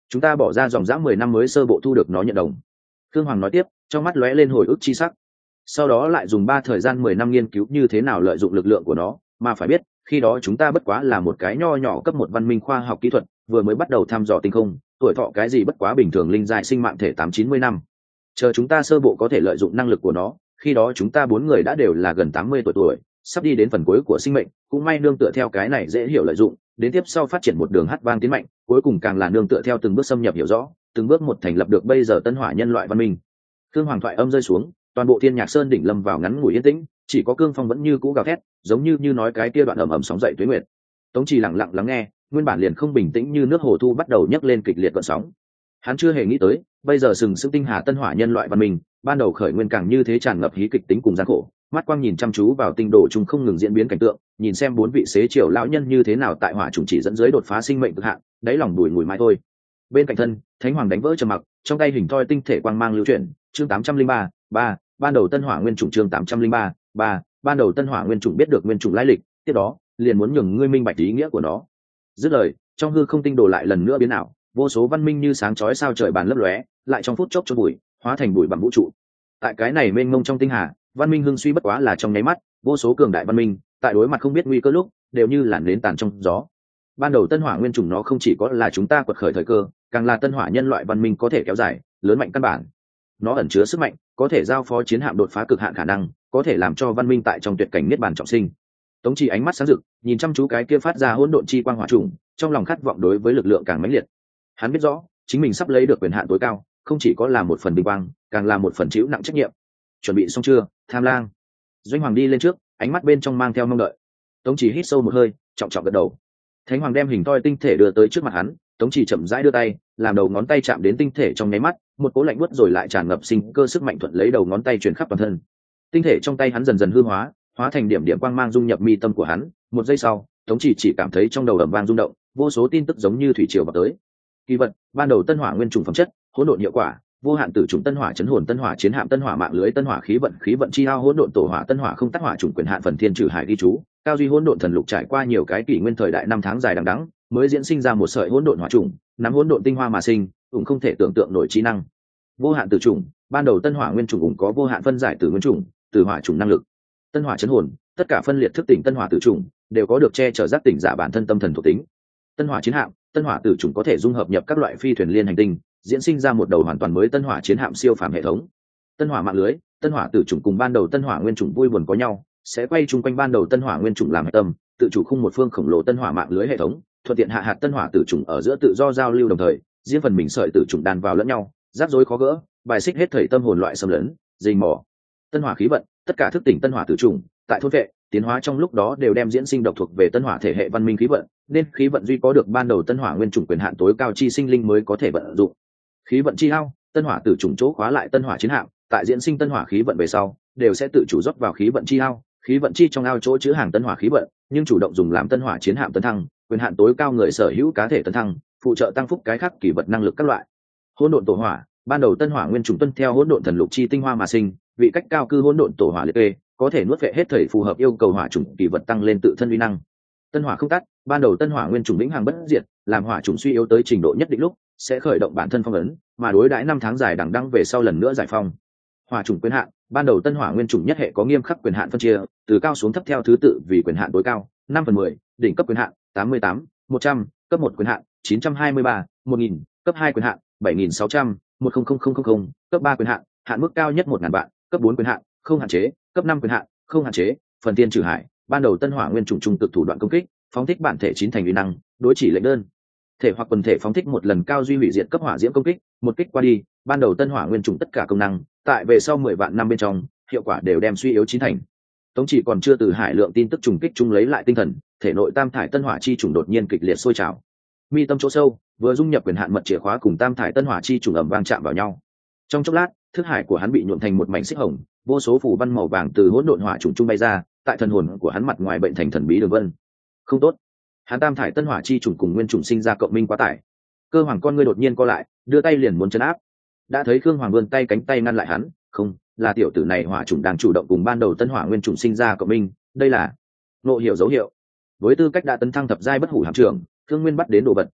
chúng ta bỏ ra dòng dã mười năm mới sơ bộ thu được nó nhận đồng. Khương Hoàng nói tiếp, trong mắt lóe lên hồi ức chi sắc. Sau đó lại dùng ba thời gian mười năm nghiên cứu như thế nào lợi dụng lực lượng của nó, mà phải biết khi đó chúng ta bất quá là một cái nho nhỏ cấp một văn minh khoa học kỹ thuật, vừa mới bắt đầu thăm dò tinh không, tuổi thọ cái gì bất quá bình thường linh dài sinh mạng thể tám chín mươi năm. Chờ chúng ta sơ bộ có thể lợi dụng năng lực của nó, khi đó chúng ta bốn người đã đều là gần tám mươi tuổi tuổi, sắp đi đến phần cuối của sinh mệnh, cũng may nương tựa theo cái này dễ hiểu lợi dụng, đến tiếp sau phát triển một đường hát vang tiến mạnh, cuối cùng càng là nương tựa theo từng bước xâm nhập hiểu rõ, từng bước một thành lập được bây giờ tân hỏa nhân loại văn minh. Khương Hoàng thoại âm rơi xuống, toàn bộ Thiên Nhạc Sơn đỉnh lâm vào ngắn ngủi yên tĩnh, chỉ có cương phong vẫn như cũ gào thét, giống như như nói cái kia đoạn ầm ầm sóng dậy tuế nguyệt. Tống Trì lặng lặng lắng nghe, nguyên bản liền không bình tĩnh như nước hồ thu bắt đầu nhấc lên kịch liệt gợn sóng. Hắn chưa hề nghĩ tới, bây giờ sừng sững tinh hà tân hỏa nhân loại văn minh, ban đầu khởi nguyên càng như thế tràn ngập hí kịch tính cùng gian khổ. Mắt quang nhìn chăm chú vào tinh đồ chung không ngừng diễn biến cảnh tượng, nhìn xem bốn vị xế triều lão nhân như thế nào tại hỏa trùng chỉ dẫn dưới đột phá sinh mệnh cực hạn, đáy lòng đùi ngùi mãi thôi. Bên cạnh thân, Thánh Hoàng đánh vỡ trầm mặc, trong tay hình thoi tinh thể quang mang lưu chuyển, chương tám trăm linh ba, ba, ban đầu tân hỏa nguyên chủng chương tám trăm linh ba, ba, ban đầu tân hỏa nguyên chủng biết được nguyên chủng lai lịch, tiếp đó, liền muốn nhường ngươi minh bạch ý nghĩa của nó. Dứt lời, trong hư không tinh đồ lại lần nữa biến ảo, vô số văn minh như sáng chói sao trời bàn lấp lóe, lại trong phút chốc cho bụi, hóa thành bụi bằng vũ trụ. Tại cái này mênh mông trong tinh hà, văn minh hưng suy bất quá là trong nháy mắt, vô số cường đại văn minh, tại đối mặt không biết nguy cơ lúc, đều như làn nến tàn trong gió. Ban đầu tân hỏa nguyên chủng nó không chỉ có là chúng ta quật khởi thời cơ, càng là tân hỏa nhân loại văn minh có thể kéo dài, lớn mạnh căn bản. Nó ẩn chứa sức mạnh, có thể giao phó chiến hạm đột phá cực hạn khả năng, có thể làm cho văn minh tại trong tuyệt cảnh niết bàn trọng sinh. Tống Trì ánh mắt sáng rực, nhìn chăm chú cái kia phát ra hỗn độn chi quang hỏa trùng, trong lòng khát vọng đối với lực lượng càng mãnh liệt. Hắn biết rõ, chính mình sắp lấy được quyền hạn tối cao, không chỉ có là một phần vinh quang, càng là một phần chịu nặng trách nhiệm. Chuẩn bị xong chưa, Tham Lang? Doanh Hoàng đi lên trước, ánh mắt bên trong mang theo mong đợi. Tống Trì hít sâu một hơi, trọng trọng gật đầu. Thánh Hoàng đem hình thoi tinh thể đưa tới trước mặt hắn, Tống Trì chậm rãi đưa tay, làm đầu ngón tay chạm đến tinh thể trong nháy mắt, một cỗ lạnh buốt rồi lại tràn ngập sinh cơ sức mạnh thuận lấy đầu ngón tay truyền khắp toàn thân. Tinh thể trong tay hắn dần dần hư hóa, hóa thành điểm điểm quang mang dung nhập mi tâm của hắn. Một giây sau, Tống Trì chỉ cảm thấy trong đầu ầm vang rung động, vô số tin tức giống như thủy triều vào tới. Kỳ vật, ban đầu tân hỏa nguyên trùng phẩm chất, hỗn độn hiệu quả, vô hạn tử trùng tân hỏa chấn hồn tân hỏa chiến hạm tân hỏa mạng lưới tân hỏa khí vận khí vận chi hao hỗn độn tổ hỏa tân hỏa không tác hỏa trùng quyền hạn phần thiên trừ hải ghi chú, cao duy hỗn độn thần lục trải qua nhiều cái kỷ nguyên thời đại năm tháng dài đằng đẵng, mới diễn sinh ra một sợi hỗn độn hỏa trùng, nắm hỗn độn tinh hoa mà sinh, cũng không thể tưởng tượng nổi trí năng. Vô hạn tử trùng, ban đầu tân hỏa nguyên trùng cũng có vô hạn phân giải tử nguyên trùng, tử hỏa trùng năng lực. Tân hỏa chấn hồn, tất cả phân liệt thức tỉnh tân hỏa tử trùng đều có được che chở giác tỉnh giả bản thân tâm thần thuộc tính. Tân hỏa chiến hạm, tân hỏa tử trùng có thể dung hợp nhập các loại phi thuyền liên hành tinh, diễn sinh ra một đầu hoàn toàn mới tân hỏa chiến hạm siêu phàm hệ thống. Tân hỏa mạng lưới, tân hỏa tử trùng cùng ban đầu tân hỏa nguyên trùng vui buồn có nhau, sẽ quay chung quanh ban đầu tân hỏa nguyên trùng làm hệ tâm, tự chủ khung một phương khổng lồ tân hỏa mạng lưới hệ thống, thuận tiện hạ hạt tân hỏa tử trùng ở giữa tự do giao lưu đồng thời, riêng phần mình sợi tử trùng đan vào lẫn nhau, rắc rối khó gỡ, bài xích hết thảy tâm hồn loại xâm lấn, dình mò. Tân hỏa khí vận, tất cả thức tỉnh tân hỏa tử trùng, tại thôn vệ, tiến hóa trong lúc đó đều đem diễn sinh độc thuộc về tân hỏa thể hệ văn minh khí vận, nên khí vận duy có được ban đầu tân hỏa nguyên chủng quyền hạn tối cao chi sinh linh mới có thể vận dụng. Khí vận chi hao, tân hỏa tử trùng chỗ khóa lại tân hỏa chiến hạm, tại diễn sinh tân hỏa khí vận về sau, đều sẽ tự chủ rót vào khí vận chi hao, khí vận chi trong ao chỗ chứa hàng tân hỏa khí vận, nhưng chủ động dùng làm tân hỏa chiến hạm tấn thăng, quyền hạn tối cao người sở hữu cá thể tấn thăng, phụ trợ tăng phúc cái khác kỳ vật năng lực các loại. Hỗn độn tổ hỏa, ban đầu tân hỏa nguyên chủng tuân theo hỗn độn thần lục chi tinh hoa mà sinh, vị cách cao cư hỗn độn tổ hỏa liệt kê, có thể nuốt vệ hết thảy phù hợp yêu cầu hỏa chủng kỳ vật tăng lên tự thân uy năng. Tân hỏa không tắt, ban đầu tân hỏa nguyên chủng vĩnh hằng bất diệt, làm hỏa chủng suy yếu tới trình độ nhất định lúc, sẽ khởi động bản thân phong ấn, mà đối đãi năm tháng dài đằng đẵng về sau lần nữa giải phong. Hỏa chủng quyền hạn, ban đầu tân hỏa nguyên chủng nhất hệ có nghiêm khắc quyền hạn phân chia, từ cao xuống thấp theo thứ tự vì quyền hạn tối cao, năm phần mười, đỉnh cấp quyền hạn, tám mươi tám, một trăm, cấp một quyền hạn, chín trăm hai mươi ba, một nghìn, cấp hai quyền hạn, bảy nghìn sáu trăm, một không không không không không, cấp ba quyền hạn, hạn mức cao nhất một ngàn vạn, cấp bốn quyền hạn, không hạn chế, cấp năm quyền hạn, không hạn chế, phần tiên trừ hải, ban đầu tân hỏa nguyên chủng trung cực thủ đoạn công kích, phóng thích bản thể chín thành uy năng, đối chỉ lệnh đơn thể hoặc quần thể phóng thích một lần cao duy hủy diệt cấp hỏa diễm công kích, một kích qua đi, ban đầu tân hỏa nguyên chủng tất cả công năng, tại về sau mười vạn năm bên trong, hiệu quả đều đem suy yếu chín thành. Tống Chỉ còn chưa từ hải lượng tin tức trùng kích trung lấy lại tinh thần, thể nội tam thải tân hỏa chi trùng đột nhiên kịch liệt sôi trào. Mi tâm chỗ sâu, vừa dung nhập quyền hạn mật chìa khóa cùng tam thải tân hỏa chi trùng ầm vang chạm vào nhau. Trong chốc lát, thức hải của hắn bị nhuộm thành một mảnh xích hồng, vô số phù văn màu vàng từ hỗn độn hỏa trùng trung bay ra, tại thần hồn của hắn mặt ngoài bệnh thành thần bí đường vân. Không tốt, hắn tam thải tân hỏa chi trùng cùng nguyên trùng sinh ra cộng minh quá tải. Cơ Hoàng con ngươi đột nhiên co lại, đưa tay liền muốn chấn áp. Đã thấy Khương Hoàng vươn tay cánh tay ngăn lại hắn, không, là tiểu tử này hỏa trùng đang chủ động cùng ban đầu tân hỏa nguyên trùng sinh ra cộng minh, đây là nộ hiểu dấu hiệu. Với tư cách đã tấn thăng thập giai bất hủ hàm trưởng, Khương Nguyên bắt đến đồ vật,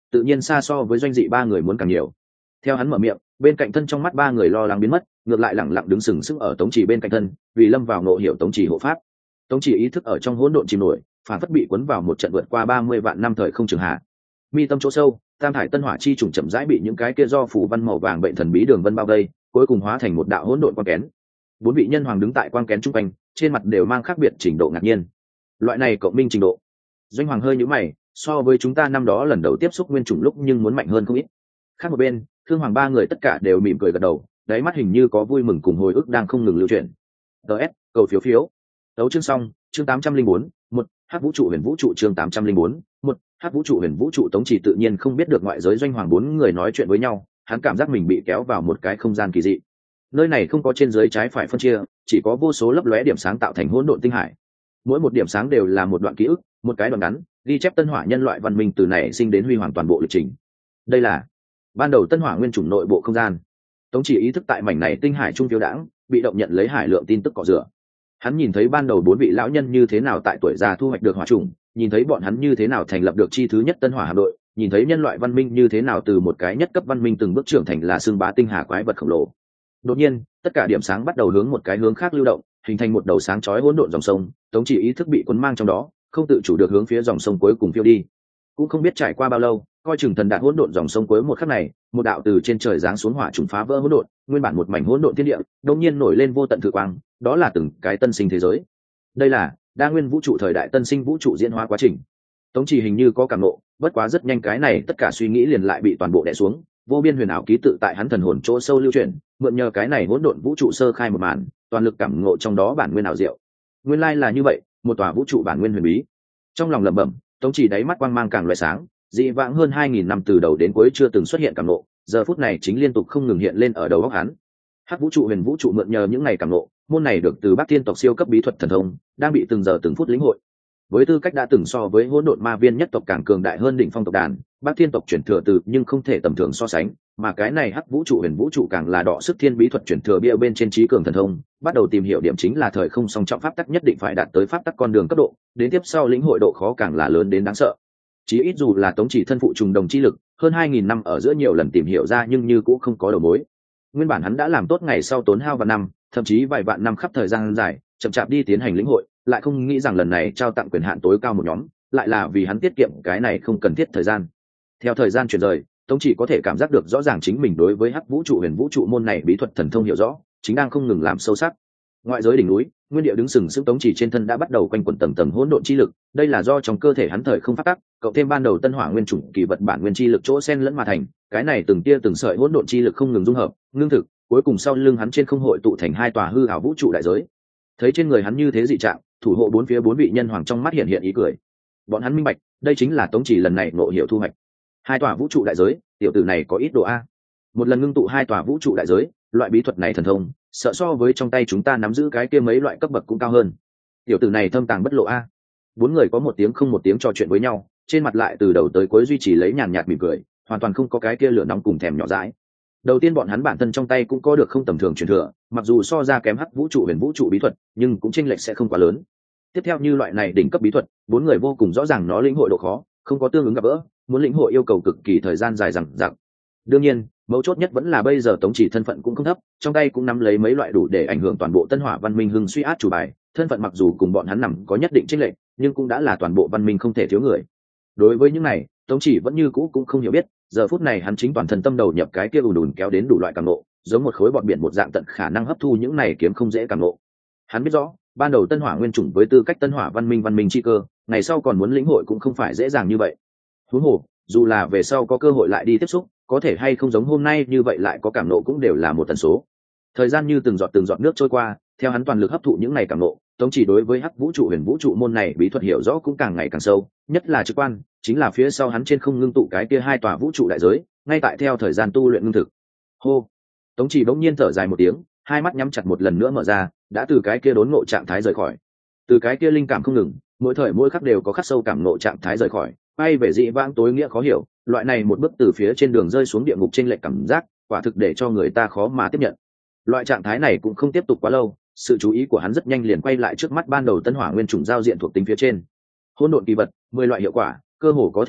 tự nhiên xa so với doanh dị ba người muốn càng nhiều. Theo hắn mở miệng, bên cạnh thân trong mắt ba người lo lắng biến mất, ngược lại lẳng lặng đứng sừng sững ở Tống Chỉ bên cạnh thân, vì lâm vào ngộ hiểu Tống Chỉ hộ pháp. Tống Chỉ ý thức ở trong hỗn độn chìm nổi, phản phất bị cuốn vào một trận vượt qua ba mươi vạn năm thời không trường hạ. Mi tâm chỗ sâu, tam thải tân hỏa chi trùng chậm rãi bị những cái kia do phủ văn màu vàng bệnh thần bí đường vân bao vây, cuối cùng hóa thành một đạo hỗn độn quang kén. Bốn vị nhân hoàng đứng tại quang kén trung quanh, trên mặt đều mang khác biệt trình độ ngạc nhiên. Loại này cộng minh trình độ. Doanh hoàng hơi nhíu mày, so với chúng ta năm đó lần đầu tiếp xúc nguyên chủng lúc nhưng muốn mạnh hơn không ít. Khác một bên, Thương Hoàng ba người tất cả đều mỉm cười gật đầu, đáy mắt hình như có vui mừng cùng hồi ức đang không ngừng lưu chuyển. ds cầu phiếu phiếu. Tấu chương xong, chương tám trăm linh bốn, một Hắc vũ trụ huyền vũ trụ chương tám trăm linh bốn, một Hắc vũ trụ huyền vũ trụ. Tống Chỉ tự nhiên không biết được ngoại giới Doanh hoàng bốn người nói chuyện với nhau, hắn cảm giác mình bị kéo vào một cái không gian kỳ dị. Nơi này không có trên dưới trái phải phân chia, chỉ có vô số lấp lóe điểm sáng tạo thành hỗn độn tinh hải. Mỗi một điểm sáng đều là một đoạn ký ức, một cái đoạn ngắn, ghi chép tân hỏa nhân loại văn minh từ nảy sinh đến huy hoàng toàn bộ lịch trình. Đây là ban đầu tân hỏa nguyên chủng nội bộ không gian. Tống Chỉ ý thức tại mảnh này tinh hải trung phiêu đãng, bị động nhận lấy hải lượng tin tức cọ rửa. Hắn nhìn thấy ban đầu bốn vị lão nhân như thế nào tại tuổi già thu hoạch được hỏa chủng, nhìn thấy bọn hắn như thế nào thành lập được chi thứ nhất tân hỏa hạm đội, nhìn thấy nhân loại văn minh như thế nào từ một cái nhất cấp văn minh từng bước trưởng thành là xương bá tinh hà quái vật khổng lồ. Đột nhiên, tất cả điểm sáng bắt đầu hướng một cái hướng khác lưu động, hình thành một đầu sáng chói hỗn độn dòng sông. Tống Chỉ ý thức bị cuốn mang trong đó, không tự chủ được hướng phía dòng sông cuối cùng phiêu đi. Cũng không biết trải qua bao lâu, coi chừng thần đạt hỗn độn dòng sông cuối một khắc này, một đạo từ trên trời giáng xuống hỏa trùng phá vỡ hỗn độn, nguyên bản một mảnh hỗn độn thiên địa, đột nhiên nổi lên vô tận thử quang, đó là từng cái tân sinh thế giới. Đây là đa nguyên vũ trụ thời đại tân sinh vũ trụ diễn hóa quá trình. Tống Chỉ hình như có cảm ngộ, bất quá rất nhanh cái này tất cả suy nghĩ liền lại bị toàn bộ đè xuống, vô biên huyền ảo ký tự tại hắn thần hồn chỗ sâu lưu truyền, mượn nhờ cái này hỗn độn vũ trụ sơ khai một màn, toàn lực cảm ngộ trong đó bản nguyên ảo diệu. Nguyên lai là như vậy, một tòa vũ trụ bản nguyên huyền bí. Trong lòng lẩm bẩm, Tống Chỉ đáy mắt quang mang càng loại sáng, dị vãng hơn hai nghìn năm từ đầu đến cuối chưa từng xuất hiện cảm ngộ, giờ phút này chính liên tục không ngừng hiện lên ở đầu óc hắn. Hắc vũ trụ huyền vũ trụ mượn nhờ những ngày cảm ngộ, môn này được từ Bắc Thiên tộc siêu cấp bí thuật thần thông, đang bị từng giờ từng phút lĩnh hội. Với tư cách đã từng so với hỗn độn ma viên nhất tộc càng cường đại hơn đỉnh phong tộc đàn, Bắc Thiên tộc chuyển thừa từ nhưng không thể tầm thường so sánh, mà cái này Hắc vũ trụ huyền vũ trụ càng là đọ sức thiên bí thuật chuyển thừa bia bên trên trí cường thần thông, bắt đầu tìm hiểu điểm chính là thời không song trọng pháp tắc nhất định phải đạt tới pháp tắc con đường cấp độ, đến tiếp sau lĩnh hội độ khó càng là lớn đến đáng sợ. Chí ít dù là Tống Chỉ thân phụ trùng đồng chi lực, hơn hai nghìn năm ở giữa nhiều lần tìm hiểu ra nhưng như cũng không có đầu mối. Nguyên bản hắn đã làm tốt ngày sau tốn hao vạn năm, thậm chí vài vạn năm khắp thời gian dài, chậm chạp đi tiến hành lĩnh hội, lại không nghĩ rằng lần này trao tặng quyền hạn tối cao một nhóm, lại là vì hắn tiết kiệm cái này không cần thiết thời gian. Theo thời gian chuyển rời, Tống Chỉ có thể cảm giác được rõ ràng chính mình đối với Hắc vũ trụ huyền vũ trụ môn này bí thuật thần thông hiểu rõ, chính đang không ngừng làm sâu sắc. Ngoại giới đỉnh núi, nguyên địa đứng sừng sững Tống Chỉ trên thân đã bắt đầu quanh quẩn tầng tầng hỗn độn chi lực, đây là do trong cơ thể hắn thời không phát tắc, cộng thêm ban đầu tân hỏa nguyên chủng kỳ vật bản nguyên chi lực chỗ xen lẫn mà thành, cái này từng tia từng sợi hỗn độn chi lực không ngừng dung hợp, ngưng thực, cuối cùng sau lưng hắn trên không hội tụ thành hai tòa hư ảo vũ trụ đại giới. Thấy trên người hắn như thế dị trạng, thủ hộ bốn phía bốn vị nhân hoàng trong mắt hiện hiện ý cười. Bọn hắn minh bạch, đây chính là Tống Chỉ lần này ngộ hiểu thu hoạch. Hai tòa vũ trụ đại giới, tiểu tử này có ít độ a. Một lần ngưng tụ hai tòa vũ trụ đại giới, loại bí thuật này thần thông, sợ so với trong tay chúng ta nắm giữ cái kia mấy loại cấp bậc cũng cao hơn. Tiểu tử này thâm tàng bất lộ a. Bốn người có một tiếng không một tiếng trò chuyện với nhau, trên mặt lại từ đầu tới cuối duy trì lấy nhàn nhạt mỉm cười, hoàn toàn không có cái kia lửa nóng cùng thèm nhỏ dãi. Đầu tiên bọn hắn bản thân trong tay cũng có được không tầm thường truyền thừa, mặc dù so ra kém Hắc vũ trụ huyền vũ trụ bí thuật, nhưng cũng chênh lệch sẽ không quá lớn. Tiếp theo như loại này đỉnh cấp bí thuật, bốn người vô cùng rõ ràng nó lĩnh hội độ khó, không có tương ứng gặp gỡ, muốn lĩnh hội yêu cầu cực kỳ thời gian dài dằng dặc. Đương nhiên, mấu chốt nhất vẫn là bây giờ Tống Chỉ thân phận cũng không thấp, trong tay cũng nắm lấy mấy loại đủ để ảnh hưởng toàn bộ tân hỏa văn minh hưng suy át chủ bài, thân phận mặc dù cùng bọn hắn nằm có nhất định chênh lệch, nhưng cũng đã là toàn bộ văn minh không thể thiếu người. Đối với những này, Tống Chỉ vẫn như cũ cũng không hiểu biết, giờ phút này hắn chính toàn thân tâm đầu nhập cái kia ùn ùn kéo đến đủ loại cảm ngộ, giống một khối bọt biển một dạng tận khả năng hấp thu những này kiếm không dễ cảm ngộ. Hắn biết rõ, ban đầu tân hỏa nguyên chủng với tư cách tân hỏa văn minh văn minh chi cơ, ngày sau còn muốn lĩnh hội cũng không phải dễ dàng như vậy. Huống hồ, dù là về sau có cơ hội lại đi tiếp xúc, có thể hay không giống hôm nay như vậy lại có cảm ngộ cũng đều là một tần số. Thời gian như từng giọt từng giọt nước trôi qua, theo hắn toàn lực hấp thụ những này cảm ngộ, Tống Chỉ đối với Hắc vũ trụ huyền vũ trụ môn này bí thuật hiểu rõ cũng càng ngày càng sâu, nhất là trực quan, chính là phía sau hắn trên không ngưng tụ cái kia hai tòa vũ trụ đại giới, ngay tại theo thời gian tu luyện ngưng thực. Hô. Tống Chỉ bỗng nhiên thở dài một tiếng, hai mắt nhắm chặt một lần nữa mở ra, đã từ cái kia đốn ngộ trạng thái rời khỏi. Từ cái kia linh cảm không ngừng, mỗi thời mỗi khắc đều có khắc sâu cảm ngộ trạng thái rời khỏi, bay về dị vãng tối nghĩa khó hiểu, loại này một bước từ phía trên đường rơi xuống địa ngục trên lệch cảm giác, quả thực để cho người ta khó mà tiếp nhận. Loại trạng thái này cũng không tiếp tục quá lâu, sự chú ý của hắn rất nhanh liền quay lại trước mắt ban đầu tân hỏa nguyên chủng giao diện thuộc tính phía trên. Hỗn độn kỳ vật, mười loại hiệu quả, cơ hồ có thể nói,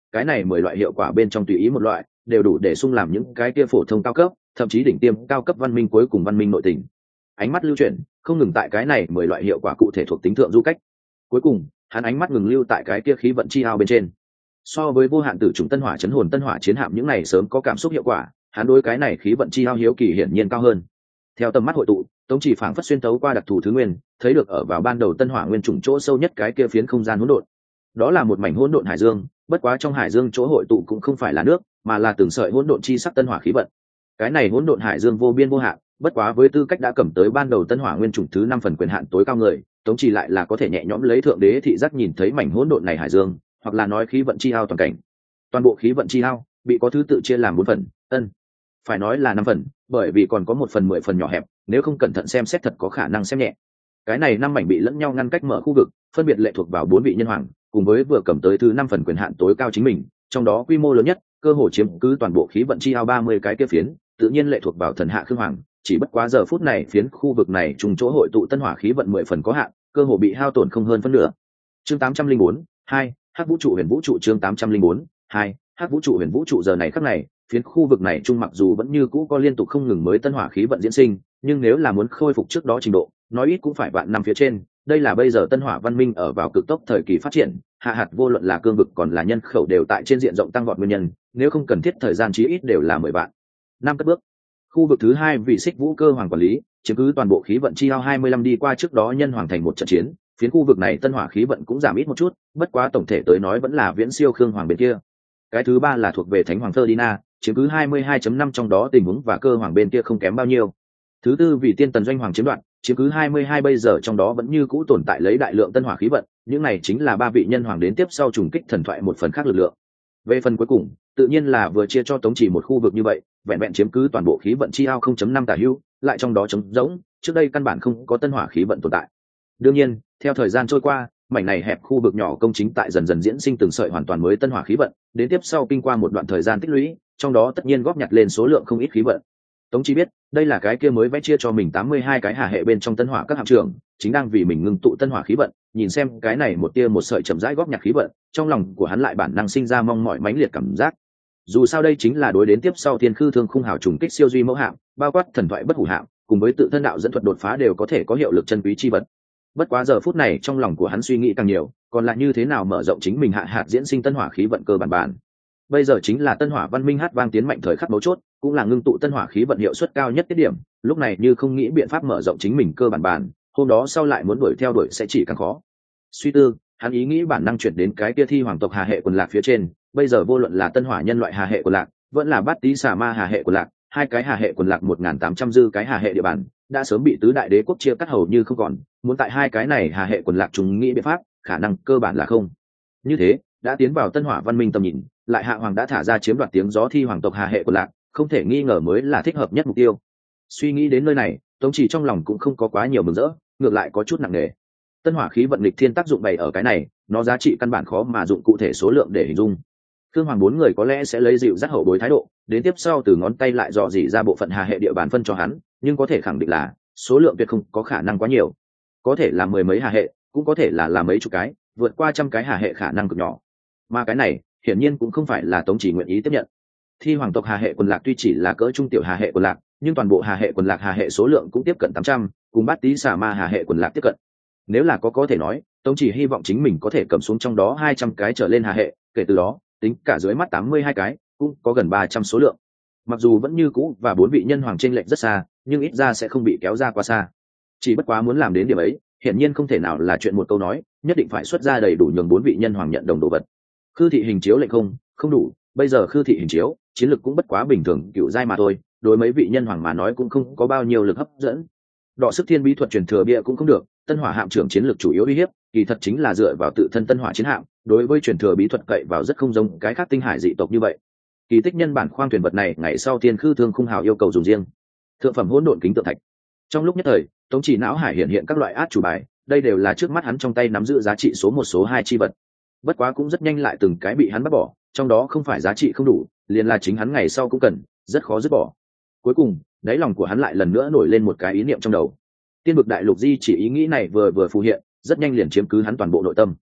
cái này mười loại hiệu quả bên trong tùy ý một loại đều đủ để sung làm những cái kia phổ thông cao cấp, thậm chí đỉnh tiêm cao cấp văn minh cuối cùng văn minh nội tình. Ánh mắt lưu chuyển không ngừng tại cái này mười loại hiệu quả cụ thể thuộc tính thượng du cách. Cuối cùng hắn ánh mắt ngừng lưu tại cái kia khí vận chi ao bên trên. So với vô hạn tử trùng tân hỏa chấn hồn tân hỏa chiến hạm những này sớm có cảm xúc hiệu quả, hắn đối cái này khí vận chi ao hiếu kỳ hiển nhiên cao hơn. Theo tầm mắt hội tụ, Tống Chỉ phảng phất xuyên tấu qua đặc thù thứ nguyên, thấy được ở vào ban đầu tân hỏa nguyên trùng chỗ sâu nhất cái kia phiến không gian hỗn độn. Đó là một mảnh hỗn độn hải dương, bất quá trong hải dương chỗ hội tụ cũng không phải là nước, mà là từng sợi hỗn độn chi sắc tân hỏa khí vận. Cái này hỗn độn hải dương vô biên vô hạn, bất quá với tư cách đã cầm tới ban đầu tân hỏa nguyên trùng thứ năm phần quyền hạn tối cao người, Tống Chỉ lại là có thể nhẹ nhõm lấy thượng đế thị giác nhìn thấy mảnh hỗn độn này hải dương, hoặc là nói khí vận chi ao toàn cảnh. Toàn bộ khí vận chi ao bị có thứ tự chia làm bốn phần, ân, phải nói là năm phần, bởi vì còn có một phần mười phần nhỏ hẹp, nếu không cẩn thận xem xét thật có khả năng xem nhẹ. Cái này năm mảnh bị lẫn nhau ngăn cách mở khu vực, phân biệt lệ thuộc vào bốn vị nhân hoàng, cùng với vừa cầm tới thứ năm phần quyền hạn tối cao chính mình, trong đó quy mô lớn nhất, cơ hồ chiếm cứ toàn bộ khí vận chi ao ba mươi cái kia phiến, tự nhiên lệ thuộc vào thần hạ khương hoàng, chỉ bất quá giờ phút này phiến khu vực này trùng chỗ hội tụ tân hỏa khí vận mười phần có hạn, cơ hồ bị hao tổn không hơn phân nửa. Chương tám trăm linh bốn, hai, Hắc vũ trụ huyền vũ trụ chương tám trăm linh bốn, hai, Hắc vũ trụ huyền vũ trụ giờ này khắc này, phiến khu vực này trung mặc dù vẫn như cũ có liên tục không ngừng mới tân hỏa khí vận diễn sinh, nhưng nếu là muốn khôi phục trước đó trình độ, nói ít cũng phải vạn năm phía trên, đây là bây giờ tân hỏa văn minh ở vào cực tốc thời kỳ phát triển, hạ hạt vô luận là cương vực còn là nhân khẩu đều tại trên diện rộng tăng vọt nguyên nhân, nếu không cần thiết thời gian chí ít đều là mười vạn năm cất bước. Khu vực thứ hai vì Xích Vũ Cơ Hoàng quản lý, chiếm cứ toàn bộ khí vận chi ao hai mươi lăm đi qua trước đó nhân hoàng thành một trận chiến, phiến khu vực này tân hỏa khí vận cũng giảm ít một chút, bất quá tổng thể tới nói vẫn là viễn siêu Khương Hoàng bên kia. Cái thứ ba là thuộc về Thánh Hoàng Ferdinand, chiếm cứ hai mươi hai chấm năm trong đó tình huống và Cơ Hoàng bên kia không kém bao nhiêu. Thứ tư vì Tiên Tần Doanh Hoàng chiếm đoạt, chiếm cứ hai mươi hai bây giờ trong đó vẫn như cũ tồn tại lấy đại lượng tân hỏa khí vận, những này chính là ba vị nhân hoàng đến tiếp sau trùng kích thần thoại một phần khác lực lượng. Về phần cuối cùng, tự nhiên là vừa chia cho Tống Chỉ một khu vực như vậy, vẹn vẹn chiếm cứ toàn bộ khí vận chi ao không chấm năm tả hữu, lại trong đó trống rỗng, trước đây căn bản không có tân hỏa khí vận tồn tại. Đương nhiên, theo thời gian trôi qua, mảnh này hẹp khu vực nhỏ công chính tại dần dần diễn sinh từng sợi hoàn toàn mới tân hỏa khí vận, đến tiếp sau kinh qua một đoạn thời gian tích lũy, trong đó tất nhiên góp nhặt lên số lượng không ít khí vận. Tống Chỉ biết, đây là cái kia mới vẽ chia cho mình tám mươi hai cái hà hệ bên trong tân hỏa các hạm trưởng, chính đang vì mình ngưng tụ tân hỏa khí vận, nhìn xem cái này một tia một sợi chậm rãi góp nhặt khí vận, trong lòng của hắn lại bản năng sinh ra mong mỏi mãnh liệt cảm giác. Dù sao đây chính là đối đến tiếp sau thiên khư thương khung hào trùng kích siêu duy mẫu hạm, bao quát thần thoại bất hủ hạm, cùng với tự thân đạo dẫn thuật đột phá đều có thể có hiệu lực chân quý chi vật. Bất quá giờ phút này trong lòng của hắn suy nghĩ càng nhiều, còn là như thế nào mở rộng chính mình hạ hạt diễn sinh tân hỏa khí vận cơ bản bản. Bây giờ chính là tân hỏa văn minh hát vang tiến mạnh thời khắc mấu chốt, cũng là ngưng tụ tân hỏa khí vận hiệu suất cao nhất tiết điểm, lúc này như không nghĩ biện pháp mở rộng chính mình cơ bản bản, hôm đó sau lại muốn đuổi theo đuổi sẽ chỉ càng khó. Suy tư, hắn ý nghĩ bản năng chuyển đến cái kia thi hoàng tộc hà hệ quần lạc phía trên, bây giờ vô luận là tân hỏa nhân loại hà hệ quần lạc, vẫn là bát tý xà ma hà hệ quần lạc, hai cái hà hệ quần lạc một nghìn tám trăm dư cái hà hệ địa bàn, đã sớm bị tứ đại đế quốc chia cắt hầu như không còn, muốn tại hai cái này hà hệ quần lạc chúng nghĩ biện pháp, khả năng cơ bản là không. Như thế, đã tiến vào tân hỏa văn minh tầm nhìn, lại hạ hoàng đã thả ra chiếm đoạt tiếng gió thi hoàng tộc hà hệ quần lạc, không thể nghi ngờ mới là thích hợp nhất mục tiêu. Suy nghĩ đến nơi này, Tống Chỉ trong lòng cũng không có quá nhiều mừng rỡ, ngược lại có chút nặng nề. Tân hỏa khí vận lịch thiên tác dụng bày ở cái này, nó giá trị căn bản khó mà dụng cụ thể số lượng để hình dung. Khương Hoàng bốn người có lẽ sẽ lấy dịu dắt hậu bối thái độ, đến tiếp sau từ ngón tay lại dò dỉ ra bộ phận hà hệ địa bàn phân cho hắn, nhưng có thể khẳng định là số lượng tuyệt không có khả năng quá nhiều. Có thể là mười mấy hà hệ, cũng có thể là là mấy chục cái, vượt qua trăm cái hà hệ khả năng cực nhỏ. Mà cái này, hiển nhiên cũng không phải là Tống Chỉ nguyện ý tiếp nhận. Thi hoàng tộc hà hệ quần lạc tuy chỉ là cỡ trung tiểu hà hệ quần lạc, nhưng toàn bộ hà hệ quần lạc hà hệ số lượng cũng tiếp cận tám trăm, cùng bát tý xà ma hà hệ quần lạc tiếp cận. Nếu là có có thể nói, Tống Chỉ hy vọng chính mình có thể cầm xuống trong đó hai trăm cái trở lên hà hệ, kể từ đó, tính cả dưới mắt tám mươi hai cái, cũng có gần ba trăm số lượng. Mặc dù vẫn như cũ và bốn vị nhân hoàng chênh lệch rất xa, nhưng ít ra sẽ không bị kéo ra quá xa. Chỉ bất quá muốn làm đến điểm ấy, hiển nhiên không thể nào là chuyện một câu nói, nhất định phải xuất ra đầy đủ nhường bốn vị nhân hoàng nhận đồng đồ vật. Khư thị hình chiếu lệnh không, không đủ, bây giờ khư thị hình chiếu, chiến lực cũng bất quá bình thường cựu giai mà thôi, đối mấy vị nhân hoàng mà nói cũng không có bao nhiêu lực hấp dẫn. Đọ sức thiên bí thuật truyền thừa bia cũng không được, tân hỏa hạm trưởng chiến lược chủ yếu uy hiếp, kỳ thật chính là dựa vào tự thân tân hỏa chiến hạm, đối với truyền thừa bí thuật cậy vào rất không giống cái khác tinh hải dị tộc như vậy. Kỳ tích nhân bản khoang thuyền vật này ngày sau thiên khư thương khung hào yêu cầu dùng riêng. Thượng phẩm hỗn độn kính tượng thạch. Trong lúc nhất thời, Tống Chỉ não hải hiện hiện các loại át chủ bài, đây đều là trước mắt hắn trong tay nắm giữ giá trị số một số hai chi vật. Bất quá cũng rất nhanh lại từng cái bị hắn bắt bỏ, trong đó không phải giá trị không đủ, liền là chính hắn ngày sau cũng cần, rất khó dứt bỏ. Cuối cùng, đáy lòng của hắn lại lần nữa nổi lên một cái ý niệm trong đầu. Tiên vực đại lục di chỉ ý nghĩ này vừa vừa phù hiện, rất nhanh liền chiếm cứ hắn toàn bộ nội tâm.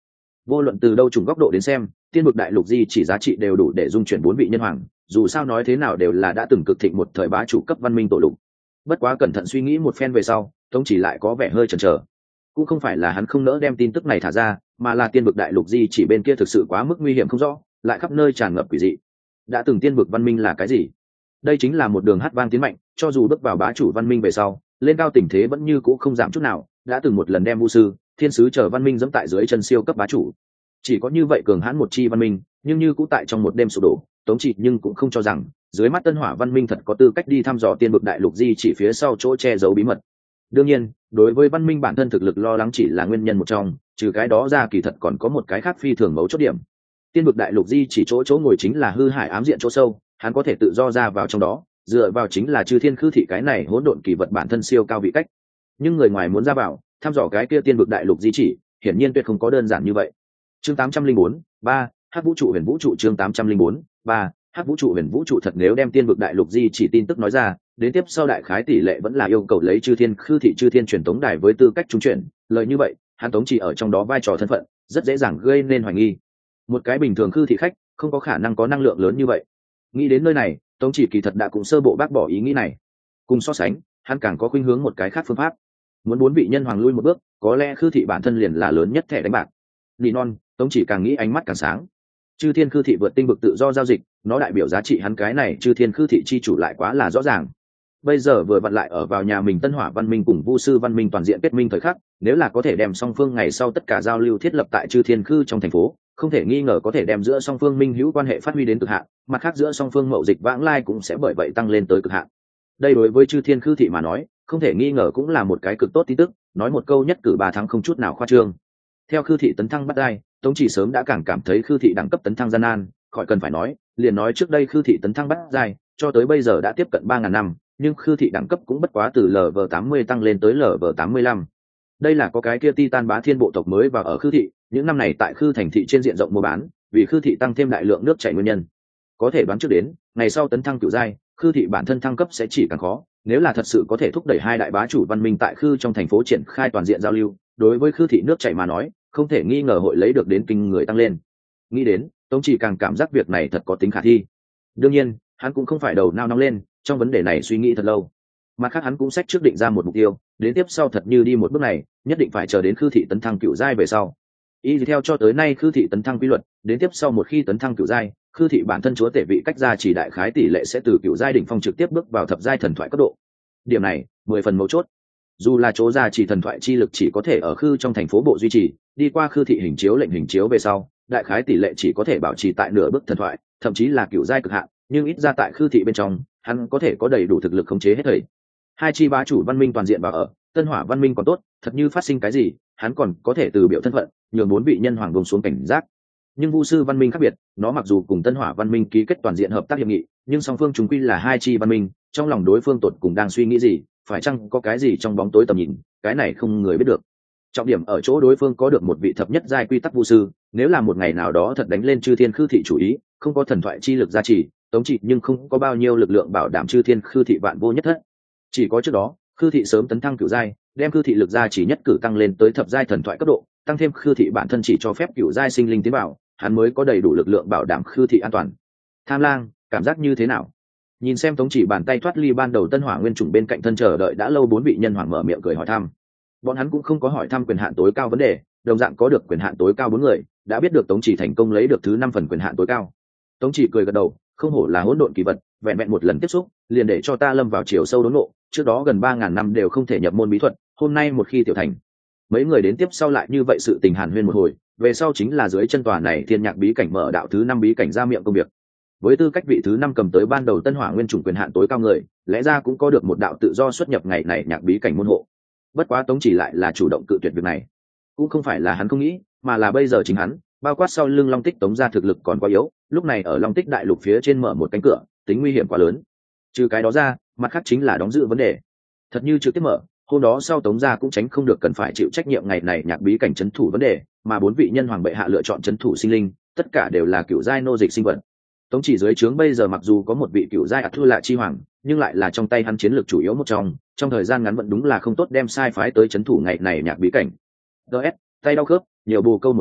Vô luận từ đâu trùng góc độ đến xem, tiên vực đại lục di chỉ giá trị đều đủ để dung chuyển bốn vị nhân hoàng, dù sao nói thế nào đều là đã từng cực thịnh một thời bá chủ cấp văn minh tổ lục. Bất quá cẩn thận suy nghĩ một phen về sau, tống chỉ lại có vẻ hơi chần chờ. Cũng không phải là hắn không nỡ đem tin tức này thả ra, mà là tiên vực đại lục di chỉ bên kia thực sự quá mức nguy hiểm không rõ, lại khắp nơi tràn ngập quỷ dị. Đã từng tiên vực văn minh là cái gì? Đây chính là một đường hát vang tiến mạnh, cho dù bước vào bá chủ văn minh về sau, lên cao tình thế vẫn như cũ không giảm chút nào, đã từng một lần đem vu sư, thiên sứ chờ văn minh dẫm tại dưới chân siêu cấp bá chủ. Chỉ có như vậy cường hãn một chi văn minh, nhưng như cũ tại trong một đêm sụp đổ, tống trị nhưng cũng không cho rằng dưới mắt tân hỏa văn minh thật có tư cách đi thăm dò tiên vực đại lục di chỉ phía sau chỗ che giấu bí mật. Đương nhiên, đối với văn minh bản thân thực lực lo lắng chỉ là nguyên nhân một trong, trừ cái đó ra kỳ thật còn có một cái khác phi thường mấu chốt điểm. Tiên vực đại lục di chỉ chỗ chỗ ngồi chính là hư hải ám diện chỗ sâu, hắn có thể tự do ra vào trong đó, dựa vào chính là chư thiên khư thị cái này hỗn độn kỳ vật bản thân siêu cao vị cách. Nhưng người ngoài muốn ra vào thăm dò cái kia tiên vực đại lục di chỉ, hiển nhiên tuyệt không có đơn giản như vậy. Chương tám trăm linh bốn, ba, Hắc vũ trụ huyền vũ trụ chương tám trăm linh bốn, ba, Hắc vũ trụ huyền vũ trụ thật nếu đem tiên vực đại lục di chỉ tin tức nói ra, đến tiếp sau đại khái tỷ lệ vẫn là yêu cầu lấy chư thiên khư thị chư thiên truyền tống đài với tư cách trung chuyển, lời như vậy, hắn tống chỉ ở trong đó vai trò thân phận, rất dễ dàng gây nên hoài nghi. Một cái bình thường khư thị khách, không có khả năng có năng lượng lớn như vậy. Nghĩ đến nơi này, tống chỉ kỳ thật đã cũng sơ bộ bác bỏ ý nghĩ này. Cùng so sánh, hắn càng có khuynh hướng một cái khác phương pháp. Muốn bốn vị nhân hoàng lui một bước, có lẽ khư thị bản thân liền là lớn nhất thẻ đánh bạc. Nị non, tống chỉ càng nghĩ ánh mắt càng sáng. Chư thiên khư thị vượt tinh vực tự do giao dịch, nó đại biểu giá trị hắn cái này chư thiên khư thị chi chủ lại quá là rõ ràng. Bây giờ vừa vặn lại ở vào nhà mình tân hỏa văn minh cùng vu sư văn minh toàn diện kết minh thời khắc, nếu là có thể đem song phương ngày sau tất cả giao lưu thiết lập tại chư thiên khư trong thành phố, không thể nghi ngờ có thể đem giữa song phương minh hữu quan hệ phát huy đến cực hạn, mặt khác giữa song phương mậu dịch vãng lai cũng sẽ bởi vậy tăng lên tới cực hạn. Đây đối với chư thiên khư thị mà nói, không thể nghi ngờ cũng là một cái cực tốt tin tức, nói một câu nhất cử ba thắng không chút nào khoa trương. Theo khư thị tấn thăng bắt đai, tống chỉ sớm đã càng cảm thấy khư thị đẳng cấp tấn thăng gian nan, khỏi cần phải nói, liền nói trước đây khư thị tấn thăng bắt đai, cho tới bây giờ đã tiếp cận ba ngàn năm, nhưng khư thị đẳng cấp cũng bất quá từ lv tám mươi tăng lên tới lv tám mươi lăm. Đây là có cái kia titan bá thiên bộ tộc mới vào ở khư thị, những năm này tại khư thành thị trên diện rộng mua bán, vì khư thị tăng thêm đại lượng nước chảy nguyên nhân. Có thể đoán trước đến, ngày sau tấn thăng cửu giai, khư thị bản thân thăng cấp sẽ chỉ càng khó, nếu là thật sự có thể thúc đẩy hai đại bá chủ văn minh tại khư trong thành phố triển khai toàn diện giao lưu, đối với khư thị nước chảy mà nói, không thể nghi ngờ hội lấy được đến kinh người tăng lên. Nghĩ đến, tống chỉ càng cảm giác việc này thật có tính khả thi. Đương nhiên, hắn cũng không phải đầu nao nóng lên, trong vấn đề này suy nghĩ thật lâu. Mặt khác hắn cũng xét trước định ra một mục tiêu, đến tiếp sau thật như đi một bước này, nhất định phải chờ đến khư thị tấn thăng cửu giai về sau. Y theo cho tới nay khư thị tấn thăng quy luật, đến tiếp sau một khi tấn thăng cửu giai, khư thị bản thân chúa tể vị cách ra chỉ đại khái tỷ lệ sẽ từ cửu giai đỉnh phong trực tiếp bước vào thập giai thần thoại cấp độ. Điểm này, mười phần mấu chốt. Dù là chỗ ra chỉ thần thoại chi lực chỉ có thể ở khư trong thành phố bộ duy trì, đi qua khư thị hình chiếu lệnh hình chiếu về sau, đại khái tỷ lệ chỉ có thể bảo trì tại nửa bước thần thoại, thậm chí là cửu giai cực hạn, nhưng ít ra tại khư thị bên trong, hắn có thể có đầy đủ thực lực khống chế hết thảy. Hai chi bá chủ văn minh toàn diện vào ở, tân hỏa văn minh còn tốt, thật như phát sinh cái gì, hắn còn có thể từ biểu thân phận, nhường bốn vị nhân hoàng vùng xuống cảnh giác. Nhưng vu sư văn minh khác biệt, nó mặc dù cùng tân hỏa văn minh ký kết toàn diện hợp tác hiệp nghị, nhưng song phương chúng quy là hai chi văn minh, trong lòng đối phương tột cùng đang suy nghĩ gì, phải chăng có cái gì trong bóng tối tầm nhìn, cái này không người biết được. Trọng điểm ở chỗ đối phương có được một vị thập nhất giai quy tắc vu sư, nếu là một ngày nào đó thật đánh lên chư thiên khư thị chủ ý, không có thần thoại chi lực gia trì, tống trị nhưng không có bao nhiêu lực lượng bảo đảm chư thiên khư thị vạn vô nhất thất. Chỉ có trước đó, khư thị sớm tấn thăng cửu giai, đem khư thị lực gia chỉ nhất cử tăng lên tới thập giai thần thoại cấp độ, tăng thêm khư thị bản thân chỉ cho phép cửu giai sinh linh tiến vào, hắn mới có đầy đủ lực lượng bảo đảm khư thị an toàn. Tham Lang, cảm giác như thế nào? Nhìn xem tống chỉ bàn tay thoát ly ban đầu tân hỏa nguyên chủng bên cạnh thân chờ đợi đã lâu bốn vị nhân hoàng mở miệng cười hỏi thăm. Bọn hắn cũng không có hỏi thăm quyền hạn tối cao vấn đề, đồng dạng có được quyền hạn tối cao bốn người, đã biết được tống chỉ thành công lấy được thứ năm phần quyền hạn tối cao. Tống chỉ cười gật đầu, không hổ là hỗn độn kỳ vật, vẹn vẹn một lần tiếp xúc, liền để cho ta lâm vào chiều sâu đốn ngộ, trước đó gần ba ngàn năm đều không thể nhập môn bí thuật, hôm nay một khi tiểu thành. Mấy người đến tiếp sau lại như vậy sự tình hàn huyên một hồi, về sau chính là dưới chân tòa này thiên nhạc bí cảnh mở đạo thứ năm bí cảnh ra miệng công việc. Với tư cách vị thứ năm cầm tới ban đầu tân hỏa nguyên chủng quyền hạn tối cao người, lẽ ra cũng có được một đạo tự do xuất nhập ngày này nhạc bí cảnh môn hộ. Bất quá tống chỉ lại là chủ động cự tuyệt việc này, cũng không phải là hắn không nghĩ, mà là bây giờ chính hắn, bao quát sau lưng long tích tống ra thực lực còn quá yếu, lúc này ở long tích đại lục phía trên mở một cánh cửa, tính nguy hiểm quá lớn. Trừ cái đó ra, mặt khác chính là đóng giữ vấn đề. Thật như trực tiếp mở, hôm đó sau tống gia cũng tránh không được cần phải chịu trách nhiệm ngày này nhạc bí cảnh trấn thủ vấn đề, mà bốn vị nhân hoàng bệ hạ lựa chọn trấn thủ sinh linh, tất cả đều là cựu giai nô dịch sinh vật. Tống chỉ dưới trướng bây giờ mặc dù có một vị cựu giai ạt thua lạ chi hoàng, nhưng lại là trong tay hắn chiến lược chủ yếu một trong, trong thời gian ngắn vẫn đúng là không tốt đem sai phái tới trấn thủ ngày này nhạc bí cảnh. ds tay đau khớp, nhiều bù câu một ngày,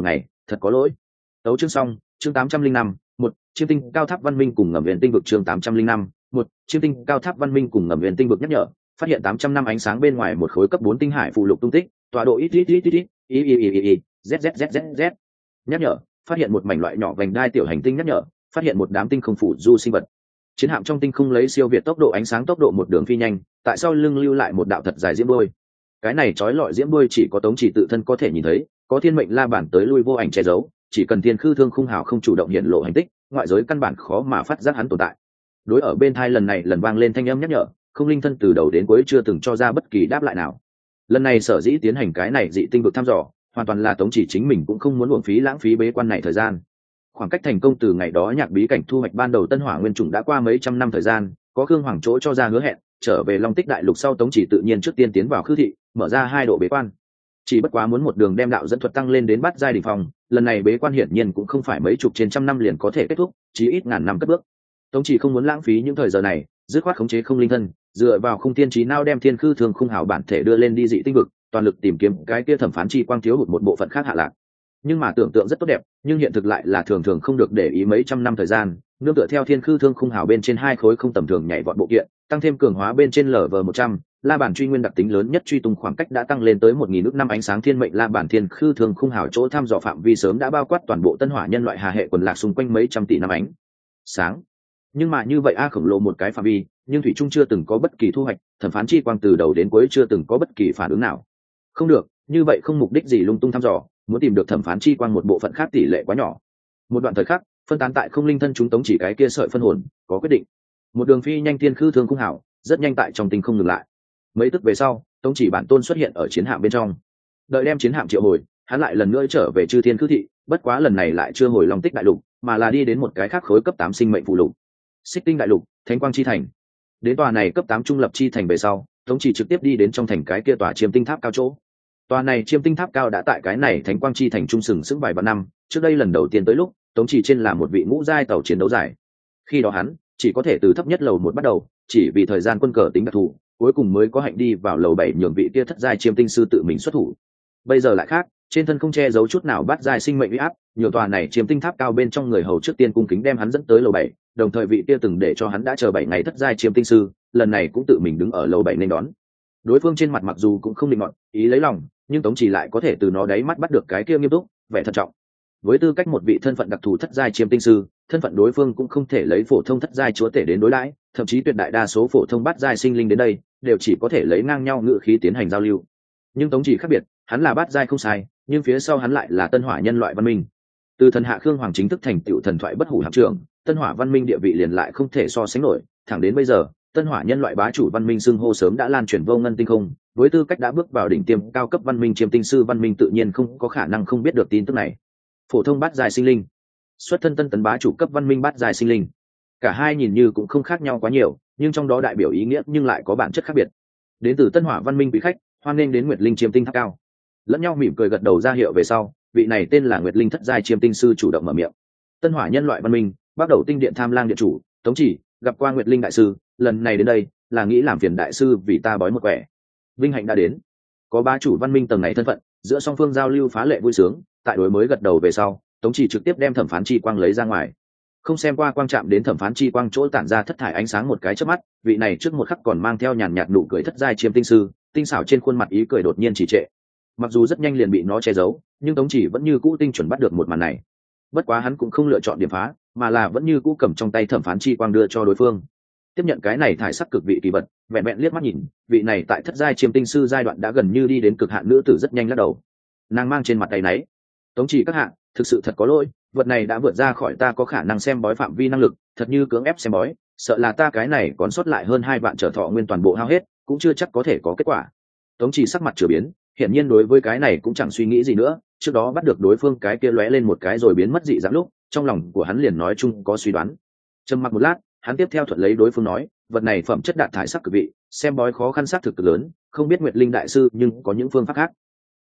thật có lỗi. Tấu chương xong, chương tám trăm linh năm, một chiêm tinh cao tháp văn minh cùng ngầm huyền tinh vực chương tám trăm linh năm, một chiêm tinh cao tháp văn minh cùng ngầm huyền tinh vực nhắc nhở, phát hiện tám trăm năm ánh sáng bên ngoài một khối cấp bốn tinh hải phụ lục tung tích, tọa độ ít ít ít ít ít y y y y z z z z z. Nhắc nhở, phát hiện một mảnh loại nhỏ vành đai tiểu hành tinh. Nhắc nhở, phát hiện một đám tinh không phủ du sinh vật. Chiến hạm trong tinh không lấy siêu việt tốc độ ánh sáng tốc độ một đường phi nhanh, tại sau lưng lưu lại một đạo thật dài diễm đôi. Cái này trói lọi diễm đôi chỉ có Tống Chỉ tự thân có thể nhìn thấy, có thiên mệnh la bản tới lui vô ảnh che giấu, chỉ cần thiên khư thương khung hào không chủ động hiện lộ hành tích, ngoại giới căn bản khó mà phát giác hắn tồn tại. Đối ở bên thai lần này lần vang lên thanh âm nhắc nhở, không linh thân từ đầu đến cuối chưa từng cho ra bất kỳ đáp lại nào. Lần này sở dĩ tiến hành cái này dị tinh vực thăm dò, hoàn toàn là Tống Chỉ chính mình cũng không muốn uổng phí lãng phí bế quan này thời gian. Khoảng cách thành công từ ngày đó nhạc bí cảnh thu hoạch ban đầu tân hỏa nguyên chủng đã qua mấy trăm năm thời gian, có Khương Hoàng chỗ cho ra hứa hẹn, trở về Long Tích đại lục sau Tống Chỉ tự nhiên trước tiên tiến vào khư thị, mở ra hai độ bế quan. Chỉ bất quá muốn một đường đem đạo dẫn thuật tăng lên đến bát giai đỉnh phong, lần này bế quan hiển nhiên cũng không phải mấy chục trên trăm năm liền có thể kết thúc, chí ít ngàn năm cất bước. Tống Chỉ không muốn lãng phí những thời giờ này, dứt khoát khống chế không linh thân, dựa vào khung tiên trí não đem thiên khư thường khung hào bản thể đưa lên đi dị tinh vực, toàn lực tìm kiếm cái kia thẩm phán chi quang thiếu hụt một bộ phận khác hạ lạc. Nhưng mà tưởng tượng rất tốt đẹp, nhưng hiện thực lại là thường thường không được để ý mấy trăm năm thời gian, nương tựa theo thiên khư thương khung hào bên trên hai khối không tầm thường nhảy vọt bộ kiện, tăng thêm cường hóa bên trên lv một trăm, la bản truy nguyên đặc tính lớn nhất truy tung khoảng cách đã tăng lên tới một nghìn nước năm ánh sáng thiên mệnh la bản thiên khư thương khung hào chỗ thăm dò phạm vi sớm đã bao quát toàn bộ tân hỏa nhân loại hà hệ quần lạc xung quanh mấy trăm tỷ năm ánh sáng. Nhưng mà như vậy a khổng lồ một cái phạm vi, nhưng thủy trung chưa từng có bất kỳ thu hoạch, thẩm phán chi quang từ đầu đến cuối chưa từng có bất kỳ phản ứng nào. Không được, như vậy không mục đích gì lung tung thăm dò, muốn tìm được thẩm phán chi quang một bộ phận khác tỷ lệ quá nhỏ. Một đoạn thời khắc, phân tán tại không linh thân chúng Tống Chỉ cái kia sợi phân hồn có quyết định. Một đường phi nhanh thiên khư thương khung hảo, rất nhanh tại trong tinh không ngừng lại. Mấy tức về sau, Tống Chỉ bản tôn xuất hiện ở chiến hạm bên trong. Đợi đem chiến hạm triệu hồi, hắn lại lần nữa trở về chư thiên khư thị, bất quá lần này lại chưa hồi Long Tích đại lục, mà là đi đến một cái khác khối cấp tám sinh mệnh phụ lục. Xích Tinh đại lục, Thánh Quang chi thành. Đến tòa này cấp tám trung lập chi thành về sau, Tống Chỉ trực tiếp đi đến trong thành cái kia tòa chiêm tinh tháp cao chỗ. Tòa này chiêm tinh tháp cao đã tại cái này Thánh Quang chi thành trung sừng sững vài vạn năm, trước đây lần đầu tiên tới lúc, Tống Chỉ trên là một vị ngũ giai tàu chiến đấu dài. Khi đó hắn chỉ có thể từ thấp nhất lầu một bắt đầu, chỉ vì thời gian quân cờ tính đặc thù, cuối cùng mới có hạnh đi vào lầu bảy nhường vị kia thất giai chiêm tinh sư tự mình xuất thủ. Bây giờ lại khác, trên thân không che giấu chút nào bắt giai sinh mệnh uy áp, nhiều tòa này chiêm tinh tháp cao bên trong người hầu trước tiên cung kính đem hắn dẫn tới lầu bảy, đồng thời vị kia từng để cho hắn đã chờ bảy ngày thất giai chiêm tinh sư, lần này cũng tự mình đứng ở lầu bảy nên đón. Đối phương trên mặt mặc dù cũng không định ngọn, ý lấy lòng, nhưng Tống Chỉ lại có thể từ nó đáy mắt bắt được cái kia nghiêm túc, vẻ thận trọng. Với tư cách một vị thân phận đặc thù thất giai chiêm tinh sư, thân phận đối phương cũng không thể lấy phổ thông thất giai chúa tể đến đối đãi, thậm chí tuyệt đại đa số phổ thông bát giai sinh linh đến đây đều chỉ có thể lấy ngang nhau ngữ khí tiến hành giao lưu. Nhưng Tống Chỉ khác biệt, hắn là bát giai không sai, nhưng phía sau hắn lại là tân hỏa nhân loại văn minh. Từ thần hạ Khương Hoàng chính thức thành tựu thần thoại bất hủ hạm trưởng, tân hỏa văn minh địa vị liền lại không thể so sánh nổi, thẳng đến bây giờ, tân hỏa nhân loại bá chủ văn minh xưng hô sớm đã lan truyền vô ngân tinh không, với tư cách đã bước vào đỉnh tiêm cao cấp văn minh chiêm tinh sư văn minh tự nhiên không có khả năng không biết được tin tức này. Phổ thông bát giai sinh linh, xuất thân tân tấn bá chủ cấp văn minh bát giai sinh linh, cả hai nhìn như cũng không khác nhau quá nhiều, nhưng trong đó đại biểu ý nghĩa nhưng lại có bản chất khác biệt. Đến từ tân hỏa văn minh quý khách, hoan nghênh đến Nguyệt Linh chiêm tinh tháp cao. Lẫn nhau mỉm cười gật đầu ra hiệu về sau, vị này tên là Nguyệt Linh thất giai chiêm tinh sư chủ động mở miệng. Tân hỏa nhân loại văn minh, bắt đầu tinh điện tham lang điện chủ, Tống Chỉ, gặp qua Nguyệt Linh đại sư, lần này đến đây là nghĩ làm phiền đại sư vì ta bói một quẻ. Vinh hạnh đã đến. Có bá chủ văn minh tầng này thân phận, giữa song phương giao lưu phá lệ vui sướng, tại đối mới gật đầu về sau, Tống Chỉ trực tiếp đem thẩm phán chi quang lấy ra ngoài. Không xem qua quang chạm đến thẩm phán chi quang chỗ tản ra thất thải ánh sáng một cái chớp mắt, vị này trước một khắc còn mang theo nhàn nhạt nụ cười thất giai chiêm tinh sư, tinh xảo trên khuôn mặt ý cười đột nhiên chỉ trệ. Mặc dù rất nhanh liền bị nó che giấu, nhưng Tống Chỉ vẫn như cũ tinh chuẩn bắt được một màn này. Bất quá hắn cũng không lựa chọn điểm phá, mà là vẫn như cũ cầm trong tay thẩm phán chi quang đưa cho đối phương. Tiếp nhận cái này thải sắc cực vị kỳ vật, vẹn vẹn liếc mắt nhìn, vị này tại thất giai chiêm tinh sư giai đoạn đã gần như đi đến cực hạn nữ tử rất nhanh lắc đầu. Nàng mang trên mặt tay náy. Tống Chỉ các hạ, thực sự thật có lỗi, vật này đã vượt ra khỏi ta có khả năng xem bói phạm vi năng lực, thật như cưỡng ép xem bói, sợ là ta cái này còn sót lại hơn hai vạn trở thọ nguyên toàn bộ hao hết, cũng chưa chắc có thể có kết quả. Tống Chỉ sắc mặt chưa biến, hiển nhiên đối với cái này cũng chẳng suy nghĩ gì nữa, trước đó bắt được đối phương cái kia lóe lên một cái rồi biến mất dị dạng lúc, trong lòng của hắn liền nói chung có suy đoán. Trầm mặc một lát, hắn tiếp theo thuận lấy đối phương nói, vật này phẩm chất đạt thải sắc cực vị, xem bói khó khăn xác thực cực lớn, không biết Nguyệt Linh đại sư nhưng có những phương pháp khác.